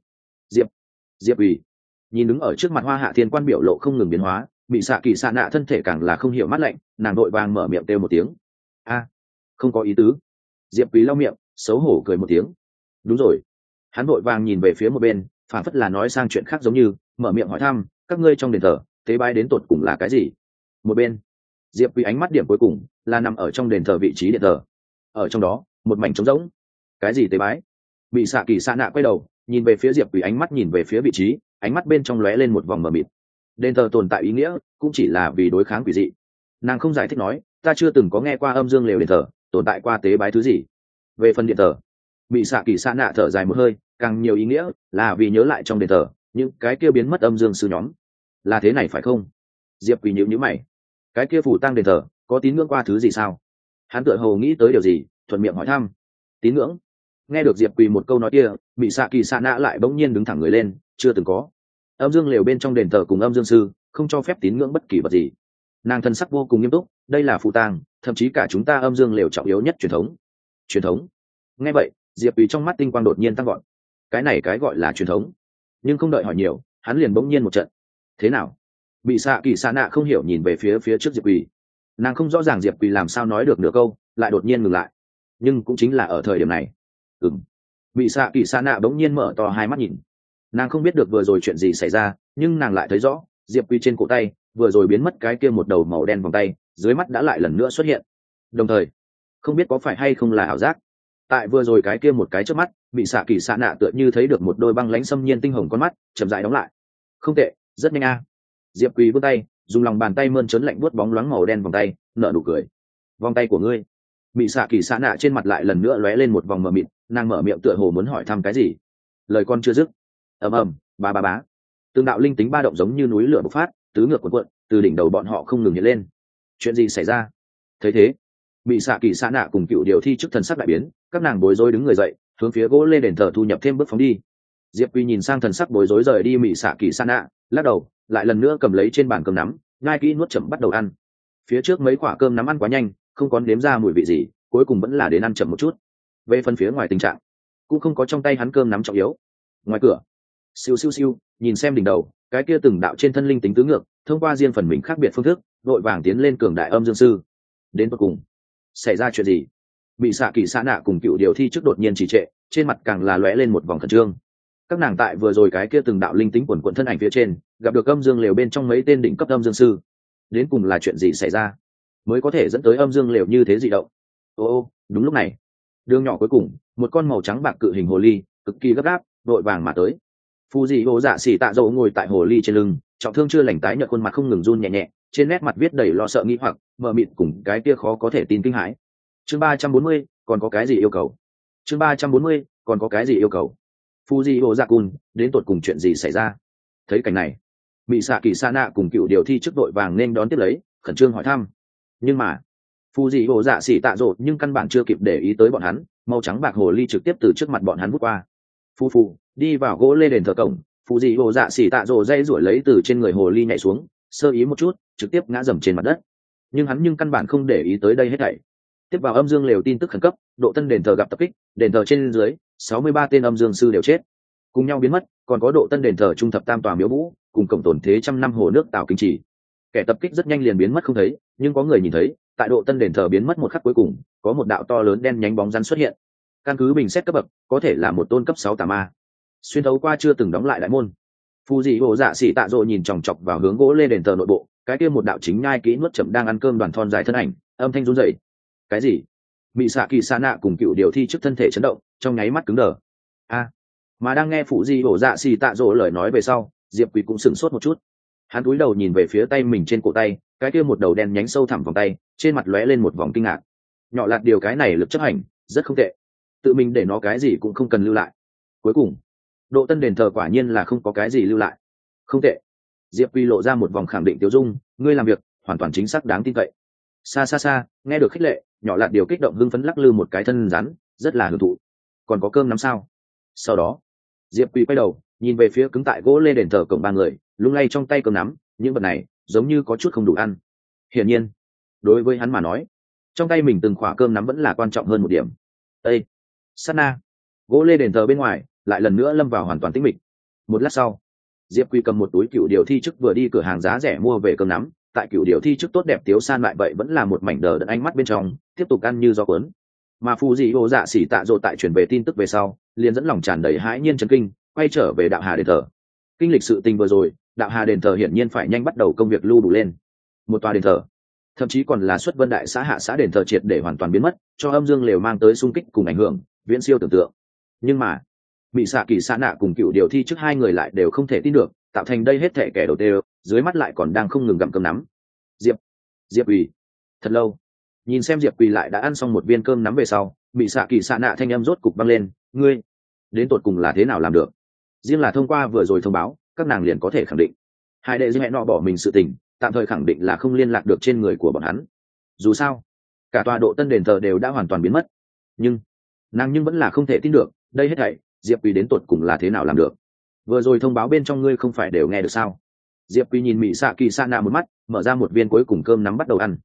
Diệp Quý nhìn đứng ở trước mặt Hoa Hạ thiên quan biểu lộ không ngừng biến hóa, Mị Xạ Kỳ Sana thân thể càng là không hiểu mát lạnh, nàng đội vàng mở miệng kêu một tiếng. A, không có ý tứ. Diệp Quý lau miệng, xấu hổ cười một tiếng. Đúng rồi. Hắn vội vàng nhìn về phía một bên, phản phất là nói sang chuyện khác giống như mở miệng hỏi thăm, các ngươi trong đền thờ tế bái đến tột cùng là cái gì? Một bên, Diệp Quý ánh mắt điểm cuối cùng là nằm ở trong đền thờ vị trí điện thờ. Ở trong đó một mảnh trống rỗng. Cái gì tế bái? Mị Xạ Kỳ Sana quay đầu nhìn về phía Diệp Quý, ánh mắt nhìn về phía vị trí, ánh mắt bên trong lóe lên một vòng mờ mịt. Đền thờ tồn tại ý nghĩa cũng chỉ là vì đối kháng quỷ dị. Nàng không giải thích nói, ta chưa từng có nghe qua âm dương lều đền thờ tồn tại qua tế bái thứ gì. Về phần điện thờ, Mị Xạ Kỳ Sana thở dài một hơi, càng nhiều ý nghĩa là vì nhớ lại trong đền thờ những cái kia biến mất âm dương sư nhóm. Là thế này phải không? Diệp Quý nhíu mày. Cái kia Phù Tang đền thờ có tín ngưỡng qua thứ gì sao? Hắn tựa hồ nghĩ tới điều gì, thuận miệng hỏi thăm. Tín ngưỡng? Nghe được Diệp Quý một câu nói kia, Mị Xạ Kỳ Sana lại bỗng nhiên đứng thẳng người lên, chưa từng có. Âm dương lều bên trong đền thờ cùng âm dương sư không cho phép tín ngưỡng bất kỳ vật gì. Nàng thân sắc vô cùng nghiêm túc, đây là Phù Tang, thậm chí cả chúng ta âm dương lều trọng yếu nhất truyền thống. Truyền thống? Nghe vậy, Diệp Quý trong mắt tinh quang đột nhiên tăng vọt. Cái này cái gọi là truyền thống? Nhưng không đợi hỏi nhiều, hắn liền bỗng nhiên một trận. Thế nào? Mị Xạ Kỳ Sana không hiểu nhìn về phía trước Diệp Quý. Nàng không rõ ràng Diệp Quý làm sao nói được nửa câu, lại đột nhiên ngừng lại. Nhưng cũng chính là ở thời điểm này, Mị Xạ Kỳ Sana bỗng nhiên mở to hai mắt nhìn. Nàng không biết được vừa rồi chuyện gì xảy ra, nhưng nàng lại thấy rõ, Diệp Quý trên cổ tay vừa rồi biến mất cái kia một đầu màu đen vòng tay, dưới mắt đã lại lần nữa xuất hiện. Đồng thời, không biết có phải hay không là ảo giác, tại vừa rồi cái kia một cái trước mắt, Mị Xạ Kỳ Sana tựa như thấy được một đôi băng lãnh xâm nhiên tinh hồng con mắt chậm rãi đóng lại. Không tệ, rất nhanh a. Diệp Quý vươn tay, dùng lòng bàn tay mơn trớn lạnh buốt bóng loáng màu đen vòng tay, nở nụ cười. Vòng tay của ngươi Mị xạ kỳ xạ nạ trên mặt lại lần nữa lóe lên một vòng mờ mịt, nàng mở miệng tựa hồ muốn hỏi thăm cái gì. Lời con chưa dứt, ầm ầm, ba ba bá, từng đạo linh tính ba động giống như núi lửa bộc phát, tứ ngược cuộn cuộn, từ đỉnh đầu bọn họ không ngừng nhảy lên. Chuyện gì xảy ra? Thấy thế, Mị xạ kỳ xạ nạ cùng cựu điều thi chức thần sắc đại biến, các nàng bối rối đứng người dậy, hướng phía gỗ lê đền thờ thu nhập thêm bước phóng đi. Diệp Quy nhìn sang thần sắc bối rối rời đi Mị xạ kỳ xạ nạ, lắc đầu, lại lần nữa cầm lấy trên bàn cơm nắm, nhai kỹ nuốt chậm bắt đầu ăn. Phía trước mấy quả cơm nắm ăn quá nhanh, không có nếm ra mùi vị gì, cuối cùng vẫn là đến ăn chậm một chút. Về phần phía ngoài tình trạng, cũng không có trong tay hắn cơm nắm trọng yếu. Ngoài cửa, siêu siêu siêu, nhìn xem đỉnh đầu, cái kia từng đạo trên thân linh tính tứ ngược, thông qua riêng phần mình khác biệt phương thức, đội vàng tiến lên cường đại âm dương sư. Đến cuối cùng, xảy ra chuyện gì? Bị xạ kỳ xạ nạ cùng cựu điều thi trước đột nhiên trì trệ, trên mặt càng là lóe lên một vòng khẩn trương. Các nàng tại vừa rồi cái kia từng đạo linh tính quần quần thân ảnh phía trên, gặp được âm dương lều bên trong mấy tên đỉnh cấp âm dương sư. Đến cùng là chuyện gì xảy ra, mới có thể dẫn tới âm dương lều như thế dị động? Ô, đúng lúc này, đường nhỏ cuối cùng, một con màu trắng bạc cự hình hồ ly, cực kỳ gấp gáp, đội vàng mà tới. Phù dị hồ dạ xỉ tạ dầu ngồi tại hồ ly trên lưng, trọng thương chưa lành tái nhợt, khuôn mặt không ngừng run nhẹ nhẹ, trên nét mặt viết đầy lo sợ nghĩ hoặc mờ mịt cùng cái kia khó có thể tin kinh hãi. Chương 340, còn có cái gì yêu cầu? Chương 340, còn có cái gì yêu cầu? Phù dị hồ dạ cun, đến tột cùng chuyện gì xảy ra? Thấy cảnh này, Mị xạ kỳ sa nạ cùng cựu điều thi trước đội vàng nên đón tiếp lấy, khẩn trương hỏi thăm. Nhưng mà phù dị hồ dạ xỉ tạ rộ nhưng căn bản chưa kịp để ý tới bọn hắn, màu trắng bạc hồ ly trực tiếp từ trước mặt bọn hắn vút qua. Phù đi vào gỗ lê đền thờ cổng, phù dị hồ dạ xỉ tạ rộ dây ruổi lấy từ trên người hồ ly nhảy xuống, sơ ý một chút trực tiếp ngã dầm trên mặt đất. Nhưng hắn căn bản không để ý tới đây hết thảy. Tiếp vào âm dương lều tin tức khẩn cấp, độ tân đền thờ gặp tập kích, đền thờ trên dưới 63 tên âm dương sư đều chết, cùng nhau biến mất, còn có độ tân đền thờ trung thập tam tòa miếu vũ cùng cổng tổn thế trăm năm hồ nước tạo kinh trì. Kẻ tập kích rất nhanh liền biến mất không thấy, nhưng có người nhìn thấy tại độ tân đền thờ biến mất một khắc cuối cùng, có một đạo to lớn đen nhánh bóng rắn xuất hiện. Căn cứ bình xét cấp bậc, có thể là một tôn cấp 6 tà ma, xuyên thấu qua chưa từng đóng lại đại môn. Phù dị hồ dạ xỉ tạ rộ nhìn chòng chọc vào hướng gỗ lê đền thờ nội bộ, cái kia một đạo chính nhai kỹ nuốt chậm đang ăn cơm đoàn thon dài thân ảnh, âm thanh run rẩy. Cái gì? Mị xạ kỳ sa nạ cùng cựu điều thi trước thân thể chấn động, trong nháy mắt cứng đờ. Mà đang nghe phù dị hồ dạ xỉ tạ rộ lời nói về sau, Diệp Quỳ cũng sửng sốt một chút. Hắn cúi đầu nhìn về phía tay mình trên cổ tay, cái kia một đầu đen nhánh sâu thẳm vòng tay, trên mặt lóe lên một vòng kinh ngạc. Nhỏ lạt điều cái này lực chấp hành rất không tệ, tự mình để nó cái gì cũng không cần lưu lại. Cuối cùng, độ tân đền thờ quả nhiên là không có cái gì lưu lại. Không tệ. Diệp Quy lộ ra một vòng khẳng định tiêu dung, ngươi làm việc hoàn toàn chính xác đáng tin cậy. Xa xa xa, nghe được khích lệ, nhỏ lạt điều kích động hưng phấn lắc lư một cái thân rắn, rất là hưởng thụ. Còn có cơm nắm sao? Sau đó, Diệp Quy quay đầu, nhìn về phía cứng tại gỗ lê đền thờ cổng ba người, lung lay trong tay cơm nắm, những vật này giống như có chút không đủ ăn. Hiển nhiên, đối với hắn mà nói, trong tay mình từng khỏa cơm nắm vẫn là quan trọng hơn một điểm. Ê, sát na, gỗ lê đền thờ bên ngoài lại lần nữa lâm vào hoàn toàn tĩnh mịch. Một lát sau, Diệp Quy cầm một túi cựu điều thi chức vừa đi cửa hàng giá rẻ mua về cơm nắm, tại cựu điều thi chức tốt đẹp tiếu san lại vậy vẫn là một mảnh đờ đẫn ánh mắt bên trong, tiếp tục ăn như gió cuốn. Mà phù dị hồ dạ xỉ tạ rộ tại truyền về tin tức về sau, liền dẫn lòng tràn đầy hãi nhiên chấn kinh, quay trở về đạo hà đền thờ. Kinh lịch sự tình vừa rồi, đạo hà đền thờ hiển nhiên phải nhanh bắt đầu công việc lưu đủ lên. Một tòa đền thờ, thậm chí còn là xuất vân đại xã hạ xã đền thờ triệt để hoàn toàn biến mất, cho âm dương lều mang tới xung kích cùng ảnh hưởng viễn siêu tưởng tượng. Nhưng mà Mị xạ kỳ xã nạ cùng cựu điều thi trước hai người lại đều không thể tin được, tạo thành đây hết thể kẻ đầu tiên dưới mắt lại còn đang không ngừng gặm cơm nắm. Diệp Quỳ, thật lâu. Nhìn xem Diệp Quỳ lại đã ăn xong một viên cơm nắm về sau, Mị xạ kỳ xã nạ thanh âm rốt cục vang lên, ngươi đến tột cùng là thế nào làm được? Riêng là thông qua vừa rồi thông báo, các nàng liền có thể khẳng định hai đệ hẹn nọ bỏ mình sự tình, tạm thời khẳng định là không liên lạc được trên người của bọn hắn. Dù sao, cả tòa độ tân đền thờ đều đã hoàn toàn biến mất, nhưng nàng vẫn là không thể tin được, đây hết thảy Diệp Quỳ đến tột cùng là thế nào làm được? Vừa rồi thông báo bên trong ngươi không phải đều nghe được sao? Diệp Quỳ nhìn Mị xạ kỳ sa nạ một mắt, mở ra một viên cuối cùng cơm nắm bắt đầu ăn.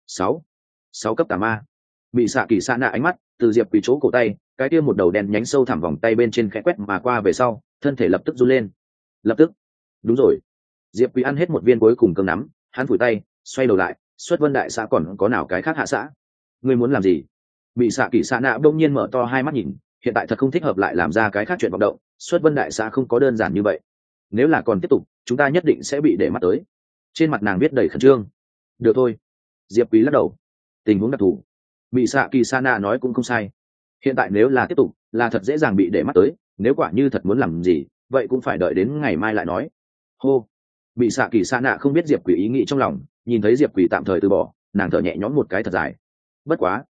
6 cấp tà ma. Mị xạ kỳ sa nạ ánh mắt từ Diệp Quỳ chỗ cổ tay, cái kia một đầu đen nhánh sâu thẳm vòng tay bên trên khẽ quét mà qua về sau, thân thể lập tức run lên. Lập tức, đúng rồi. Diệp Quỳ ăn hết một viên cuối cùng cơm nắm, hắn phủi tay, xoay đầu lại, xuất vân đại xã còn có nào cái khác hạ xã? Ngươi muốn làm gì? Mị xạ kỳ sa nạ đông nhiên mở to hai mắt nhìn, hiện tại thật không thích hợp lại làm ra cái khác chuyện vọng động, xuất vân đại xã không có đơn giản như vậy. Nếu là còn tiếp tục, chúng ta nhất định sẽ bị để mắt tới. Trên mặt nàng viết đầy khẩn trương. Được thôi. Diệp Quý lắc đầu. Tình huống đặc thù. Mị xạ kỳ sa nạ nói cũng không sai. Hiện tại nếu là tiếp tục, là thật dễ dàng bị để mắt tới, nếu quả như thật muốn làm gì, vậy cũng phải đợi đến ngày mai lại nói. Hô. Mị xạ kỳ sa nạ không biết Diệp Quý ý nghĩ trong lòng, nhìn thấy Diệp Quý tạm thời từ bỏ, nàng thở nhẹ nhõm một cái thật dài. Bất quá,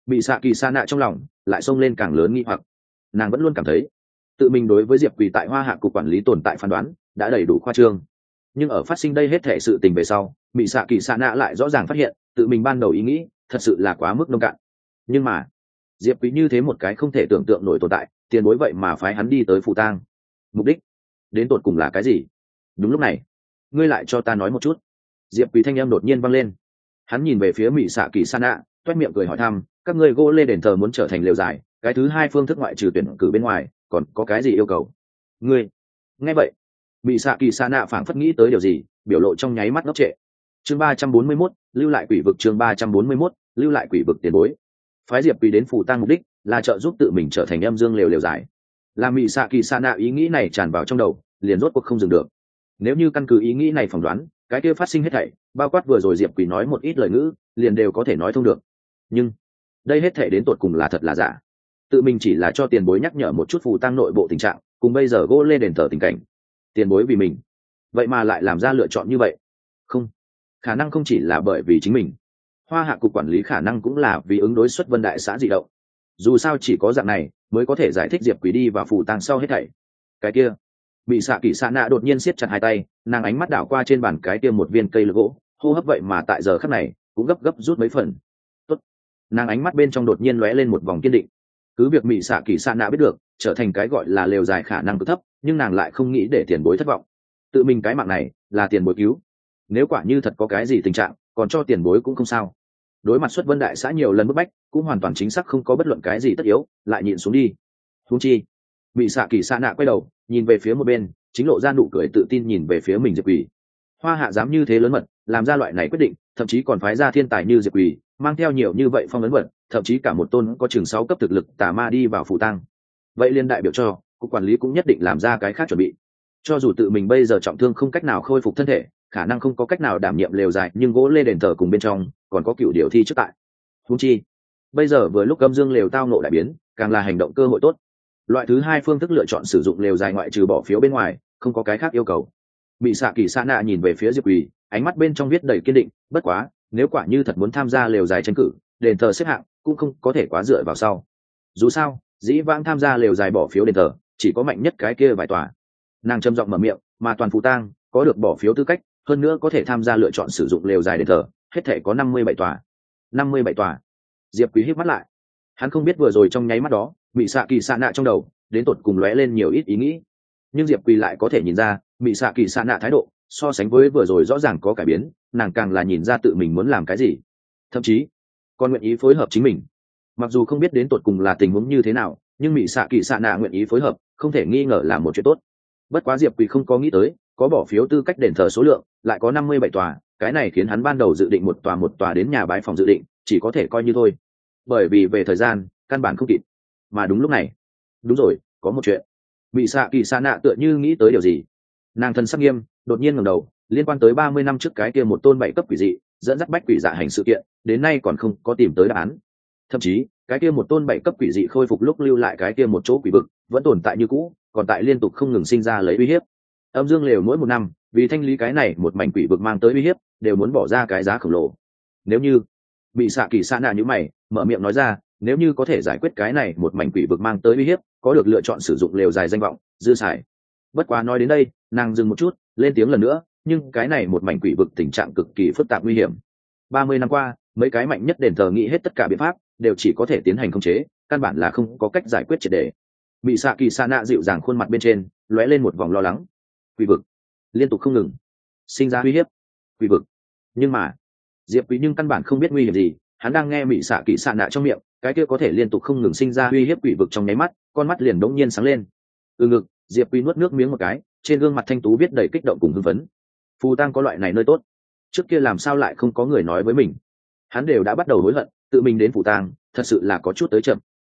bị xạ kỳ sa nạ trong lòng lại xông lên càng lớn nghi hoặc. Nàng vẫn luôn cảm thấy tự mình đối với diệp quỳ tại hoa hạ cục quản lý tồn tại phán đoán đã đầy đủ khoa trương, nhưng ở phát sinh đây hết thể sự tình về sau, bị xạ kỳ sa nạ lại rõ ràng phát hiện tự mình ban đầu ý nghĩ thật sự là quá mức nông cạn. Nhưng mà diệp quý như thế một cái không thể tưởng tượng nổi tồn tại, tiền bối vậy mà phái hắn đi tới phù tang, mục đích đến tột cùng là cái gì? Đúng lúc này, ngươi lại cho ta nói một chút. Diệp quý thanh em đột nhiên vang lên. Hắn nhìn về phía mỹ xạ kỳ sa nạ, toét miệng cười hỏi thăm, các ngươi gỗ lê đền thờ muốn trở thành lều dài, cái thứ hai phương thức ngoại trừ tuyển cử bên ngoài còn có cái gì yêu cầu? Ngươi nghe vậy, mỹ xạ kỳ sa nạ phảng phất nghĩ tới điều gì, biểu lộ trong nháy mắt ngốc trệ. Chương 341, lưu lại quỷ vực. Chương 341, lưu lại quỷ vực. Tiền bối phái diệp quý đến phù tang mục đích là trợ giúp tự mình trở thành âm dương lều dài. Làm mỹ xạ kỳ sa nạ ý nghĩ này tràn vào trong đầu, liền rốt cuộc không dừng được. Nếu như căn cứ ý nghĩ này phỏng đoán, cái kia phát sinh hết thảy, bao quát vừa rồi diệp quỷ nói một ít lời ngữ, liền đều có thể nói thông được. Nhưng đây hết thảy đến tột cùng là thật là giả? Tự mình chỉ là cho tiền bối nhắc nhở một chút phù tang nội bộ tình trạng, cùng bây giờ gỗ lên đền thờ tình cảnh. Tiền bối vì mình, vậy mà lại làm ra lựa chọn như vậy? Không, khả năng không chỉ là bởi vì chính mình. Hoa hạ cục quản lý khả năng cũng là vì ứng đối xuất vân đại xã dị động. Dù sao chỉ có dạng này mới có thể giải thích diệp quỷ đi và phù tang sau hết thảy. Cái kia bị xạ kỳ xạ nạ đột nhiên siết chặt hai tay, nàng ánh mắt đảo qua trên bàn cái kia một viên cây gỗ, hô hấp vậy mà tại giờ khắc này cũng gấp gấp rút mấy phần. Tốt. Nàng ánh mắt bên trong đột nhiên lóe lên một vòng kiên định. Cứ việc mỹ xạ kỳ xạ nạ biết được trở thành cái gọi là lều dài khả năng cực thấp, nhưng nàng lại không nghĩ để tiền bối thất vọng. Tự mình cái mạng này là tiền bối cứu, nếu quả như thật có cái gì tình trạng còn cho tiền bối cũng không sao. Đối mặt xuất vân đại xã nhiều lần bức bách, cũng hoàn toàn chính xác không có bất luận cái gì tất yếu lại nhịn xuống đi. Huống chi mỹ xạ kỳ xạ nạ quay đầu nhìn về phía một bên, chính lộ ra nụ cười tự tin nhìn về phía mình diệp quỳ. Hoa hạ dám như thế lớn mật làm ra loại này quyết định, thậm chí còn phái ra thiên tài như diệp quỳ, mang theo nhiều như vậy phong ấn vật, thậm chí cả một tôn có chừng 6 cấp thực lực tà ma đi vào phù tang. Vậy liên đại biểu cho cục quản lý cũng nhất định làm ra cái khác chuẩn bị. Cho dù tự mình bây giờ trọng thương không cách nào khôi phục thân thể, khả năng không có cách nào đảm nhiệm lều dài, nhưng gỗ lê đền thờ cùng bên trong còn có cựu điều thi trước tại. Huống chi bây giờ vừa lúc âm dương lều tao nộ đại biến, càng là hành động cơ hội tốt. Loại thứ hai phương thức lựa chọn sử dụng lều dài ngoại trừ bỏ phiếu bên ngoài không có cái khác yêu cầu. Bị xạ kỳ sa nạ nhìn về phía diệp quỳ, ánh mắt bên trong viết đầy kiên định. Bất quá nếu quả như thật muốn tham gia lều dài tranh cử, đền thờ xếp hạng cũng không có thể quá dựa vào sau. Dù sao dĩ vãng tham gia lều dài bỏ phiếu đền thờ chỉ có mạnh nhất cái kia vài tòa. Nàng trầm giọng mở miệng, mà toàn phù tang có được bỏ phiếu tư cách, hơn nữa có thể tham gia lựa chọn sử dụng lều dài đền thờ, hết thể có 57 tòa. 57 tòa. Diệp quý híp mắt lại, hắn không biết vừa rồi trong nháy mắt đó mỹ xạ kỳ xạ nạ trong đầu đến tột cùng lóe lên nhiều ít ý nghĩ, nhưng diệp quỳ lại có thể nhìn ra mỹ xạ kỳ xạ nạ thái độ so sánh với vừa rồi rõ ràng có cải biến. Nàng càng là nhìn ra tự mình muốn làm cái gì, thậm chí còn nguyện ý phối hợp chính mình. Mặc dù không biết đến tột cùng là tình huống như thế nào, nhưng mỹ xạ kỳ xạ nạ nguyện ý phối hợp không thể nghi ngờ là một chuyện tốt. Bất quá diệp quỳ không có nghĩ tới có bỏ phiếu tư cách đền thờ số lượng lại có 57 tòa, cái này khiến hắn ban đầu dự định một tòa đến nhà bái phòng dự định chỉ có thể coi như thôi, bởi vì về thời gian căn bản không kịp. Mà đúng lúc này, đúng rồi, có một chuyện. Bị xạ kỳ xạ nạ tựa như nghĩ tới điều gì, nàng thần sắc nghiêm đột nhiên ngẩng đầu, liên quan tới 30 năm trước cái kia một tôn 7 cấp quỷ dị dẫn dắt bách quỷ dạ hành sự kiện, đến nay còn không có tìm tới đáp án. Thậm chí cái kia một tôn 7 cấp quỷ dị khôi phục lúc lưu lại cái kia một chỗ quỷ vực vẫn tồn tại như cũ, còn tại liên tục không ngừng sinh ra lấy uy hiếp. Âm dương lều mỗi một năm vì thanh lý cái này một mảnh quỷ vực mang tới uy hiếp đều muốn bỏ ra cái giá khổng lồ. Nếu như bị xạ kỳ xạ nạ như mày mở miệng nói ra, nếu như có thể giải quyết cái này một mảnh quỷ vực mang tới uy hiếp, có được lựa chọn sử dụng lều dài danh vọng dư xài. Bất quá nói đến đây nàng dừng một chút, lên tiếng lần nữa, nhưng cái này một mảnh quỷ vực tình trạng cực kỳ phức tạp nguy hiểm. 30 năm qua mấy cái mạnh nhất đền thờ nghĩ hết tất cả biện pháp đều chỉ có thể tiến hành khống chế, căn bản là không có cách giải quyết triệt để. Bị xạ kỳ xạ nạ dịu dàng khuôn mặt bên trên lóe lên một vòng lo lắng. Quỷ vực liên tục không ngừng sinh ra uy hiếp. Quỷ vực, nhưng mà diệp quý nhưng căn bản không biết nguy hiểm gì. Hắn đang nghe mỹ xạ kỳ xạ nạ trong miệng cái kia có thể liên tục không ngừng sinh ra uy hiếp quỷ vực, trong nháy mắt con mắt liền đống nhiên sáng lên. Ngực diệp quý nuốt nước miếng một cái, trên gương mặt thanh tú viết đầy kích động cùng hưng phấn. Phù tang có loại này nơi tốt, trước kia làm sao lại không có người nói với mình. Hắn đều đã bắt đầu hối hận tự mình đến phù tang, thật sự là có chút tới chậm.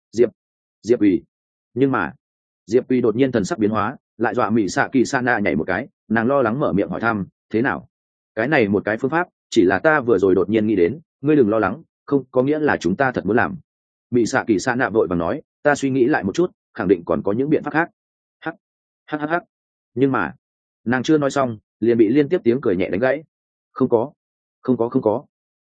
Diệp quý, nhưng mà diệp quý đột nhiên thần sắc biến hóa, lại dọa mỹ xạ kỳ xạ nạ nhảy một cái. Nàng lo lắng mở miệng hỏi thăm, thế nào? Cái này một cái phương pháp chỉ là ta vừa rồi đột nhiên nghĩ đến, ngươi đừng lo lắng, không có nghĩa là chúng ta thật muốn làm. Mỹ xạ kỳ xạ nạ vội vàng nói, ta suy nghĩ lại một chút, khẳng định còn có những biện pháp khác. Hắc. Nhưng mà nàng chưa nói xong liền bị liên tiếp tiếng cười nhẹ đánh gãy. Không có.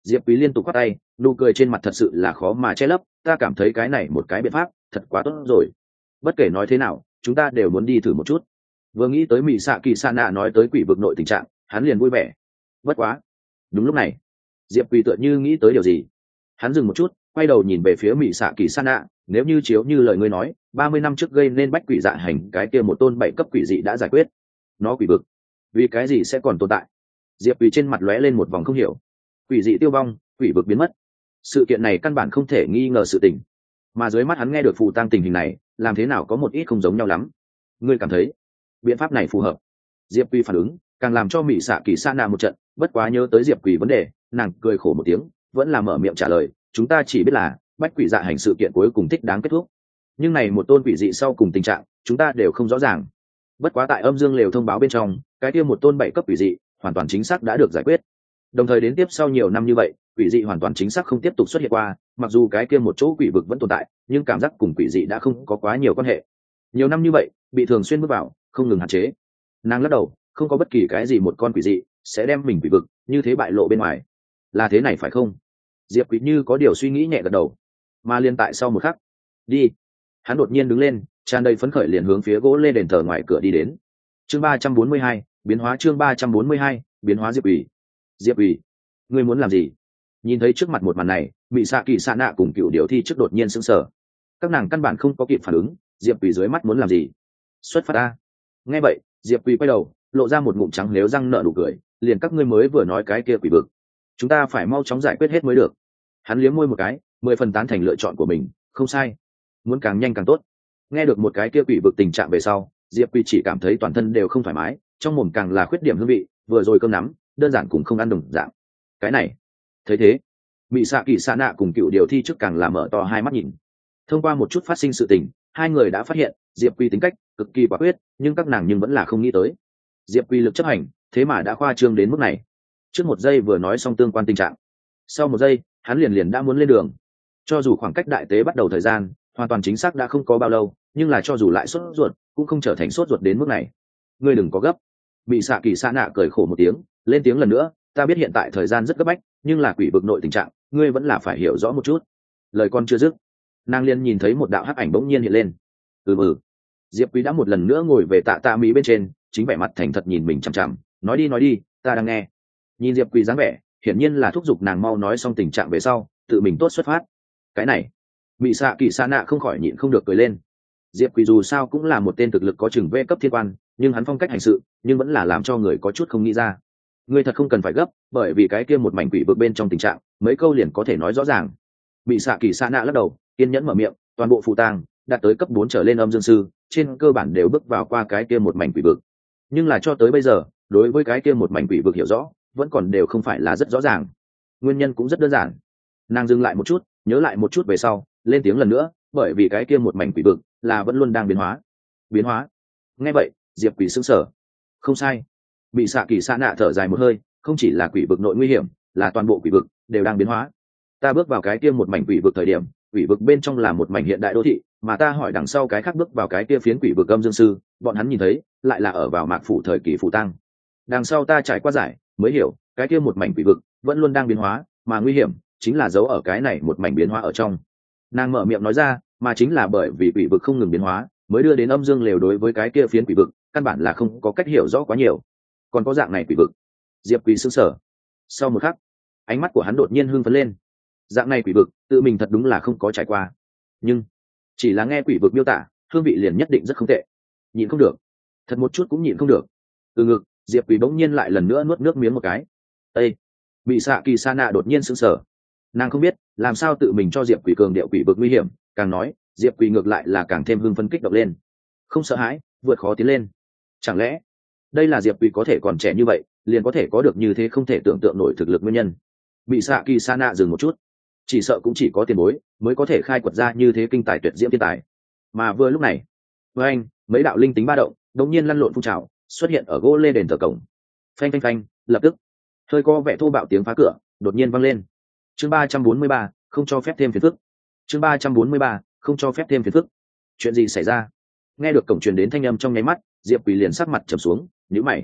Diệp Quý liên tục quát tay, nụ cười trên mặt thật sự là khó mà che lấp. Ta cảm thấy cái này một cái biện pháp thật quá tốt rồi. Bất kể nói thế nào, chúng ta đều muốn đi thử một chút. Vừa nghĩ tới Mị Sạ Kỳ Sa Nạ nói tới quỷ vực nội tình trạng, hắn liền vui vẻ. Bất quá, đúng lúc này, Diệp Quý tựa như nghĩ tới điều gì. Hắn dừng một chút, quay đầu nhìn về phía Mị Sạ Kỳ Sa Nạ. Nếu như chiếu như lời ngươi nói, 30 năm trước gây nên bách quỷ dạ hành cái kia một tôn 7 cấp quỷ dị đã giải quyết. Nó quỷ vực, vì cái gì sẽ còn tồn tại? Diệp Quý trên mặt lóe lên một vòng không hiểu. Quỷ dị tiêu vong, quỷ vực biến mất, sự kiện này căn bản không thể nghi ngờ sự tình, mà dưới mắt hắn nghe được phù tang tình hình này, làm thế nào có một ít không giống nhau lắm. Ngươi cảm thấy biện pháp này phù hợp? Diệp Quý phản ứng càng làm cho Mị Sạ Kỳ Sa Nạ một trận, bất quá nhớ tới Diệp Quý vấn đề, nàng cười khổ một tiếng, vẫn là mở miệng trả lời, chúng ta chỉ biết là bách quỷ dạ hành sự kiện cuối cùng thích đáng kết thúc, nhưng này một tôn quỷ dị sau cùng tình trạng chúng ta đều không rõ ràng. Bất quá tại âm dương lều thông báo bên trong, cái kia một tôn 7 cấp quỷ dị hoàn toàn chính xác đã được giải quyết, đồng thời đến tiếp sau nhiều năm như vậy, quỷ dị hoàn toàn chính xác không tiếp tục xuất hiện qua. Mặc dù cái kia một chỗ quỷ vực vẫn tồn tại, nhưng cảm giác cùng quỷ dị đã không có quá nhiều quan hệ. Nhiều năm như vậy bị thường xuyên bước vào, không ngừng hạn chế. Nàng lắc đầu, không có bất kỳ cái gì một con quỷ dị sẽ đem mình quỷ vực như thế bại lộ bên ngoài. Là thế này phải không? Diệp Quý như có điều suy nghĩ nhẹ gật đầu. Mà liên tại sau một khắc, đi, hắn đột nhiên đứng lên, tràn đầy phấn khởi liền hướng phía gỗ lê đền thờ ngoài cửa đi đến. Chương 342, biến hóa. Chương 342, biến hóa. Diệp Quý, Diệp Quý, ngươi muốn làm gì? Nhìn thấy trước mặt một màn này, Mị Sạ Kỳ Sa Nạ cùng Cựu Điều Thi trước đột nhiên sững sờ. Các nàng căn bản không có kịp phản ứng, Diệp Quý dưới mắt muốn làm gì? Xuất phát a! Nghe vậy, Diệp Quý quay đầu, lộ ra một ngụm trắng nếu răng nở nụ cười, liền các ngươi mới vừa nói cái kia quỷ vực, chúng ta phải mau chóng giải quyết hết mới được. Hắn liếm môi một cái, 10 phần tán thành lựa chọn của mình, không sai, muốn càng nhanh càng tốt. Nghe được một cái kia quỷ vực tình trạng về sau, Diệp Quý chỉ cảm thấy toàn thân đều không thoải mái, trong mồm càng là khuyết điểm hương vị, vừa rồi cơm nắm, đơn giản cũng không ăn đồng dạng. Cái này, thấy thế, Mị Sạ Kỳ Sa Nạ cùng Cựu Điều Thi trước càng là mở to hai mắt nhìn. Thông qua một chút phát sinh sự tình, hai người đã phát hiện Diệp Quý tính cách cực kỳ quả quyết, nhưng các nàng vẫn là không nghĩ tới Diệp Quý lực chấp hành thế mà đã khoa trương đến mức này. Trước một giây vừa nói xong tương quan tình trạng, sau một giây hắn liền đã muốn lên đường. Cho dù khoảng cách đại tế bắt đầu thời gian hoàn toàn chính xác đã không có bao lâu, nhưng là cho dù lại sốt ruột cũng không trở thành sốt ruột đến mức này. Ngươi đừng có gấp. Mị Sạ Kỳ Sa Nạ cười khổ một tiếng, lên tiếng lần nữa, ta biết hiện tại thời gian rất gấp bách, nhưng là quỷ vực nội tình trạng ngươi vẫn là phải hiểu rõ một chút. Lời con chưa dứt, nàng liền nhìn thấy một đạo hắc ảnh bỗng nhiên hiện lên. Diệp Quý đã một lần nữa ngồi về tạ mỹ bên trên, chính vẻ mặt thành thật nhìn mình chằm chằm, nói đi, ta đang nghe. Nhìn Diệp Quý dáng vẻ, hiển nhiên là thúc giục nàng mau nói xong tình trạng về sau tự mình tốt xuất phát. Cái này, Mị Sạ Kỳ Sa Nạ không khỏi nhịn không được cười lên. Diệp Quý dù sao cũng là một tên thực lực có chừng V cấp thiên quan, nhưng hắn phong cách hành sự nhưng vẫn là làm cho người có chút không nghĩ ra. Ngươi thật không cần phải gấp, bởi vì cái kia một mảnh quỷ vực bên trong tình trạng mấy câu liền có thể nói rõ ràng. Mị Sạ Kỳ Sa Nạ lắc đầu, kiên nhẫn mở miệng, toàn bộ phù tang đạt tới cấp 4 trở lên âm dương sư trên cơ bản đều bước vào qua cái kia một mảnh quỷ vực, nhưng là cho tới bây giờ đối với cái kia một mảnh quỷ vực hiểu rõ vẫn còn đều không phải là rất rõ ràng. Nguyên nhân cũng rất đơn giản. Nàng dừng lại một chút, nhớ lại một chút về sau lên tiếng lần nữa, bởi vì cái kia một mảnh quỷ vực là vẫn luôn đang biến hóa. Nghe vậy Diệp Quý sững sờ. Không sai. Mị Sạ Kỳ Sa Nạ thở dài một hơi, không chỉ là quỷ vực nội nguy hiểm, là toàn bộ quỷ vực đều đang biến hóa. Ta bước vào cái kia một mảnh quỷ vực thời điểm, quỷ vực bên trong là một mảnh hiện đại đô thị, mà ta hỏi đằng sau cái khác bước vào cái kia phiến quỷ vực âm dương sư, bọn hắn nhìn thấy lại là ở vào mạc phủ thời kỳ phù tăng. Đằng sau ta trải qua giải mới hiểu, cái kia một mảnh quỷ vực vẫn luôn đang biến hóa, mà nguy hiểm chính là giấu ở cái này một mảnh biến hóa ở trong. Nàng mở miệng nói ra, mà chính là bởi vì quỷ vực không ngừng biến hóa mới đưa đến âm dương lều đối với cái kia phiến quỷ vực căn bản là không có cách hiểu rõ quá nhiều. Còn có dạng này quỷ vực? Diệp Quý sững sờ. Sau một khắc, ánh mắt của hắn đột nhiên hưng phấn lên. Dạng này quỷ vực tự mình thật đúng là không có trải qua, nhưng chỉ là nghe quỷ vực miêu tả hương vị liền nhất định rất không tệ. Nhịn không được, thật một chút cũng nhịn không được. Từ ngực Diệp Quý bỗng nhiên lại lần nữa nuốt nước miếng một cái. Ê! Mị Sạ Kỳ Sa Nạ đột nhiên sững sờ. Nàng không biết làm sao tự mình cho Diệp Quý cường điệu quỷ vực nguy hiểm, càng nói Diệp Quý ngược lại là càng thêm hưng phấn kích động lên. Không sợ hãi, vượt khó tiến lên. Chẳng lẽ đây là Diệp Quý có thể còn trẻ như vậy liền có thể có được như thế không thể tưởng tượng nổi thực lực nguyên nhân? Mị Sạ Kỳ Sa Nạ dừng một chút, chỉ sợ cũng chỉ có tiền bối mới có thể khai quật ra như thế kinh tài tuyệt diễm thiên tài. Mà vừa lúc này, với anh mấy đạo linh tính ba động đột nhiên lăn lộn phun trào xuất hiện ở gỗ lê đền thờ cổng. Phanh phanh phanh, lập tức hơi có vẻ thô bạo tiếng phá cửa đột nhiên vang lên. Chương 343, không cho phép thêm phiền phức. Chương 343, không cho phép thêm phiền phức. Chuyện gì xảy ra? Nghe được cổng truyền đến thanh âm trong nháy mắt, Diệp Quý liền sắc mặt trầm xuống, nhíu mày.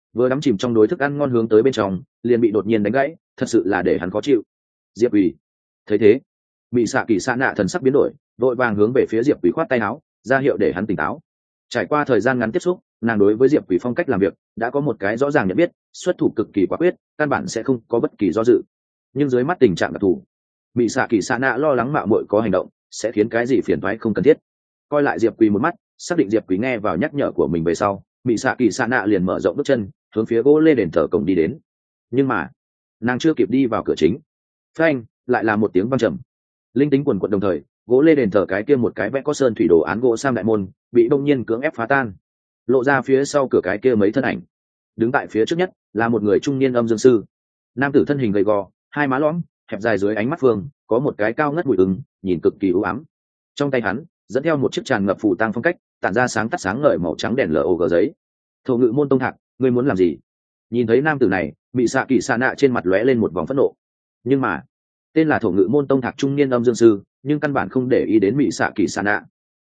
vừa đắm chìm trong đối thức ăn ngon hướng tới bên trong liền bị đột nhiên đánh gãy, thật sự là để hắn khó chịu. Diệp Quỳ thấy thế, mị xạ kỳ xạ nạ thần sắc biến đổi, vội vàng hướng về phía Diệp Quỳ khoát tay áo ra hiệu để hắn tỉnh táo. Trải qua thời gian ngắn tiếp xúc, nàng đối với Diệp Quỳ phong cách làm việc đã có một cái rõ ràng nhận biết, xuất thủ cực kỳ quả quyết, căn bản sẽ không có bất kỳ do dự. Nhưng dưới mắt tình trạng đặc thù, mị xạ kỳ xạ nạ lo lắng mạo muội có hành động sẽ khiến cái gì phiền toái không cần thiết. Coi lại Diệp Quỳ một mắt, xác định Diệp Quỳ nghe vào nhắc nhở của mình về sau, mị xạ kỳ xạ nạ liền mở rộng bước chân hướng phía gỗ lê đền thờ cổng đi đến. Nhưng mà nàng chưa kịp đi vào cửa chính, phanh lại là một tiếng vang trầm, linh tính quần quận, đồng thời gỗ lê đền thờ cái kia một cái vẽ có sơn thủy đồ án gỗ sam đại môn bị đông nhiên cưỡng ép phá tan, lộ ra phía sau cửa cái kia mấy thân ảnh. Đứng tại phía trước nhất là một người trung niên âm dương sư, nam tử thân hình gầy gò, hai má lõm hẹp dài, dưới ánh mắt phương có một cái cao ngất bụi ứng, nhìn cực kỳ u ám. Trong tay hắn dẫn theo một chiếc tràn ngập phù tang phong cách, tản ra sáng tắt sáng ngời màu trắng đèn log giấy. Thổ Ngự Môn Tông Thạc, ngươi muốn làm gì? Nhìn thấy nam tử này, mị xạ kỳ xạ nạ trên mặt lóe lên một vòng phẫn nộ. Nhưng mà tên là Thổ Ngự Môn Tông Thạc trung niên âm dương sư nhưng căn bản không để ý đến mị xạ kỳ xạ nạ.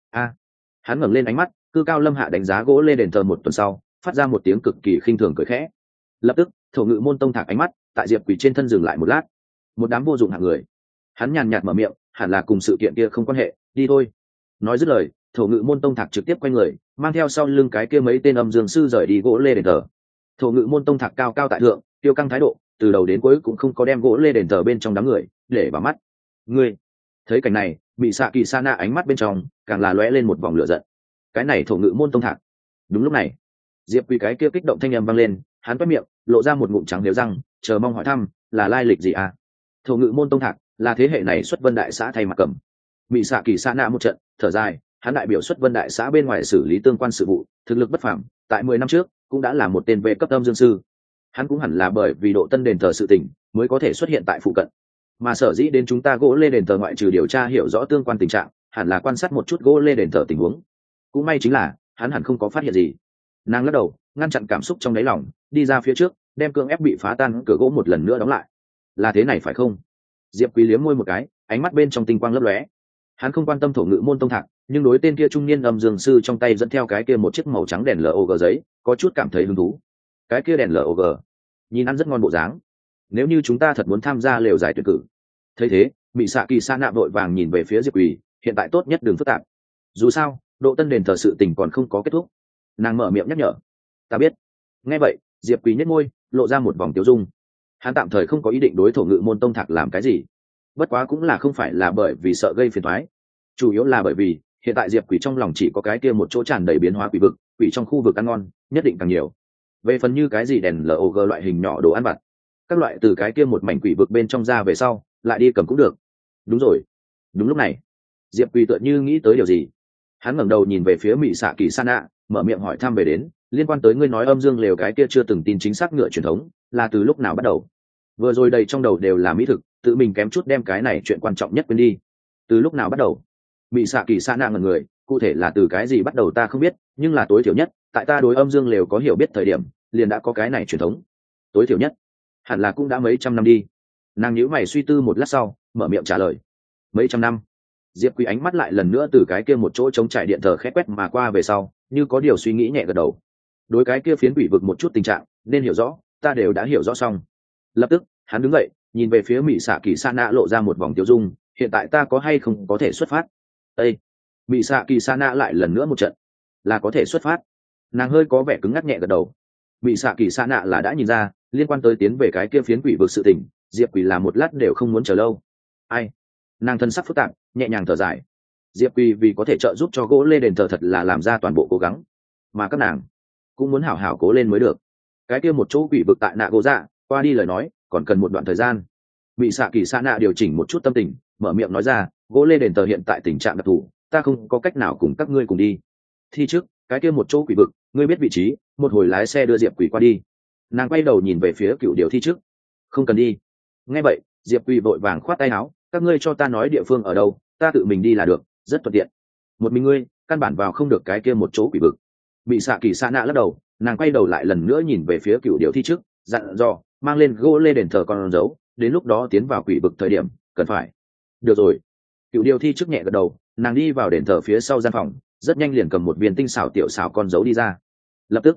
Hắn ngẩng lên ánh mắt, cư cao lâm hạ đánh giá gỗ lê đền thờ một tuần sau, phát ra một tiếng cực kỳ khinh thường cười khẽ. Lập tức Thổ Ngự Môn Tông Thạc ánh mắt tại Diệp Quỳ trên thân dừng lại một lát. Một đám vô dụng hạng người. Hắn nhàn nhạt mở miệng, hẳn là cùng sự kiện kia không quan hệ, đi thôi. Nói dứt lời, Thổ Ngự Môn Tông Thạc trực tiếp quay người, mang theo sau lưng cái kia mấy tên âm dương sư rời đi gỗ lê đền thờ. Thổ Ngự Môn Tông Thạc cao cao tại thượng, tiêu căng thái độ, từ đầu đến cuối cũng không có đem gỗ lê đền thờ bên trong đám người để vào mắt. Ngươi thấy cảnh này, bị xạ kỳ sa nạ ánh mắt bên trong càng là lóe lên một vòng lửa giận. Cái này Thổ Ngự Môn Tông Thạc. Đúng lúc này, Diệp Quỳ cái kia kích động thanh âm vang lên, hắn toét miệng, lộ ra một ngụm trắng nếu răng, chờ mong hỏi thăm, là lai lịch gì à? Thổ Ngự Môn Tông Thạc là thế hệ này xuất vân đại xã thay mặt cầm. Mị xạ kỳ sa nạ một trận thở dài, hắn đại biểu xuất vân đại xã bên ngoài xử lý tương quan sự vụ, thực lực bất phàm, tại 10 năm trước cũng đã là một tên vệ cấp âm dương sư. Hắn cũng hẳn là bởi vì độ tân đền thờ sự tình mới có thể xuất hiện tại phụ cận, mà sở dĩ đến chúng ta gỗ lê đền thờ ngoại trừ điều tra hiểu rõ tương quan tình trạng, hẳn là quan sát một chút gỗ lê đền thờ tình huống. Cũng may chính là hắn hẳn không có phát hiện gì. Nàng lắc đầu ngăn chặn cảm xúc trong đáy lòng, đi ra phía trước, đem cưỡng ép bị phá tan cửa gỗ một lần nữa đóng lại. Là thế này phải không? Diệp Quý liếm môi một cái, ánh mắt bên trong tinh quang lấp lóe. Hắn không quan tâm Thổ Ngự Môn Tông Thạc, nhưng đối tên kia trung niên âm dương sư trong tay dẫn theo cái kia một chiếc màu trắng đèn log giấy có chút cảm thấy hứng thú. Cái kia đèn log nhìn ăn rất ngon bộ dáng, nếu như chúng ta thật muốn tham gia lều giải tuyển cử. Thấy thế, Mị xạ kỳ sa nạ vội vàng nhìn về phía Diệp Quỳ, hiện tại tốt nhất đừng phức tạp, dù sao độ tân đền thờ sự tình còn không có kết thúc. Nàng mở miệng nhắc nhở. Ta biết. Nghe vậy, Diệp Quỳ nhếch môi, lộ ra một vòng tiêu dung. Hắn tạm thời không có ý định đối Thổ Ngự Môn Tông Thạc làm cái gì, bất quá cũng là không phải là bởi vì sợ gây phiền toái, chủ yếu là bởi vì hiện tại Diệp Quỳ trong lòng chỉ có cái kia một chỗ tràn đầy biến hóa quỷ vực, quỷ trong khu vực ăn ngon nhất định càng nhiều. Về phần như cái gì đèn log loại hình nhỏ đồ ăn vặt, các loại từ cái kia một mảnh quỷ vực bên trong ra về sau lại đi cầm cũng được. Đúng rồi. Đúng lúc này, Diệp Quỳ tựa như nghĩ tới điều gì, hắn ngẩng đầu nhìn về phía Mị xạ kỳ sa nạ, mở miệng hỏi thăm về đến liên quan tới ngươi nói âm dương lều cái kia chưa từng tin chính xác ngựa truyền thống là từ lúc nào bắt đầu. Vừa rồi đầy trong đầu đều là mỹ thực, tự mình kém chút đem cái này chuyện quan trọng nhất quên đi. Từ lúc nào bắt đầu? Mị xạ kỳ sa nạ ngẩn người, cụ thể là từ cái gì bắt đầu ta không biết, nhưng là tối thiểu nhất tại ta đối âm dương lều có hiểu biết thời điểm liền đã có cái này truyền thống. Tối thiểu nhất hẳn là cũng đã mấy trăm năm đi. Nàng nhíu mày suy tư một lát sau, mở miệng trả lời. Mấy trăm năm? Diệp Quý ánh mắt lại lần nữa từ cái kia một chỗ trống trải điện thờ khẽ quét mà qua về sau, như có điều suy nghĩ nhẹ gật đầu. Đối cái kia phiến quỷ vực một chút tình trạng nên hiểu rõ, ta đều đã hiểu rõ xong. Lập tức hắn đứng dậy, nhìn về phía Mị xạ kỳ sa nạ, lộ ra một vòng tiêu dung. Hiện tại ta có hay không có thể xuất phát? Ê! Mị xạ kỳ sa nạ lại lần nữa một trận. Là có thể xuất phát. Nàng hơi có vẻ cứng ngắc nhẹ gật đầu. Mị xạ kỳ sa nạ là đã nhìn ra liên quan tới tiến về cái kia phiến quỷ vực sự tình, Diệp Quỳ là một lát đều không muốn chờ lâu. Ai? Nàng thân sắc phức tạp, nhẹ nhàng thở dài. Diệp Quỳ vì có thể trợ giúp cho gỗ lê đền thờ thật là làm ra toàn bộ cố gắng, mà các nàng cũng muốn hảo hảo cố lên mới được. Cái kia một chỗ quỷ vực tại nạ gỗ dạ qua đi lời nói còn cần một đoạn thời gian. Mị xạ kỳ sa nạ điều chỉnh một chút tâm tình, mở miệng nói ra, gỗ lê đền thờ hiện tại tình trạng đặc thù, ta không có cách nào cùng các ngươi cùng đi. Thi trước cái kia một chỗ quỷ vực, ngươi biết vị trí, một hồi lái xe đưa Diệp Quỳ qua đi. Nàng quay đầu nhìn về phía cựu điều thi trước. Không cần đi. Nghe vậy, Diệp Quỳ vội vàng khoát tay áo, các ngươi cho ta nói địa phương ở đâu, ta tự mình đi là được, rất thuận tiện. Một mình ngươi căn bản vào không được cái kia một chỗ quỷ vực. Bị xạ kỳ sa nạ lắc đầu, nàng quay đầu lại lần nữa nhìn về phía cựu điều thi trước, dặn dò, mang lên gỗ lê đền thờ con dấu, đến lúc đó tiến vào quỷ vực thời điểm cần phải. Được rồi. Cựu điều thi trước nhẹ gật đầu, nàng đi vào đền thờ phía sau gian phòng, rất nhanh liền cầm một viên tinh xảo tiểu xảo con dấu đi ra. Lập tức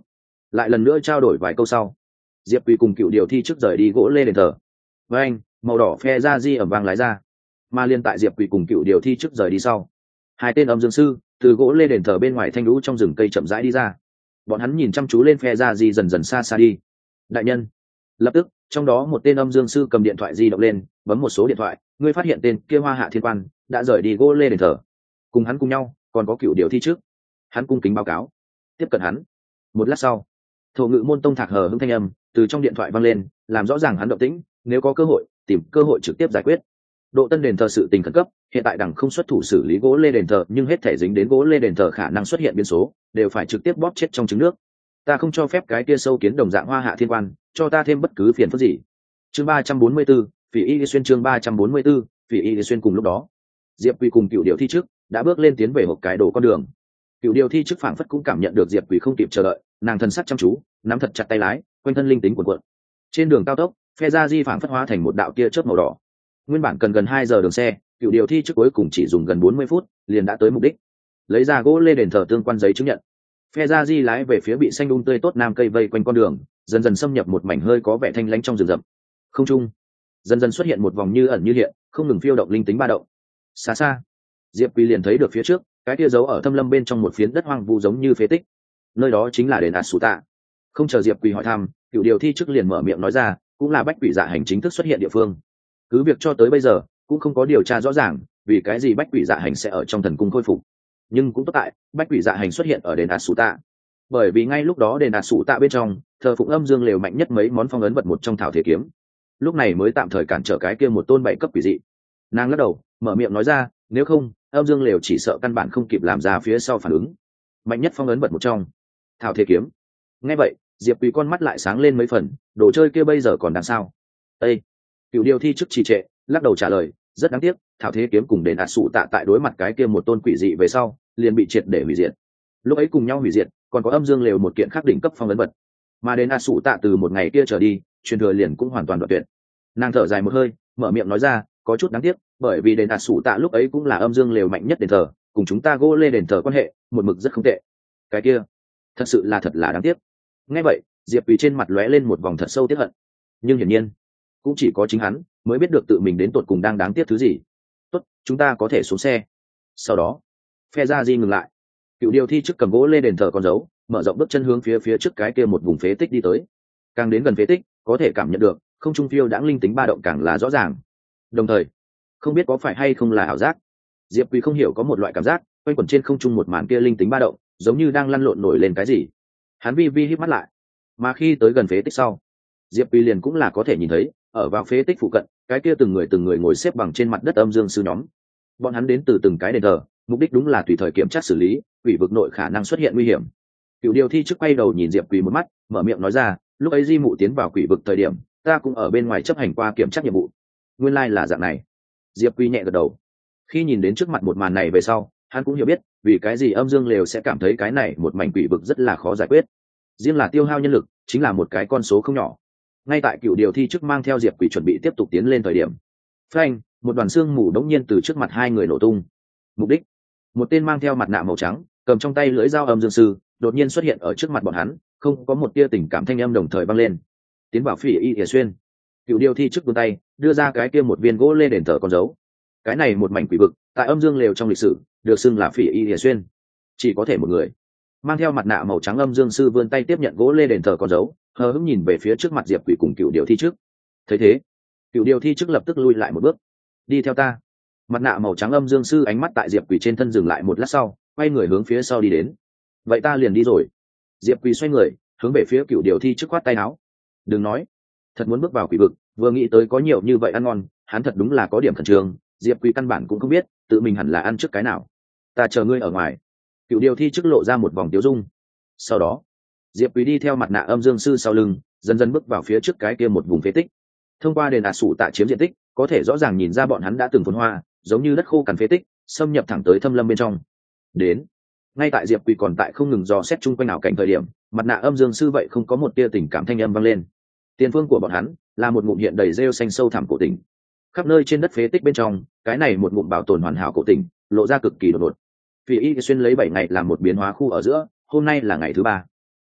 lại lần nữa trao đổi vài câu sau, diệp quỳ cùng cựu điều thi trước rời đi gỗ lê đền thờ. Với anh màu đỏ phe ra di ẩm vang lái ra, mà liên tại diệp quỳ cùng cựu điều thi trước rời đi sau, hai tên âm dương sư từ gỗ lê đền thờ bên ngoài thanh lũ trong rừng cây chậm rãi đi ra. Bọn hắn nhìn chăm chú lên phe ra di dần dần xa xa đi. Đại nhân, lập tức trong đó một tên âm dương sư cầm điện thoại di động lên, bấm một số điện thoại. Ngươi phát hiện tên kia Hoa Hạ Thiên Quan đã rời đi gỗ lê đền thờ, cùng hắn cùng nhau còn có cựu điều thi trước. Hắn cung kính báo cáo. Tiếp cận hắn. Một lát sau, Thổ Ngự Môn Tông Thạc hờ hững thanh âm từ trong điện thoại vang lên, làm rõ ràng hắn động tĩnh. Nếu có cơ hội, tìm cơ hội trực tiếp giải quyết. Độ Tân đền thờ sự tình khẩn cấp, hiện tại đằng không xuất thủ xử lý gỗ lê đền thờ, nhưng hết thể dính đến gỗ lê đền thờ khả năng xuất hiện biến số đều phải trực tiếp bóp chết trong trứng nước. Ta không cho phép cái kia sâu kiến đồng dạng Hoa Hạ Thiên Quan cho ta thêm bất cứ phiền phức gì. Chương 344, Phỉ Y Xuyên. Chương 344, Phỉ Y Xuyên. Cùng lúc đó, Diệp Quỳ cùng cựu điều thi trước đã bước lên tiến về hộp cái đồ con đường. Cựu điều thi trước phảng phất cũng cảm nhận được Diệp Quỳ không kịp chờ đợi, nàng thần sắc chăm chú, nắm thật chặt tay lái, quanh thân linh tính cuộn cuộn. Trên đường cao tốc, phe ra di phảng phất hóa thành một đạo tia chớp màu đỏ. Nguyên bản cần gần 2 giờ đường xe, cựu điều thi trước cuối cùng chỉ dùng gần 40 phút liền đã tới mục đích. Lấy ra gỗ lê đền thờ tương quan giấy chứng nhận, phe ra di lái về phía bị xanh tươi tốt nam cây vây quanh con đường, dần dần xâm nhập một mảnh hơi có vẻ thanh lãnh trong rừng rậm. Không trung dần dần xuất hiện một vòng như ẩn như hiện, không ngừng phiêu động linh tính ba động. Xa xa, Diệp Quỳ liền thấy được phía trước cái kia giấu ở thâm lâm bên trong một phiến đất hoang vu giống như phế tích. Nơi đó chính là đền Asuta. Không chờ Diệp Quỳ hỏi thăm, cựu điều thi trước liền mở miệng nói ra, cũng là bách quỷ dạ hành chính thức xuất hiện địa phương. Cứ việc cho tới bây giờ cũng không có điều tra rõ ràng vì cái gì bách quỷ dạ hành sẽ ở trong thần cung khôi phục, nhưng cũng tốt tại bách quỷ dạ hành xuất hiện ở đền Asuta, bởi vì ngay lúc đó đền Asuta bên trong thờ phụng âm dương lều mạnh nhất mấy món phong ấn vật một trong thảo thể kiếm, lúc này mới tạm thời cản trở cái kia một tôn 7 cấp quỷ dị. Nàng lắc đầu mở miệng nói ra, nếu không âm dương lều chỉ sợ căn bản không kịp làm ra phía sau phản ứng. Mạnh nhất phong ấn vật một trong thảo thể kiếm. Nghe vậy Diệp Quỳ con mắt lại sáng lên mấy phần, đồ chơi kia bây giờ còn đang sao? Ê! Cựu điều thi chức trì trệ, lắc đầu trả lời, rất đáng tiếc, thảo thế kiếm cùng đền Asuta tại đối mặt cái kia một tôn quỷ dị về sau liền bị triệt để hủy diệt. Lúc ấy cùng nhau hủy diệt còn có âm dương lều một kiện khác đỉnh cấp phong ấn vật, mà đền Asuta từ một ngày kia trở đi truyền thừa liền cũng hoàn toàn đoạn tuyệt. Nàng thở dài một hơi, mở miệng nói ra, có chút đáng tiếc, bởi vì đền Asuta lúc ấy cũng là âm dương lều mạnh nhất đền thờ, cùng chúng ta gỗ lê đền thờ quan hệ một mực rất không tệ. Cái kia thật sự là thật là đáng tiếc. Nghe vậy Diệp Quỳ trên mặt lóe lên một vòng thật sâu tiếc hận, nhưng hiển nhiên cũng chỉ có chính hắn mới biết được tự mình đến tột cùng đang đáng tiếc thứ gì. Tốt, chúng ta có thể xuống xe. Sau đó phe ra di ngừng lại, cựu điều thi trước cầm gỗ lê đền thờ con dấu, mở rộng bước chân hướng phía trước cái kia một vùng phế tích đi tới. Càng đến gần phế tích có thể cảm nhận được không trung phiêu đãng linh tính ba động càng là rõ ràng. Đồng thời không biết có phải hay không là ảo giác, Diệp Quỳ không hiểu có một loại cảm giác quanh quẩn trên không trung một màn kia linh tính ba động giống như đang lăn lộn nổi lên cái gì. Hắn vi híp mắt lại, mà khi tới gần phế tích sau, Diệp Quỳ liền cũng là có thể nhìn thấy ở vào phế tích phụ cận cái kia từng người ngồi xếp bằng trên mặt đất âm dương sư nhóm. Bọn hắn đến từ từng cái đền thờ, mục đích đúng là tùy thời kiểm tra xử lý quỷ vực nội khả năng xuất hiện nguy hiểm. Cựu điều thi trước quay đầu nhìn Diệp Quỳ một mắt, mở miệng nói ra, lúc ấy di mụ tiến vào quỷ vực thời điểm ta cũng ở bên ngoài chấp hành qua kiểm tra nhiệm vụ. Nguyên lai là dạng này. Diệp Quỳ nhẹ gật đầu. Khi nhìn đến trước mặt một màn này về sau, hắn cũng hiểu biết vì cái gì âm dương lều sẽ cảm thấy cái này một mảnh quỷ vực rất là khó giải quyết. Riêng là tiêu hao nhân lực chính là một cái con số không nhỏ. Ngay tại cựu điều thi trước mang theo Diệp Quỳ chuẩn bị tiếp tục tiến lên thời điểm, phanh, một đoàn xương mù đống nhiên từ trước mặt hai người nổ tung. Mục đích, một tên mang theo mặt nạ màu trắng cầm trong tay lưỡi dao âm dương sư đột nhiên xuất hiện ở trước mặt bọn hắn, không có một tia tình cảm thanh âm đồng thời vang lên. Tiến vào Phỉ Y Xuyên. Cựu điều thi trước vươn tay đưa ra cái kia một viên gỗ lê đền thờ con dấu. Cái này một mảnh quỷ vực tại âm dương lều trong lịch sử được xưng là Phỉ Y Xuyên, chỉ có thể một người. Mang theo mặt nạ màu trắng âm dương sư vươn tay tiếp nhận gỗ lê đền thờ con dấu, hờ hững nhìn về phía trước mặt Diệp Quỳ cùng cựu điều thi trước. Thấy thế cựu điều thi trước lập tức lui lại một bước. Đi theo ta. Mặt nạ màu trắng âm dương sư ánh mắt tại Diệp Quỳ trên thân dừng lại một lát sau, quay người hướng phía sau đi đến. Vậy ta liền đi rồi. Diệp Quỳ xoay người hướng về phía cựu điều thi trước khoát tay áo. Đừng nói, thật muốn bước vào quỷ vực, vừa nghĩ tới có nhiều như vậy ăn ngon, hắn thật đúng là có điểm khẩn trương. Diệp Quỳ căn bản cũng không biết tự mình hẳn là ăn trước cái nào. Ta chờ ngươi ở ngoài. Cựu điều thi trước lộ ra một vòng tiêu dung. Sau đó Diệp Quỳ đi theo mặt nạ âm dương sư sau lưng, dần dần bước vào phía trước cái kia một vùng phế tích. Thông qua đền Asuta chiếm diện tích, có thể rõ ràng nhìn ra bọn hắn đã từng phồn hoa, giống như đất khô cằn phế tích, xâm nhập thẳng tới thâm lâm bên trong. Đến, ngay tại Diệp Quỳ còn tại không ngừng dò xét chung quanh ảo cảnh thời điểm, mặt nạ âm dương sư vậy không có một tia tình cảm thanh âm vang lên. Tiền phương của bọn hắn là một ngụm hiện đầy rêu xanh sâu thẳm cổ tỉnh. Khắp nơi trên đất phế tích bên trong, cái này một ngụm bảo tồn hoàn hảo cổ tỉnh, lộ ra cực kỳ đột ngột. Phỉ Y Xuyên lấy 7 ngày làm một biến hóa khu ở giữa, hôm nay là ngày thứ 3. Lập tức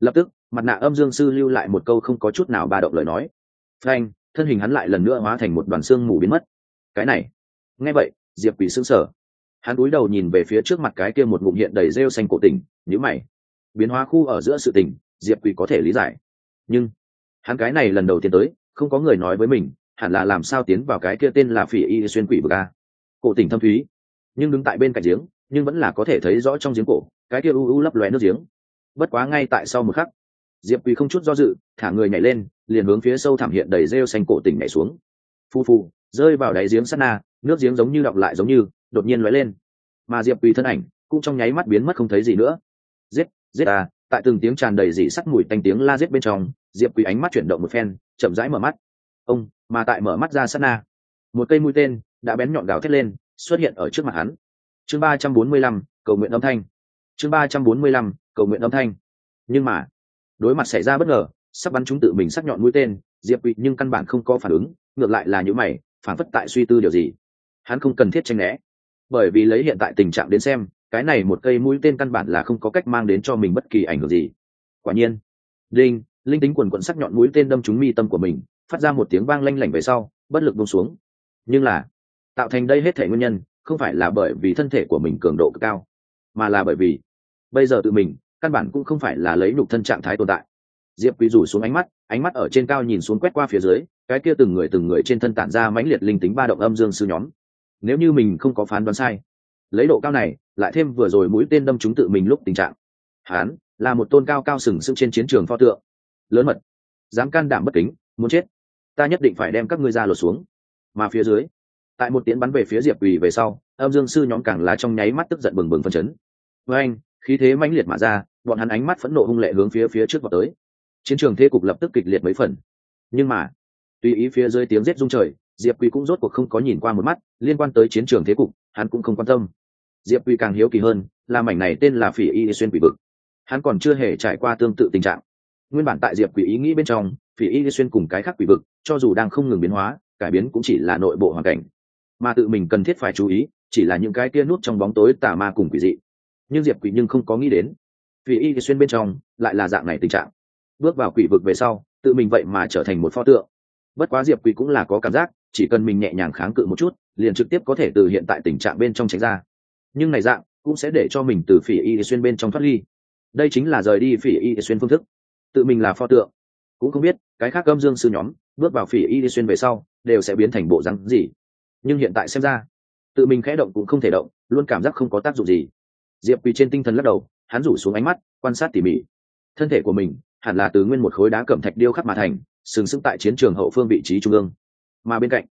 Mặt nạ âm dương sư lưu lại một câu không có chút nào ba động lời nói. Phanh, thân hình hắn lại lần nữa hóa thành một đoàn xương mù biến mất. Cái này, nghe vậy, Diệp Quỳ sững sờ. Hắn cúi đầu nhìn về phía trước mặt cái kia một ngụm hiện đầy rêu xanh cổ tình, nhíu mày. Biến hóa khu ở giữa sự tình, Diệp Quỳ có thể lý giải. Nhưng, hắn cái này lần đầu tiên tới, không có người nói với mình, hẳn là làm sao tiến vào cái kia tên là Phỉ Y xuyên quỷ vực a. Cổ tình thâm thúy, nhưng đứng tại bên cạnh giếng, nhưng vẫn là có thể thấy rõ trong giếng cổ, cái kia u u lấp lóe nước giếng. Bất quá ngay tại sau một khắc, Diệp Quỳ không chút do dự, thả người nhảy lên, liền hướng phía sâu thẳm hiện đầy rêu xanh cổ tình nhảy xuống. Phu phu, rơi vào đáy giếng sát na, nước giếng giống như đọng lại giống như, đột nhiên lóe lên. Mà Diệp Quỳ thân ảnh cũng trong nháy mắt biến mất không thấy gì nữa. Giết, giết à, tại từng tiếng tràn đầy dị sắt mùi tanh tiếng la giết bên trong, Diệp Quỳ ánh mắt chuyển động một phen, chậm rãi mở mắt. Ông, mà tại mở mắt ra sát na, một cây mũi tên đã bén nhọn gào thét lên, xuất hiện ở trước mặt hắn. Chương 345, cầu nguyện âm thanh. Chương 345, cầu nguyện âm thanh. Nhưng mà, đối mặt xảy ra bất ngờ, sắp bắn trúng tự mình sắc nhọn mũi tên, Diệp Quỳ nhưng căn bản không có phản ứng, ngược lại là những mày, phản phất tại suy tư điều gì. Hắn không cần thiết tránh né, bởi vì lấy hiện tại tình trạng đến xem, cái này một cây mũi tên căn bản là không có cách mang đến cho mình bất kỳ ảnh hưởng gì. Quả nhiên, đinh, linh tính quần quần sắc nhọn mũi tên đâm trúng mi tâm của mình, phát ra một tiếng vang lanh lảnh về sau, bất lực buông xuống. Nhưng là, tạo thành đây hết thể nguyên nhân, không phải là bởi vì thân thể của mình cường độ cực cao, mà là bởi vì bây giờ tự mình căn bản cũng không phải là lấy nhục thân trạng thái tồn tại. Diệp Quý rủ xuống ánh mắt ở trên cao nhìn xuống quét qua phía dưới, cái kia từng người trên thân tản ra mãnh liệt linh tính ba động âm dương sư nhóm. Nếu như mình không có phán đoán sai, lấy độ cao này, lại thêm vừa rồi mũi tên đâm trúng tự mình lúc tình trạng, hắn là một tôn cao cao sừng sững trên chiến trường pho tượng. Lớn mật, dám can đảm bất kính, muốn chết, ta nhất định phải đem các ngươi ra lột xuống. Mà phía dưới, tại một tiếng bắn về phía Diệp Quỳ về sau, âm dương sư nhóm càng là trong nháy mắt tức giận bừng bừng phân chấn. Với anh, khí thế mãnh liệt mà ra, bọn hắn ánh mắt phẫn nộ hung lệ hướng phía trước vào tới. Chiến trường thế cục lập tức kịch liệt mấy phần. Nhưng mà, tùy ý phía dưới tiếng rết rung trời, Diệp Quỳ cũng rốt cuộc không có nhìn qua một mắt, liên quan tới chiến trường thế cục, hắn cũng không quan tâm. Diệp Quỳ càng hiếu kỳ hơn, là mảnh này tên là Phỉ Y xuyên quỷ vực. Hắn còn chưa hề trải qua tương tự tình trạng. Nguyên bản tại Diệp Quỳ ý nghĩ bên trong, Phỉ Y xuyên cùng cái khác quỷ vực, cho dù đang không ngừng biến hóa, cải biến cũng chỉ là nội bộ hoàn cảnh, mà tự mình cần thiết phải chú ý chỉ là những cái kia nút trong bóng tối tà ma cùng quỷ dị. Nhưng Diệp Quỳ nhưng không có nghĩ đến, Phỉ Y xuyên bên trong lại là dạng này tình trạng. Bước vào quỷ vực về sau, tự mình vậy mà trở thành một pho tượng. Bất quá Diệp Quỳ cũng là có cảm giác, chỉ cần mình nhẹ nhàng kháng cự một chút, liền trực tiếp có thể từ hiện tại tình trạng bên trong tránh ra. Nhưng này dạng cũng sẽ để cho mình từ Phỉ Y xuyên bên trong thoát ly. Đây chính là rời đi Phỉ Y xuyên phương thức. Tự mình là pho tượng, cũng không biết cái khác âm dương sư nhóm bước vào Phỉ Y xuyên về sau đều sẽ biến thành bộ rắn gì. Nhưng hiện tại xem ra, tự mình khẽ động cũng không thể động, luôn cảm giác không có tác dụng gì. Diệp Quỳ trên tinh thần lắc đầu, hắn rủ xuống ánh mắt, quan sát tỉ mỉ. Thân thể của mình hẳn là từ nguyên một khối đá cẩm thạch điêu khắc mà thành, sừng sững tại chiến trường hậu phương vị trí trung ương. Mà bên cạnh,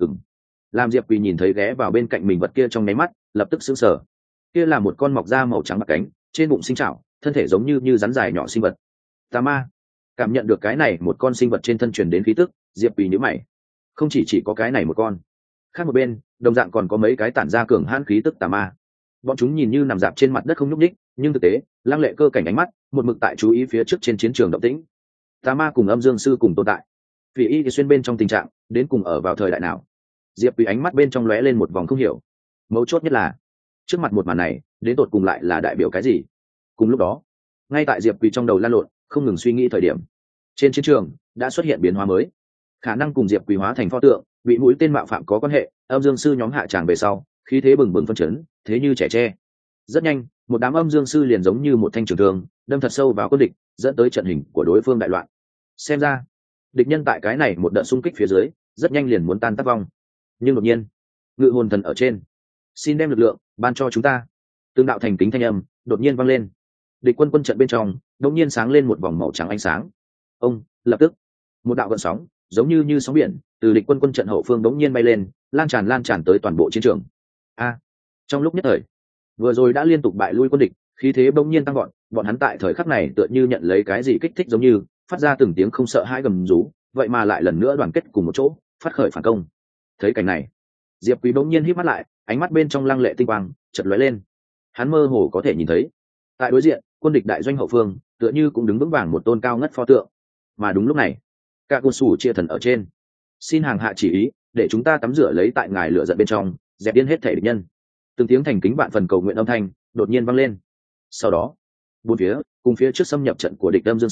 làm Diệp Quỳ nhìn thấy ghé vào bên cạnh mình vật kia trong nháy mắt, lập tức sững sờ. Kia là một con mọc da màu trắng bạc cánh, trên bụng sinh trảo, thân thể giống như rắn dài nhỏ sinh vật. Tà ma. Cảm nhận được cái này một con sinh vật trên thân truyền đến khí tức, Diệp Quỳ nhíu mày. Không chỉ có cái này một con, khác một bên đồng dạng còn có mấy cái tản ra cường hãn khí tức tà ma. Bọn chúng nhìn như nằm dạp trên mặt đất không nhúc nhích, nhưng thực tế lăng lệ cơ cảnh ánh mắt một mực tại chú ý phía trước trên chiến trường động tĩnh. Tà ma cùng âm dương sư cùng tồn tại, Phỉ Y thì xuyên bên trong tình trạng đến cùng ở vào thời đại nào? Diệp Quỳ ánh mắt bên trong lóe lên một vòng không hiểu. Mấu chốt nhất là, trước mặt một màn này đến tột cùng lại là đại biểu cái gì? Cùng lúc đó, ngay tại Diệp Quỳ trong đầu lan lộn không ngừng suy nghĩ thời điểm, trên chiến trường đã xuất hiện biến hóa mới. Khả năng cùng Diệp Quỳ hóa thành pho tượng bị mũi tên mạo phạm có quan hệ. Âm dương sư nhóm hạ tràng về sau, khí thế bừng bừng phân chấn, thế như trẻ tre. Rất nhanh, một đám âm dương sư liền giống như một thanh trường thương đâm thật sâu vào quân địch, dẫn tới trận hình của đối phương đại loạn. Xem ra, địch nhân tại cái này một đợt xung kích phía dưới rất nhanh liền muốn tan tác vong. Nhưng đột nhiên, ngự hồn thần ở trên, xin đem lực lượng ban cho chúng ta. Tương đạo thành kính thanh âm đột nhiên vang lên. Địch quân trận bên trong đột nhiên sáng lên một vòng màu trắng ánh sáng. Lập tức, một đạo gợn sóng giống như sóng biển từ địch quân trận hậu phương đột nhiên bay lên, lan tràn tới toàn bộ chiến trường. Trong lúc nhất thời, vừa rồi đã liên tục bại lui quân địch, khí thế bỗng nhiên tăng gọn, bọn hắn tại thời khắc này tựa như nhận lấy cái gì kích thích, giống như phát ra từng tiếng không sợ hãi gầm rú, vậy mà lại lần nữa đoàn kết cùng một chỗ, phát khởi phản công. Thấy cảnh này, Diệp Quý bỗng nhiên híp mắt lại, ánh mắt bên trong lăng lệ tinh quang chợt lóe lên. Hắn mơ hồ có thể nhìn thấy, tại đối diện, quân địch đại doanh hậu phương, tựa như cũng đứng vững vàng một tôn cao ngất pho tượng. Mà đúng lúc này, cả quân sủ chia thần ở trên, xin hàng hạ chỉ ý, để chúng ta tắm rửa lấy tại ngài lửa giận bên trong, dẹp điên hết thể địch nhân. Từng tiếng thành kính vạn phần cầu nguyện âm thanh đột nhiên vang lên. Sau đó, bốn phía cùng phía trước xâm nhập trận của địch âm dương sư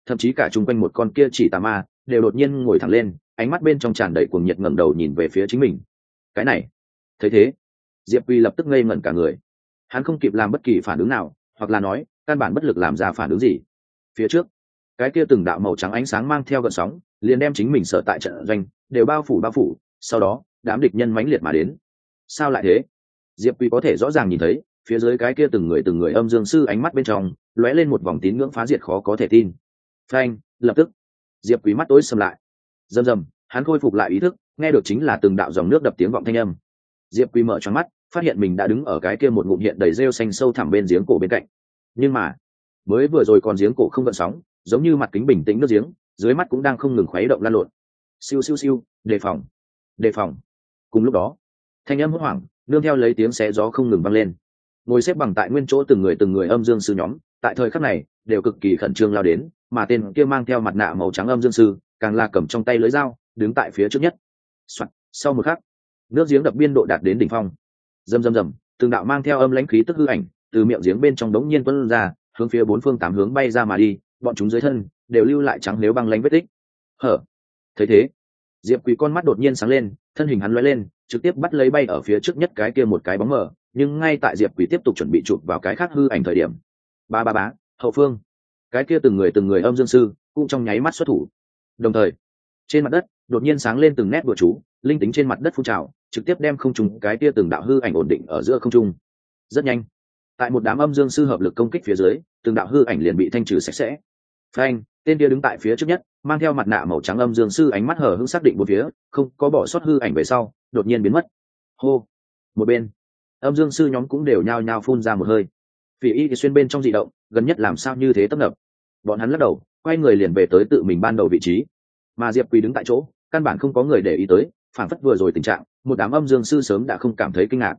thậm chí cả chung quanh một con kia chỉ tà ma đều đột nhiên ngồi thẳng lên, ánh mắt bên trong tràn đầy cuồng nhiệt, ngẩng đầu nhìn về phía chính mình. Cái này, thấy thế, Diệp Quy lập tức ngây ngẩn cả người. Hắn không kịp làm bất kỳ phản ứng nào, hoặc là nói căn bản bất lực làm ra phản ứng gì. Phía trước, cái kia từng đạo màu trắng ánh sáng mang theo gợn sóng liền đem chính mình sở tại trận doanh đều bao phủ, sau đó đám địch nhân mãnh liệt mà đến. Sao lại thế? Diệp Quy có thể rõ ràng nhìn thấy phía dưới cái kia từng người âm dương sư ánh mắt bên trong lóe lên một vòng tín ngưỡng phá diệt khó có thể tin. Phanh, lập tức Diệp Quý mắt tối sầm lại. Rầm rầm, hắn khôi phục lại ý thức, nghe được chính là từng đạo dòng nước đập tiếng vọng thanh âm. Diệp Quý mở choáng mắt, phát hiện mình đã đứng ở cái kia một ngụm hiện đầy rêu xanh sâu thẳm bên giếng cổ bên cạnh. Nhưng mà mới vừa rồi còn giếng cổ không gợn sóng, giống như mặt kính bình tĩnh nước giếng, dưới mắt cũng đang không ngừng khuấy động lan lộn. Siêu siêu siêu, đề phòng, đề phòng. Cùng lúc đó, thanh âm hốt hoảng nương theo lấy tiếng xé gió không ngừng vang lên. Ngồi xếp bằng tại nguyên chỗ từng người âm dương sư nhóm tại thời khắc này đều cực kỳ khẩn trương lao đến, mà tên kia mang theo mặt nạ màu trắng âm dương sư càng là cầm trong tay lưới dao đứng tại phía trước nhất. Sau một khắc, nước giếng đập biên độ đạt đến đỉnh phong. Rầm rầm rầm, từng đạo mang theo âm lãnh khí tức hư ảnh từ miệng giếng bên trong đống nhiên tuôn ra, hướng phía bốn phương tám hướng bay ra mà đi, bọn chúng dưới thân đều lưu lại trắng nếu băng lãnh vết tích. Hở. Thấy thế, Diệp Quỳ con mắt đột nhiên sáng lên, thân hình hắn lóe lên, trực tiếp bắt lấy bay ở phía trước nhất cái kia một cái bóng mờ, nhưng ngay tại Diệp Quỳ tiếp tục chuẩn bị chụp vào cái khác hư ảnh thời điểm, ba hậu phương, cái kia từng người âm dương sư cũng trong nháy mắt xuất thủ. Đồng thời, trên mặt đất đột nhiên sáng lên từng nét bùa chú, linh tính trên mặt đất phun trào, trực tiếp đem không trung cái kia từng đạo hư ảnh ổn định ở giữa không trung. Rất nhanh, tại một đám âm dương sư hợp lực công kích phía dưới, từng đạo hư ảnh liền bị thanh trừ sạch sẽ. Phanh, tên kia đứng tại phía trước nhất, mang theo mặt nạ màu trắng âm dương sư ánh mắt hờ hững xác định một phía, không có bỏ sót hư ảnh về sau, đột nhiên biến mất. Hô. Một bên, âm dương sư nhóm cũng đều nhao nhao phun ra một hơi. Vì y xuyên bên trong dị động, gần nhất làm sao như thế tấp nập. Bọn hắn lắc đầu, quay người liền về tới tự mình ban đầu vị trí. Mà Diệp Quỳ đứng tại chỗ, căn bản không có người để ý tới, phản phất vừa rồi tình trạng, một đám âm dương sư sớm đã không cảm thấy kinh ngạc.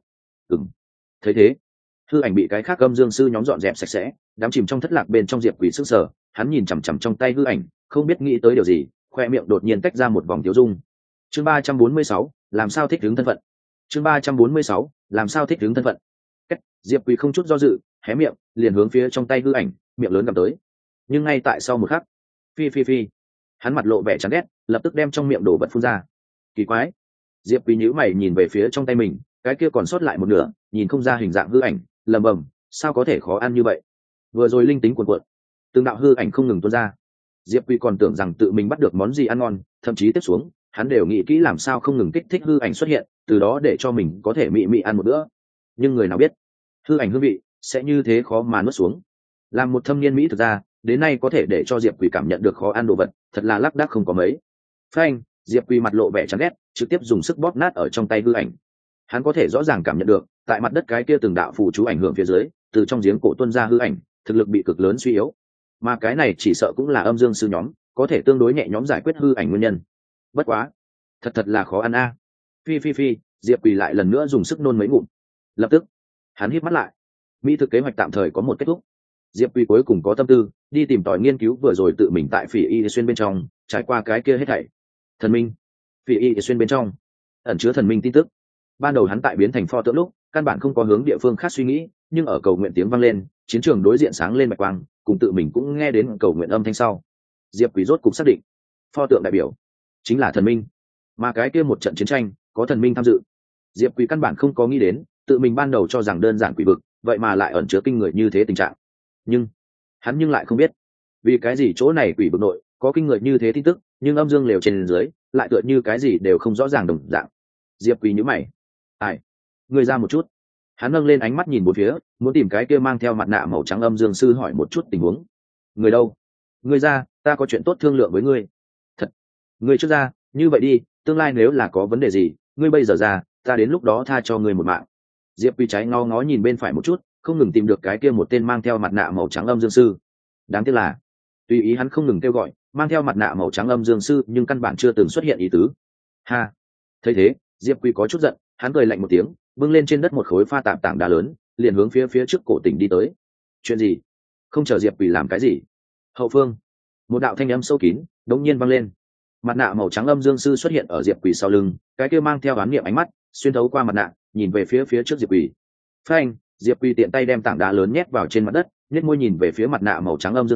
Thấy thế, hư ảnh bị cái khác âm dương sư nhóm dọn dẹp sạch sẽ, đám chìm trong thất lạc bên trong Diệp Quỳ sức sở, hắn nhìn chằm chằm trong tay hư ảnh, không biết nghĩ tới điều gì, khoe miệng đột nhiên tách ra một vòng tiêu dung. Chương 346, làm sao thích ứng thân phận. Chương 346, làm sao thích ứng thân phận. Diệp Quỳ không chút do dự, hé miệng, liền hướng phía trong tay hư ảnh, miệng lớn cầm tới. Nhưng ngay tại sau một khắc, phi, hắn mặt lộ vẻ chán ghét, lập tức đem trong miệng đổ vật phun ra. Kỳ quái. Diệp Quỳ nhíu mày nhìn về phía trong tay mình, cái kia còn sót lại một nửa, nhìn không ra hình dạng hư ảnh, lầm bầm, sao có thể khó ăn như vậy. Vừa rồi linh tính cuộn cuộn, từng đạo hư ảnh không ngừng tuôn ra. Diệp Quy còn tưởng rằng tự mình bắt được món gì ăn ngon, thậm chí tiếp xuống hắn đều nghĩ kỹ làm sao không ngừng kích thích hư ảnh xuất hiện, từ đó để cho mình có thể mị ăn một bữa. Nhưng người nào biết hư ảnh hương vị sẽ như thế khó mà nuốt xuống. Làm một thâm niên mỹ thực ra, đến nay có thể để cho Diệp Quy cảm nhận được khó ăn đồ vật, thật là lác đác không có mấy. Phanh, Diệp Quy mặt lộ vẻ chán ghét, trực tiếp dùng sức bóp nát ở trong tay hư ảnh. Hắn có thể rõ ràng cảm nhận được, tại mặt đất cái kia từng đạo phù chú ảnh hưởng phía dưới, từ trong giếng cổ tuôn ra hư ảnh, thực lực bị cực lớn suy yếu. Mà cái này chỉ sợ cũng là âm dương sư nhóm có thể tương đối nhẹ nhõm giải quyết hư ảnh nguyên nhân. Bất quá, thật là khó ăn a. Phi, Diệp Quỳ lại lần nữa dùng sức nôn mấy ngụm. Lập tức, hắn hít mắt lại. Mỹ thực kế hoạch tạm thời có một kết thúc. Diệp Quỳ cuối cùng có tâm tư đi tìm tòi nghiên cứu vừa rồi tự mình tại Phỉ Y Xuyên bên trong trải qua cái kia hết thảy. Thần minh. Phỉ Y Xuyên bên trong ẩn chứa thần minh tin tức. Ban đầu hắn tại biến thành pho tượng lúc, căn bản không có hướng địa phương khác suy nghĩ, nhưng ở cầu nguyện tiếng vang lên, chiến trường đối diện sáng lên bạch quang, cùng tự mình cũng nghe đến cầu nguyện âm thanh sau. Diệp Quý rốt cục xác định, pho tượng đại biểu chính là thần minh, mà cái kia một trận chiến tranh có thần minh tham dự. Diệp Quý căn bản không có nghĩ đến, tự mình ban đầu cho rằng đơn giản quỷ vực, vậy mà lại ẩn chứa kinh người như thế tình trạng. Nhưng hắn lại không biết, vì cái gì chỗ này quỷ vực nội có kinh người như thế tin tức, nhưng âm dương lều trên dưới lại tựa như cái gì đều không rõ ràng đồng dạng. Diệp Quý nhíu mày, ai, người ra một chút. Hắn nâng lên ánh mắt nhìn bốn phía, muốn tìm cái kia mang theo mặt nạ màu trắng âm dương sư hỏi một chút tình huống. Người đâu? Người ra, ta có chuyện tốt thương lượng với ngươi. Thật? Ngươi trước ra, như vậy đi, tương lai nếu là có vấn đề gì, ngươi bây giờ ra, ta đến lúc đó tha cho ngươi một mạng. Diệp Quy trái ngó ngó nhìn bên phải một chút, không ngừng tìm được cái kia một tên mang theo mặt nạ màu trắng âm dương sư. Đáng tiếc là, tùy ý hắn không ngừng kêu gọi, mang theo mặt nạ màu trắng âm dương sư, nhưng căn bản chưa từng xuất hiện ý tứ. Ha! Thấy thế, Diệp Quy có chút giận, hắn cười lạnh một tiếng, bưng lên trên đất một khối pha tạp tảng đá lớn, liền hướng phía trước cổ tỉnh đi tới. Chuyện gì? Không chờ Diệp Quỳ làm cái gì? Hậu phương, một đạo thanh âm sâu kín đống nhiên vang lên. Mặt nạ màu trắng âm dương sư xuất hiện ở Diệp Quỳ sau lưng, cái kia mang theo oán niệm ánh mắt xuyên thấu qua mặt nạ, nhìn về phía trước Diệp Quỳ. Phanh, Diệp Quỳ tiện tay đem tảng đá lớn nhét vào trên mặt đất, nhếch môi nhìn về phía mặt nạ màu trắng âm dương sư,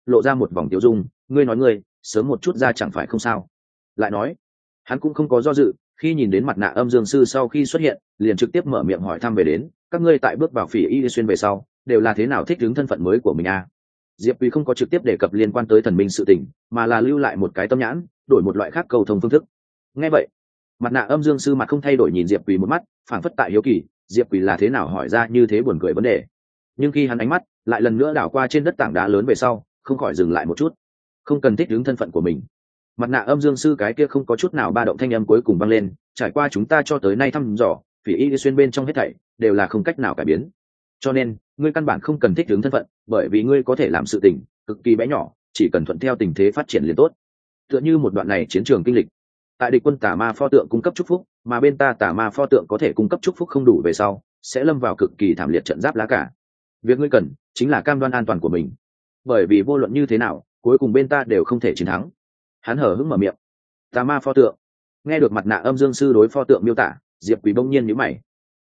lộ ra một vòng tiêu dung. Ngươi nói ngươi sớm một chút ra chẳng phải không sao? Lại nói, hắn cũng không có do dự, khi nhìn đến mặt nạ âm dương sư sau khi xuất hiện, liền trực tiếp mở miệng hỏi thăm về đến các ngươi tại bước vào Phỉ Y Xuyên về sau đều là thế nào thích ứng thân phận mới của mình a? Diệp Quỳ không có trực tiếp đề cập liên quan tới thần minh sự tình, mà là lưu lại một cái tâm nhãn, đổi một loại khác cầu thông phương thức. Nghe vậy, mặt nạ âm dương sư mặt không thay đổi nhìn Diệp Quỳ một mắt, phảng phất tại hiếu kỳ Diệp Quỳ là thế nào hỏi ra như thế buồn cười vấn đề. Nhưng khi hắn ánh mắt lại lần nữa đảo qua trên đất tảng đá lớn về sau, không khỏi dừng lại một chút. Không cần thích ứng thân phận của mình. Mặt nạ âm dương sư cái kia không có chút nào ba động thanh âm cuối cùng vang lên, trải qua chúng ta cho tới nay thăm dò, Phỉ Y Xuyên bên trong hết thảy đều là không cách nào cải biến. Cho nên, ngươi căn bản không cần thích ứng thân phận, bởi vì ngươi có thể làm sự tình cực kỳ bé nhỏ, chỉ cần thuận theo tình thế phát triển liền tốt. Tựa như một đoạn này chiến trường kinh lịch, tại địch quân tà ma pho tượng cung cấp chúc phúc, mà bên ta tà ma pho tượng có thể cung cấp chúc phúc không đủ về sau, sẽ lâm vào cực kỳ thảm liệt trận giáp lá cả. Việc ngươi cần chính là cam đoan an toàn của mình, bởi vì vô luận như thế nào, cuối cùng bên ta đều không thể chiến thắng. Hắn hở hững mở miệng. Tà ma pho tượng. Nghe được mặt nạ âm dương sư đối pho tượng miêu tả, Diệp Quỳ bỗng nhiên nhíu mày.